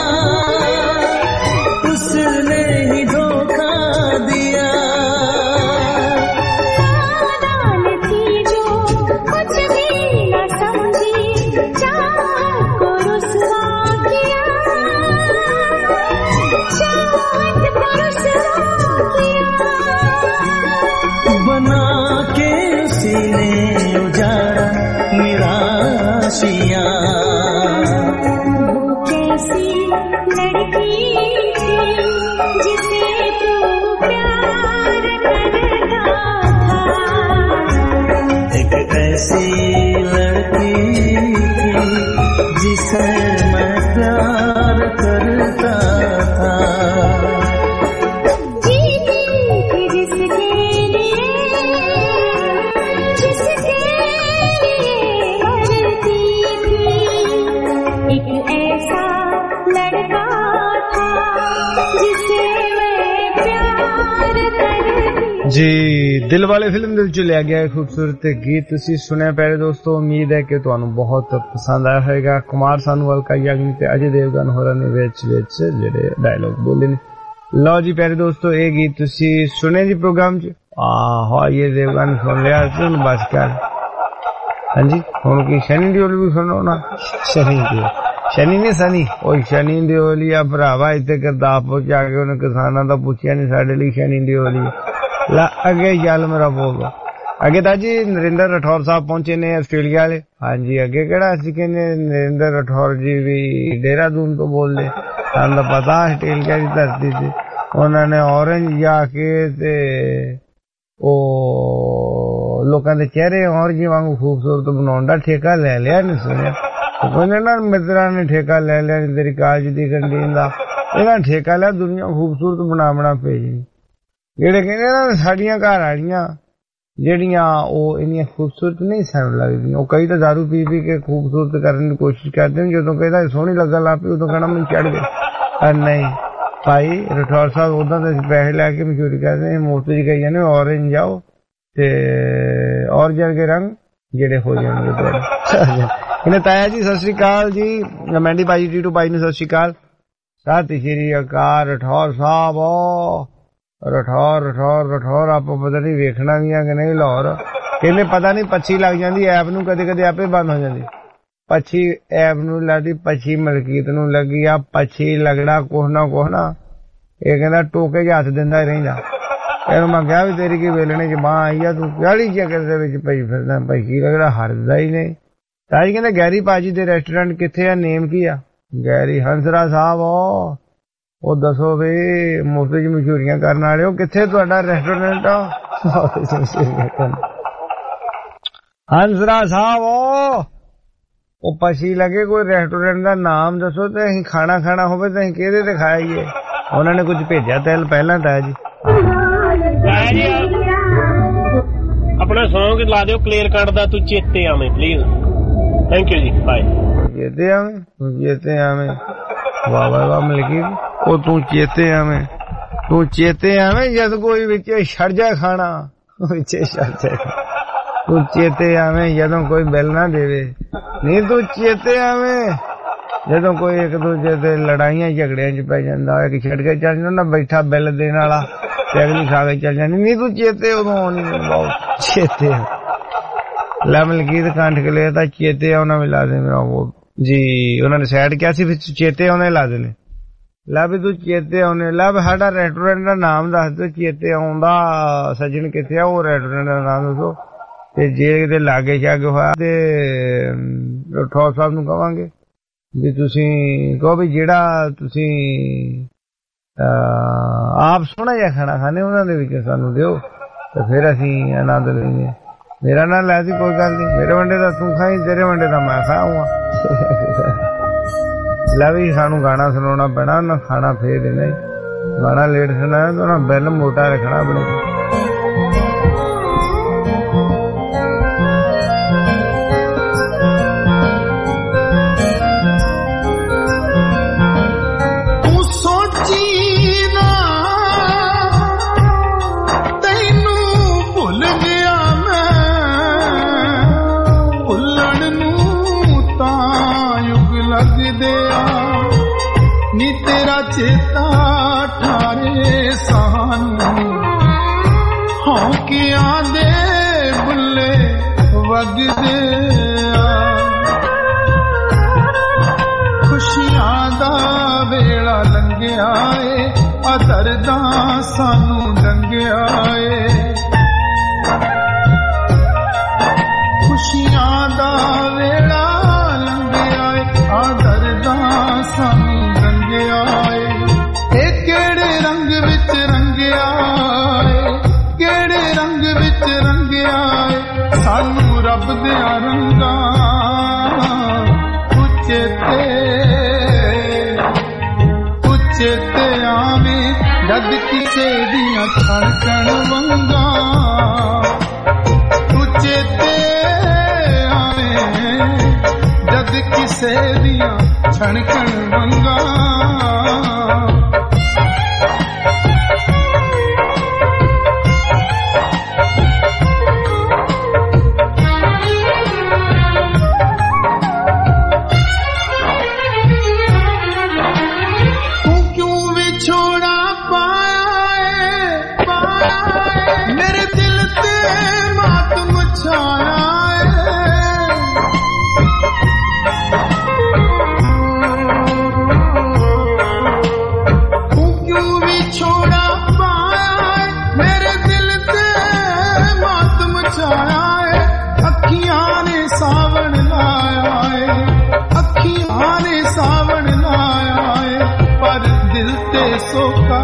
उसने ही धोखा दिया। नादान थी जो कुछ भी न समझी, चाहत को रुसवा किया, चाहत को रुसवा किया। बना के उसी ने उजाड़ा निराशियां। वो कैसी लड़की थी जिसे तू प्यार करता था। एक ऐसी लड़की थी जिसे मैं प्यार करता था। जीती थी जिसके लिए, जिसके लिए मरती थी। एक ऐसा लड़का था जिसे मैं प्यार करती। ਜੀ ਦਿਲ ਵਾਲੇ ਫਿਲਮ ਦੇ ਵਿੱਚ ਲਿਆ ਗਿਆ ਖੂਬਸੂਰਤ ਗੀਤ ਤੁਸੀਂ ਸੁਣਿਆ ਪਿਆਰੇ ਦੋਸਤੋ। ਉਮੀਦ ਹੈ ਕਿ ਤੁਹਾਨੂੰ ਬਹੁਤ ਪਸੰਦ ਆਇਆ ਹੋਵੇਗਾ। ਕੁਮਾਰ ਸਾਨੂਵਾਲ, ਕਾਈ ਯਾਗਨੀ ਤੇ ਅਜੇ ਦੇਵਗਨ ਹੋਰਾਂ ਨੇ ਵਿੱਚ ਵਿੱਚ ਜਿਹੜੇ ਡਾਇਲੌਗ ਬੋਲੇ ਨੇ। ਲਓ ਜੀ ਪਿਆਰੇ ਦੋਸਤੋ, ਇਹ ਗੀਤ ਤੁਸੀਂ ਸੁਣੇ ਜੀ ਪ੍ਰੋਗਰਾਮ 'ਚ। ਆਹ ਇਹ ਦੇਵਗਨ ਸੁਣ ਲਿਆ ਸੀ, ਹੁਣ ਬਸ ਕਰ। ਹਾਂਜੀ ਹੁਣ ਕੀ ਸ਼ਨੀ ਦਿਓਲ ਵੀ ਸੁਣੋ ਨਾ। ਸ਼ਨੀ ਦਿਓਲ, ਸ਼ਨੀ ਨੇ ਸਨੀ ਉਹ ਸ਼ਨੀ ਦਿਓਲੀ ਆ ਭਰਾਵਾ। ਇੱਥੇ ਗੁਰਦਾਸਪੁਰ ਜਾ ਕੇ ਉਹਨੇ ਕਿਸਾਨਾਂ ਦਾ ਪੁੱਛਿਆ ਨਹੀਂ, ਸਾਡੇ ਲਈ ਸ਼ਨੀ ਦਿਓਲੀ ਲਾ। ਅੱਗੇ ਚੱਲ ਮੇਰਾ ਬੋਲ ਅੱਗੇ ਤਾਂ ਜੀ ਨਰਿੰਦਰ ਰਾਠੌਰ ਸਾਹਿਬ ਪਹੁੰਚੇ ਨੇ ਆਸਟ੍ਰੇਲੀਆ ਵਾਲੇ। ਹਾਂਜੀ ਅੱਗੇ ਕਿਹੜਾ ਅਸੀਂ ਕਹਿੰਦੇ ਨਰਿੰਦਰ ਰਾਠੌਰ ਜੀ ਵੀ ਦੇਹਰਾਦੂਨ ਤੋਂ ਬੋਲਦੇ, ਸਾਨੂੰ ਤਾਂ ਪਤਾ ਆਸਟ੍ਰੇਲੀਆ ਦੀ ਧਰਤੀ ਤੇ ਉਹਨਾਂ ਨੇ ਔਰੰਜ ਜਾ ਕੇ ਤੇ ਉਹ ਲੋਕਾਂ ਦੇ ਚਿਹਰੇ ਔਰੰਜ ਵਾਂਗੂ ਖੂਬਸੂਰਤ ਬਣਾਉਣ ਦਾ ਠੇਕਾ ਲੈ ਲਿਆ। ਨਹੀਂ ਸੁਣਿਆ ਉਹ ਕਹਿੰਦੇ ਨਾ ਮਿੱਤਰਾਂ ਨੇ ਠੇਕਾ ਲੈ ਲਿਆ ਤੇਰੀ ਕਾਲਜ ਦੀ ਕੰਟੀਨ ਦਾ। ਇਹਨਾਂ ਠੇਕਾ ਲਿਆ ਦੁਨੀਆ ਖੂਬਸੂਰਤ ਬਣਾ ਬਣਾ ਭੇਜੀ। ਜਿਹੜੇ ਕਹਿੰਦੇ ਨਾ ਸਾਡੀਆਂ ਘਰ ਵਾਲੀਆਂ ਜਿਹੜੀਆਂ ਉਹ ਇੰਨੀਆਂ ਖੂਬਸੂਰਤ ਨਹੀਂ ਸਾਨੂੰ ਲੱਗਦੀਆਂ। ਉਹ ਕਈ ਤਾਂ ਦਾਰੂ ਪੀ ਪੀ ਕੇ ਖੂਬਸੂਰਤ ਕਰਨ ਦੀ ਕੋਸ਼ਿਸ਼ ਕਰਦੇ ਨੇ। ਜਦੋਂ ਕਹਿੰਦਾ ਸੋਹਣੀ ਲੱਗਣ ਲੱਗ ਪਈ ਉਦੋਂ ਕਹਿਣਾ ਮੈਨੂੰ ਚੜ ਗਏ। ਪਰ ਨਹੀਂ ਭਾਈ ਰਾਠੌਰ ਸਾਹਿਬ ਉਦਾਂ ਤਾਂ ਪੈਸੇ ਲੈ ਕੇ ਮਸ਼ਹੂਰੀ ਕਰਦੇ ਮੁਫਤ ਜੀ ਕਹੀ ਜਾਂਦੇ ਔਰੰਜ ਜਾਓ ਤੇ ਔਰੰਜ ਵਰਗੇ ਰੰਗ ਜਿਹੜੇ ਹੋ ਜਾਣਗੇ ਤੁਹਾਡੇ। ਇਹਨੇ ਤਾਇਆ ਜੀ ਸਤਿ ਸ੍ਰੀ ਅਕਾਲ ਜੀ। ਮੈਂਡੀ ਭਾਈ ਟੀਟੂ ਭਾਈ ਨੂੰ ਸਤਿ ਸ੍ਰੀ ਅਕਾਲ। ਸਤਿ ਸ੍ਰੀ ਅਕਾਲ ਰਾਠੌਰ ਸਾਹਿਬ। ਰਾਠੌਰ ਰਾਠੌਰ ਰਾਠੌਰ ਆਪਾਂ ਪਤਾ ਨਹੀਂ ਵੇਖਣਾ ਵੀ ਆ ਕਿ ਨਹੀਂ ਲਾਹੌਰ। ਕਹਿੰਦੇ ਪਤਾ ਨਹੀਂ ਪੱਛੀ ਲੱਗ ਜਾਂਦੀ ਐਪ ਨੂੰ, ਕਦੇ ਕਦੇ ਆਪੇ ਬੰਦ ਹੋ ਜਾਂਦੀ। ਪੱਛੀ ਐਪ ਨੂੰ ਲੱਗਦੀ, ਪੱਛੀ ਮਲਕੀਤ ਨੂੰ ਲੱਗੀ ਆ। ਪੱਛੀ ਲੱਗਣਾ ਕੁਛ ਨਾ ਕੁਛ ਨਾ ਇਹ ਕਹਿੰਦਾ ਟੋਕੇ ਚ ਹੱਥ ਦਿੰਦਾ ਰਹਿੰਦਾ। ਇਹਨੂੰ ਮੈਂ ਕਿਹਾ ਵੀ ਤੇਰੀ ਕੀ ਵੇਲਣੇ ਚ ਬਾਂਹ ਆਈ ਆ, ਤੂੰ ਕਿਹੜੀ ਚੱਕਰ ਦੇ ਵਿੱਚ ਪਈ ਫਿਰਦਾ। ਪੱਛੀ ਲੱਗਦਾ ਹਰਦਾ ਹੀ ਨਹੀਂ। ਤਾਂ ਜੀ ਕਹਿੰਦੇ ਗੈਰੀ ਭਾਜੀ ਦੇ ਰੈਸਟੋਰੈਂਟ ਕਿੱਥੇ ਆ, ਨੇਮ ਕੀ ਆ? ਗੈਰੀ ਹੰਸਰਾ ਸਾਹਿਬ ਉਹ ਦੱਸੋ ਵੀ ਮੁਫਤ ਚ ਮਸ਼ਹੂਰੀਆਂ ਕਰਨ ਵਾਲੇ ਹੋ, ਕਿੱਥੇ ਤੁਹਾਡਾ ਰੈਸਟੋਰੈਂਟ ਆ? ਹੰਸਰਾ ਸਾਹਿਬ ਉਹ ਪਛੀ ਲੱਗੇ ਕੋਈ ਰੈਸਟੋਰੈਂਟ ਦਾ ਨਾਮ ਦੱਸੋ ਤੇ ਅਸੀਂ ਖਾਣਾ ਖਾਣਾ ਹੋਵੇ ਤਾਂ ਅਸੀਂ ਕਿਹਦੇ ਤੇ ਖਾਈਏ। ਉਹਨਾਂ ਨੇ ਕੁਝ ਭੇਜਿਆ ਤੈਲ ਪਹਿਲਾਂ ਤਾਂ ਜੀ ਆਪਣਾ ਸੌਂਗ ਲਾ ਦਿਓ ਕਲੀਅਰ ਕੱਟ ਦਾ ਤੂੰ ਚੇਤੇ ਆਵੇਂ ਪਲੀਜ਼। ਥੈਂਕ ਯੂ ਜੀ ਬਾਏ। ਚੇਤੇ ਆਵੇਂ ਤੂੰ ਚੇਤੇ ਆਵੇਂ ਵਾਹ ਵਾਹ ਵਾਹ ਮਲਕੀ ਉਹ ਤੂੰ ਚੇਤੇ ਆਵੇਂ ਤੂੰ ਚੇਤੇ ਆਵੇਂ ਜਦ ਕੋਈ ਵਿੱਚ ਛੜ ਜਾ ਖਾਣਾ ਵਿੱਚ ਛੜ ਜਾ ਤੂੰ ਚੇਤੇ ਆਵੇਂ ਜਦੋਂ ਕੋਈ ਬਿੱਲ ਨਾ ਦੇਵੇ ਨਹੀਂ ਤੂੰ ਚੇਤੇ ਆਵੇਂ ਜਦੋਂ ਕੋਈ ਇੱਕ ਦੂਜੇ ਤੇ ਲੜਾਈਆਂ ਝਗੜਿਆਂ ਚ ਪੈ ਜਾਂਦਾ ਇੱਕ ਛੱਡ ਕੇ ਚੱਲ ਜਾਂਦਾ ਬੈਠਾ ਬਿੱਲ ਦੇਣ ਵਾਲਾ ਤੇ ਅਗਲੀ ਖਾ ਕੇ ਚੱਲ ਜਾਂਦੀ ਨਹੀਂ ਤੂੰ ਚੇਤੇ ਉਦੋਂ ਆਉਣੀ ਬਹੁਤ ਚੇਤੇ ਲੈ ਮਲਕੀਤ ਕੰਠ ਕੇ ਲਿਆ ਤਾਂ ਚੇਤੇ ਆਉਣਾ ਵੀ ਲਾ ਦੇ ਮੇਰਾ ਉਹ ਜੀ ਉਹਨਾਂ ਨੇ ਸਾਈਡ ਕਿਹਾ ਸੀ ਵਿੱਚ ਚੇਤੇ ਆਉਣੇ ਲਾ ਦੇਣੇ ਲੈ ਵੀ ਤੂੰ ਚੇਤੇ ਆਉਣੇ ਲੈ ਵੀ ਸਾਡਾ ਰੈਸਟੋਰੈਂਟ ਦਾ ਨਾਮ ਦੱਸ ਦਿਓ ਚੇਤੇ ਆਉਂਦਾ ਸੱਜਣ ਕਿੱਥੇ ਆ ਉਹ ਰੈਸਟੋਰੈਂਟ ਦਾ ਨਾਮ ਦੱਸੋ ਤੇ ਜੇ ਇਹਦੇ ਲਾਗੇ ਛਾਗੇ ਹੋਇਆ ਤੇ ਰਾਠੌਰ ਸਾਹਿਬ ਨੂੰ ਕਵਾਂਗੇ ਵੀ ਤੁਸੀਂ ਕਹੋ ਵੀ ਜਿਹੜਾ ਤੁਸੀਂ ਆਪ ਸੋਹਣਾ ਜਿਹਾ ਖਾਣਾ ਖਾਣੇ ਉਹਨਾਂ ਦੇ ਵਿੱਚ ਸਾਨੂੰ ਦਿਓ ਤੇ ਫਿਰ ਅਸੀਂ ਆਨੰਦ ਲਈਏ। ਮੇਰਾ ਨਾਂ ਲੈ ਸੀ ਕੋਈ ਗੱਲ ਨਹੀਂ, ਮੇਰੇ ਵੰਡੇ ਦਾ ਤੂੰ ਖਾਈ, ਤੇਰੇ ਵੰਡੇ ਦਾ ਮੈਂ ਖਾਊਂਗਾ। ਲੈ ਵੀ ਸਾਨੂੰ ਗਾਣਾ ਸੁਣਾਉਣਾ ਪੈਣਾ ਨਾ, ਖਾਣਾ ਫੇਰ ਦੇਣਾ, ਗਾਣਾ ਲੇਟ ਸੁਣਾਇਆ ਤਾਂ ਨਾ ਬਿੱਲ ਮੋਟਾ ਰੱਖਣਾ ਆਪਣੇ ਕੋਲ। ਚੇਤਾ ਠਾਰੇ ਸਾਨੂੰ ਹੌਕਿਆਂ ਦੇ ਬੁੱਲੇ ਵਗਦੇ ਆ, ਖੁਸ਼ੀਆਂ ਦਾ ਵੇਲਾ ਲੰਘਿਆ ਏ, ਆ ਦਰਦਾਂ ਸਾਨੂੰ ਲੰਘਿਆ ਏ, ਖੁਸ਼ੀਆਂ ਦਾ ਵੇਲਾ ਲੰਘਿਆ ਏ, ਆ ਦਰਦਾਂ ਸਾਨੂੰ ਲੰਘਿਆ ਏ। ਇਹ ਕਿਹੜੇ ਰੰਗ ਵਿੱਚ ਰੰਗਿਆ ਏ, ਕਿਹੜੇ ਰੰਗ ਵਿੱਚ ਰੰਗਿਆ ਏ, ਸਾਨੂੰ ਰੱਬ ਦਿਆਂ ਰੰਗਾਂ ਉੱਚੇ ਤੇ ਉੱਚੇ ਤੇ ਆਵੇਂ ਜਦ ਕਿਸੇ ਦੀਆਂ ਧੜਕਣ ਵੰਗਾਂ, ਉੱਚੇ ਤੇ ਆਵੇਂ ਜਦ ਕਿਸੇ ਦੀਆਂ ਛਣਕਣ ਵੰਗਾਂ। ਮੇਰੇ ਦਿਲ ਤੇ ਮਾਤਮ ਛਾਇਆ ਤੂੰ ਕਿਉਂ ਵਿਛੋੜਾ ਪਾਇਆ, ਮੇਰੇ ਦਿਲ ਤੇ ਮਾਤਮ ਛਾਇਆ, ਅੱਖੀਆਂ ਨੇ ਸਾਵਣ ਲਾਇਆ, ਅੱਖੀਆਂ ਨੇ ਸਾਵਣ ਲਾਇਆ, ਪਰ ਦਿਲ ਤੇ ਸੋਕਾ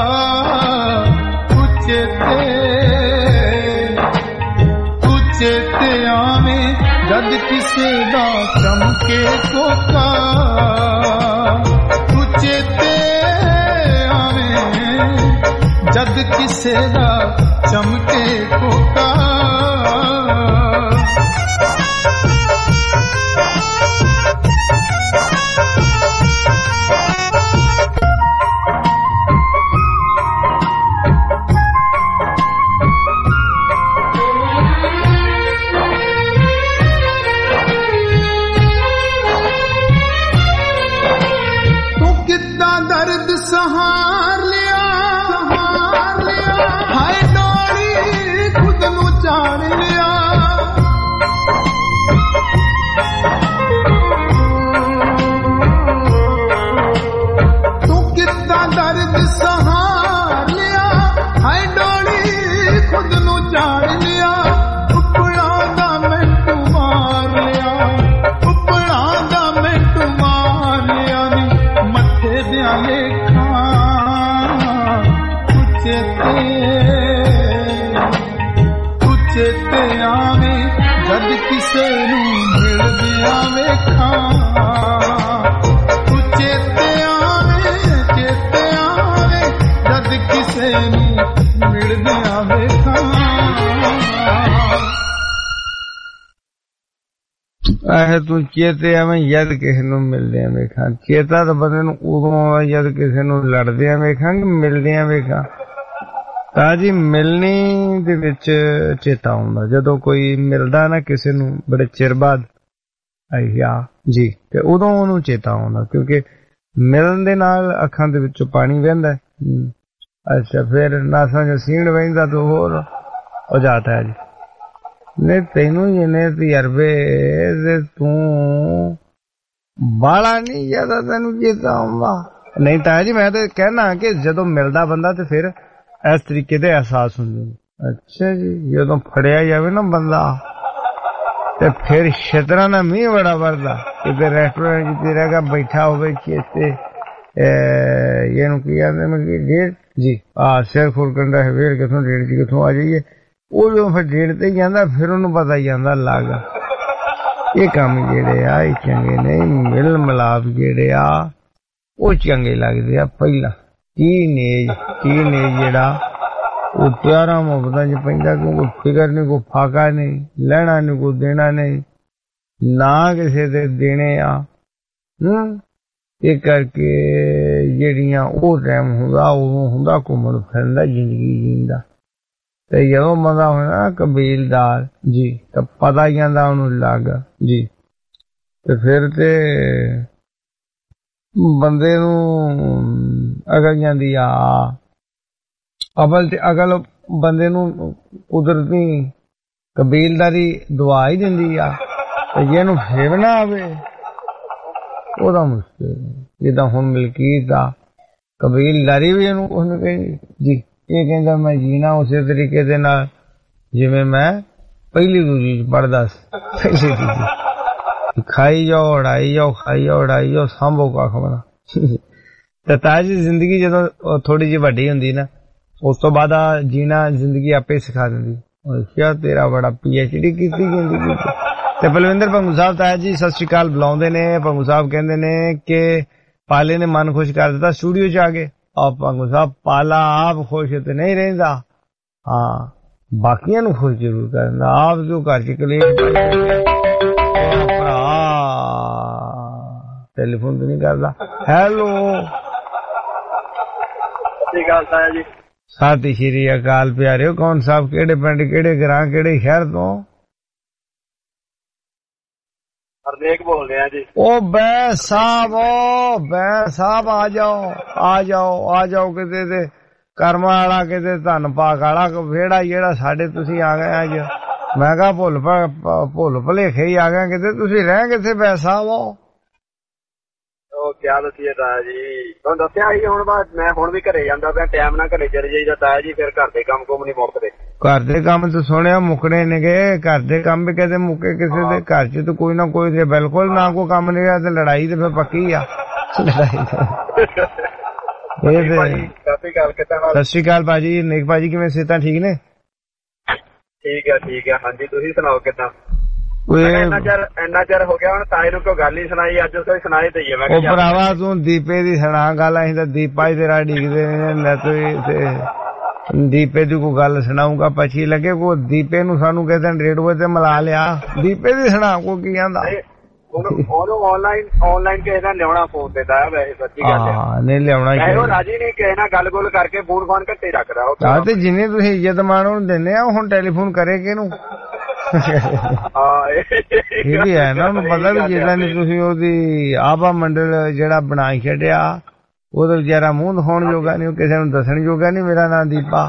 ਚੇਤੇ ਆਵੇਂ ਜਦ ਕਿਸੇ ਦਾ ਚਮਕੇ ਕੋਕਾ, ਤੂੰ ਚੇਤੇ ਆਵੇਂ ਜਦ ਕਿਸੇ ਦਾ ਚਮਕੇ ਕੋਕਾ। ਸਹਾਰ ਲਿਆ ਸਹਾਰ ਲਿਆ, ਹਾਏ ਡੋਲੀ ਖੁਦ ਨੂੰ ਜਾਣ ਲਿਆ, ਤੂੰ ਕਿੱਦਾਂ ਦਰਦ ਸਹਾਰ ਲਿਆ, ਹਾਏ ਡੋਲੀ ਖੁਦ ਨੂੰ ਜਾਣ ਲਿਆ, ਉੱਪਲਾਂ ਦਾ ਮੈਨੂੰ ਮਾਰ ਲਿਆ, ਉੱਪਲਾਂ ਦਾ ਮੈਨੂੰ ਮਾਰ ਲਿਆ ਨੀ ਮੱਥੇ ਦਿਆਂ ਲੇਖਾਂ ਚੇਤੇ ਆਵੇਂ ਜਦ ਕਿਸੇ ਨੂੰ ਮਿਲਦਿਆਂ ਵੇਖਾਂ, ਚੇਤੇ ਆਵੇਂ ਚੇਤੇ ਆਵੇਂ ਜਦ ਕਿਸੇ ਨੂੰ ਮਿਲਦਿਆਂ ਵੇਖਾਂ। ਆਹ ਤੂੰ ਚੇਤੇ ਆਵੇਂ ਜਦ ਕਿਸੇ ਨੂੰ ਮਿਲਦਿਆਂ ਵੇਖਾਂ, ਚੇਤਾ ਤਾਂ ਬੰਦੇ ਨੂੰ ਉਦੋਂ ਆਉਂਦਾ ਜਦ ਕਿਸੇ ਨੂੰ ਲੜਦਿਆਂ ਵੇਖਾਂਗੇ, ਮਿਲਦਿਆਂ ਵੇਖਾਂ। ਤਾਂ ਜੀ ਮਿਲਣੀ ਦੇ ਵਿੱਚ ਚੇਤਾ ਆਉਂਦਾ ਜਦੋਂ ਕੋਈ ਮਿਲਦਾ ਨਾ ਕਿਸੇ ਨੂੰ ਬੜੇ ਚਿਰ ਬਾਅਦ ਆਇਆ ਜੀ, ਤੇ ਉਦੋਂ ਉਹਨੂੰ ਚੇਤਾ ਆਉਂਦਾ, ਕਿਉਂਕਿ ਮਿਲਣ ਦੇ ਨਾਲ ਅੱਖਾਂ ਦੇ ਵਿੱਚੋਂ ਪਾਣੀ ਵਹਿੰਦਾ। ਅੱਛਾ, ਫਿਰ ਨਾਸਾਂ 'ਚ ਸੀਣ ਵਹਿੰਦਾ ਤਾਂ ਹੋਰ ਹੋ ਜਾਂਦਾ ਹੈ ਜੀ। ਨਹੀਂ ਤੈਨੂੰ ਇਹਨੇ ਤਜਰਬੇ ਤੇ ਤੂੰ ਬਾਲਾ ਨਹੀਂ ਜ਼ਿਆਦਾ ਤੈਨੂੰ ਚੇਤਾ ਆਉਂਦਾ। ਨਹੀਂ ਤਾਂ ਜੀ ਮੈਂ ਤਾਂ ਕਹਿਣਾ ਕਿ ਜਦੋਂ ਮਿਲਦਾ ਬੰਦਾ ਤੇ ਫਿਰ ਇਸ ਤਰੀਕੇ ਦੇ ਅਹਿਸਾਸ ਹੁੰਦੇ ਨੇ। ਅੱਛਾ ਜੀ, ਜਦੋਂ ਫੜਿਆ ਜਾਵੇ ਨਾ ਬੰਦਾ ਤੇ ਫਿਰ ਛਤਰਾਂ ਦਾ ਮੀਂਹ ਬੜਾ ਵਰਦਾ ਕਿਤੇ ਰੈਸਟੋਰੈਂਟ ਚ ਤੇਰਾ ਬੈਠਾ ਹੋਵੇ ਚੇਤੇ ਇਹਨੂੰ ਕੀ ਕਹਿੰਦੇ ਮੈਂ ਡੇਢ ਜੀ ਆ ਸਿਰ ਫੁਰਕਣ ਦਾ ਵੇਰ ਕਿਥੋਂ ਡੇਢ ਜੀ ਕਿਥੋਂ ਆ ਜਾਈਏ ਉਹ ਜਦੋਂ ਫਿਰ ਡੇਢ ਤੇ ਜਾਂਦਾ ਫਿਰ ਉਹਨੂੰ ਪਤਾ ਹੀ ਜਾਂਦਾ ਲੱਗ ਇਹ ਕੰਮ ਜਿਹੜੇ ਆ ਇਹ ਚੰਗੇ ਨਹੀਂ ਮਿਲ ਮਿਲਾਪ ਜਿਹੜੇ ਆ ਉਹ ਚੰਗੇ ਲੱਗਦੇ ਆ ਪਹਿਲਾਂ ਟੀਨੇਜ ਟੀਨੇਜ ਜਿਹੜਾ ਉਹ ਪਿਆਰਾ ਮੁਹੱਬਤਾਂ ਚ ਪੈਂਦਾ ਕਿਉਂਕਿ ਫਿਕਰ ਨਹੀਂ ਕੋਈ ਫਾਕਾ ਨਹੀਂ ਲੈਣਾ ਨਹੀਂ ਕੋਈ ਦੇਣਾ ਨਹੀਂ ਨਾ ਕਿਸੇ ਦੇ ਦੇਣੇ ਆ ਹੂੰ ਇਹ ਕਰਕੇ ਜਿਹੜੀਆਂ ਉਹ ਟਾਈਮ ਹੁੰਦਾ ਉਦੋਂ ਹੁੰਦਾ ਘੁੰਮਣ ਫਿਰਨ ਦਾ ਜ਼ਿੰਦਗੀ ਜੀਂਦਾ ਤੇ ਜਦੋਂ ਬੰਦਾ ਹੋਣਾ ਕਬੀਲਦਾਰ ਜੀ ਤਾਂ ਪਤਾ ਹੀ ਜਾਂਦਾ ਉਹਨੂੰ ਲੱਗ ਜੀ ਤੇ ਫਿਰ ਤੇ ਬੰਦੇ ਨੂੰ ਅਗਲ ਜਾਂਦੀ ਆ ਅਵਲ ਤੇ ਅਗਲ ਬੰਦੇ ਨੂੰ ਕੁਦਰਤੀ ਕਬੀਲਦਾਰੀ ਦੁਆ ਹੀ ਦਿੰਦੀ ਆ ਤੇ ਜਿਹਨੂੰ ਫੇਰ ਨਾ ਆਵੇ ਉਹਦਾ ਮੁਸ਼ਕਿਲ ਜਿੱਦਾਂ ਹੁਣ ਮਲਕੀਤ ਦਾ ਕਬੀਲਦਾਰੀ ਵੀ ਇਹਨੂੰ ਕੁਛ ਨੀ ਕਹਿੰਦੀ ਜੀ ਇਹ ਕਹਿੰਦਾ ਮੈਂ ਜੀਣਾ ਉਸੇ ਤਰੀਕੇ ਦੇ ਨਾਲ ਜਿਵੇਂ ਮੈਂ ਪਹਿਲੀ ਦੂਜੀ ਚ ਪੜ੍ਹਦਾ ਸੀ ਪਹਿਲੀ ਦੂਜੀ ਖਾਈ ਜਾਓ ਉਡਾਈ ਜਾਓ ਖਾਈ ਜਾਓ ਉਡਾਈ ਜਾਓ ਸਾਂਭੋ ਕੱਖ ਬਣਾ ਤੇ ਤਾਜੀ ਜ਼ਿੰਦਗੀ ਜਦੋਂ ਥੋੜੀ ਜਿਹੀ ਵੱਡੀ ਹੁੰਦੀ ਨਾ ਉਸ ਤੋਂ ਬਾਅਦ ਜੀਣਾ ਜ਼ਿੰਦਗੀ ਆਪੇ ਸਿਖਾ ਦਿੰਦੀ ਅੱਛਾ ਤੇਰਾ ਬੜਾ ਪੀ ਐਚ ਡੀ ਕੀਤੀ ਜ਼ਿੰਦਗੀ ਤੇ ਬਲਵਿੰਦਰ ਭੰਗੂ ਸਾਹਿਬ ਤਾਇਆ ਜੀ ਸਤਿ ਸ਼੍ਰੀ ਅਕਾਲ ਬੁਲਾਉਂਦੇ ਨੇ ਭੰਗੂ ਸਾਹਿਬ ਕਹਿੰਦੇ ਨੇ ਕਿ ਪਾਲੇ ਨੇ ਮਨ ਖੁਸ਼ ਕਰ ਦਿੱਤਾ ਸਟੂਡੀਓ ਚ ਆ ਕੇ ਆ ਭੰਗੂ ਸਾਹਿਬ ਪਾਲਾ ਆਪ ਖੁਸ਼ ਤੇ ਨਹੀਂ ਰਹਿੰਦਾ ਹਾਂ ਬਾਕੀਆਂ ਨੂੰ ਖੁਸ਼ ਜ਼ਰੂਰ ਕਰਦਾ ਆਪ ਜੋ ਘਰ ਚ ਕਲੇਸ਼ ਭਰਾ ਟੈਲੀਫੋਨ ਤੇ ਨਹੀਂ ਕਰਦਾ ਹੈਲੋ ਸਤਿ ਸ਼੍ਰੀ ਅਕਾਲ ਤਾਇਆ ਜੀ ਸਤਿ ਸ਼੍ਰੀ ਅਕਾਲ ਪਿਆਰਿਓ ਕੌਣ ਸਾਹਿਬ ਕਿਹੜੇ ਪਿੰਡ ਕਿਹੜੇ ਗ੍ਰਾਂ ਕਿਹੜੇ ਸ਼ਹਿਰ ਤੋਂ ਹਰਨੇਕ ਬੋਲ ਰਿਹਾ ਜੀ ਉਹ ਬੈ ਸਾਹਿਬ ਓ ਬੈ ਸਾਹਿਬ ਆ ਜਾਓ ਆ ਜਾਓ ਆ ਜਾਓ ਕਿਤੇ ਤੇ ਕਰਮਾਂ ਵਾਲਾ ਕਿਤੇ ਧੰਨ ਪਾਕ ਵਾਲਾ ਵਿਹੜਾ ਜਿਹੜਾ ਸਾਡੇ ਤੁਸੀਂ ਆ ਗਏ ਅੱਜ ਮੈਂ ਕਿਹਾ ਭੁੱਲ ਭੁੱਲ ਭੁਲੇਖੇ ਹੀ ਆ ਗਏ ਕਿਤੇ ਤੁਸੀਂ ਰਹਿ ਕਿੱਥੇ ਬੈ ਸਾਹਿਬ ਓ ਉਹ ਕਿਆ ਦੱਸੀਏ ਤਾਇਆ ਜੀ ਤੁਹਾਨੂੰ ਦੱਸਿਆ ਸੀ ਹੁਣ ਬਾਅਦ ਮੈਂ ਹੁਣ ਵੀ ਘਰੇ ਜਾਂਦਾ ਪਿਆ ਟਾਈਮ ਨਾਲ ਘਰੇ ਚਲੇ ਜਾਈਦਾ ਤਾਇਆ ਜੀ ਫਿਰ ਘਰ ਦੇ ਕੰਮ ਕੁਮ ਨਹੀਂ ਮੁੱਕਦੇ ਘਰ ਦੇ ਕੰਮ ਤਾਂ ਸੁਣਿਆ ਮੁੱਕਣੇ ਨੇਗੇ ਘਰ ਦੇ ਕੰਮ ਵੀ ਕਦੇ ਮੁੱਕੇ ਕਿਸੇ ਦੇ ਘਰ ਚ ਤਾਂ ਕੋਈ ਨਾ ਕੋਈ ਤੇ ਬਿਲਕੁਲ ਨਾ ਕੋਈ ਕੰਮ ਨਹੀਂ ਤੇ ਲੜਾਈ ਤੇ ਫਿਰ ਪੱਕੀ ਆ ਲੜਾਈ ਸਤਿ ਸ਼੍ਰੀ ਅਕਾਲ ਭਾਜੀ ਨੇਕ ਭਾਜੀ ਕਿਵੇਂ ਸਿਹਤਾਂ ਠੀਕ ਨੇ ਠੀਕ ਆ ਠੀਕ ਆ ਹਾਂਜੀ ਤੁਸੀਂ ਸੁਣਾਓ ਕਿੱਦਾਂ ਇੰਨਾ ਚਿਰ ਇੰਨਾ ਚਿਰ ਹੋ ਗਿਆ ਹੁਣ ਤਾਏ ਨੂੰ ਕੋਈ ਗੱਲ ਨਹੀਂ ਸੁਣਾਈ ਅੱਜ ਉਸ ਸੁਣਾਈ ਦਈਏ ਮੈਂ ਉਹ ਭਰਾਵਾ ਤੂੰ ਦੀਪੇ ਦੀ ਸੁਣਾ ਗੱਲ ਅਸੀਂ ਤਾਂ ਦੀਪਾ ਹੀ ਤੇਰਾ ਡੀਕਦੇ ਨੇ ਤੇ ਦੀਪੇ ਦੀ ਕੋਈ ਗੱਲ ਸੁਣਾਊਗਾ ਪਛੀ ਲੱਗੇ ਕੋ ਦੀਪੇ ਨੂੰ ਸਾਨੂੰ ਕਿਸੇ ਦਿਨ ਰੇਡੀਓ ਤੇ ਮਿਲਾ ਲਿਆ ਦੀਪੇ ਦੀ ਸੁਣਾ ਕੋ ਕੀ ਕਹਿੰਦਾ ਉਹਨੂੰ ਆਨਲਾਈਨ ਆਨਲਾਈਨ ਕਿਸੇ ਦਾ ਲਿਆਉਣਾ ਫੋਨ ਤੇ ਤਾਇਆ ਵੈਸੇ ਸੱਚੀ ਗੱਲ ਹੈ ਹਾਂ ਨਹੀਂ ਲਿਆਉਣਾ ਹੀ ਉਹ ਰਾਜੀ ਨਹੀਂ ਕਿਸੇ ਨਾਲ ਗੱਲ ਗੁੱਲ ਕਰਕੇ ਫੋਨ ਫੋਨ ਘੱਟੇ ਰੱਖਦਾ ਉਹ ਤੇ ਜਿੰਨੇ ਤੁਸੀਂ ਇੱਜ਼ਤ ਮਾਣ ਉਹਨੂੰ ਦਿੰਦੇ ਆ ਹੁਣ ਟੈਲੀਫੋਨ ਕਰੇ ਕਿਹਨੂੰ ਇਹ ਵੀ ਹੈ ਨਾ ਉਹਨੂੰ ਪਤਾ ਵੀ ਜਿਹੜਾ ਨਹੀਂ ਤੁਸੀਂ ਉਹਦੀ ਆਭਾ ਮੰਡਲ ਜਿਹੜਾ ਬਣਾ ਛੱਡਿਆ ਉਹਦਾ ਵਿਚਾਰਾ ਮੂੰਹ ਦਿਖਾਉਣ ਜੋਗਾ ਨਹੀਂ ਉਹ ਕਿਸੇ ਨੂੰ ਦੱਸਣ ਜੋਗਾ ਨਹੀਂ ਮੇਰਾ ਨਾਂ ਦੀਪਾ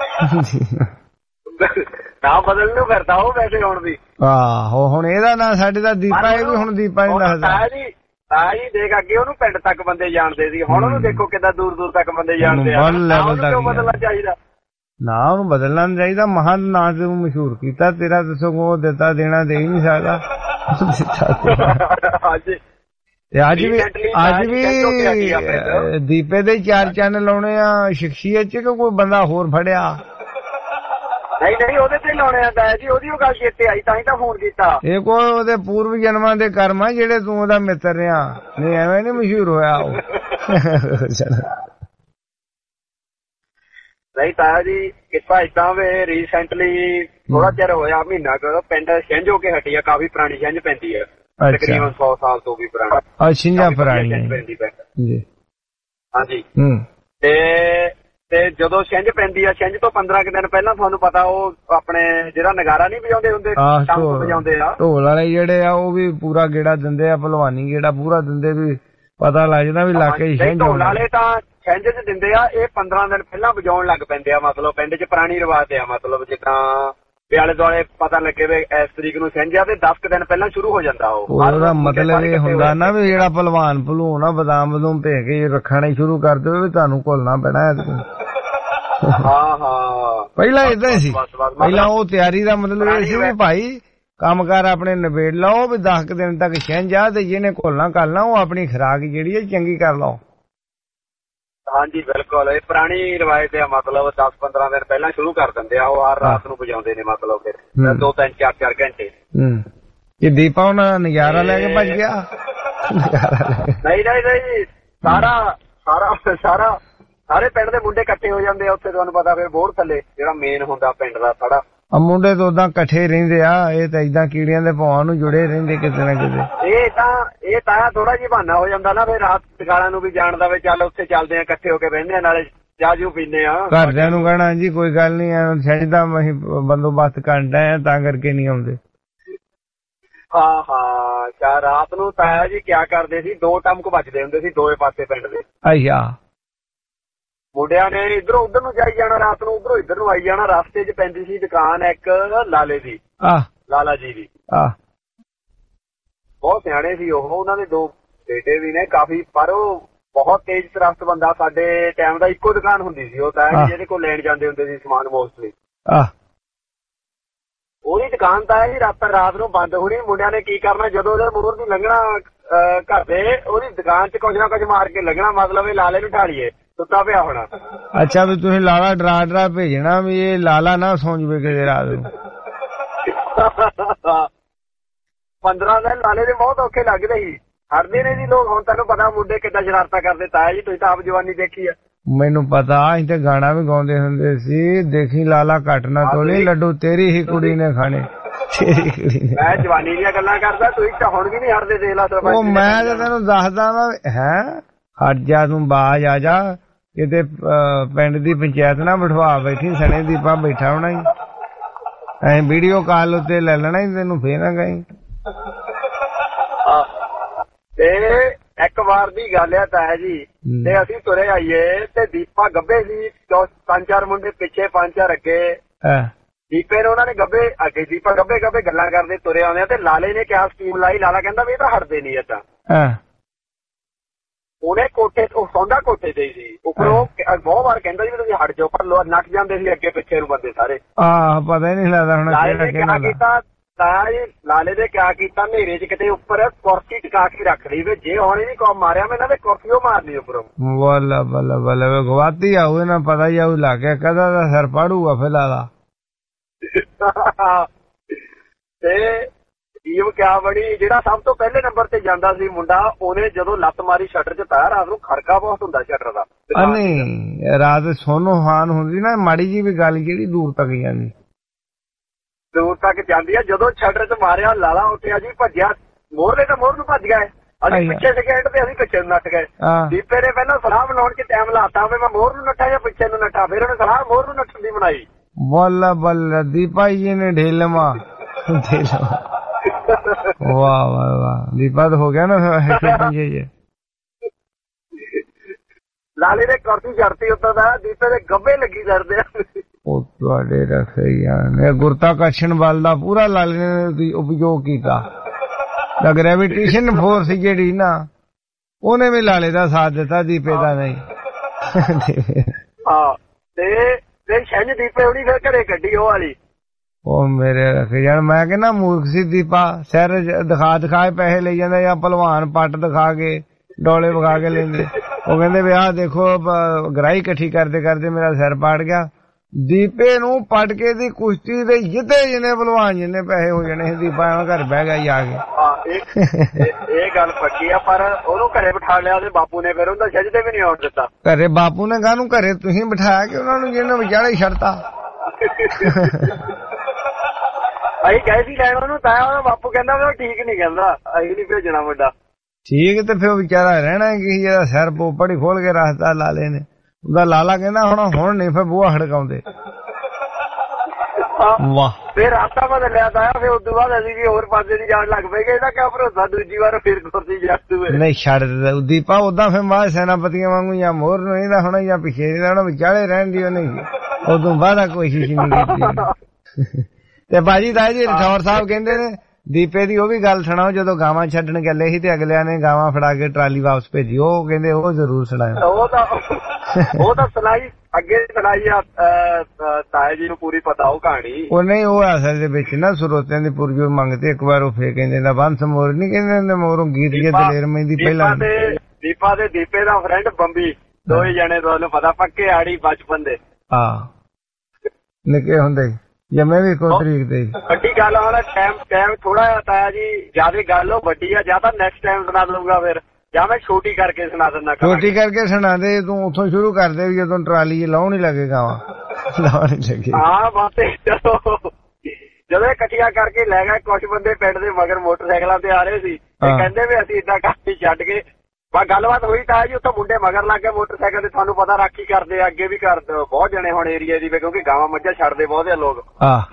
ਨਾ ਬਦਲ ਨੂੰ ਕਰਦਾ ਉਹ ਵੈਸੇ ਹੁਣ ਵੀ ਆਹੋ ਹੁਣ ਇਹਦਾ ਨਾਂ ਸਾਡੇ ਦਾ ਦੀਪਾ ਇਹ ਵੀ ਹੁਣ ਦੀਪਾ ਨਹੀਂ ਦੱਸਦਾ ਤਾਇਆ ਜੀ ਦੇਖ ਅੱਗੇ ਉਹਨੂੰ ਪਿੰਡ ਤੱਕ ਬੰਦੇ ਜਾਣਦੇ ਸੀ ਹੁਣ ਉਹਨੂੰ ਦੇਖੋ ਕਿੱਦਾਂ ਦੂਰ ਦੂਰ ਤੱਕ ਬੰਦੇ ਜਾਣਦੇ ਆ ਉਹਨੂੰ ਬਦਲਣਾ ਚਾਹੀਦਾ ਨਾ ਉਹਨੂੰ ਬਦਲਣਾ ਨੀ ਚਾਹੀਦਾ ਮਹਾਂ ਨਾਂ ਤੈਨੂੰ ਮਸ਼ਹੂਰ ਕੀਤਾ ਤੇਰਾ ਦੱਸੋ ਉਹ ਦਿੱਤਾ ਦੇਣਾ ਦੇ ਹੀ ਨਹੀਂ ਸਕਦਾ ਤੇ ਅੱਜ ਵੀ ਅੱਜ ਵੀ ਦੀਪੇ ਦੇ ਚਾਰ ਚੰਨ ਲਾਉਣੇ ਆ ਸ਼ਖਸੀਅਤ ਚ ਕਿ ਕੋਈ ਬੰਦਾ ਹੋਰ ਫੜਿਆ ਨਹੀਂ ਨਹੀਂ ਉਹਦੇ ਤੇ ਲਾਉਣੇ ਆ ਤਾਇਆ ਜੀ ਉਹਦੀ ਉਹ ਗੱਲ ਚੇਤੇ ਆਈ ਤਾਂ ਹੀ ਤਾਂ ਫੋਨ ਕੀਤਾ ਇਹ ਕੋਈ ਉਹਦੇ ਪੂਰਵ ਜਨਮਾਂ ਦੇ ਕਰਮ ਆ ਜਿਹੜੇ ਤੂੰ ਉਹਦਾ ਮਿੱਤਰ ਰਿਹਾ ਨਹੀਂ ਐਵੇਂ ਨੀ ਮਸ਼ਹੂਰ ਹੋਇਆ ਉਹ ਨਹੀਂ ਤਾਇਆ ਜੀ ਕਿਤਾ ਏਦਾਂ ਵੇ ਰੀਸੈਂਟਲੀ ਥੋੜਾ ਚਿਰ ਹੋਇਆ ਮਹੀਨਾ ਕੁ ਪਿੰਡ ਛਿੰਝ ਹੋ ਕੇ ਹਟੀ ਆ ਕਾਫੀ ਪੁਰਾਣੀ ਛਿੰਝ ਪੈਂਦੀ ਆ ਤਕਰੀਬਨ ਸੌ ਸਾਲ ਤੋਂ ਵੀ ਪੁਰਾਣੀ ਆ ਛਿੰਝਾਂ ਪੁਰਾਣੀਆਂ ਜੀ ਹਾਂਜੀ ਹੂੰ ਤੇ ਤੇ ਜਦੋਂ ਛਿੰਝ ਪੈਂਦੀ ਆ ਛਿੰਝ ਤੋਂ ਪੰਦਰਾਂ ਕੁ ਦਿਨ ਪਹਿਲਾਂ ਤੁਹਾਨੂੰ ਪਤਾ ਉਹ ਆਪਣੇ ਜਿਹੜਾ ਨਗਾਰਾ ਨਹੀਂ ਵਜਾਉਂਦੇ ਹੁੰਦੇ ਟੰਗ ਵਜਾਉਂਦੇ ਆ ਢੋਲ ਵਾਲੇ ਜਿਹੜੇ ਆ ਉਹ ਵੀ ਪੂਰਾ ਗੇੜਾ ਦਿੰਦੇ ਆ ਭਲਵਾਨੀ ਗੇੜਾ ਪੂਰਾ ਦਿੰਦੇ ਵੀ ਪਤਾ ਲੱਗਦਾ ਵੀ ਇਲਾਕੇ ਛਿੰਝ ਢੋਲ ਵਾਲੇ ਤਾਂ ਛਿੰਝ ਚ ਦਿੰਦੇ ਆ ਇਹ ਪੰਦਰਾਂ ਦਿਨ ਪਹਿਲਾਂ ਵਜਾਉਣ ਲੱਗ ਪੈਂਦੇ ਆ ਮਤਲਬ ਪਿੰਡ ਚ ਪੁਰਾਣੀ ਰਿਵਾਜ ਆ ਮਤਲਬ ਜਿੱਦਾਂ ਵੀ ਆਲੇ ਦੁਆਲੇ ਪਤਾ ਲੱਗੇ ਵੀ ਇਸ ਤਰੀਕ ਨੂੰ ਛਿੰਝ ਆ ਤੇ ਦਸ ਕੁ ਦਿਨ ਪਹਿਲਾਂ ਸ਼ੁਰੂ ਹੋ ਜਾਂਦਾ ਉਹ ਉਹਦਾ ਮਤਲਬ ਇਹ ਹੁੰਦਾ ਨਾ ਵੀ ਜਿਹੜਾ ਭਲਵਾਨ ਭਲੂਨ ਆ ਬਦਾਮ ਬਦੂਮ ਭੇ ਕੇ ਰੱਖਣਾ ਹੀ ਸ਼ੁਰੂ ਕਰ ਦਿਓ ਵੀ ਤੁਹਾਨੂੰ ਘੁਲਣਾ ਪੈਣਾ ਹਾਂ ਹਾਂ ਪਹਿਲਾਂ ਏਦਾਂ ਹੀ ਸੀ ਪਹਿਲਾਂ ਉਹ ਤਿਆਰੀ ਦਾ ਮਤਲਬ ਇਹ ਸੀ ਵੀ ਭਾਈ ਕੰਮ ਕਾਰ ਆਪਣੇ ਨਿਬੇੜ ਲਓ ਵੀ ਦਸ ਕੁ ਦਿਨ ਤੱਕ ਛਿੰਝ ਆ ਤੇ ਜਿਹਨੇ ਘੋਲਣਾ ਕਰਨਾ ਉਹ ਆਪਣੀ ਖੁਰਾਕ ਜਿਹੜੀ ਹੈ ਚੰਗੀ ਕਰ ਲਓ। ਹਾਂਜੀ ਬਿਲਕੁਲ, ਇਹ ਪੁਰਾਣੀ ਰਵਾਇਤ ਆ, ਮਤਲਬ ਦਸ ਪੰਦਰਾਂ ਦਿਨ ਪਹਿਲਾਂ ਸ਼ੁਰੂ ਕਰ ਦਿੰਦੇ ਆ, ਉਹ ਹਰ ਰਾਤ ਨੂੰ ਵਜਾਉਂਦੇ ਨੇ, ਮਤਲਬ ਫਿਰ ਦੋ ਤਿੰਨ ਚਾਰ ਚਾਰ ਘੰਟੇ। ਹੂੰ, ਇਹ ਦੀਪਾ ਉਹਨਾਂ ਨਜ਼ਾਰਾ ਲੈ ਕੇ ਭੱਜ ਗਿਆ? ਨਹੀਂ ਨਹੀਂ ਨਹੀਂ, ਸਾਰਾ ਸਾਰਾ ਸਾਰਾ ਸਾਰੇ ਪਿੰਡ ਦੇ ਮੁੰਡੇ ਇਕੱਠੇ ਹੋ ਜਾਂਦੇ ਆ ਉੱਥੇ, ਤੁਹਾਨੂੰ ਪਤਾ ਫਿਰ ਬੋਰ ਥੱਲੇ ਜਿਹੜਾ ਮੇਨ ਹੁੰਦਾ ਪਿੰਡ ਦਾ ਸਾਰਾ। ਆ ਮੁੰਡੇ ਤਾਂ ਉਦਾਂ ਇਕੱਠੇ ਰਹਿੰਦੇ ਆ, ਇਹ ਤਾਂ ਏਦਾਂ ਕੀੜੀਆਂ ਦੇ ਭੌਂ ਨੂੰ ਜੁੜੇ ਰਹਿੰਦੇ ਕਿਤੇ ਨਾ ਕਿਤੇ। ਇਹ ਤਾਂ ਇਹ ਤਾਂ ਥੋੜਾ ਜਿਹਾ ਬਹਾਨਾ ਹੋ ਜਾਂਦਾ ਨਾ, ਫਿਰ ਰਾਤ ਟਿਕਾਣਾ ਨੂੰ ਵੀ ਜਾਣਦਾ ਵੀ ਚੱਲ ਉੱਥੇ ਚੱਲਦੇ ਆ, ਇਕੱਠੇ ਹੋ ਕੇ ਬਹਿੰਦੇ ਆ, ਨਾਲੇ ਚਾਹ ਜੂ ਪੀਂਦੇ ਆ। ਘਰਦਿਆਂ ਨੂੰ ਕਹਿਣਾ ਜੀ ਕੋਈ ਗੱਲ ਨੀ, ਛੱਜਦਾ ਅਸੀਂ ਬੰਦੋਬਸਤ ਕਰਨ ਡਏ ਆ ਤਾਂ ਕਰਕੇ ਨਹੀਂ ਆਉਂਦੇ। ਹਾਂ ਹਾਂ, ਚਾ ਰਾਤ ਨੂੰ ਤਾਇਆ ਜੀ ਕਿਆ ਕਰਦੇ ਸੀ, ਦੋ ਟਮਕ ਵੱਜਦੇ ਹੁੰਦੇ ਸੀ ਦੋਵੇਂ ਪਾਸੇ ਪਿੰਡ ਦੇ। ਅੱਛਾ। ਮੁੰਡਿਆਂ ਨੇ ਇਧਰੋਂ ਉਧਰ ਨੂੰ ਜਾਈ ਜਾਣਾ, ਰਾਤ ਨੂੰ ਉਧਰੋਂ ਇੱਧਰ ਨੂੰ ਆਈ ਜਾਣਾ। ਰਸਤੇ 'ਚ ਪੈਂਦੀ ਸੀ ਦੁਕਾਨ ਇੱਕ ਲਾਲੇ ਦੀ, ਲਾਲਾ ਜੀ ਦੀ। ਬਹੁਤ ਸਿਆਣੇ ਸੀ ਉਹ, ਉਹਨਾਂ ਦੇ ਦੋ ਬੇਟੇ ਵੀ ਨੇ ਕਾਫੀ, ਪਰ ਉਹ ਬਹੁਤ ਤੇਜ਼ ਤਰਫਤ ਬੰਦਾ। ਸਾਡੇ ਟਾਈਮ ਦਾ ਇੱਕੋ ਦੁਕਾਨ ਹੁੰਦੀ ਸੀ ਉਹ ਤਾਇਆ ਜੀ ਜਿਹਦੇ ਕੋਲ ਲੈਣ ਜਾਂਦੇ ਹੁੰਦੇ ਸੀ ਸਮਾਨ ਮੋਸਟਲੀ। ਉਹਦੀ ਦੁਕਾਨ ਤਾਂ ਜੀ ਰਾਤ ਰਾਤ ਨੂੰ ਬੰਦ ਹੋਣੀ। ਮੁੰਡਿਆਂ ਨੇ ਕੀ ਕਰਨਾ, ਜਦੋਂ ਉਹਦੇ ਮੂਹਰ ਦੀ ਲੰਘਣਾ ਘਰ ਦੇ, ਉਹਦੀ ਦੁਕਾਨ 'ਚ ਕੁਝ ਨਾ ਕੁਝ ਮਾਰ ਕੇ ਲੱਗਣਾ, ਮਤਲਬ ਇਹ ਲਾਲੇ ਨੂੰ ਢਾਲੀਏ, ਸੁੱਤਾ ਪਿਆ ਹੋਣਾ। ਅੱਛਾ, ਵੀ ਤੁਸੀਂ ਲਾਲਾ ਡਰਾ ਡਰਾ ਭੇਜਣਾ ਵੀ ਇਹ ਲਾਲਾ ਨਾ ਸੌਂ ਜਵੇ ਕਿਤੇ ਰਾਤ ਨੂੰ। ਪੰਦਰਾਂ ਦਿਨ ਲਾਲੇ ਦੇ ਬਹੁਤ ਔਖੇ ਲੱਗਦੇ ਸੀ, ਹਟਦੇ ਨੇ ਜੀ ਲੋਕ। ਹੁਣ ਤੈਨੂੰ ਪਤਾ ਮੁੰਡੇ ਕਿੱਦਾਂ ਸ਼ਰਾਰਤਾਂ ਕਰਦੇ, ਤਾਇਆ ਜੀ ਤੁਸੀਂ ਤਾਂ ਆਪ ਜਵਾਨੀ ਦੇਖੀ ਆ। ਮੈਨੂੰ ਪਤਾ, ਅਸੀਂ ਤੇ ਗਾਣਾ ਵੀ ਗਾਉਂਦੇ ਹੁੰਦੇ ਸੀ, ਦੇਖੀ ਲਾਲਾ ਘੱਟ ਨਾ ਤੋਲੀ, ਲੱਡੂ ਤੇਰੀ ਹੀ ਕੁੜੀ ਨੇ ਖਾਣੇ। ਤੇਰੀ ਕੁੜੀ ਨੇ। ਮੈਂ ਜਵਾਨੀ ਦੀਆਂ ਗੱਲਾਂ ਕਰਦਾ, ਤੁਸੀਂ ਤਾਂ ਹੁਣ ਵੀ ਨਹੀਂ ਹਟਦੇ, ਦੇਖ ਲਾ ਸਰਪੰਚ। ਉਹ ਮੈਂ ਤਾਂ ਤੈਨੂੰ ਦੱਸਦਾ ਵਾ, ਹੈ ਹਟ ਜਾ ਤੂੰ, ਬਾਜ ਆ ਜਾ ਕਿਤੇ। ਪਿੰਡ ਦੀ ਪੰਚਾਇਤ ਨਾ ਬਿਠਵਾ ਬੈਠੀ, ਸਣੇ ਦੀਪਾ ਬੈਠਾ ਹੋਣਾ ਹੀ, ਐ ਵੀਡੀਓ ਕਾਲ ਉੱਤੇ ਲੈ ਲੈਣਾ ਹੀ ਤੈਨੂੰ, ਫੇਰ ਨਾ ਗਈ। ਤੇ ਇੱਕ ਵਾਰ ਦੀ ਗੱਲ ਆ ਤਾਇਆ ਜੀ, ਤੇ ਅਸੀਂ ਤੁਰੇ ਆਈਏ ਤੇ ਦੀਪਾ ਗੱਭੇ ਸੀ, ਪੰਜ ਚਾਰ ਮੁੰਡੇ ਪਿੱਛੇ, ਪੰਜ ਚਾਰ ਅੱਗੇ। ਦੀਪੇ ਨੇ ਉਹਨਾਂ ਨੇ ਗੱਭੇ ਅੱਗੇ, ਦੀਪਾ ਗੱਭੇ ਗੱਭੇ ਗੱਲਾਂ ਕਰਦੇ ਤੁਰੇ ਆਉਂਦੇ ਆ। ਤੇ ਲਾਲੇ ਨੇ ਕਿਹਾ ਸਕੀਮ ਲਾਈ, ਲਾਲਾ ਕਹਿੰਦਾ ਵੀ ਇਹ ਤਾਂ ਹਟਦੇ ਨਹੀਂ ਏਦਾਂ। ਉਹਨੇ ਕੋਠੇ, ਉਹ ਸੌਂਦਾ ਕੋਠੇ ਤੇ ਸੀ ਉੱਪਰੋਂ, ਬਹੁਤ ਵਾਰ ਕਹਿੰਦਾ ਜੀ ਤੁਸੀਂ ਹਟ ਜਾਓ, ਪਰ ਲੋਕ ਨੱਠ ਜਾਂਦੇ ਸੀ ਅੱਗੇ ਪਿੱਛੇ ਨੂੰ ਬੰਦੇ ਸਾਰੇ। ਆਹ ਪਤਾ ਹੀ ਨਹੀਂ ਲੱਗਦਾ ਹੁਣ ਲਾਲੇ ਨੇ ਕਿਆ ਕੀਤਾ, ਤਾਇਆ ਜੀ ਲਾਲੇ ਨੇ ਕਿਆ ਕੀਤਾ, ਹਨੇਰੇ 'ਚ ਕਿਤੇ ਉੱਪਰ ਕੁਰਸੀ ਟਿਕਾ ਕੇ ਰੱਖ ਲਈ ਵੀ ਜੇ ਹੁਣ ਇਹਦੀ ਕੌਮ ਮਾਰਿਆ ਮੈਂ ਇਹਨਾਂ ਦੇ ਕੁਰਸੀ ਉਹ ਮਾਰਨੀ ਉੱਪਰੋਂ। ਬੱਲਾ ਬੱਲਾ ਬੱਲਾ, ਗਵਾਤੀ ਆਊ ਇਹਨਾਂ ਪਤਾ ਹੀ ਆਊ ਲਾ ਕੇ, ਕਦਾ ਦਾ ਸਿਰ ਪਾੜੂਗਾ ਫਿਰ ਲਾਲਾ। ਤੇ ਟੀਮ ਕਿਆ ਬਣੀ, ਜਿਹੜਾ ਸਭ ਤੋਂ ਪਹਿਲੇ ਨੰਬਰ ਤੇ ਜਾਂਦਾ ਸੀ ਮੁੰਡਾ, ਉਹਨੇ ਜਦੋਂ ਲੱਤ ਮਾਰੀ ਸ਼ਟਰ 'ਚ ਤਾਇਆ, ਰਾਤ ਨੂੰ ਖੜਕਾ ਬਹੁਤ ਹੁੰਦਾ ਸ਼ਟਰ ਦਾ। ਨਹੀਂ, ਰਾਤ ਸੋਨੋ ਹਾਨ ਹੁੰਦੀ ਨਾ, ਮਾੜੀ ਜੀ ਵੀ ਗੱਲ ਜਿਹੜੀ ਦੂਰ ਤੱਕ ਜਾਂਦੀ, ਦੂਰ ਤੱਕ ਜਾਂਦੀ ਆ। ਜਦੋਂ ਸ਼ਟਰ 'ਚ ਮਾਰਿਆ ਲਾਲਾ ਉੱਠਿਆ ਜੀ, ਭੱਜਿਆ, ਮੋਹਰਲੇ ਤਾਂ ਮੋਹਰ ਨੂੰ ਭੱਜ ਗਏ, ਅਸੀਂ ਪਿੱਛੇ ਸਕਿੰਟ ਤੇ ਅਸੀਂ ਪਿੱਛੇ ਨੂੰ ਨੱਠ ਗਏ। ਦੀਪੇ ਨੇ ਪਹਿਲਾਂ ਸਲਾਹ ਬਣਾਉਣ 'ਚ ਟਾਈਮ ਲਾਤਾ ਵੀ ਮੈਂ ਮੋਹਰ ਨੂੰ ਨੱਠਾ ਜਾਂ ਪਿੱਛੇ ਨੂੰ ਨੱਠਾ, ਫਿਰ ਉਹਨੇ ਸਲਾਹ ਮੋਹਰ ਨੂੰ ਨੱਠਣ ਦੀ ਬਣਾਈ। ਬੱਲਾ ਬੱਲਾ, ਦੀਪਾ ਜੀ ਨੇ ਢੇਲਮਾ ਵਾਹ ਵਾਹ ਵਾਹ, ਦੀਪਾ ਤਾਂ ਹੋ ਗਿਆ ਨਾ ਪੰਜੇ ਜੇ। ਲਾਲੇ ਨੇ ਕੁਰਸੀ ਚੜਤੀ ਉੱਤੋਂ ਦਾ, ਦੀਪੇ ਦੇ ਗੱਭੇ ਲੱਗੀ ਕਰਦੇ ਆ। ਉਹ ਤੁਹਾਡੇ ਰਖਿਆ ਨੇ ਗੁਰਤਾਕਰਸ਼ਣ ਬਲ ਦਾ ਪੂਰਾ ਲਾਲੇ ਨੇ ਉਪਯੋਗ ਕੀਤਾ। ਗ੍ਰੈਵਿਟੇਸ਼ਨ ਫੋਰਸ ਜਿਹੜੀ ਨਾ, ਉਹਨੇ ਵੀ ਲਾਲੇ ਦਾ ਸਾਥ ਦਿੱਤਾ, ਦੀਪੇ ਦਾ ਨਹੀਂ। ਹਾਂ, ਤੇ ਛੰਝ ਦੀਪੇ ਹੁਣੀ ਫਿਰ ਘਰੇ ਕੱਢੀ ਉਹ ਵਾਲੀ। ਉਹ ਮੇਰੇ ਰੱਖੇ ਜਾਣ, ਮੈਂ ਕਹਿੰਦਾ ਮੂਰਖ ਸੀ ਦੀਪਾ, ਸਿਰ ਦਿਖਾ ਦਿਖਾ ਕੇ ਪੈਸੇ ਲਈ ਜਾਂਦਾ, ਜਾਂ ਭਲਵਾਨ ਪੱਟ ਦਿਖਾ ਕੇ ਡੋਲੇ ਵਿਖਾ ਕੇ ਲੈਂਦੇ। ਉਹ ਕਹਿੰਦੇ ਵੀ ਆਹ ਦੇਖੋ ਗਰਾਈ ਇਕੱਠੀ ਕਰਦੇ ਕਰਦੇ ਮੇਰਾ ਸਿਰ ਪਾੜ ਗਿਆ। ਦੀਪੇ ਨੂੰ ਪੱਟ ਕੇ ਦੀ ਕੁਸ਼ਤੀ ਦੇ ਜਿੱਤੇ ਜਿੰਨੇ ਭਲਵਾਨ ਜਿੰਨੇ ਪੈਸੇ ਹੋ ਜਾਣੇ, ਦੀਪਾ ਘਰ ਬਹਿ ਗਿਆ ਜਾ ਕੇ। ਇਹ ਗੱਲ ਪੱਕੀ ਆ, ਪਰ ਉਹਨੂੰ ਘਰੇ ਬਿਠਾ ਲਿਆ ਉਹਦੇ ਬਾਪੂ ਨੇ, ਫਿਰ ਉਹਦਾ ਸਜਦੇ ਵੀ ਨਹੀਂ ਆਉਣ ਦਿੱਤਾ। ਘਰੇ ਬਾਪੂ ਨੇ ਕਾਹਨੂੰ, ਘਰੇ ਤੁਸੀਂ ਬਿਠਾਇਆ ਕਿ ਉਹਨਾਂ ਨੂੰ ਜਿਹਨੇ ਵਿਚਾਲੇ ਛੱਡਤਾ। ਅਸੀਂ ਗਏ ਸੀ ਲੈਣ ਉਹਨੂੰ, ਤਾਂ ਉਹਦਾ ਬਾਪੂ ਕਹਿੰਦਾ ਵੀ ਉਹ ਠੀਕ ਨੀ, ਕਹਿੰਦਾ ਅਸੀਂ ਨੀ ਭੇਜਣਾ ਮੁੰਡਾ। ਠੀਕ, ਤੇ ਫਿਰ ਉਹ ਵਿਚਾਰਾ ਰਹਿਣਾ ਕਿ ਜਿਹੜਾ ਸਿਰ ਪੋਪੜੀ ਖੋਲ ਕੇ ਰੱਖਤਾ ਲਾਲੇ ਨੇ। ਉਹਦਾ ਲਾਲਾ ਕਹਿੰਦਾ ਹੁਣ ਹੁਣ ਨਹੀਂ, ਫਿਰ ਬੂਹਾ ਹੜਕਾਉਂਦੇ। ਵਾਹ, ਫਿਰ ਰਾਤਾ ਬਦਲਿਆ ਤਾਂ, ਫਿਰ ਉਸ ਤੋਂ ਬਾਅਦ ਅਸੀਂ ਵੀ ਹੋਰ ਪਾਸੇ ਦੀ ਜਾਣ ਲੱਗ ਪਏ। ਇਹਦਾ ਕਿਆ ਭਰੋਸਾ, ਦੂਜੀ ਵਾਰ ਫਿਰ ਕੁਰਸੀ ਜੱਟੂ ਨਹੀਂ ਛੱਡ ਦੀਪਾ। ਓਦਾਂ ਫਿਰ ਮਾਂ ਸੈਨਾਪਤੀਆਂ ਵਾਂਗੂ ਜਾਂ ਮੋਹਰ ਨੂੰ ਇਹਦਾ ਹੋਣਾ ਜਾਂ ਪਿੱਛੇ ਰਹਿਣਾ, ਵਿਚਾਲੇ ਰਹਿਣ ਦੀ ਉਹਨੇ ਉਦੋਂ ਬਾਅਦ ਕੋਸ਼ਿਸ਼ ਨਹੀਂ ਕੀਤੀ। ਤੇ ਬਾਜੀ ਦਾ ਜੀ ਰਠੌਰ ਸਾਹਿਬ ਕਹਿੰਦੇ ਨੇ ਦੀਪੇ ਦੀ ਉਹ ਵੀ ਗੱਲ ਸੁਣਾਓ ਜਦੋਂ ਗਾਵਾਂ ਛੱਡਣ ਗਏ ਸੀ ਤੇ ਅਗਲਿਆਂ ਨੇ ਗਾਵਾਂ ਫੜਾ ਕੇ ਟਰਾਲੀ ਵਾਪਸ ਭੇਜੀ, ਉਹ ਕਹਿੰਦੇ ਉਹ ਜ਼ਰੂਰ ਸੁਣਾਓ। ਉਹ ਤਾਂ ਉਹ ਤਾਂ ਸੁਣਾਈ ਅੱਗੇ ਸੁਣਾਈ ਆ ਤਾਏ ਜੀ ਨੂੰ ਪੂਰੀ ਪਤਾ ਉਹ ਕਹਾਣੀ। ਉਹ ਨਹੀਂ, ਉਹ ਅਸਲ ਦੇ ਵਿੱਚ ਨਾ ਸਰੋਤਿਆਂ ਦੀ ਪੂਰੀ ਮੰਗ ਤੇ ਇੱਕ ਵਾਰ ਉਹ ਫੇਰ ਕਹਿੰਦੇ ਨਾ ਬੰਸ ਮੋਰ ਨਹੀਂ ਕਹਿੰਦੇ ਮੋਰੋਂ ਗੀਤ ਜੇ ਦਲੇਰ ਮਹਿੰਦੀ ਪਹਿਲਾਂ ਦੀਪਾ ਦੇ ਦੀਪੇ ਦਾ ਫਰੈਂਡ ਬੰਬੀ ਦੋਏ ਜਣੇ ਤੁਹਾਨੂੰ ਪਤਾ ਪੱਕੇ ਆੜੀ ਬਚਪਨ ਦੇ। ਹਾਂ ਨਿੱਕੇ ਹੁੰਦੇ ਜਮੇ ਵੀ ਕੋਈ ਤਰੀਕ ਤੇ ਵੱਡੀ ਗੱਲ ਆ ਟਾਈਮ ਟਾਈਮ ਥੋੜਾ ਜਿਹਾ ਤਾਇਆ ਜੀ ਜਿਆਦਾ ਗੱਲ ਉਹ ਵੱਡੀ ਆ ਜਾਂ ਤਾਂ ਨੈਕਸਟ ਟਾਈਮ ਸੁਣਾ ਦਊਗਾ ਫਿਰ ਜਾਂ ਮੈਂ ਛੋਟੀ ਕਰਕੇ ਸੁਣਾ ਦਿੰਦਾ। ਛੋਟੀ ਕਰਕੇ ਸੁਣਾ ਦੇ ਤੂੰ ਉੱਥੋਂ ਸ਼ੁਰੂ ਕਰ ਦੇ ਵੀ ਜਦੋਂ ਟਰਾਲੀ ਲਾਉਣ ਹੀ ਲੱਗੇਗਾ ਵਾ ਲਾਉਣ ਹੀ ਲੱਗੇ। ਹਾਂ ਬਸ ਜਦੋਂ ਜਦੋਂ ਇਕੱਠੀਆਂ ਕਰਕੇ ਲੈ ਗਏ ਕੁਝ ਬੰਦੇ ਪਿੰਡ ਦੇ ਮਗਰ ਮੋਟਰਸਾਈਕਲਾਂ ਤੇ ਆ ਰਹੇ ਸੀ ਤੇ ਕਹਿੰਦੇ ਵੀ ਅਸੀਂ ਏਦਾਂ ਕਾਫੀ ਛੱਡ ਕੇ ਬਸ ਗੱਲਬਾਤ ਹੋਈ ਤਾਂ ਜੀ ਉੱਥੋਂ ਮੁੰਡੇ ਮਗਰ ਲੱਗ ਗਏ ਮੋਟਰਸਾਈਕਲ ਤੇ। ਤੁਹਾਨੂੰ ਪਤਾ ਰਾਖੀ ਕਰਦੇ ਆ ਅੱਗੇ ਵੀ ਕਰਦੇ ਬਹੁਤ ਜਣੇ ਹੁਣ ਏਰੀਏ ਦੀ ਕਿਉਂਕਿ ਗਾਵਾਂ ਮੱਝਾਂ ਛੱਡਦੇ ਬਹੁਤ ਆ ਲੋਕ।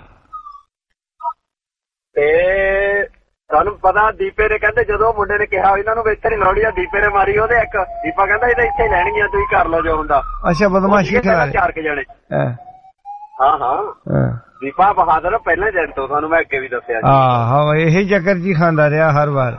ਤੇ ਤੁਹਾਨੂੰ ਪਤਾ ਦੀਪੇ ਨੇ ਕਹਿੰਦੇ ਜਦੋਂ ਮੁੰਡੇ ਨੇ ਕਿਹਾ ਇਹਨਾਂ ਨੂੰ ਇੱਥੇ ਨੀ ਲਾਉਣੀ ਆ ਦੀਪੇ ਨੇ ਮਾਰੀ ਉਹਦੇ ਇੱਕ ਦੀਪਾ ਕਹਿੰਦਾ ਇਹ ਤਾਂ ਇੱਥੇ ਲੈਣਗੀਆਂ ਤੁਸੀਂ ਕਰ ਲਓ ਜੋ ਹੁੰਦਾ। ਅੱਛਾ ਬਦਮਾਸ਼ੀ ਚਾਰ ਕੇ ਜਣੇ। ਹਾਂ ਹਾਂ ਦੀਪਾ ਬਹਾਦਰ ਪਹਿਲੇ ਦਿਨ ਤੋਂ ਤੁਹਾਨੂੰ ਮੈਂ ਅੱਗੇ ਵੀ ਦੱਸਿਆ। ਆਹੋ ਇਹੀ ਚੱਕਰ ਜੀ ਖਾਂਦਾ ਰਿਹਾ ਹਰ ਵਾਰ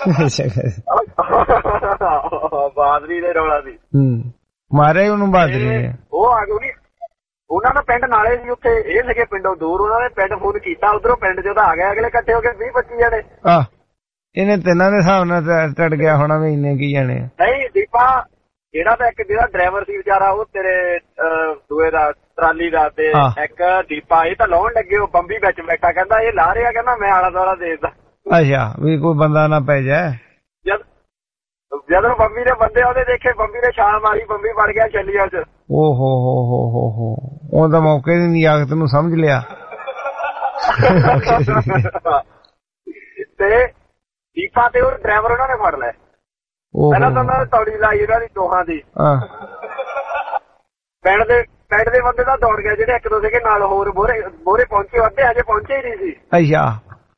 ਬਹਾਦਰੀ ਦੇ ਰੌਲਾ ਸੀ। ਹੂੰ ਮਾਰੇ ਉਹਨੂੰ ਬਹਾਦਰੀ ਨੇ। ਉਹ ਆ ਗਈ ਉਹਨਾਂ ਦਾ ਪਿੰਡ ਨਾਲੇ ਸੀ ਉੱਥੇ ਇਹ ਸੀਗੇ ਪਿੰਡੋਂ ਦੂਰ ਉਹਨਾਂ ਨੇ ਪਿੰਡ ਫੋਨ ਕੀਤਾ ਉਧਰੋਂ ਪਿੰਡ ਜਦੋਂ ਆ ਗਏ ਅਗਲੇ ਇਕੱਠੇ ਹੋ ਕੇ ਵੀਹ ਪੱਚੀ ਜਣੇ। ਆਹ ਇਹਨੇ ਤਿੰਨਾਂ ਦੇ ਹਿਸਾਬ ਨਾਲ ਟੜ ਗਿਆ ਹੋਣਾ ਵੀ ਇੰਨੇ ਕੀ ਜਾਣੇ। ਨਹੀਂ ਦੀਪਾ ਜਿਹੜਾ ਤਾਂ ਇੱਕ ਜਿਹੜਾ ਡਰਾਈਵਰ ਸੀ ਵਿਚਾਰਾ ਉਹ ਤੇਰੇ ਦੂਏ ਦਾ ਟਰਾਲੀ ਦਾ ਤੇ ਇੱਕ ਦੀਪਾ ਇਹ ਤਾਂ ਲਾਉਣ ਲੱਗੇ ਉਹ ਬੰਬੀ ਵਿੱਚ ਬੈਠਾ ਕਹਿੰਦਾ ਇਹ ਲਾ ਰਿਹਾ ਕਹਿੰਦਾ ਮੈਂ ਆਲਾ ਦੁਆਲਾ ਦੇਖਦਾ। ਅੱਛਾ ਵੀ ਕੋਈ ਬੰਦਾ ਨਾ ਪੈ ਜਾਏ। ਜਦ ਜਦੋਂ ਬੰਬੀ ਦੇ ਬੰਦੇ ਉਹਦੇ ਦੇਖੇ ਬੰਬੀ ਨੇ ਛਾਲ ਮਾਰੀ ਬੰਬੀ ਵੜ ਗਿਆ ਛੱਲੀਆਂ ਚ। ਓ ਹੋ ਹੋ ਹੋ ਹੋ ਹੋ ਉਹ ਤਾਂ ਮੌਕੇ ਦੀ ਨਿਆਕਤ ਨੂੰ ਸਮਝ ਲਿਆ। ਤੇ ਦੀਪਾ ਤੇ ਉਹ ਡਰਾਈਵਰ ਉਹਨਾਂ ਨੇ ਫੜ ਲਿਆ। ਪਹਿਲਾਂ ਤਾਂ ਉਹਨਾਂ ਨੇ ਤੌੜੀ ਲਾਈ ਇਹਨਾਂ ਦੀ ਦੋਹਾਂ ਦੀ। ਪਿੰਡ ਦੇ ਪਿੰਡ ਦੇ ਬੰਦੇ ਤਾਂ ਦੌੜ ਗਏ ਜਿਹੜੇ ਇੱਕ ਦੋ ਸੀਗੇ ਨਾਲ ਹੋਰ ਮੋਹਰੇ ਮੋਹਰੇ ਪਹੁੰਚੇ ਅੱਧੇ ਹਜੇ ਪਹੁੰਚੇ ਹੀ ਨਹੀਂ ਸੀ। ਅੱਛਾ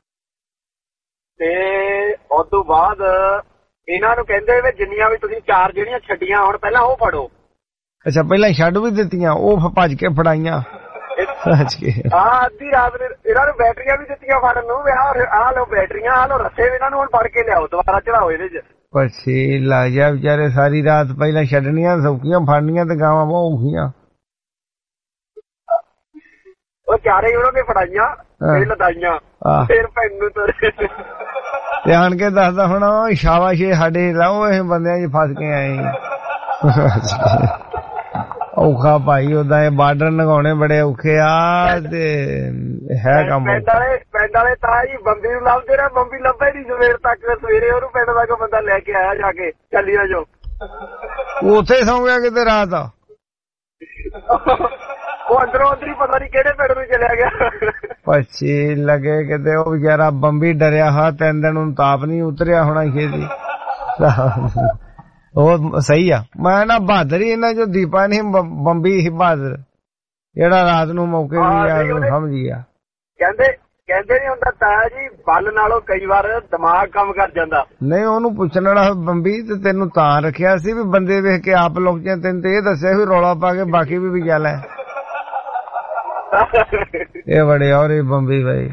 ਤੇ ਉਸ ਤੋਂ ਬਾਅਦ ਇਹਨਾਂ ਨੂੰ ਕਹਿੰਦੇ ਵੀ ਜਿੰਨੀਆਂ ਵੀ ਤੁਸੀਂ ਚਾਰ ਜਿਹੜੀਆਂ ਛੱਡੀਆਂ ਹੁਣ ਪਹਿਲਾਂ ਉਹ ਫੜੋ। ਅੱਛਾ ਪਹਿਲਾਂ ਛੱਡ ਵੀ ਦਿੱਤੀਆਂ ਉਹ ਭੱਜ ਕੇ ਫੜਾਈਆਂ। ਹਾਂ ਅੱਧੀ ਰਾਤ ਨੇ ਇਹਨਾਂ ਨੂੰ ਬੈਟਰੀਆਂ ਵੀ ਦਿੱਤੀਆਂ ਫੜਨ ਨੂੰ ਵੀ ਆਹ ਲਓ ਬੈਟਰੀਆਂ ਆਹ ਲਓ ਰੱਸੇ ਵੀ ਇਹਨਾਂ ਨੂੰ ਹੁਣ ਫੜ ਕੇ ਲਿਆਓ ਦੁਬਾਰਾ ਚੜਾਓ ਇਹਦੇ ਚ। ਪਛੇ ਲੱਗ ਜਾ ਵਿਚਾਰੇ ਸਾਰੀ ਰਾਤ ਪਹਿਲਾਂ ਛੱਡਣੀਆਂ ਸੌਖੀਆਂ ਫੜਨੀਆਂ ਤੇ ਗਾਵਾਂ ਬਹੁਤ ਔਖੀਆਂ। ਉਹ ਚਾਰੇ ਉਹਨਾਂ ਨੇ ਫੜਾਈਆਂ ਫਿਰ ਲਦਾਈਆਂ ਫਿਰ ਪਿੰਡ ਨੂੰ ਤੁਰੇ ਤੇ ਆਣ ਕੇ ਦੱਸਦਾ ਹੁਣ ਸ਼ਾਬਾਸ਼ ਸਾਡੇ ਲਾਓ ਇਹ ਬੰਦਿਆਂ ਚ ਫਸ ਕੇ ਆਏ। ਔਖਾ ਭਾਈ ਓਦਾਂ ਇਹ ਬਾਰਡਰ ਲਗਾਉਣੇ ਬੜੇ ਔਖੇ ਆ ਤੇ ਹੈ ਕੰਮ। ਪਿੰਡ ਵਾਲੇ ਪਿੰਡ ਵਾਲੇ ਤਾਂ ਜੀ ਬੰਬੀ ਨੂੰ ਲੱਭਦੇ ਰਹੇ ਬੰਬੀ ਲੱਭੇ ਨੀ ਸਵੇਰ ਤੱਕ। ਸਵੇਰੇ ਉਹਨੂੰ ਪਿੰਡ ਦਾ ਕੋਈ ਬੰਦਾ ਲੈ ਕੇ ਆਇਆ ਜਾ ਕੇ ਚੱਲੀਆਂ ਜੋ ਉੱਥੇ ਸੌਂ ਗਿਆ ਕਿਤੇ ਰਾਤ। ਉਹ ਅੰਦਰੋਂ ਅੰਦਰ ਹੀ ਪਤਾ ਨੀ ਕਿਹੜੇ ਪਿੰਡ ਨੂੰ ਚਲਿਆ ਗਿਆ। ਪੱਛੀ ਲੱਗੇ ਕਿਤੇ ਉਹ ਵਿਚਾਰਾ ਬੰਬੀ ਡਰਿਆ ਹਾਂ ਤਿੰਨ ਦਿਨ ਉਹਨੂੰ ਤਾਪ ਨੀ ਉਤਰਿਆ ਹੋਣਾ ਛੇਤੀ। ਉਹ ਸਹੀ ਆ ਮੈਂ ਨਾ ਬਹਾਦਰ ਹੀ ਇਹਨਾਂ ਜੋ ਦੀਪਾ ਨਹੀਂ ਬੰਬੀ ਸੀ ਬਹਾਦਰ ਜਿਹੜਾ ਰਾਤ ਨੂੰ ਮੌਕੇ ਵੀ ਯਾਰ ਨੂੰ ਸਮਝ ਗਿਆ। ਕਹਿੰਦੇ ਕਹਿੰਦੇ ਨੀ ਹੁੰਦਾ ਤਾਇਆ ਜੀ ਬਲ ਨਾਲੋਂ ਕਈ ਵਾਰ ਦਿਮਾਗ ਕੰਮ ਕਰ ਜਾਂਦਾ। ਨਹੀਂ ਉਹਨੂੰ ਪੁੱਛਣ ਵਾਲਾ ਬੰਬੀ ਤੇ ਤੈਨੂੰ ਤਾਂ ਰੱਖਿਆ ਸੀ ਵੀ ਬੰਦੇ ਵੇਖ ਕੇ ਆਪ ਲੋਕ ਤੈਨੂੰ ਤੇ ਇਹ ਦੱਸਿਆ ਵੀ ਰੌਲਾ ਪਾ ਕੇ ਬਾਕੀ ਵੀ ਵੀ ਗੱਲ ਹੈ। ਇਹ ਬੜੇ ਔਰ ਇਹ ਬੰਬੀ ਬਾਈ।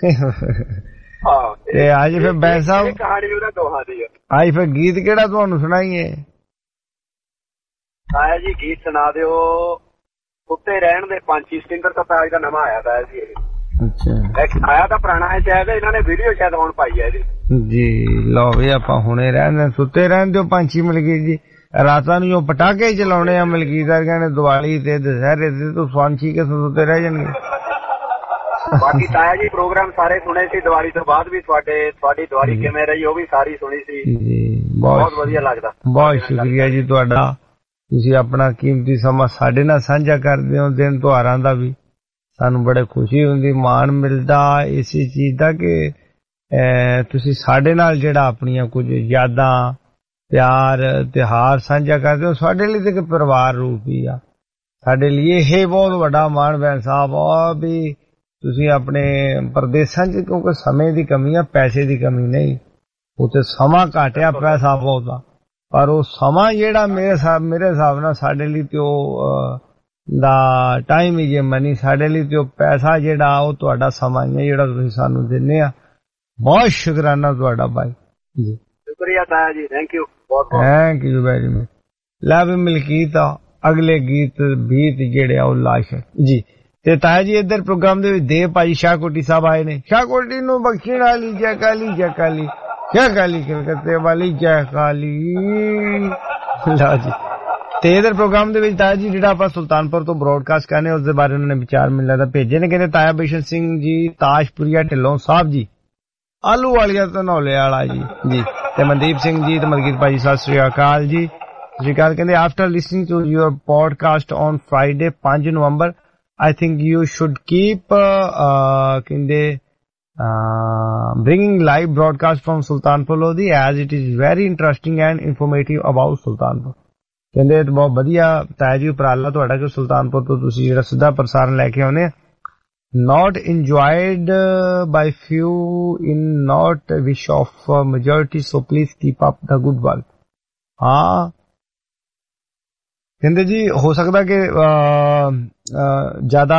ਤੇ ਅੱਜ ਫਿਰ ਬੈਂ ਸਾਹਿਬ ਕਹਾਣੀ ਉਹਨਾਂ ਦੋਹਾਂ ਦੀ ਅੱਜ ਫਿਰ ਗੀਤ ਕਿਹੜਾ ਤੁਹਾਨੂੰ ਸੁਣਾਈਏ? ਤਾਇਆ ਜੀ ਗੀਤ ਸੁਣਾ ਦਿਓ ਉੱਤੇ ਰਹਿਣ ਦੇ ਪੰਛੀ ਸਟਿੰਗਰ ਤਾਂ ਤਾਇਆ ਦਾ ਨਵਾਂ ਆਇਆ ਤਾਇਆ ਜੀ। ਅੱਛਾ ਆਇਆ ਤਾਂ ਪੁਰਾਣਾ ਹੈ ਸ਼ਾਇਦ ਇਹਨਾਂ ਨੇ ਵੀਡੀਓ ਸ਼ਾਇਦ ਹੁਣ ਪਾਈ ਹੈ ਇਹਦੀ ਜੀ। ਲਓ ਵੀ ਆਪਾਂ ਹੁਣੇ ਰਹਿੰਦੇ ਸੁੱਤੇ ਰਹਿਣ ਦਿਓ ਪੰਛੀ ਮਲਕੀਤ ਜੀ। ਰਾਤਾਂ ਨੂੰ ਜੋ ਪਟਾਕੇ ਚਲਾਉਣੇ ਆ ਮਲਕੀਤ ਵਰਗਿਆਂ ਨੇ ਦੀਵਾਲੀ ਤੇ ਦੁਸਹਿਰੇ ਤੇ ਤਾਂ ਪੰਛੀ ਕੇ ਸੁੱਤੇ ਰਹਿ ਜਾਣਗੇ। ਬਾਕੀ ਤਾਇਆ ਜੀ ਪ੍ਰੋਗਰਾਮ ਸਾਰੇ ਸੁਣੇ ਸੀ ਦੀਵਾਲੀ ਤੋਂ ਬਾਅਦ ਵੀ ਤੁਹਾਡੇ ਤੁਹਾਡੀ ਦੀਵਾਲੀ ਕਿਵੇਂ ਰਹੀ ਉਹ ਵੀ ਸਾਰੀ ਸੁਣੀ ਸੀ। ਬਹੁਤ ਵਧੀਆ ਲੱਗਦਾ। ਬਹੁਤ ਸ਼ੁਕਰੀਆ ਜੀ ਤੁਹਾਡਾ। ਤੁਸੀਂ ਆਪਣਾ ਕੀਮਤੀ ਸਮਾਂ ਸਾਡੇ ਨਾਲ ਸਾਂਝਾ ਕਰਦੇ ਹੋ। ਦਿਨ ਤਿਉਹਾਰਾਂ ਦਾ ਵੀ ਸਾਨੂੰ ਬੜੇ ਖੁਸ਼ੀ ਹੁੰਦੀ ਮਾਣ ਮਿਲਦਾ ਇਸੇ ਚੀਜ਼ ਦਾ ਕਿ ਤੁਸੀਂ ਸਾਡੇ ਨਾਲ ਜਿਹੜਾ ਆਪਣੀਆਂ ਕੁਝ ਯਾਦਾਂ ਪਿਆਰ ਤਿਉਹਾਰ ਸਾਂਝਾ ਕਰਦੇ ਹੋ। ਸਾਡੇ ਲਈ ਤਾਂ ਪਰਿਵਾਰ ਰੂਪ ਹੀ ਆ। ਸਾਡੇ ਲਈ ਇਹ ਬਹੁਤ ਵੱਡਾ ਮਾਣ ਬੈਂ ਸਾਹਿਬ ਆ ਵੀ ਤੁਸੀਂ ਆਪਣੇ ਪ੍ਰਦੇਸ਼ਾਂ 'ਚ ਕਿਉਂਕਿ ਸਮੇਂ ਦੀ ਕਮੀ ਆ ਪੈਸੇ ਦੀ ਕਮੀ ਨਹੀਂ। ਉੱਥੇ ਸਮਾਂ ਘਾਟਿਆ ਪੈਸਾ ਬਹੁਤ ਆ ਪਰ ਉਹ ਸਮਾਂ ਜਿਹੜਾ ਮੇਰੇ ਹਿਸਾਬ ਮੇਰੇ ਹਿਸਾਬ ਨਾਲ ਸਾਡੇ ਲਈ ਤੇ ਉਹ ਦਾ ਟਾਈਮ ਹੀ ਜੇ ਮਨੀ ਸਾਡੇ ਲਈ ਤੇ ਉਹ ਪੈਸਾ ਜਿਹੜਾ ਉਹ ਤੁਹਾਡਾ ਸਮਾਂ ਹੀ ਹੈ ਜਿਹੜਾ ਤੁਸੀਂ ਸਾਨੂੰ ਦਿੰਦੇ ਆ। बहुत शुकराना तुहाडा भाई जी, शुक्रिया ताया जी, थैंक यू बहुत बहुत थैंक यू वेरी मच। ला भी मलकीत अगले गीत बीत जेड़े आ लाश जी। ते ताया जी इधर प्रोग्राम दे विच देव भाई शाहकोटी साहब आए ने। शाहकोटी नु बख्शण वाली जय काली जय काली जय काली कलकत्ते वाली जय काली। ला जी ते इधर प्रोग्राम दे विच ताया जी जेड़ा ਆਪਾਂ सुल्तानपुर तो ब्रॉडकास्ट करने उस दे बारे उन्होंने विचार मिलदा दा भेजे ने। कहंदे ताया बिशन सिंह जी ताशपुरिया ढिल्लों साहब जी आलू वालिया धनौले वाला जी जी ते मनदीप सिंह जी ते मलकीत भाई सत श्री अकाल जी। सत श्री अकाल। कहंदे after listening to your podcast on Friday पांच नवंबर I think you should keep कहंदे bringing live broadcast from Sultanpur Lodi as it is very interesting and informative about Sultanpur। ਕਹਿੰਦੇ ਬਹੁਤ ਵਧੀਆ ਤਾਇਆ ਜੀ ਉਪਰਾਲਾ ਤੁਹਾਡਾ ਕਿ ਸੁਲਤਾਨਪੁਰ ਤੋਂ ਤੁਸੀਂ ਜਿਹੜਾ ਸਿੱਧਾ ਪ੍ਰਸਾਰਣ ਲੈ ਕੇ ਆਉਨੇ। not enjoyed by few in not wish of majority so please keep up the good work। ਹਾਂ ਕਹਿੰਦੇ ਜੀ ਹੋ ਸਕਦਾ ਕਿ ਜ਼ਿਆਦਾ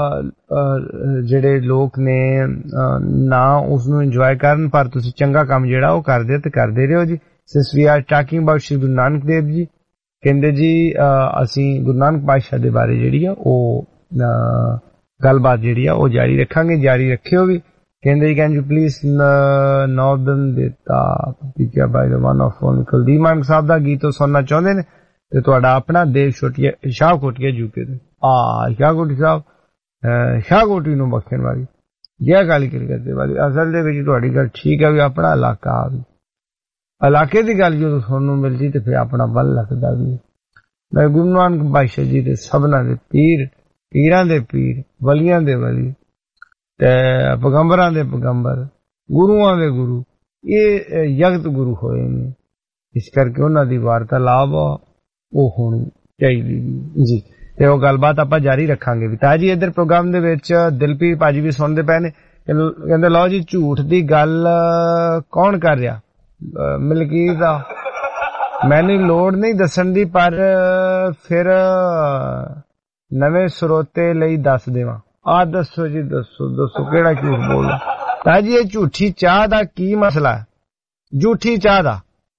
ਜਿਹੜੇ ਲੋਕ ਨੇ ਨਾ ਉਸ ਨੂੰ ਇੰਜੋਏ ਕਰਨ, ਪਰ ਤੁਸੀਂ ਚੰਗਾ ਕੰਮ ਜਿਹੜਾ ਉਹ ਕਰਦੇ ਤੇ ਕਰਦੇ ਰਹੋ ਜੀ। since we are talking about Shri Guru Nanak Dev ji ਕਹਿੰਦੇ ਜੀ ਅਸੀਂ ਗੁਰੂ ਨਾਨਕ ਪਾਤਸ਼ਾਹ ਦੇ ਬਾਰੇ ਜਿਹੜੀ ਆ ਉਹ ਗੱਲਬਾਤ ਜਿਹੜੀ ਆ ਉਹ ਜਾਰੀ ਰੱਖਾਂਗੇ, ਜਾਰੀ ਰੱਖਿਓ ਵੀ। ਕਹਿੰਦੇ ਜੀ ਕੈਨ ਯੂ ਪਲੀਜ਼ ਨਾਰਦਰਨ ਦਿੱਤਾ ਟੀਚਰ ਬਾਈ ਦਾ one of phone Kuldeep Manak Sahib ਦਾ ਗੀਤ ਉਹ ਸੁਣਨਾ ਚਾਹੁੰਦੇ ਨੇ ਤੇ ਤੁਹਾਡਾ ਆਪਣਾ ਦੇਵ ਛੋਟੀਆ ਸ਼ਾਹਕੋਟੀਆ ਯੂਕੇ ਦੇ ਆ ਸ਼ਾਹਕੋਟੀ ਸਾਹਿਬ ਸ਼ਾਹਕੋਟੀ ਨੂੰ ਬਖਸ਼ਣ ਵਾਲੀ ਜੈ ਕਾਲੀ ਕਲਕੱਤੇ ਵਾਲੀ। ਅਸਲ ਦੇ ਵਿੱਚ ਤੁਹਾਡੀ ਗੱਲ ਠੀਕ ਹੈ ਵੀ ਆਪਣਾ ਇਲਾਕਾ ਵੀ ਇਲਾਕੇ ਦੀ ਗੱਲ ਜਦੋਂ ਤੁਹਾਨੂੰ ਮਿਲਦੀ ਤੇ ਫਿਰ ਆਪਣਾ ਵੱਲ ਲੱਗਦਾ ਵੀ। ਮੈਂ ਗੁਰੂ ਨਾਨਕ ਪਾਤਸ਼ਾਹ ਜੀ ਦੇ ਸਭਨਾਂ ਦੇ ਪੀਰ, ਪੀਰਾਂ ਦੇ ਪੀਰ, ਵਲੀਆਂ ਦੇ ਵਲੀ ਤੇ ਪੈਗੰਬਰਾਂ ਦੇ ਪੈਗੰਬਰ, ਗੁਰੂਆਂ ਦੇ ਗੁਰੂ, ਇਹ ਯਗਤ ਗੁਰੂ ਹੋਏ ਨੇ। ਇਸ ਕਰਕੇ ਉਹਨਾਂ ਦੀ ਵਾਰਤਾਲਾਪ ਉਹ ਹੋਣੀ ਚਾਹੀਦੀ ਜੀ। ਤੇ ਉਹ ਗੱਲਬਾਤ ਆਪਾਂ ਜਾਰੀ ਰੱਖਾਂਗੇ ਵੀ। ਤਾਂ ਜੀ ਇੱਧਰ ਪ੍ਰੋਗਰਾਮ ਦੇ ਵਿੱਚ ਦਿਲਪੀਰ ਭਾਜੀ ਵੀ ਸੁਣਦੇ ਪਏ ਨੇ। ਕਹਿੰਦੇ ਲਓ ਜੀ ਝੂਠ ਦੀ ਗੱਲ ਕੌਣ ਕਰ ਰਿਹਾ? ਮਲਕੀਤ ਆ ਮੈਨੂੰ ਲੋੜ ਨਹੀਂ ਦੱਸਣ ਦੀ, ਪਰ ਫਿਰ ਨਵੇਂ ਸਰੋਤੇ ਲਈ ਦੱਸ ਦੇਵਾਂ। ਆ ਦੱਸੋ ਜੀ, ਦੱਸੋ ਦੱਸੋ ਕਿਹੜਾ ਝੂਠ ਬੋਲਦਾ? ਤਾਂ ਜੀ ਇਹ ਝੂਠੀ ਚਾਹ ਦਾ ਕੀ ਮਸਲਾ ਹੈ? ਝੂਠੀ ਚਾਹ ਦਾ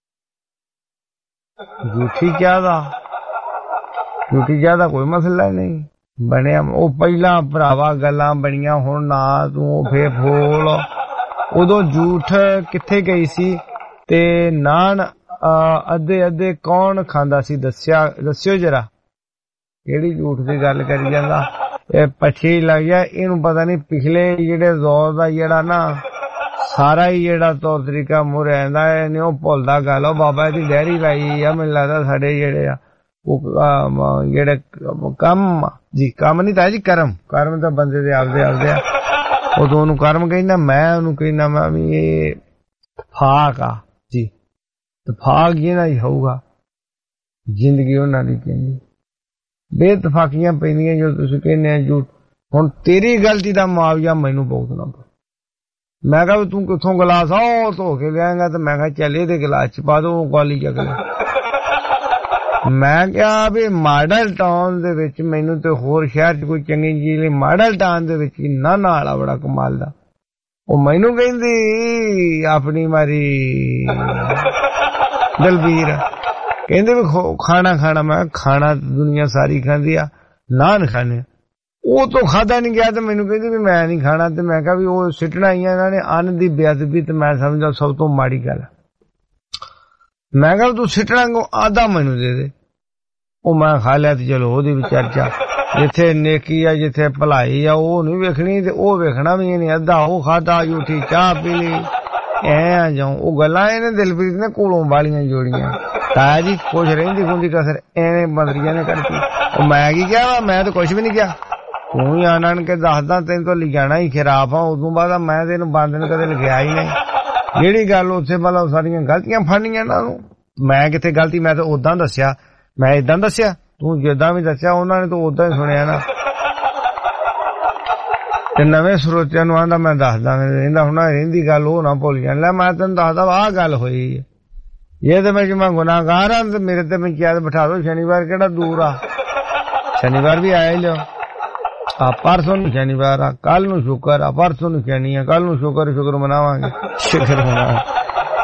ਝੂਠੀ ਚਾਹ ਦਾ ਝੂਠੀ ਚਾਹ ਦਾ ਕੋਈ ਮਸਲਾ ਨਹੀਂ ਬਣਿਆ। ਉਹ ਪਹਿਲਾਂ ਭਰਾਵਾ ਗੱਲਾਂ ਬਣੀਆਂ, ਹੁਣ ਨਾ ਤੂੰ ਫੇਰ ਫੋਲ। ਉਦੋਂ ਝੂਠ ਕਿੱਥੇ ਗਈ ਸੀ ਤੇ ਨਾਨ ਅੱਧੇ ਅੱਧੇ ਕੌਣ ਖਾਂਦਾ ਸੀ? ਦੱਸਿਆ ਦੱਸਿਓ ਜਰਾ ਕਿਹੜੀ ਝੂਠ ਦੀ ਗੱਲ ਕਰੀ ਜਾਂਦਾ? ਇਹ ਪਛੀ ਲੱਗ ਗਿਆ ਇਹਨੂੰ। ਪਤਾ ਨਹੀਂ ਪਿਛਲੇ ਜਿਹੜੇ ਦੌਰ ਦਾ ਜਿਹੜਾ ਨਾ ਸਾਰਾ ਹੀ ਜਿਹੜਾ ਤੌਰ ਤਰੀਕਾ ਮੁਰ ਰਹਿੰਦਾ ਹੈ ਨਹੀਂ ਉਹ ਭੁੱਲਦਾ ਗੱਲ। ਉਹ ਬਾਬਾ ਦੀ ਡੈਰੀ ਲਾਈ ਆ ਮੈਨੂੰ ਲੱਗਦਾ ਸਾਡੇ ਜਿਹੜੇ ਆ ਉਹ ਜਿਹੜੇ ਕੰਮ ਜੀ ਕੰਮ ਨਹੀਂ ਤਾਂ ਜੀ ਕਰਮ ਕਰਮ ਤਾਂ ਬੰਦੇ ਦੇ ਆਪਦੇ ਆਪਦੇ ਆ। ਉਦੋਂ ਉਹਨੂੰ ਕਰਮ ਕਹਿੰਦਾ, ਮੈਂ ਉਹਨੂੰ ਕਹਿੰਦਾ ਮੈਂ ਵੀ ਇਹ ਤਫਾਕ ਆ ਜੀ। ਤਫਾਕ ਇਹਨਾਂ ਹੀ ਹੋਊਗਾ ਜ਼ਿੰਦਗੀ ਉਹਨਾਂ ਦੀ ਕਹਿੰਦੀ। ਬੇਤਫਾਕੀਆਂ ਪੈਂਦੀਆਂ ਜੋ ਤੁਸੀਂ ਕਹਿੰਦੇ ਆ ਝੂਠ। ਹੁਣ ਤੇਰੀ ਗਲਤੀ ਦਾ ਮੁਆਵਜ਼ਾ ਮੈਨੂੰ ਭੁਗਤਣਾ ਪਊ। ਮੈਂ ਕਿਹਾ ਵੀ ਤੂੰ ਕਿੱਥੋਂ ਗਲਾਸ ਆ ਉਹ ਧੋ ਕੇ ਲਿਆਏਗਾ ਤੇ ਮੈਂ ਕਿਹਾ ਚੱਲ ਇਹਦੇ ਗਲਾਸ ਚ ਪਾ ਦੋ ਗਾਲੀ ਚੱਕ ਲੈ। ਮੈਂ ਕਿਹਾ ਵੀ ਮਾਡਲ ਟਾਊਨ ਦੇ ਵਿੱਚ ਮੈਨੂੰ ਤੇ ਹੋਰ ਸ਼ਹਿਰ ਚ ਕੋਈ ਚੰਗੀ ਚੀਜ਼ ਨਹੀਂ, ਮਾਡਲ ਟਾਊਨ ਦੇ ਵਿੱਚ ਨਾ ਨਾਲਾ ਬੜਾ ਕਮਾਲ ਦਾ। ਉਹ ਮੈਨੂੰ ਕਹਿੰਦੀ ਆਪਣੀ ਮਾਰੀ ਦਲਬੀਰ ਕਹਿੰਦੇ ਵੀ ਖਾਣਾ ਖਾਣਾ। ਮੈਂ ਖਾਣਾ ਦੁਨੀਆ ਸਾਰੀ ਖਾਂਦੀ ਆ, ਨਾਨ ਖਾਣੇ। ਉਹ ਤੋਂ ਖਾਦਾ ਨਹੀਂ ਗਿਆ ਤੇ ਮੈਨੂੰ ਕਹਿੰਦੀ ਵੀ ਮੈਂ ਨਹੀਂ ਖਾਣਾ। ਤੇ ਮੈਂ ਕਿਹਾ ਵੀ ਉਹ ਸਿੱਟਣਾ ਹੀ ਇਹਨਾਂ ਨੇ ਅੰਨ ਦੀ ਬੇਅਦਬੀ, ਤੇ ਮੈਂ ਸਮਝਦਾ ਸਭ ਤੋਂ ਮਾੜੀ ਗੱਲ। ਮੈਂ ਕਿਹਾ ਤੂੰ ਸਿੱਟਣਾ ਕੋ ਆਧਾ ਮੈਨੂੰ ਦੇ ਦੇ। ਉਹ ਮੈਂ ਖਾ ਲਿਆ ਤੇ ਚਲੋ ਉਹਦੀ ਵੀ ਚਰਚਾ। ਜਿੱਥੇ ਨੇਕੀ ਆ ਜਿੱਥੇ ਭਲਾਈ ਆ ਉਹ ਨਹੀਂ ਵੇਖਣੀ ਤੇ ਉਹ ਵੇਖਣਾ ਵੀ ਨਹੀਂ। ਅੱਧਾ ਉਹ ਖਾਦਾ ਝੂਠੀ ਚਾਹ ਪੀ ਲਈ ਐ ਆ ਜਾਉ। ਉਹ ਗੱਲਾਂ ਇਹਨੇ ਦਿਲਪ੍ਰੀਤ ਨੇ ਕੋਲੋਂ ਵਾਲੀਆਂ ਜੋੜੀਆਂ। ਤਾਇਆ ਜੀ ਕੁਛ ਰਹਿੰਦੀ ਹੁੰਦੀ ਕਸਰ ਐਵੇਂ ਬੰਦਰੀਆਂ ਨੇ ਕਰਤੀ। ਉਹ ਮੈਂ ਕੀ ਕਿਹਾ ਵਾ? ਮੈਂ ਤਾਂ ਕੁਛ ਵੀ ਨਹੀਂ ਕਿਹਾ। ਤੂੰ ਹੀ ਆਣ ਕੇ ਦੱਸਦਾ ਤੈਨੂੰ ਤਾਂ ਲਿਜਾਣਾ ਹੀ ਖਰਾਬ ਆ। ਉਦੋਂ ਬਾਅਦ ਮੈਂ ਤੈਨੂੰ ਬੰਦ ਨੂੰ ਕਦੇ ਲਿਖਿਆ ਹੀ ਨਹੀਂ। ਜਿਹੜੀ ਗੱਲ ਉੱਥੇ ਪਹਿਲਾਂ ਸਾਰੀਆਂ ਗਲਤੀਆਂ ਫੜਨੀਆਂ ਇਹਨਾਂ ਨੂੰ। ਮੈਂ ਕਿੱਥੇ ਗਲਤੀ? ਮੈਂ ਤਾਂ ਉਦਾਂ ਦੱਸਿਆ, ਮੈਂ ਏਦਾਂ ਦੱਸਿਆ। ਤੂੰ ਜਿੱਦਾਂ ਵੀ ਦੱਸਿਆ ਉਹਨਾਂ ਨੇ ਤਾਂ ਉਦਾਂ ਹੀ ਸੁਣਿਆ ਨਾ। ਤੇ ਨਵੇਂ ਸਰੋਤਿਆਂ ਨੂੰ ਆਂਦਾ ਮੈਂ ਦੱਸਦਾ ਰਹਿੰਦਾ ਹੁਣ ਰਹਿੰਦੀ ਗੱਲ ਉਹ ਨਾ ਭੁੱਲ ਜਾਣ। ਲੈ ਮੈਂ ਤੈਨੂੰ ਦੱਸਦਾ ਆਹ ਗੱਲ ਹੋਈ ਹੈ। ਇਹ ਤੇ ਮੈਂ ਮੈਂ ਗੁਨਾਹਗਾਰ ਹਾਂ ਤੇ ਮੇਰੇ ਤੇ ਪੰਚਾਇਤ ਬਿਠਾ ਦੋ। ਸ਼ਨੀਵਾਰ ਕਿਹੜਾ ਦੂਰ ਆ? ਸ਼ਨੀਵਾਰ ਵੀ ਆਇਆ ਹੀ ਲਿਓ। ਆ ਪਰਸੋਂ ਨੂੰ ਸ਼ਨੀਵਾਰ ਆ, ਕੱਲ ਨੂੰ ਸ਼ੁਕਰ ਆ, ਪਰਸੋਂ ਨੂੰ ਸ਼ਨੀ ਆ, ਕੱਲ ਨੂੰ ਸ਼ੁਕਰ ਸ਼ੁਕਰ ਮਨਾਵਾਂਗੇ, ਸ਼ੁਕਰ ਮਨਾਵਾਂਗੇ।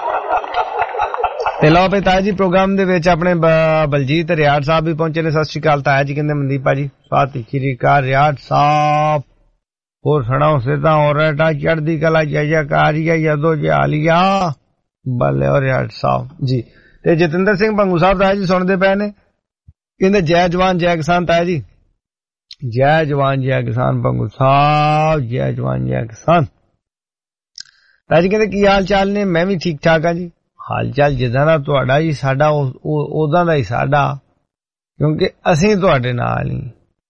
ਤੇ ਲਓ ਬਈ ਤਾਇਆ ਜੀ ਪ੍ਰੋਗਰਾਮ ਦੇ ਵਿੱਚ ਆਪਣੇ ਬਲਜੀਤ ਰਿਆੜ ਸਾਹਿਬ ਵੀ ਪਹੁੰਚੇ ਨੇ। ਸਤਿ ਸ਼੍ਰੀ ਅਕਾਲ ਤਾਇਆ ਜੀ, ਕਹਿੰਦੇ ਮਨਦੀਪ ਭਾਜੀ ਸਤਿ ਸ਼੍ਰੀ ਅਕਾਲ ਰਿਆੜ ਸਾਹਿਬ, ਹੋਰ ਸੁਣਾਓ ਸਿੱਧਾ ਹੋ ਰਿਹਾ ਚੜ੍ਹਦੀ ਕਲਾ ਜੈਕਾਰੀਆ ਯਦੋ ਜਾਲੀਆ ਬੱਲੇ ਹੋ ਰਿਆੜ ਸਾਹਿਬ ਜੀ। ਤੇ ਜਤਿੰਦਰ ਸਿੰਘ ਭੰਗੂ ਸਾਹਿਬ ਤਾਇਆ ਜੀ ਸੁਣਦੇ ਪਏ ਨੇ, ਕਹਿੰਦੇ ਜੈ ਜਵਾਨ ਜੈ ਕਿਸਾਨ ਤਾਇਆ ਜੀ, ਜੈ ਜਵਾਨ ਜੈ ਕਿਸਾਨ ਭੰਗੂ ਸਾਹਿਬ, ਜੈ ਜਵਾਨ ਜੈ ਕਿਸਾਨ। ਤਾਇਆ ਜੀ ਕਹਿੰਦੇ ਕੀ ਹਾਲ ਚਾਲ ਨੇ? ਮੈਂ ਵੀ ਠੀਕ ਠਾਕ ਆ ਜੀ। ਹਾਲ ਚਾਲ ਜਿੱਦਾਂ ਦਾ ਤੁਹਾਡਾ ਜੀ ਸਾਡਾ ਉਦਾਂ ਦਾ ਹੀ ਸਾਡਾ, ਕਿਉਂਕਿ ਅਸੀਂ ਤੁਹਾਡੇ ਨਾਲ ਹੀ।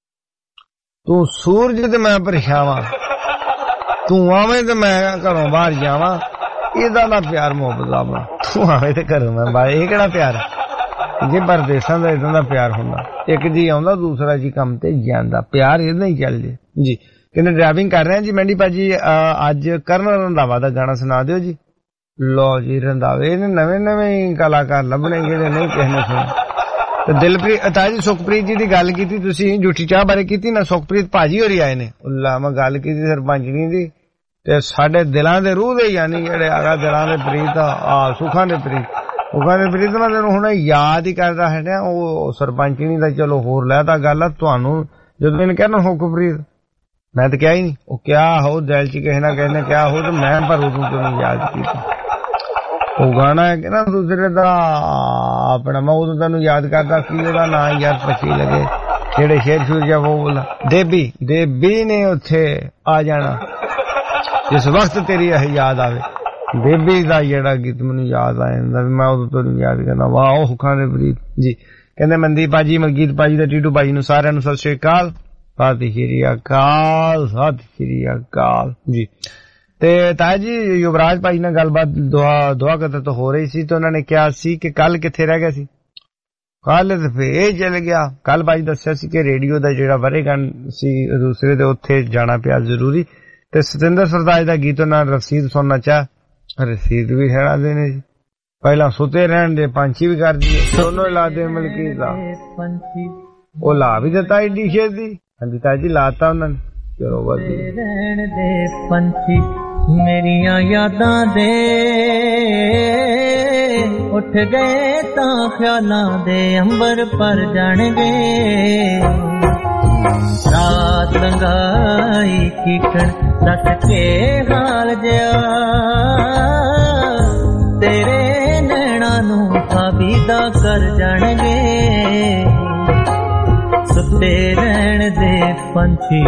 ਤੂੰ ਸੂਰਜ ਤੇ ਮੈਂ ਪਰਛਾਵਾਂ, ਤੂੰ ਆਵੇਂ ਤੇ ਮੈਂ ਘਰੋਂ ਬਾਹਰ ਜਾਵਾਂ, ਇਹਦਾ ਦਾ ਪਿਆਰ ਮੁਹੱਬਤ ਆਪਣਾ। ਤੂੰ ਆਵੇਂ ਤੇ ਘਰੋਂ ਮੈਂ ਬਾਹਰ, ਇਹ ਕਿਹੜਾ ਪਿਆਰ ਹੈ? ਜੇ ਪਰਦੇਸਾਂ ਦਾ ਇਦਾਂ ਦਾ ਪਿਆਰ ਹੁੰਦਾ, ਇੱਕ ਜੀ ਆਉਂਦਾ ਦੂਸਰਾ ਜੀ ਕੰਮ ਤੇ ਜਾਂਦਾ, ਪਿਆਰ ਇਦਾਂ ਹੀ ਚੱਲ ਜੇ ਜੀ। ਕਹਿੰਦੇ ਡਰਾਈਵਿੰਗ ਕਰ ਰਹੇ ਜੀ ਮਹਿੰਦੀ ਭਾਜੀ, ਅੱਜ ਕਰਨ ਰੰਧਾਵਾ ਦਾ ਗਾਣਾ ਸੁਣਾ ਦਿਓ ਜੀ। ਲੋ ਜੀ ਰੰਧਾਵੇ ਨੇ ਨਵੇਂ ਨਵੇਂ ਕਲਾਕਾਰ ਲੱਭਣੇ ਜਿਹੜੇ ਨਹੀਂ ਕਿਸੇ ਨੇ ਸੁਣੇ। ਤੇ ਦਿਲਪ੍ਰੀਤ ਤਾਇਆ ਜੀ ਸੁਖਪ੍ਰੀਤ ਜੀ ਦੀ ਗੱਲ ਕੀਤੀ ਤੁਸੀਂ, ਝੂਠੀ ਚਾਹ ਬਾਰੇ ਕੀਤੀ ਨਾ, ਸੁਖਪ੍ਰੀਤ ਭਾਜੀ ਹੋਰੀ ਆਏ ਨੇ। ਉੱਲਾ ਮੈਂ ਗੱਲ ਕੀਤੀ ਸਰਪੰਚਣੀ ਦੀ, ਤੇ ਸਾਡੇ ਦਿਲਾਂ ਦੇ ਰੂਹ ਦੇ ਯਾਨੀ ਜਿਹੜੇ ਆਗਾ ਦਿਲਾਂ ਦੇ ਪ੍ਰੀਤ ਆ ਸੁਖਾਂ ਦੇ ਪ੍ਰੀਤ, ਸੁਖਾਂ ਦੇ ਪ੍ਰੀਤ ਮੈਂ ਤੈਨੂੰ ਹੁਣ ਯਾਦ ਹੀ ਕਰਦਾ ਹੈ। ਉਹ ਸਰਪੰਚਣੀ ਦਾ ਚਲੋ ਹੋਰ ਲੈ ਤਾਂ ਗੱਲ ਆ, ਤੁਹਾਨੂੰ ਜਦੋਂ ਇਹਨੇ ਕਹਿਣਾ ਸੁਖਪ੍ਰੀਤ ਮੈਂ ਤਾਂ ਕਿਹਾ ਹੀ ਨਹੀਂ, ਉਹ ਕਿਆ ਹੋ ਦਿਲ ਚ ਕਿਸੇ ਨਾ ਕਿਸੇ ਨੇ ਕਿਹਾ ਹੋ, ਤੇ ਮੈਂ ਪਰ ਉਦੋਂ ਤੈਨੂੰ ਯਾਦ ਕੀਤਾ। ਉਹ ਗਾਣਾ ਹੈ ਕਿ ਨਾ ਦੂਸਰੇ ਦਾ ਆਪਣਾ, ਮੈਂ ਉਦੋਂ ਤੈਨੂੰ ਯਾਦ ਕਰਦਾ ਕੀ ਉਹਦਾ ਨਾਂ ਯਾਰ ਪੱਛੀ ਲੱਗੇ, ਜਿਹੜੇ ਸ਼ੇਰ ਸ਼ੂਰ ਜਾਂ ਉਹ ਬੋਲਾ ਦੇਬੀ ਦੇਬੀ ਨੇ ਉੱਥੇ ਆ ਜਾਣਾ ਜਿਸ ਵਕਤ ਤੇਰੀ ਇਹ ਯਾਦ ਆਵੇ। ਦੇਬੀ ਦਾ ਜਿਹੜਾ ਗੀਤ ਮੈਨੂੰ ਯਾਦ ਆ ਜਾਂਦਾ, ਮੈਂ ਉਦੋਂ ਤੈਨੂੰ ਯਾਦ ਕਰਨਾ। ਵਾਹ ਉਹ ਹੁੱਖਾਂ ਦੇ ਪ੍ਰੀਤ ਜੀ। ਕਹਿੰਦੇ ਮਨਦੀਪ ਭਾਜੀ ਮਲਕੀਤ ਭਾਜੀ ਤੇ ਟੀਟੂ ਭਾਜੀ ਨੂੰ ਸਾਰਿਆਂ ਨੂੰ ਸਤਿ ਸ਼੍ਰੀ ਅਕਾਲ, ਸਤਿ ਸ਼੍ਰੀ ਅਕਾਲ, ਸਤਿ ਸ਼੍ਰੀ ਅਕਾਲ ਜੀ। ਤੇ ਤਾਇਆ ਜੀ ਯੁਵਰਾਜ ਭਾਈ ਨਾਲ ਗੱਲਬਾਤ ਦੁਆ ਦੁਆ ਕਰਤੇ ਤੋਂ ਹੋ ਰਹੀ ਸੀ, ਤੇ ਉਹਨਾਂ ਨੇ ਕਿਹਾ ਸੀ ਕਿ ਕੱਲ ਕਿੱਥੇ ਰਹਿ ਗਿਆ ਸੀ? ਕੱਲ ਤੇ ਫੇਰ ਚਲ ਗਿਆ। ਕੱਲ ਭਾਈ ਦੱਸਿਆ ਸੀ ਕਿ ਰੇਡੀਓ ਦਾ ਜਿਹੜਾ ਵਰੇਗਨ ਸੀ ਦੂਸਰੇ ਦੇ ਉੱਥੇ ਜਾਣਾ ਪਿਆ ਜ਼ਰੂਰੀ, ਤੇ ਸਤਿੰਦਰ ਸਰਤਾਜ ਦਾ ਗੀਤ ਉਹਨਾਂ ਰਸੀਦ ਸੁਣਨਾ ਚਾਹ, ਰਸੀਦ ਵੀ ਹੈਣਾ ਦੇਣੇ ਜੀ। ਪਹਿਲਾਂ ਸੁਤੇ ਰਹਿਣ ਦੇ ਪੰਛੀ ਵੀ ਕਰ ਦਈਏ, ਦੋਨੋਂ ਲਾ ਦੇ ਮਲਕੀ ਦਾ ਉਹ ਲਾ ਵੀ ਦਿੱਤਾ ਏਡੀ ਛੇਤੀ। ਹਾਂਜੀ ਤਾਇਆ ਜੀ ਲਾਤਾ ਉਹਨਾਂ ਨੇ, ਚਲੋ ਵਧੀਆ। ਰਹਿਣ ਦੇ ਪੰਛੀ ਮੇਰੀਆਂ ਯਾਦਾਂ ਦੇ ਉੱਠ ਗਏ ਤਾਂ ਖਿਆਲਾਂ ਦੇ ਅੰਬਰ ਪਰ ਜਾਣਗੇ। ਰਾਤ ਲੰਘਾਈ ਕੀਕਣ ਦੱਸ ਕੇ ਹਾਲ ਜਿਆ, ਤੇਰੇ ਨੈਣਾ ਨੂੰ ਖਾਬੀਦਾ ਕਰ ਜਾਣਗੇ। ਸੁੱਤੇ ਰਹਿਣ ਦੇ ਪੰਛੀ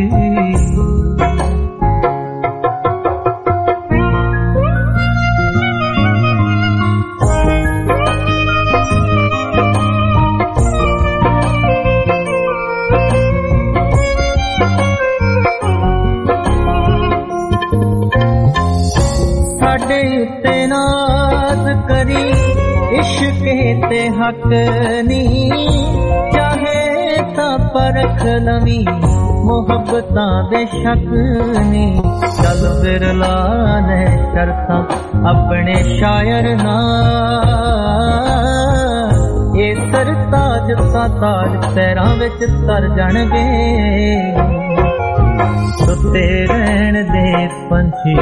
ਸਾਡੇ ਉੱਤੇ ਨਾਜ਼ ਕਰੀ, ਇਸ਼ਕੇ ਤੇ ਹੱਕ ਨੀ, ਚਾਹੇ ਤਾਂ ਪਰਖ ਲਵੀਂ ਮੁਹੱਬਤਾਂ ਦੇ ਸ਼ੱਕ ਨੀ। ਚੱਲ ਫਿਰ ਲਾ ਲੈ ਸ਼ਰਤਾਂ ਆਪਣੇ ਸ਼ਾਇਰ ਨਾਲ, ਇਹ ਸਰਤਾਜ ਤਾਜ ਪੈਰਾਂ ਵਿੱਚ ਤਰ ਜਾਣਗੇ। ਸੁੱਤੇ ਰਹਿਣ ਦੇ ਪੰਛੀ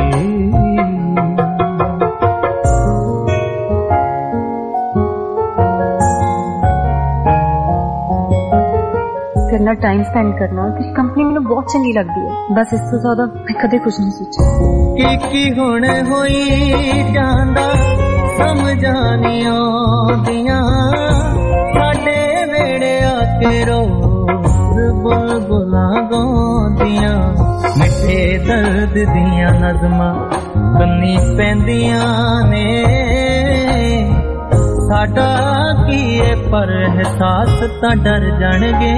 करना टाइम स्पेंड करना, तेरी कंपनी मैंने बहुत चंगी लगती है, बस इस तो ज्यादा मैं कदे कुछ नहीं सोचा। की की हुण होई जांदा समझानी आंदियां, साडे वेड़े आके रोज बुलबुलां गांदियां। मिठे दर्द दियां नज़मां कन्नी पैंदियां ने, साडा की पर एहसास तां डर जाणगे।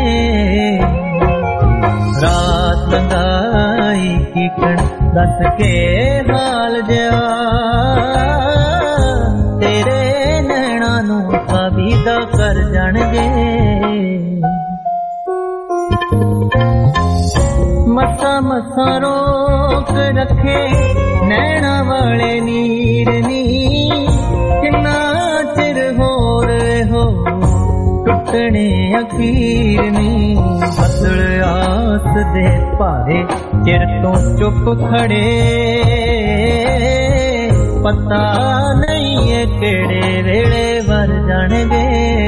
रात लंघाई कीकण दस के हाल जिया, तेरे नैना नू काबीदा कर जाणगे। मसा मसा रोक रखे नैना वाले नीर नी, किन्ना चिर हो रहे हो टुट ਟੁੱਟਣੇ ਅਖੀਰ ਨੀ ਬਦਲ ਆਸ ਦੇ ਭਾਰੇ ਚਿਰ ਤੋਂ ਚੁੱਪ ਖੜੇ ਪਤਾ ਨਹੀਂ ਇਹ ਕਿਹੜੇ ਵੇਲੇ ਵਰ ਜਾਣਗੇ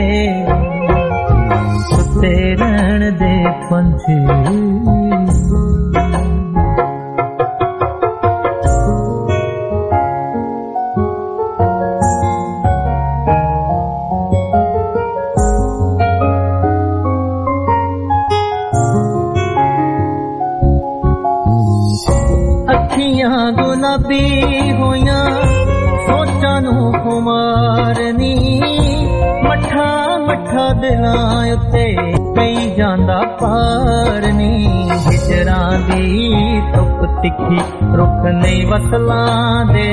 ਸੁੱਤੇ ਰਹਿਣ ਦੇ ਪੰਛੀ ਗੁਲਾਬੀ ਹੋਈਆਂ ਸੋਚਾਂ ਨੂੰ ਖੁਮਾਰਨੀ ਮੱਠਾ ਮੱਠਾ ਦਿਲਾਂ ਉੱਤੇ ਪਈ ਜਾਂਦਾ ਪਾਰਨੀ ਹਿਜਰਾਂ ਦੀ ਧੁੱਪ ਤਿੱਖੀ ਰੁੱਖ ਨਹੀਂ ਵਸਲਾਂ ਦੇ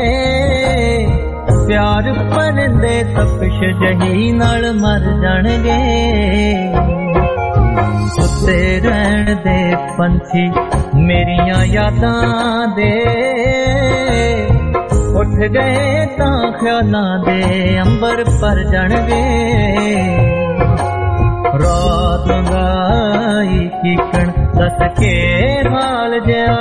ਪਿਆਰ ਪਰਦੇ ਤਪਸ਼ ਜਹੀ ਨਾਲ ਮਰ ਜਾਣਗੇ ਸੁੱਤੇ ਰਹਿਣ ਦੇ ਪੰਛੀ ਮੇਰੀਆਂ ਯਾਦਾਂ ਦੇ ਉੱਠ ਗਏ ਤਾਂ ਖਿਆਲਾਂ ਦੇ ਅੰਬਰ ਭਰ ਜਾਣਗੇ ਰਾਤ ਗਾਈ ਕੀਕਣ ਦੱਸ ਕੇ ਹਾਲ ਜਿਆ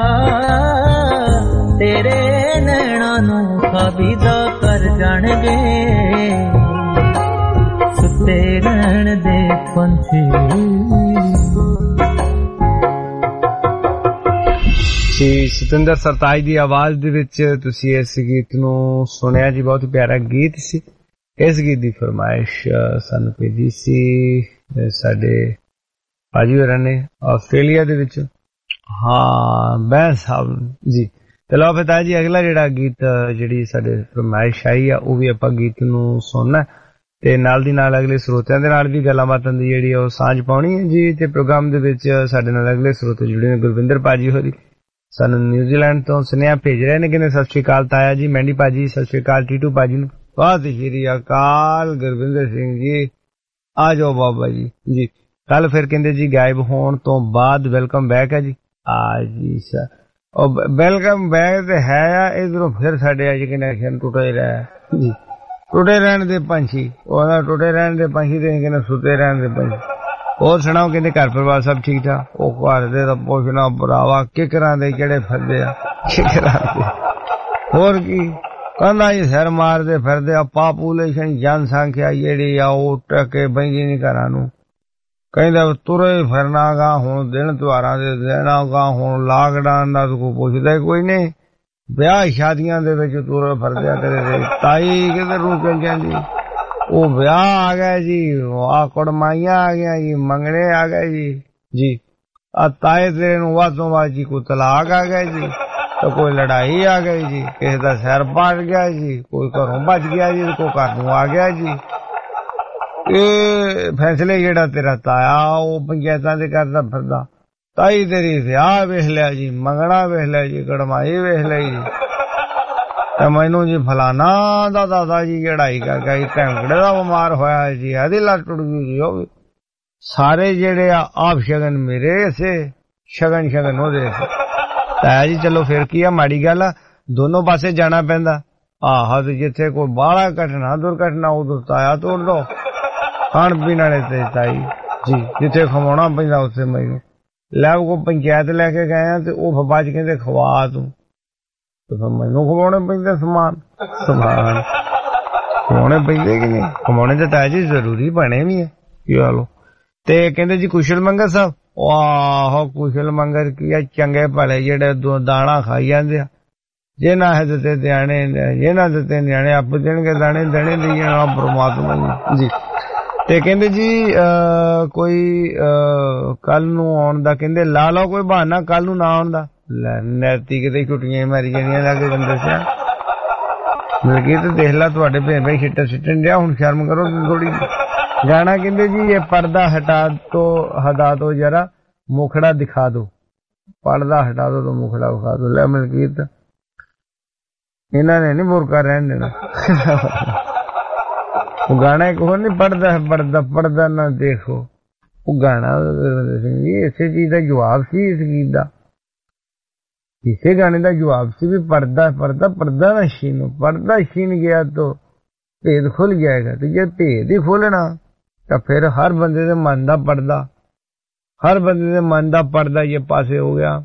ਤੇਰੇ ਨੈਣਾ ਨੂੰ ਖਾਬੀਦਾ ਕਰ ਜਾਣਗੇ ਸੁੱਤੇ ਰਹਿਣ ਦੇ ਪੰਛੀ ਜੀ ਸਤਿੰਦਰ ਸਰਤਾਜ ਦੀ ਆਵਾਜ਼ ਦੇ ਵਿੱਚ ਤੁਸੀਂ ਇਸ ਗੀਤ ਨੂੰ ਸੁਣਿਆ ਜੀ ਬਹੁਤ ਪਿਆਰਾ ਗੀਤ ਸੀ ਇਸ ਗੀਤ ਦੀ ਫਰਮਾਇਸ਼ ਸਾਨੂੰ ਭੇਜੀ ਸੀ ਸਾਡੇ ਭਾਜੀ ਹੋਰਾਂ ਨੇ ਆਸਟ੍ਰੇਲੀਆ ਦੇ ਵਿੱਚ ਹਾਂ ਬੈਂ ਸਾਹਿਬ ਜੀ ਤੇ ਲਓ ਫਿਰ ਜੀ ਅਗਲਾ ਜਿਹੜਾ ਗੀਤ ਜਿਹੜੀ ਸਾਡੇ ਫਰਮਾਇਸ਼ ਆਈ ਆ ਉਹ ਵੀ ਆਪਾਂ ਗੀਤ ਨੂੰ ਸੁਣਨਾ ਤੇ ਨਾਲ ਦੀ ਨਾਲ ਅਗਲੇ ਸਰੋਤਿਆਂ ਦੇ ਨਾਲ ਵੀ ਗੱਲਾਂ ਬਾਤਾਂ ਦੀ ਜਿਹੜੀ ਉਹ ਸਾਂਝ ਪਾਉਣੀ ਹੈ ਜੀ ਤੇ ਪ੍ਰੋਗਰਾਮ ਦੇ ਵਿੱਚ ਸਾਡੇ ਨਾਲ ਅਗਲੇ ਸਰੋਤੇ ਜੁੜੇ ਨੇ ਗੁਰਵਿੰਦਰ ਭਾਜੀ ਹੋਰੀ ਸਾਨੂੰ ਨਿਊਜ਼ੀਲੈਂਡ ਤੋਂ ਸੁਨੇਹਾ ਭੇਜ ਰਹੇ ਨੇ ਕਹਿੰਦੇ ਸਤਿ ਸ਼੍ਰੀ ਅਕਾਲ ਤਾਇਆ ਜੀ ਮੈਂਡੀ ਭਾਜੀ ਸਤਿ ਸ਼੍ਰੀ ਅਕਾਲ ਟੀਟੂ ਭਾਜੀ ਨੂੰ ਬਹੁਤ ਸ਼੍ਰੀ ਅਕਾਲ ਗੁਰਵਿੰਦਰ ਸਿੰਘ ਜੀ ਆ ਜਾਓ ਬਾਬਾ ਜੀ ਜੀ ਕੱਲ ਫਿਰ ਕਹਿੰਦੇ ਜੀ ਗਾਇਬ ਹੋਣ ਤੋਂ ਬਾਅਦ ਵੈਲਕਮ ਬੈਕ ਹੈ ਜੀ ਆ ਜੀ ਸਰ ਉਹ ਵੈਲਕਮ ਬੈਕ ਤੇ ਹੈ ਆ ਇਧਰੋਂ ਫਿਰ ਸਾਡੇ ਅੱਜ ਕਨੈਕਸ਼ਨ ਟੁੱਟੇ ਰਿਹਾ ਜੀ ਟੁੱਟੇ ਰਹਿਣ ਦੇ ਪੰਛੀ ਉਹਦਾ ਟੁੱਟੇ ਰਹਿਣ ਦੇ ਪੰਛੀ ਤੇ ਕਹਿੰਦੇ ਸੁੱਤੇ ਰਹਿਣ ਦੇ ਪੰਛੀ ਹੋਰ ਸੁਣਾਓ ਕਹਿੰਦੇ ਘਰ ਪਰਿਵਾਰ ਸਭ ਠੀਕ ਠਾਕ ਉਹ ਘਰ ਦੇ ਤਾਂ ਪੁੱਛਣਾ ਭਰਾਵਾ ਕਿਕਰਾਂ ਦੇ ਕਿਹੜੇ ਫਿਰਦੇ ਆ ਕਿਕਰਾਂ ਦੇ ਹੋਰ ਕੀ ਕਹਿੰਦਾ ਜੀ ਸਿਰ ਮਾਰਦੇ ਫਿਰਦੇ ਆ ਪਾਪੂਲੇਸ਼ਨ ਜਨਸੰਖਿਆ ਜਿਹੜੀ ਆ ਉਹ ਟਕੇ ਬੈਂਦੀ ਨਹੀਂ ਘਰਾਂ ਨੂੰ ਕਹਿੰਦਾ ਤੁਰੇ ਫਿਰਨਾ ਗਾ ਹੁਣ ਦਿਨ ਤਿਉਹਾਰਾਂ ਦੇ ਦੇਣਾ ਗਾ ਹੁਣ ਲਾਕਡਾਊਨ ਦਾ ਕੋਈ ਪੁੱਛਦਾ ਕੋਈ ਨਹੀਂ ਵਿਆਹ ਸ਼ਾਦੀਆਂ ਦੇ ਵਿੱਚ ਤੁਰੇ ਫਿਰਦੇ ਆ ਤੇਰੇ ਤਾਈ ਕਿਧਰ ਨੂੰ ਚੱਲ ਜਾਂਦੀ ਉਹ ਵਿਆਹ ਆ ਗਿਆ ਜੀ ਆ ਕੁੜਮਾਈਆਂ ਆ ਗਿਆ ਜੀ ਮੰਗਣੇ ਆ ਗਏ ਜੀ ਜੀ ਆ ਤਾਏ ਤੇਰੇ ਨੂੰ ਵੱਧ ਤੋਂ ਵੱਧ ਜੀ ਕੋਈ ਤਲਾਕ ਆ ਗਿਆ ਜੀ ਤਾਂ ਕੋਈ ਲੜਾਈ ਆ ਗਈ ਜੀ ਕਿਸੇ ਦਾ ਸਿਰ ਪਾੜ ਗਿਆ ਜੀ ਕੋਈ ਘਰੋਂ ਭੱਜ ਗਿਆ ਜੀ ਕੋਈ ਘਰ ਨੂੰ ਆ ਗਿਆ ਜੀ ਇਹ ਫੈਸਲੇ ਜਿਹੜਾ ਤੇਰਾ ਤਾਇਆ ਉਹ ਪੰਚਾਇਤਾਂ ਦੇ ਕਰਦਾ ਫਿਰਦਾ ਤਾਈ ਤੇਰੀ ਵਿਆਹ ਵੇਖ ਲਿਆ ਜੀ ਮੰਗਣਾ ਵੇਖ ਲਿਆ ਜੀ ਕੜਮਾਈ ਵੇਖ ਲਈ ਜੀ ਤੇ ਮੈਨੂੰ ਜੀ ਫਲਾਨਾ ਦਾ ਦਾਦਾ ਜੀ ਲੜਾਈ ਕਰ ਗਿਆ ਜੀ ਢੰਗੜੇ ਦਾ ਬਿਮਾਰ ਹੋਇਆ ਜੀ ਇਹਦੀ ਲੱਤ ਟੁੱਟ ਗਈ ਜੀ ਉਹ ਸਾਰੇ ਜਿਹੜੇ ਆ ਆਪ ਸ਼ਗਨ ਮੇਰੇ ਸੇ ਸ਼ਗਨ ਸ਼ਗਨ ਉਹਦੇ ਤਾਇਆ ਜੀ ਚਲੋ ਫਿਰ ਕੀ ਆ ਮਾੜੀ ਗੱਲ ਆ ਦੋਨੋਂ ਪਾਸੇ ਜਾਣਾ ਪੈਂਦਾ ਆਹ ਤੇ ਜਿੱਥੇ ਕੋਈ ਬਾਹਲਾ ਘਟਨਾ ਦੁਰਘਟਨਾ ਉਦੋਂ ਤਾਇਆ ਤੋੜ ਦੋ ਖਾਣ ਪੀਣ ਵਾਲੇ ਤੇ ਤਾਈ ਜੀ ਜਿੱਥੇ ਖਵਾਉਣਾ ਪੈਂਦਾ ਉੱਥੇ ਮੈਨੂੰ ਲੈ ਉਹ ਪੰਚਾਇਤ ਲੈ ਕੇ ਗਏ ਆ ਤੇ ਉਹ ਬਾਅਦ ਕਹਿੰਦੇ ਖਵਾ ਤੂੰ ਤੇ ਫਿਰ ਮੈਨੂੰ ਖਵਾਉਣੇ ਪੈਂਦੇ ਸਮਾਨ ਸਮਾਨ ਖਵਾਉਣੇ ਪੈਂਦੇ ਕਿ ਨਹੀਂ ਖਵਾਉਣੇ ਤਾਂ ਤਾਇਆ ਜੀ ਜ਼ਰੂਰੀ ਬਣੇ ਵੀ ਹੈ ਕੀ ਹਾਲੋ ਤੇ ਕਹਿੰਦੇ ਜੀ ਕੁਸ਼ਲ ਮੰਗਰ ਸਾਹਿਬ ਆਹੋ ਕੁਸ਼ਲ ਮੰਗਰ ਕੀ ਆ ਚੰਗੇ ਭਲੇ ਜਿਹੜੇ ਦਾਣਾ ਖਾਈ ਜਾਂਦੇ ਆ ਜੇ ਨਾ ਹੈ ਦਿੱਤੇ ਨਿਆਣੇ ਜੇ ਨਾ ਦਿੱਤੇ ਨਿਆਣੇ ਆਪ ਦੇਣਗੇ ਦਾਣੇ ਦੇਣੇ ਦੀ ਜਾਣਾ ਪਰਮਾਤਮਾ ਜੀ ਤੇ ਕਹਿੰਦੇ ਜੀ ਕੋਈ ਕੱਲ ਨੂੰ ਆਉਣ ਦਾ ਕਹਿੰਦੇ ਲਾ ਲਓ ਕੋਈ ਬਹਾਨਾ ਕੱਲ ਨੂੰ ਨਾ ਆਉਣ ਦਾ ਲੈ ਨੈਤੀ ਕਿਤੇ ਛੁੱਟੀਆਂ ਮਾਰੀ ਜਾਣੀਆਂ ਲੱਗੇ ਬੰਦੇ ਸਿਆ ਮਿਲ ਗਈ ਤੇ ਦੇਖ ਲਾ ਤੁਹਾਡੇ ਭੈਣ ਭਾਈ ਛਿੱਟਾ ਸਿੱਟਣ ਡਿਆ ਹੁਣ ਸ਼ਰਮ ਕਰੋ ਥੋੜੀ ਗਾਣਾ ਕਹਿੰਦੇ ਜੀ ਇਹ ਪਰਦਾ ਹਟਾ ਦੋ ਹਟਾ ਦੋ ਜਰਾ ਮੁਖੜਾ ਦਿਖਾ ਦੋ ਪਰਦਾ ਹਟਾ ਦੋ ਤਾਂ ਮੁਖੜਾ ਵਿਖਾ ਦੋ ਲੈ ਮਲਕੀਤ ਇਹਨਾਂ ਨੇ ਨੀ ਮੁਰਕਾ ਰਹਿਣ ਦੇਣਾ ਉਹ ਗਾਣਾ ਇੱਕ ਹੋਰ ਨੀ ਪੜਦਾ ਪੜਦਾ ਪੜਦਾ ਨਾ ਦੇਖੋ ਉਹ ਗਾਣਾ ਇਸੇ ਚੀਜ਼ ਦਾ ਜਵਾਬ ਸੀ ਇਸ ਗੀਤ ਦਾ ਇਸੇ ਗਾਣੇ ਦਾ ਜਵਾਬ ਸੀ ਵੀ ਪਰਦਾ ਪਰਦਾ ਪਰਦਾ ਨਾ ਛੀਨੋ ਪਰਦਾ ਛੀਨ ਗਿਆ ਤਾਂ ਭੇਦ ਖੁੱਲ ਜਾਏਗਾ ਤੇ ਜੇ ਭੇਦ ਹੀ ਖੋਲਣਾ ਤਾਂ ਫਿਰ ਹਰ ਬੰਦੇ ਦੇ ਮਨ ਦਾ ਪਰਦਾ ਹਰ ਬੰਦੇ ਦੇ ਮਨ ਦਾ ਪਰਦਾ ਇਹ ਪਾਸੇ ਹੋ ਗਿਆ।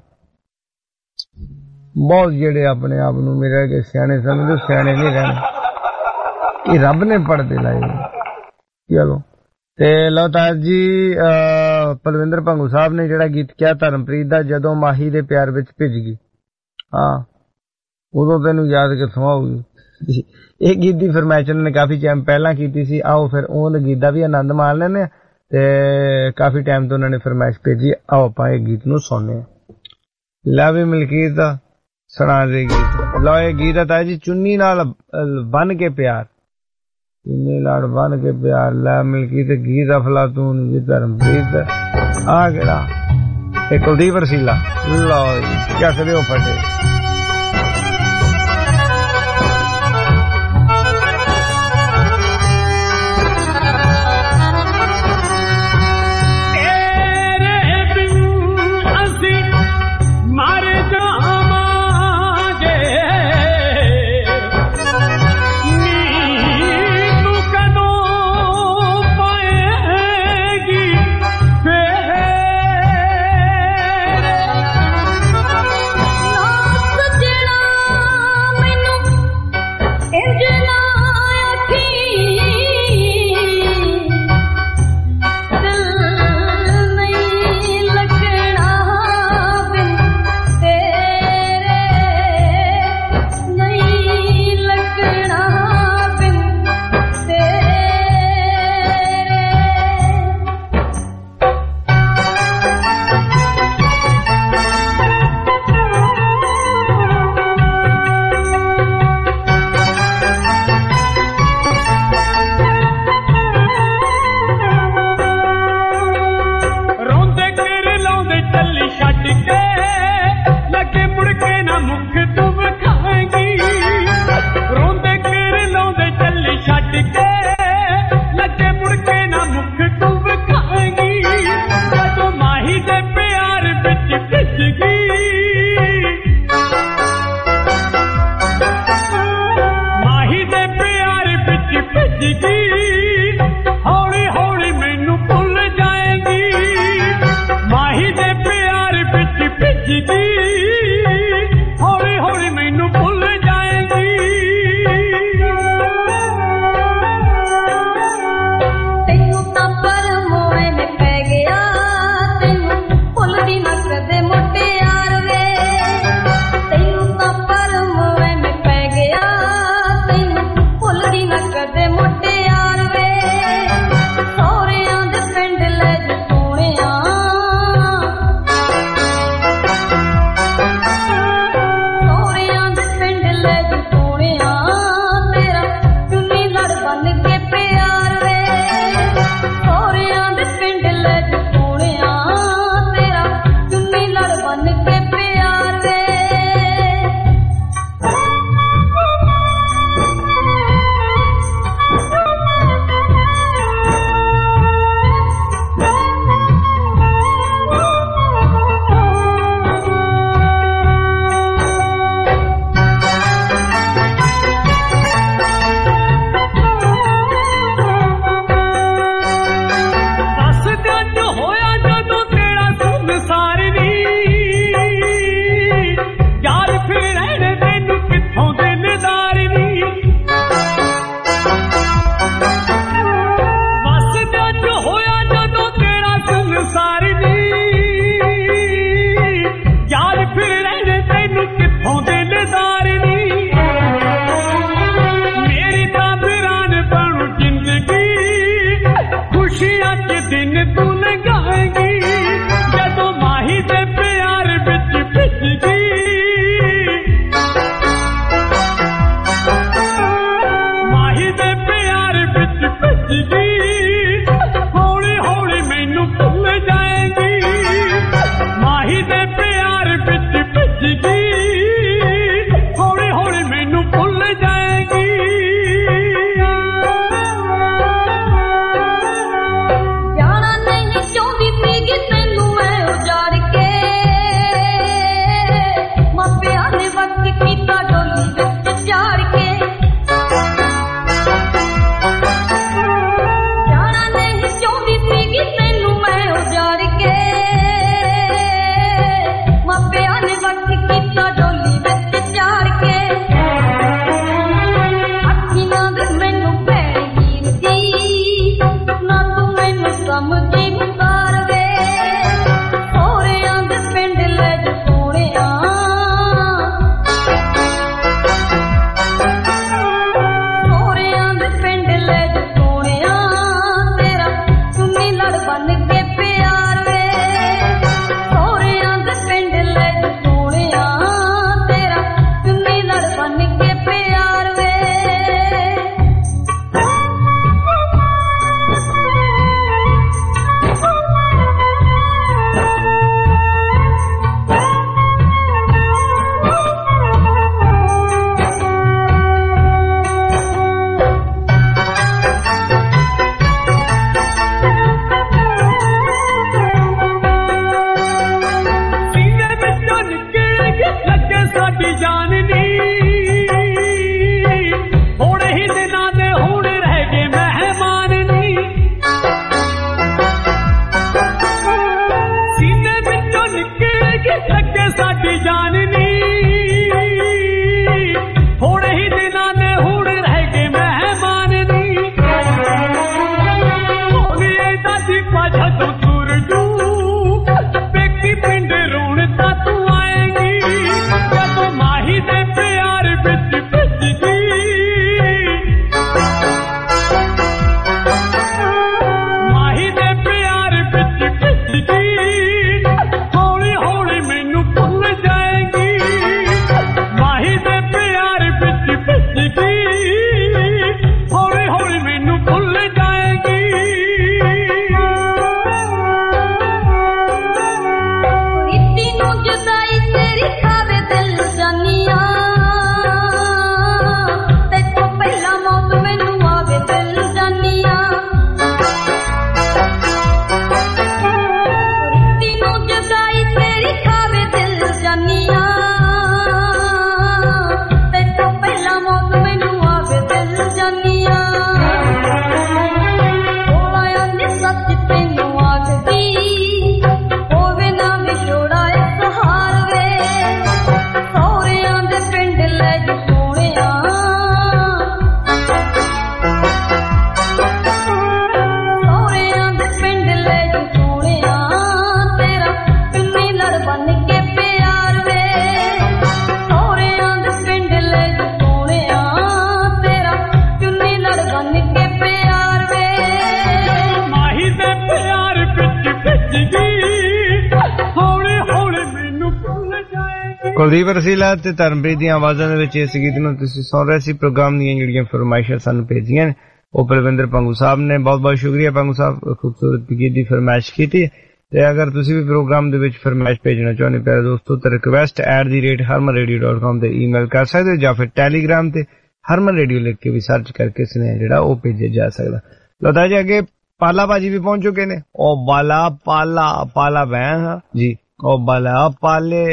ਬਹੁਤ ਜਿਹੜੇ ਆਪਣੇ ਆਪ ਨੂੰ ਮੇਰੇ ਕੇ ਸਿਆਣੇ ਸਮਝਦੇ ਸਿਆਣੇ ਨਹੀਂ ਰਹਿਣੇ, ਇਹ ਰੱਬ ਨੇ ਪਰਦੇ ਲਾਏ। ਚਲੋ ਤੇ ਲਓ ਤਾਜ ਜੀ ਪਲਵਿੰਦਰ ਭੰਗੂ ਸਾਹਿਬ ਨੇ ਜਿਹੜਾ ਗੀਤ ਕਿਹਾ ਧਰਮਪ੍ਰੀਤ ਦਾ, ਜਦੋਂ ਮਾਹੀ ਦੇ ਪਿਆਰ ਵਿੱਚ ਭਿੱਜ ਗਈ, ਹਾਂ ਉਦੋਂ ਤੈਨੂੰ ਯਾਦ ਕਿੱਥੋਂ ਆਊਗੀ। ਇਹ ਗੀਤ ਦੀ ਫਰਮਾਇਸ਼ ਉਹਨਾਂ ਨੇ ਕਾਫੀ ਟਾਈਮ ਪਹਿਲਾਂ ਕੀਤੀ ਸੀ। ਆਓ ਫਿਰ ਉਹ ਗੀਤ ਦਾ ਵੀ ਆਨੰਦ ਮਾਣ ਲੈਂਦੇ ਆ ਤੇ ਕਾਫੀ ਟਾਈਮ ਤੋਂ ਉਹਨਾਂ ਨੇ ਫਰਮਾਇਸ਼ ਭੇਜੀ। ਆਓ ਆਪਾਂ ਇਹ ਗੀਤ ਨੂੰ ਸੁਣਨੇ ਆ। ਲੈ ਵੀ ਮਲਕੀਤ ਦਾ ਸੁਣਾ ਦੇ ਗੀਤ। ਲਓ ਇਹ ਗੀਤ ਆ ਤਾਜ ਜੀ ਚੁੰਨੀ ਨਾਲ ਬੰਨ ਕੇ ਪਿਆਰ, ਚੁੰਨੀ ਨਾਲ ਬੰਨ ਕੇ ਪਿਆਰ। ਲੈ ਮਲਕੀਤ ਗੀਤ ਅਫਲਾਤੂਨ ਜੀ ਧਰਮਪ੍ਰੀਤ ਆ ਕਿਹੜਾ ਇਹ ਕੁਲਦੀਪ ਰਸੀਲਾ। ਲਓ ਜੀ ਕਿਆ ਕਰਿਓ ਫਟੇ ਕੁਲਦੀਪ ਰਸੀਲਾ ਤੇ ਧਰਮਪ੍ਰੀਤ ਦੀਆਂ ਆਵਾਜ਼ਾਂ ਦੇ ਵਿੱਚ ਇਸ ਗੀਤ ਨੂੰ ਤੁਸੀਂ ਸੁਣ ਰਹੇ ਸੀ। ਪ੍ਰੋਗਰਾਮ ਦੀਆਂ ਜਿਹੜੀਆਂ ਫਰਮਾਇਸ਼ਾਂ ਸਾਨੂੰ ਭੇਜੀਆਂ ਨੇ ਉਹ ਬਲਵਿੰਦਰ ਪੰਗੂ ਸਾਹਿਬ ਨੇ, ਬਹੁਤ ਬਹੁਤ ਸ਼ੁਕਰੀਆ ਪੰਗੂ ਸਾਹਿਬ, ਖੂਬਸੂਰਤ ਗੀਤ ਦੀ ਫਰਮਾਇਸ਼ ਕੀਤੀ। ਤੇ ਅਗਰ ਤੁਸੀਂ ਵੀ ਪ੍ਰੋਗਰਾਮ ਦੇ ਵਿੱਚ ਫਰਮਾਇਸ਼ ਭੇਜਣਾ ਚਾਹੁੰਦੇ ਪਿਆਰੇ ਦੋਸਤੋ ਤਾਂ request at the rate Harman radio dot com ਤੇ ਈਮੇਲ ਕਰ ਸਕਦੇ ਹੋ, ਜਾਂ ਫਿਰ ਟੈਲੀਗ੍ਰਾਮ ਤੇ ਹਰਮਨ ਰੇਡੀਓ ਲਿਖ ਕੇ ਵੀ ਸਰਚ ਕਰਕੇ ਸੁਨੇਹਾ ਜਿਹੜਾ ਉਹ ਭੇਜਿਆ ਜਾ ਸਕਦਾ। ਲਤਾ ਜੀ ਅੱਗੇ ਪਾਲਾ ਭਾਜੀ ਵੀ ਪਹੁੰਚ ਚੁੱਕੇ ਨੇ। ਉਹ ਬਾਲਾ ਪਾਲਾ ਪਾਲਾ ਬੈਂ ਜੀ, ਉਹ ਬਾਲਾ ਪਾਲੇ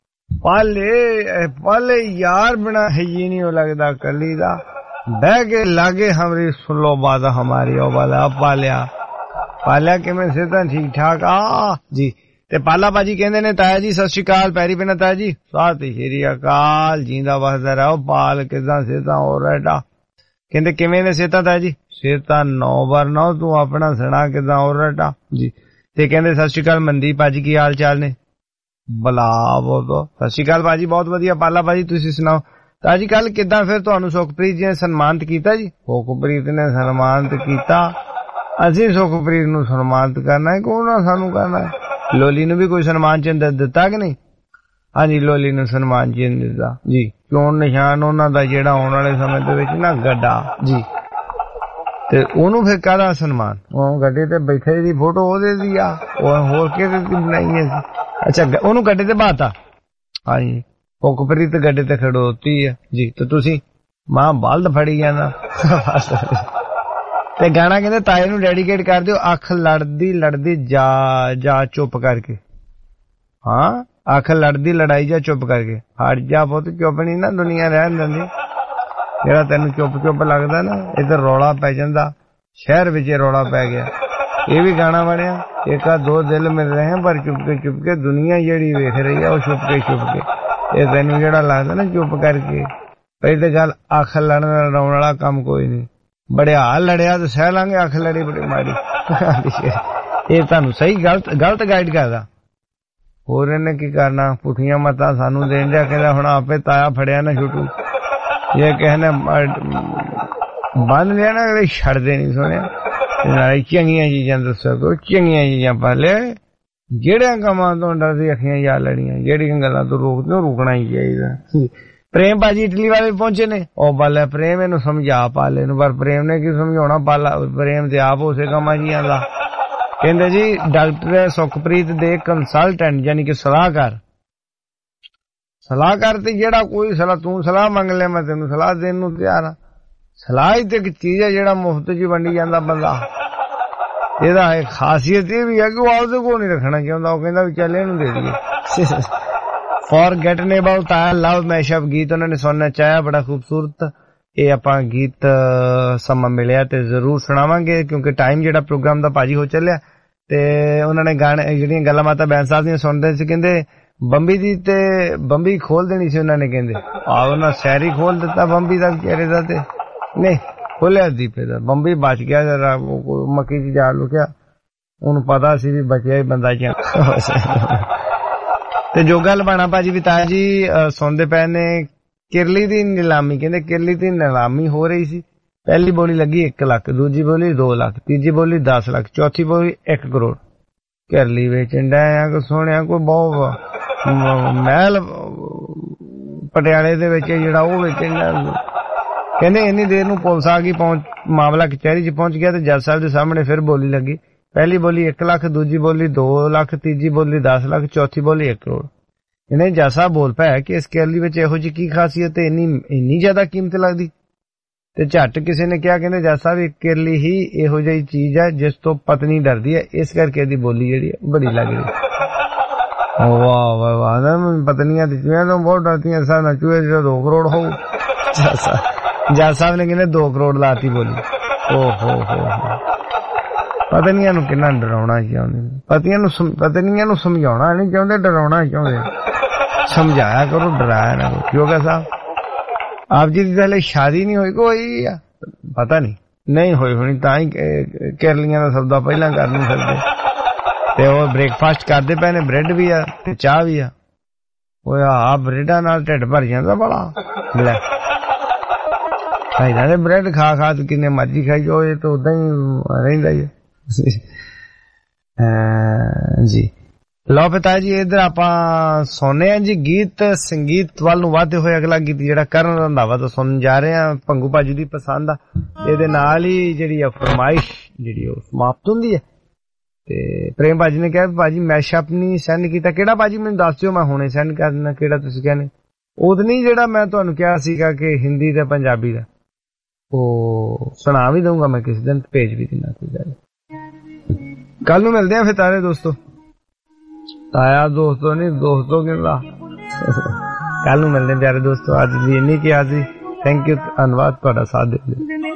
ਪਾਲੇ पाले यार बिना है ये नहीं हो लगता कली दा बह के लागे हमरी सुन लो बात हमारी। ओ वाला पालिया पालिया किवें सेहतां ठीक ठाक आ जी। ते पाला भाजी कहंदे ने ताया जी सत श्री अकाल, पैरी पैना ताया जी, सत श्री अकाल, जींदा वसदा रहो पाल, किदां सेहतां हो रहा? कहंदे किवें ने सेहतां ताया जी? सेहतां नौ बार नौ, तू अपना सुना किदां हो रहा जी। ते कहंदे सत श्री अकाल मनदीप भाजी की हाल चाल ने? ਬਲਾ ਬਹੁਤ ਸਤਿ ਸ਼੍ਰੀ ਅਕਾਲ ਭਾਜੀ, ਬਹੁਤ ਵਧੀਆ। ਪਾਲਾ ਭਾਜੀ ਤੁਸੀਂ ਸੁਣਾਓ ਤਾਜੀ ਕੱਲ ਕਿੱਦਾਂ ਫਿਰ ਤੁਹਾਨੂੰ ਸੁਖਪ੍ਰੀਤ ਜੀ ਨੇ ਸਨਮਾਨਿਤ ਕੀਤਾ ਜੀ? ਸੁਖਪ੍ਰੀਤ ਨੇ ਸਨਮਾਨਿਤ ਕੀਤਾ, ਅਸੀਂ ਸੁਖਪ੍ਰੀਤ ਨੂੰ ਸਨਮਾਨਿਤ ਕਰਨਾ ਹੈ, ਕੌਣ ਨਾ ਸਾਨੂੰ ਕਰਨਾ ਹੈ। ਲੋਲੀ ਨੂੰ ਵੀ ਕੋਈ ਸਨਮਾਨ ਚਿੰਨ੍ਹ ਦਿੱਤਾ ਕਿ ਨਹੀਂ? ਹਾਂਜੀ ਲੋਲੀ ਨੂੰ ਸਨਮਾਨ ਚਿੰਨ੍ਹ ਦਿੱਤਾ ਜੀ। ਕਿਉਂ ਨਿਸ਼ਾਨ ਉਹਨਾਂ ਦਾ ਜਿਹੜਾ ਆਉਣ ਵਾਲੇ ਸਮੇਂ ਦੇ ਵਿੱਚ ਨਾ ਗੱਡਾ ਜੀ, ਤੇ ਉਹਨੂੰ ਫਿਰ ਕਾਹਦਾ ਸਨਮਾਨ? ਉਹ ਗੱਡੇ ਤੇ ਬੈਠੇ ਦੀ ਫੋਟੋ ਉਹਦੇ ਦੀ ਆ, ਉਹ ਹੋਰ ਕਿਹਦੇ ਦੀ ਬਣਾਈ ਹੈ? ਅੱਛਾ ਉਹਨੂੰ ਗੱਡੇ ਤੇ ਬਾਤਾ। ਹਾਂਜੀ ਸੁਖਪ੍ਰੀਤ ਗੱਡੇ ਤੇ ਖੜੋਤੀ ਆ ਜੀ, ਤੇ ਤੁਸੀਂ ਮਾਂ ਬਲਦ ਫੜੀ ਜਾਣਾ। ਤੇ ਗਾਣਾ ਕਹਿੰਦੇ ਤਾਏ ਨੂੰ ਡੈਡੀਕੇਟ ਕਰ ਦਿਓ, ਅੱਖ ਲੜਦੀ ਲੜਦੀ ਜਾ ਜਾ ਚੁੱਪ ਕਰਕੇ। ਹਾਂ ਅੱਖ ਲੜਦੀ ਲੜਾਈ ਜਾ ਚੁੱਪ ਕਰਕੇ, ਹਟ ਜਾ ਪੁੱਤ, ਚੁੱਪ ਨਹੀਂ ਨਾ ਦੁਨੀਆ ਰਹਿਣ ਦਿੰਦੀ। ਜਿਹੜਾ ਤੈਨੂੰ ਚੁੱਪ ਚੁੱਪ ਲੱਗਦਾ ਨਾ, ਇੱਧਰ ਰੌਲਾ ਪੈ ਜਾਂਦਾ, ਸ਼ਹਿਰ ਵਿੱਚ ਰੌਲਾ ਪੈ ਗਿਆ। ਇਹ ਵੀ ਗਾਣਾ ਬਣਿਆ, ਇੱਕ ਆ ਦੋ ਦਿਲ ਮਿਲ ਰਹੇ हैं पर चुप के चुप के, दुनिया ਜਿਹੜੀ ਵੇਖ ਰਹੀ ਹੈ ਉਹ ਛੁਪ ਕੇ ਛੁਪ ਕੇ। ਇਹ ਤੈਨੂੰ ਜਿਹੜਾ ਲੱਗਦਾ ਨਾ ਚੁੱਪ ਕਰਕੇ, ਪਹਿਲੀ ਤਾਂ ਗੱਲ ਅੱਖ ਲੜਨ ਲੜਾਉਣ ਵਾਲਾ ਕੰਮ ਕੋਈ ਨਹੀਂ। बड़े हाल लड़िया तो सह लांगे, अख लड़ी बड़ी माड़ी। ये तुहानू सही गलत गलत गाइड करदा। होर इन्हें की करना, पुठियां मतां सानू देन दिया, कहंदा हुण आपे ताया फड़िया ना छुटू, ये कहने बंद लिया ना कदे छड़दे नहीं सोने। नाले चंगियां चीजां दस्सो, कोई चंगियां चीजां पाले, जेड़ियां कमां तो डरदी अखियां जा लड़ियां, जेड़ियां गल्लां तो रोकदे रुकना ही चाहिदा। प्रेम भाजी इटली वाले पहुंचे ने, ओ बाले प्रेम इनू समझा पाले नू, पर प्रेम ने की समझाउणा, पाला प्रेम ते आप उसे कमा जी आंदा। कहंदे जी डॉक्टर सुखप्रीत दे कंसल्टेंट यानी कि सलाहकार, सलाहकार ते जेड़ा कोई सलाह तू सलाह मंग ले मैं तेनू सलाह देन नू तैयार हां। सलाह ही ते एक चीज है जेड़ा मुफ्त च वंडी जांदा बंदा। ਇਹਦਾ एक खासियत ये भी है कि वो आपदे को नहीं रखना चाहता, वो कहता भी चल इनू दे दिए। Forgotten about I love mashup गीत उन्होंने सुनना चाहया, बड़ा खूबसूरत। ये आपां गीत समा मिलिया ते जरूर सुनावांगे, क्योंकि टाइम जेड़ा प्रोग्राम दा भाजी हो चलिया। ते उन्होंने गाने जेहड़ियां गल्लां बातां बैन साहब दियां सुनदे सी, कहंदे बंबी दी ते बंबी खोल देनी सी उन्होंने, कहंदे आ उन्हां सैरी खोल दिता बंबी दा बेचारे दा, ते नहीं खोलिया दीपे दा, बंबी बच गया जरा मक्की च जा लुकिया, उन्हें पता सी भी बचिया ही बंदा च। ते जो गल बना भाजी बिताया जी सुनते पे ने, किरली दी नीलामी, कहंदे किरली दी नीलामी हो रही सी। पहली बोली लगी एक लाख, दूजी बोली दो लाख, तीजी बोली दस लाख, चौथी बोली एक करोड़। किरली वेचन डाया को सुनिया कोई बहुत महल पटियाले दे विच जेड़ा ओह वेचन डाया। कहंदे इन्नी देर नूं पुलिस आ गई, पहुंच मामला कचहरी च पहुंच गया, ते जज साहब दे सामने फिर बोली लगी। पहली बोली एक लाख, दूजी बोली दो लाख, तीजी बोली दस लाख, चौथी बोली एक करोड़। इन्हें जज साहब बोल पाया कि इस किरली विच इहो जी की खासियत है, इन्नी इन्नी ज्यादा कीमत लगदी। ते झट किसी ने कहा, कहंदे जज साहब एक किरली ही इहो जी चीज है जिस तो पत्नी डरदी है, इस करके दी बोली जेहड़ी बड़ी लग रही। वाह वाह वाह, पत्नियां तो बहुत डरती हैं, सारा चूहे दो करोड़ हो। जज साहब ने कहंदे दो करोड़ लाती बोली। ओ हो हो पत्नियां नूं किन्ना डराउणा चाहुंदे, पतियां नूं पत्नियां नूं समझाउणा नहीं चाहुंदे, डराउणा चाहुंदे। समझाया करो, डराया ना करो। क्यों क्या साहब आप जी दी पहले शादी नहीं होई, कोई या पता नहीं नहीं होई होनी, तां ही किरलियां दा सौदा पहलां कर नहीं सकदे। ते ओह ब्रेकफास्ट करदे पए ने, ब्रेड भी आ ते चाह भी आ। ओए आ ब्रेडां नाल ढिड भर जांदा बड़ा। ले भाई ब्रेड खा खा तो किन्ने मर्जी खाई जाओ, ये तो उदा ही रहिंदा ही है जी। लो पिता जी इधर आपां सुनने हैं जी गीत, संगीत वाल नूं वाधे होए अगला गीत जेड़ा करण रंधावा तो सुन जा रहे हैं, भंगू भाजी दी पसंद आ। इहदे नाल ही जेहड़ी फरमाइश जेहड़ी ओह समाप्त हुंदी है। ते प्रेम भाजी ने कहा भाजी मैशअप नहीं सेंड कीता, केड़ा भाजी मैनूं दस दिओ, मैं हुणे सेंड कर देना। केड़ा तुसीं कहने ओद नहीं जेड़ा मैं तुहानूं कहा सीगा कि हिंदी ते पंजाबी दा, ओह सुना भी दूंगा मैं किसी दिन, भेज भी देना। कोई गल कल नूं मिलदे आ फिर तारे दोस्तों, ताया दोस्तों नहीं दोस्तों कहंदा। कल नूं मिलदे प्यारे दोस्तों, अज दी इन्नी कि आज थैंक यू, धन्नवाद तुहाडा साथ दे।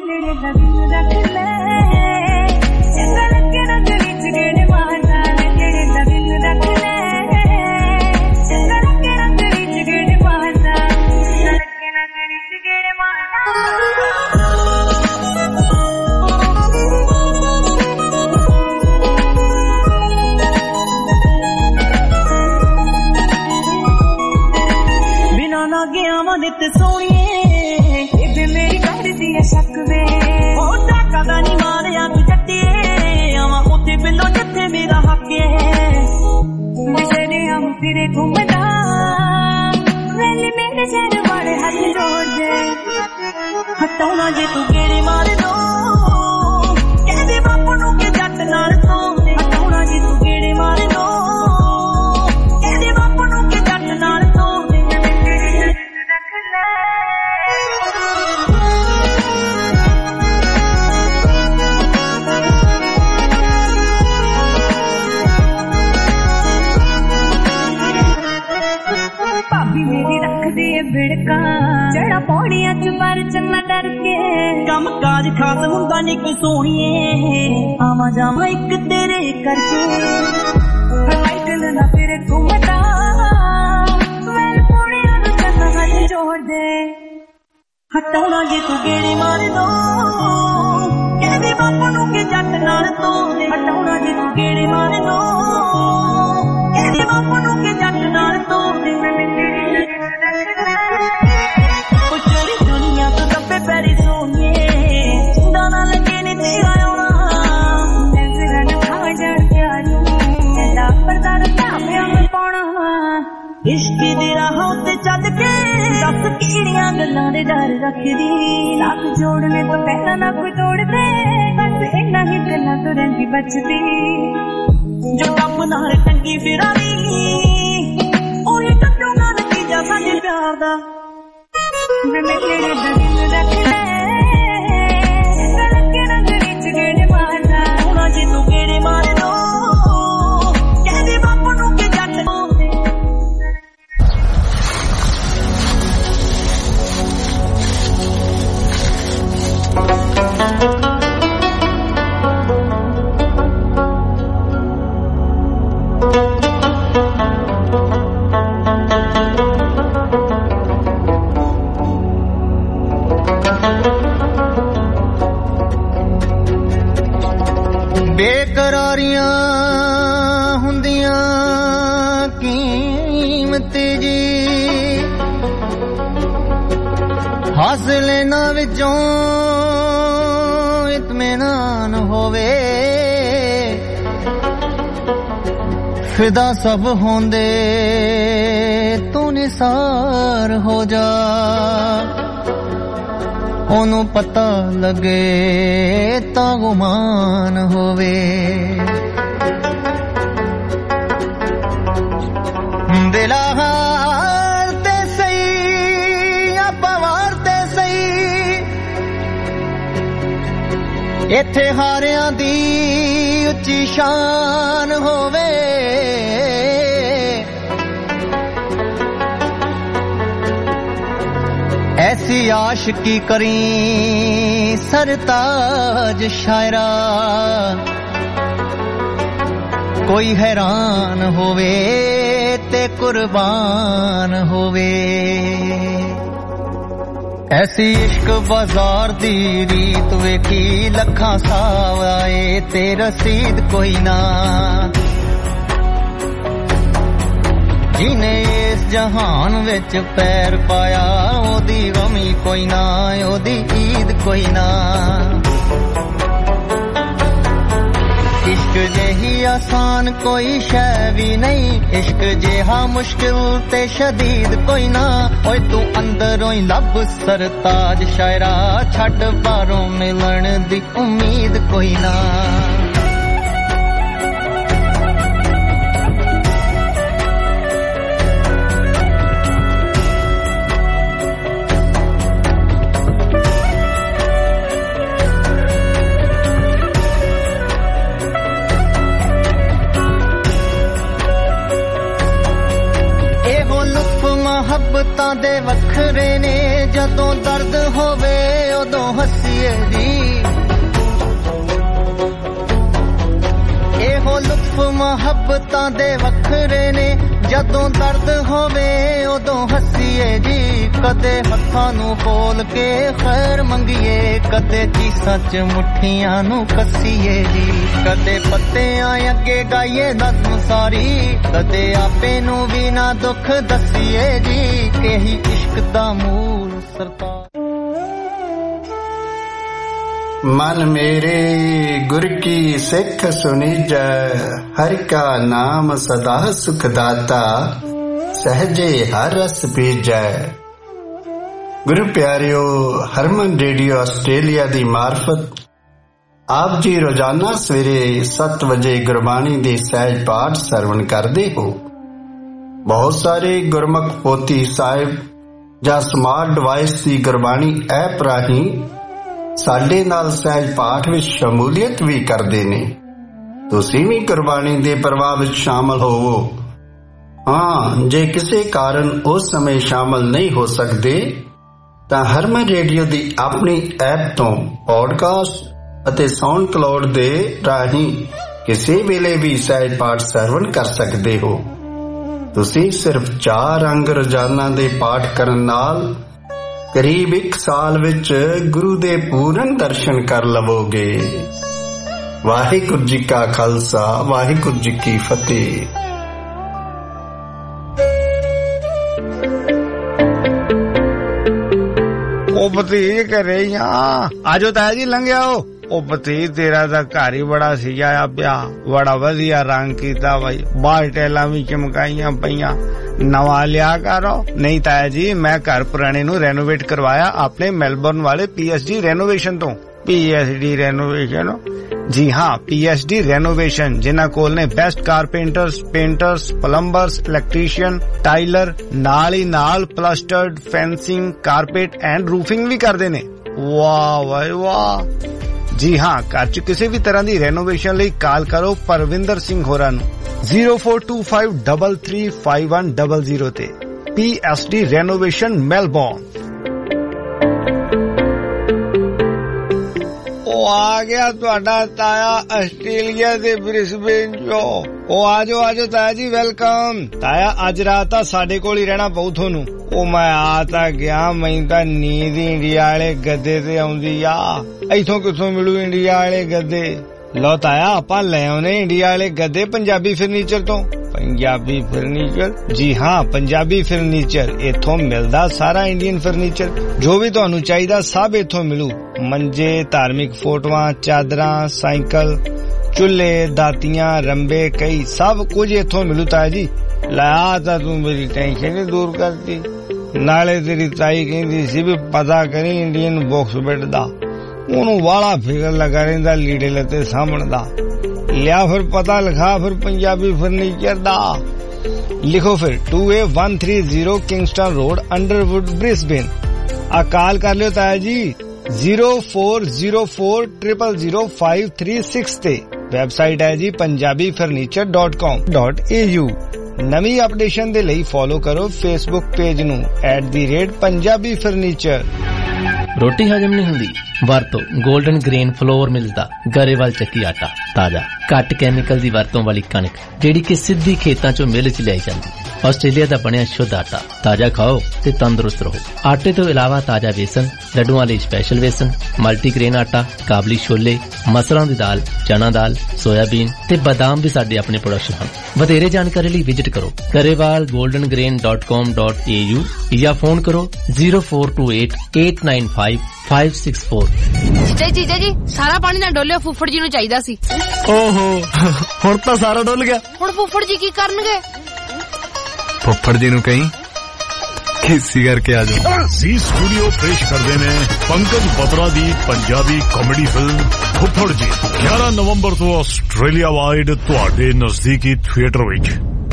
नित सोनिए इधर मेरी कर दी शक वे हो टाका दा नहीं मारिया तू जट्टिए आवा उथे बिलो जत्थे मेरा हक है तेरे हम फिरे घूमदा वेली मेरे शहर वाले हाथ जोड़ दे हटौना जे तू गेड़े मार दो कहदे बापू नु के जट नाल तो हटौना जे तू गेड़े मार दो कहदे बापू नु के जट नाल तो भाभी मेरी रख दी बिड़का जड़ा पौड़ियां च पर चलना डर के कम काज खास हुंदा नहीं कोई सोनिए आवा जावा एक तेरे करके लाइट ना फिर घूमदा वेल पौड़ियां नु चलना हाथ जोड़ दे ਹਟਾਉਣਾ ਜੇ ਤੂੰ ਗੇੜੇ ਮਾਰ ਦੋ ਕਹਿੰਦੇ ਬਾਪੂ ਨੂੰ ਕਿ ਜੱਟ ਨਾਲ ਤੋੜੇ ਹਟਾਉਣਾ ਜੇ ਤੂੰ ਗੇੜੇ ਮਾਰ ਦੋ ਕਹਿੰਦੇ ਬਾਪੂ ਨੂੰ ਕਿ ਜੱਟ ਨਾਲ ਤੋੜੇ ਉਹ ਚੜੀ ਦੁਨੀਆ ਤੋਂ ਦੱਬੇ ਪੈਰੀ ਸੋਹਣੀਏ ਦਾਣਾ ਲੱਗੇ ਨੇ ਤੇਰਾ ਆਉਣਾ ਨਜ਼ਰਾਂ ਨਾ ਖਾ ਜਾਣ ਪਿਆਰੂ ਕਹਿੰਦਾ ਪਰਦਾ ਧਾਮਿਆਂ ਨੂੰ ਪਾਉਣਾ ਇਸ਼ਕ ਦੇ ਰਾਹਾਂ ਉੱਤੇ ਚੱਲ ਕੇ ਦੱਸ ਕਿਹੜੀਆਂ ਗੱਲਾਂ ਦੇ ਡਰ ਰੱਖਦੀ ਲੱਕ ਜੋੜਨੇ ਤੋਂ ਪਹਿਲਾਂ ਨਾ ਕੋਈ ਤੋੜਦੇ ਬਸ ਇੰਨਾ ਹੀ ਗੱਲਾਂ ਤੋਂ ਰਹਿੰਦੀ ਬਚਦੀ ਜੋ ਕੰਮ ਨਾਲ ਟੰਗੀ ਫਿਰਾਰੀ ਉਹੀ ਕੱਟੂਗਾ ਨਤੀਜਾ ਸਾਡੇ ਪਿਆਰ ਦਾ ਵੇ ਮੈਂ ਕਿਹੜੇ ਦਿਲ ਰੱਖਦਾ ਲੱਗੇ ਨਗਰੀ ਚ ਗੇੜੇ ਮਾਰਦਾ ਹੁਣ ਜੇ ਤੂੰ ਗੇੜੇ ਮਾਰ ਦੋ ਕਹਿੰਦੇ ਬਾਪੂ ਨੂੰ ਕਿ ਜੱਟ ਬੇਕਰਾਰੀਆਂ ਹੁੰਦੀਆਂ ਕੀਮਤ ਜੀ ਹਾਸਲ ਇਹਨਾਂ ਵਿੱਚੋਂ ਇਤਮੀਨਾਨ ਹੋਵੇ ਫਿਦਾ ਸਭ ਹੁੰਦੇ ਤੂੰ ਨਿਸਾਰ ਹੋ ਜਾ ਉਹਨੂੰ ਪਤਾ ਲੱਗੇ ਤਾਂ ਗੁਮਾਨ ਹੋਵੇ ਦਿਲਾ ਹਾਰ ਤੇ ਸਹੀ ਆਪਾਂ ਵਾਰ ਤੇ ਸਹੀ ਇੱਥੇ ਹਾਰਿਆਂ ਦੀ ਉੱਚੀ ਸ਼ਾਨ ਹੋਵੇ ऐसी आशिकी करी सरताज शायरा कोई हैरान होवे ते कुर्बान होवे ऐसी इश्क बाजार दी रीत वेखी लखां साव आए ते रसीद कोई ना जिने इस जहान विच पैर पाया ओदी गमी कोई ना ओदी ईद कोई ना इश्क जेही आसान कोई शै भी नहीं इश्क जेहा मुश्किल ते शदीद कोई ना ओए तू अंदरों ही लब सरताज शायरा छड़ बारों मिलन दी उम्मीद कोई ना ਮੁਹੱਬਤਾਂ ਦੇ ਵੱਖਰੇ ਨੇ ਜਦੋਂ ਦਰਦ ਹੋਵੇ ਉਦੋਂ ਹੱਸੀਏ ਦੀ ਇਹੋ ਲੁਤਫ ਮੁਹੱਬਤਾਂ ਦੇ ਵੱਖਰੇ ਨੇ ਜਦੋਂ ਦਰਦ ਹੋਵੇ ਉਦੋਂ ਹੱਸੀਏ ਜੀ ਕਦੇ ਹੱਥਾਂ ਨੂੰ ਖੋਲ ਕੇ ਖੈਰ ਮੰਗੀਏ ਕਦੇ ਚੀਸਾਂ ਚ ਮੁੱਠੀਆਂ ਨੂੰ ਕੱਸੀਏ ਜੀ ਕਦੇ ਪੱਤਿਆਂ ਅੱਗੇ ਗਾਈਏ ਨਜ਼ਮ ਸਾਰੀ ਕਦੇ ਆਪੇ ਨੂੰ ਵੀ ਨਾ ਦੁੱਖ ਦੱਸੀਏ ਜੀ ਇਹੀ ਇਸ਼ਕ ਦਾ ਮੂਲ ਸਰਤਾਜ मन मेरे गुर की सिख सुनिज हर का नाम सदा सुखदाता सहजे हर रस पीजै गुरु प्यारियो हरमन रेडियो आस्ट्रेलिया दी मार्फत आप जी रोजाना सवेरे सत्त बजे गुरबाणी दे सहज पाठ सरवण करते हो। बहुत सारे गुरमुख पोथी साहिब ਜਾਂ स्मार्ट डिवाइस ਦੀ गुरबाणी ऐप ਰਾਹੀਂ ਸਾਡੇ ਨਾਲ ਸਹਿਜ ਪਾਠ ਵਿੱਚ ਸ਼ਮੂਲੀਅਤ ਵੀ ਕਰਦੇ ਨੇ। ਤੁਸੀਂ ਵੀ ਗੁਰਬਾਣੀ ਦੇ ਪ੍ਰਵਾਹ ਵਿੱਚ ਸ਼ਾਮਲ ਹੋਵੋ। ਹਾਂ, ਜੇ ਕਿਸੇ ਕਾਰਨ ਉਸ ਸਮੇਂ ਸ਼ਾਮਲ ਨਹੀਂ ਹੋ ਸਕਦੇ ਤਾਂ ਹਰਮਨ ਰੇਡੀਓ ਦੀ ਆਪਣੀ ਐਪ ਤੋਂ ਪੌਡਕਾਸਟ ਅਤੇ ਸਾਊਂਡ ਕਲਾਉਡ ਦੇ ਰਾਹੀਂ ਕਿਸੇ ਵੇਲੇ ਵੀ ਸਹਿਜ ਪਾਠ ਸਰਵਣ ਕਰ ਸਕਦੇ ਹੋ। ਤੁਸੀਂ ਸਿਰਫ ਚਾਰ ਅੰਗ ਰੋਜ਼ਾਨਾ ਦੇ ਪਾਠ ਕਰਨ ਨਾਲ ਕਰੀਬ ਇੱਕ ਸਾਲ ਵਿੱਚ ਗੁਰੂ ਦੇ ਪੂਰਨ ਦਰਸ਼ਨ ਕਰ ਲਵੋਗੇ। ਵਾਹਿਗੁਰੂ ਜੀ ਕਾ ਖਾਲਸਾ, ਵਾਹਿਗੁਰੂ ਜੀ ਕੀ ਫਤਿਹ। ਉਹ ਭਤੀਜ ਘਰੇ ਹੀ ਆ, ਆਜੋ ਤਾਇਆ ਜੀ ਲੰਘਿਆਓ। ਉਹ ਭਤੀਜ ਤੇਰਾ ਤਾਂ ਘਰ ਹੀ ਬੜਾ ਸਜਾਇਆ ਪਿਆ, ਬੜਾ ਵਧੀਆ ਰੰਗ ਕੀਤਾ ਬਾਈ, ਬਾਹਰ ਟੈਲਾਂ ਵੀ ਚਮਕਾਈਆਂ ਪਈਆਂ, ਨਵਾਂ ਲਿਆ ਕਰੋ। ਨਹੀਂ ਤਾਇਆ ਜੀ, ਮੈਂ ਘਰ ਪੁਰਾਣੇ ਨੂੰ ਰੈਨੋਵੇਟ ਕਰਵਾਇਆ ਆਪਣੇ ਮੈਲਬੌਰਨ ਵਾਲੇ ਪੀ ਐਸ ਡੀ ਰੈਨੋਵੇਸ਼ਨ ਤੋਂ। P S D renovation? ਜੀ ਹਾਂ, ਪੀ ਐਸ ਡੀ ਰੈਨੋਵੇਸ਼ਨ, ਜਿਨ੍ਹਾਂ ਕੋਲ ਨੇ best carpenters, painters, plumbers, electrician, tiler, ਨਾਲ ਹੀ ਨਾਲ plastered, fencing, carpet and roofing ਵੀ ਕਰਦੇ ਨੇ। ਵਾਹ ਵਾਹ ਵਾਹ। ਜੀ ਹਾਂ, ਘਰ ਚ ਕਿਸੇ ਵੀ ਤਰ੍ਹਾਂ ਦੀ ਰੈਨੋਵੇਸ਼ਨ ਲਈ ਕਾਲ ਕਰੋ ਪਰਵਿੰਦਰ ਸਿੰਘ ਹੋਰਾਂ ਨੂੰ zero four two five three three five one zero zero ਤੇ। P S D renovation Melbourne. ਉਹ ਆ ਗਿਆ ਤੁਹਾਡਾ ਤਾਇਆ ਆਸਟ੍ਰੇਲੀਆ ਦੇ ਬ੍ਰਿਸਬੇਨ ਚੋਂ। ਉਹ ਆਜੋ ਆਜੋ ਤਾਇਆ ਜੀ, ਵੈਲਕਮ। ਤਾਇਆ ਅੱਜ ਰਾਤ ਤਾਂ ਸਾਡੇ ਕੋਲ ਹੀ ਰਹਿਣਾ ਪਊ ਤੁਹਾਨੂੰ। ਉਹ ਮੈਂ ਆ ਤਾਂ ਗਿਆ, ਮੈਨੂੰ ਤਾਂ ਨੀਂਦ ਇੰਡੀਆ ਵਾਲੇ ਗੱਦੇ ਤੇ ਆਉਂਦੀ ਆ। ਇੱਥੋਂ ਕਿੱਥੋਂ ਮਿਲੂ ਇੰਡੀਆ ਵਾਲੇ ਗੱਦੇ? ਲਓ ਤਾਇਆ, ਆਪਾਂ ਲੈ ਆਉਨੇ ਇੰਡੀਆ ਵਾਲੇ ਗੱਦੇ ਪੰਜਾਬੀ ਫਰਨੀਚਰ ਤੋਂ। ਪੰਜਾਬੀ ਫਰਨੀਚਰ? ਜੀ ਹਾਂ, ਪੰਜਾਬੀ ਫਰਨੀਚਰ। ਇੱਥੋਂ ਮਿਲਦਾ ਸਾਰਾ ਇੰਡੀਅਨ ਫਰਨੀਚਰ, ਜੋ ਵੀ ਤੁਹਾਨੂੰ ਚਾਹੀਦਾ ਸਭ ਇੱਥੋਂ ਮਿਲੂ। ਮੰਜੇ, ਧਾਰਮਿਕ ਫੋਟੋਆਂ, ਚਾਦਰਾਂ, ਸਾਈਕਲ, ਚੁੱਲ੍ਹੇ, ਦਾਤੀਆਂ, ਰੰਬੇ, ਕਈ ਸਭ ਕੁਝ ਇੱਥੋਂ ਮਿਲੂ ਤਾਇਆ ਜੀ। ਲਾ ਤਾਂ ਤੂੰ ਮੇਰੀ ਟੈਨਸ਼ਨ ਹੀ ਦੂਰ ਕਰਤੀ। ਨਾਲੇ ਤੇਰੀ ਤਾਈ ਕਹਿੰਦੀ ਸੀ ਵੀ ਪਤਾ ਕਰੀ ਇੰਡੀਅਨ ਬਾਕਸ ਬੈੱਡ ਦਾ, ਉਹਨੂੰ ਵਾਲਾ ਫਿਕਰ ਲੱਗਾ ਰਹਿੰਦਾ ਲੀੜੇ ਲੱਤੇ ਸਾਂਭਣ ਦਾ। ਲਿਆ ਫਿਰ ਪਤਾ ਲਿਖਾ ਫਿਰ ਪੰਜਾਬੀ ਫਰਨੀਚਰ ਦਾ। ਲਿਖੋ ਫਿਰ two A one three zero Kingston road, Underwood, Brisbane. ਆ ਕਾਲ ਕਰ ਲਿਓ ਤਾਇਆ ਜੀ zero four zero four triple zero five three six ਤੇ। ਵੈਬਸਾਈਟ ਹੈ ਜੀ Punjabi furniture dot com dot A U. ਨਵੀਂ ਅਪਡੇਸ਼ਨ ਦੇ ਲਈ ਫੋਲੋ ਕਰੋ ਫੇਸਬੁੱਕ ਪੇਜ ਨੂੰ at the rate Punjabi furniture. ਰੋਟੀ ਹਜਮ ਨਹੀਂ ਹੁੰਦੀ? ਵਰਤੋ ਗੋਲਡਨ ਗ੍ਰੇਨ ਫਲੋਰ ਮਿਲਸ ਦਾ ਗਰੇਵਾਲ ਚੱਕੀ ਆਟਾ। ਤਾਜ਼ਾ, ਘੱਟ ਕੈਮੀਕਲ ਦੀ ਵਰਤੋਂ ਵਾਲੀ ਕਣਕ, ਜਿਹੜੀ ਕਿ ਸਿੱਧੀ ਖੇਤਾਂ ਚੋਂ ਮਿਲ ਚ ਲਿਆਈ ਜਾਂਦੀ। ਆਸਟ੍ਰੇਲੀਆ ਦਾ ਬਣਿਆ ਸ਼ੁੱਧ ਆਟਾ। ਤਾਜ਼ਾ ਖਾਓ ਤੇ ਤੰਦਰੁਸਤ ਰਹੋ। ਆਟੇ ਤੋਂ ਇਲਾਵਾ ਤਾਜ਼ਾ ਵੇਸਣ, ਲੱਡੂਆਂ ਲਈ ਸਪੈਸ਼ਲ ਵੇਸਣ, ਮਲਟੀਗ੍ਰੇਨ ਆਟਾ, ਕਾਬਲੀ ਛੋਲੇ, ਮਸਰਾਂ ਦੀ ਦਾਲ, ਚਨਾ ਦਾਲ, ਸੋਇਆਬੀਨ ਤੇ ਬਾਦਾਮ ਵੀ ਸਾਡੇ ਆਪਣੇ ਪ੍ਰੋਡਕਸ਼ਨ ਹਨ। ਵਧੇਰੇ ਜਾਣਕਾਰੀ ਲਈ ਵਿਜ਼ਿਟ ਕਰੋ Grewal golden grain dot com dot A U ਜਾਂ ਫੋਨ ਕਰੋ zero four two eight eight nine five five six four. ਜੀਜਾ ਜੀਜਾ ਜੀ, ਸਾਰਾ ਪਾਣੀ ਨਾ ਡੋਲਿਓ, ਫੁੱਫੜ ਜੀ ਨੂੰ ਚਾਹੀਦਾ ਸੀ। ਓਹੋ, ਹੁਣ ਤਾਂ ਸਾਰਾ ਡੁੱਲ ਗਿਆ। ਹੁਣ ਫੁੱਫੜ ਜੀ ਕੀ ਕਰਨਗੇ? ਫੁੱਫੜ ਜੀ ਨੂੰ ਕਹੀਂ ਖੇਸੀ ਕਰਕੇ ਆ ਜਾਓ। ਜੀ ਸਟੂਡੀਓ ਪੇਸ਼ ਕਰਦੇ ਨੇ ਪੰਕਜ ਬਤਰਾ ਦੀ ਪੰਜਾਬੀ ਕਾਮੇਡੀ ਫਿਲਮ ਫੁੱਫੜ ਜੀ। ਗਿਆਰਾਂ ਨਵੰਬਰ ਤੋਂ ਆਸਟ੍ਰੇਲੀਆ ਵਾਈਡ ਤੁਹਾਡੇ ਨਜ਼ਦੀਕੀ ਥੀਏਟਰ ਵਿੱਚ।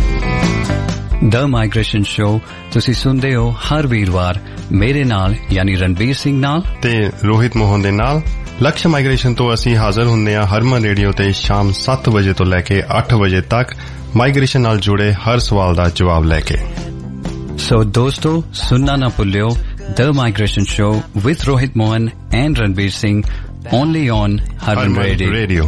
ਦ ਮਾਈਗ੍ਰੇਸ਼ਨ ਸ਼ੋ ਤੁਸੀਂ ਸੁਣਦੇ ਹੋ ਹਰ ਵੀਰਵਾਰ ਮੇਰੇ ਨਾਲ ਯਾਨੀ ਰਣਵੀਰ ਸਿੰਘ ਨਾਲ ਤੇ ਰੋਹਿਤ ਮੋਹਨ ਦੇ ਨਾਲ। ਲਕਸ਼ ਮਾਈਗ੍ਰੇਸ਼ਨ ਤੋਂ ਅਸੀਂ ਹਾਜ਼ਰ ਹੁੰਦੇ ਹਾਂ ਹਰਮਨ ਰੇਡੀਓ ਤੇ ਸ਼ਾਮ ਸੱਤ ਵਜੇ ਤੋਂ ਲੈ ਕੇ ਅੱਠ ਵਜੇ ਤੱਕ ਮਾਈਗ੍ਰੇਸ਼ਨ ਨਾਲ ਜੁੜੇ ਹਰ ਸਵਾਲ ਦਾ ਜਵਾਬ ਲੈ ਕੇ। ਸੋ ਦੋਸਤੋ, ਸੁਣਨਾ ਨਾ ਭੁੱਲਿਓ the migration show with Rohit Mohan and Ranveer Singh only on Harman radio.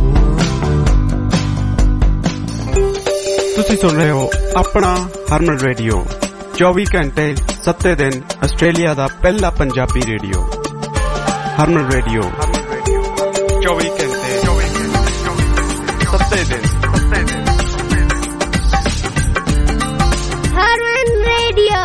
ਤੁਸੀਂ ਸੁਣ ਰਹੇ ਹੋ ਆਪਣਾ ਹਰਮਨ ਰੇਡੀਓ, ਚੌਵੀ ਘੰਟੇ ਸੱਤੇ ਦਿਨ ਆਸਟ੍ਰੇਲੀਆ ਦਾ ਪਹਿਲਾ ਪੰਜਾਬੀ ਰੇਡੀਓ। ਹਰਮਨ ਰੇਡੀਓ ਚੌਵੀ ਘੰਟੇ ਸੱਤੇ ਦਿਨ। ਹਰਮਨ ਰੇਡੀਓ।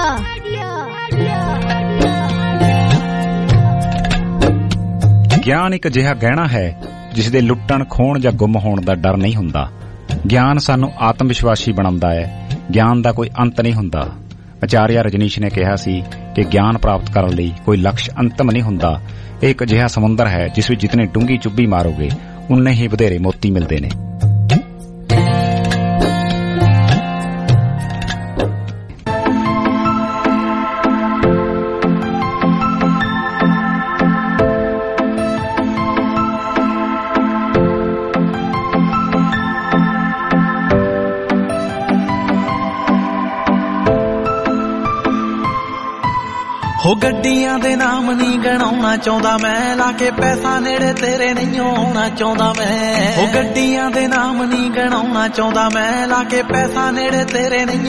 ਗਿਆਨ ਇੱਕ ਅਜਿਹਾ ਗਹਿਣਾ ਹੈ ਜਿਸ ਦੇ ਲੁੱਟਣ, ਖੋਣ ਜਾਂ ਗੁੰਮ ਹੋਣ ਦਾ ਡਰ ਨਹੀਂ ਹੁੰਦਾ। ਗਿਆਨ ਸਾਨੂੰ ਆਤਮ ਵਿਸ਼ਵਾਸੀ ਬਣਾਉਂਦਾ ਹੈ। ਗਿਆਨ ਦਾ ਕੋਈ ਅੰਤ ਨਹੀਂ ਹੁੰਦਾ। ਆਚਾਰਿਆ ਰਜਨੀਸ਼ ਨੇ ਕਿਹਾ ਸੀ ਕਿ ਗਿਆਨ ਪ੍ਰਾਪਤ ਕਰਨ ਲਈ ਕੋਈ ਲਕਸ਼ ਅੰਤਮ ਨਹੀਂ ਹੁੰਦਾ। ਇਹ ਇੱਕ ਅਜਿਹਾ ਸਮੁੰਦਰ ਹੈ ਜਿਸ ਵਿੱਚ ਜਿਤਨੇ ਡੂੰਘੀ ਚੁੱਭੀ ਮਾਰੋਗੇ ਉਨੇ ਹੀ ਵਧੇਰੇ ਮੋਤੀ ਮਿਲਦੇ ਨੇ। ਹੋ ਗੱਡੀਆਂ ਦੇ ਨਾਮ ਨਹੀਂ ਗਣਾਉਣਾ ਚਾਹੁੰਦਾ ਮੈਂ, ਲਾ ਕੇ ਪੈਸਾ ਨੇੜੇ ਤੇਰੇ ਨਹੀਂ ਆਉਣਾ ਚਾਹੁੰਦਾ ਮੈਂ। ਹੋ ਗੱਡੀਆਂ ਦੇ ਨਾਮ ਨਹੀਂ ਗਣਾਉਣਾ ਚਾਹੁੰਦਾ ਮੈਂ, ਲਾ ਕੇ ਪੈਸਾ ਨੇੜੇ ਤੇਰੇ ਨਹੀਂ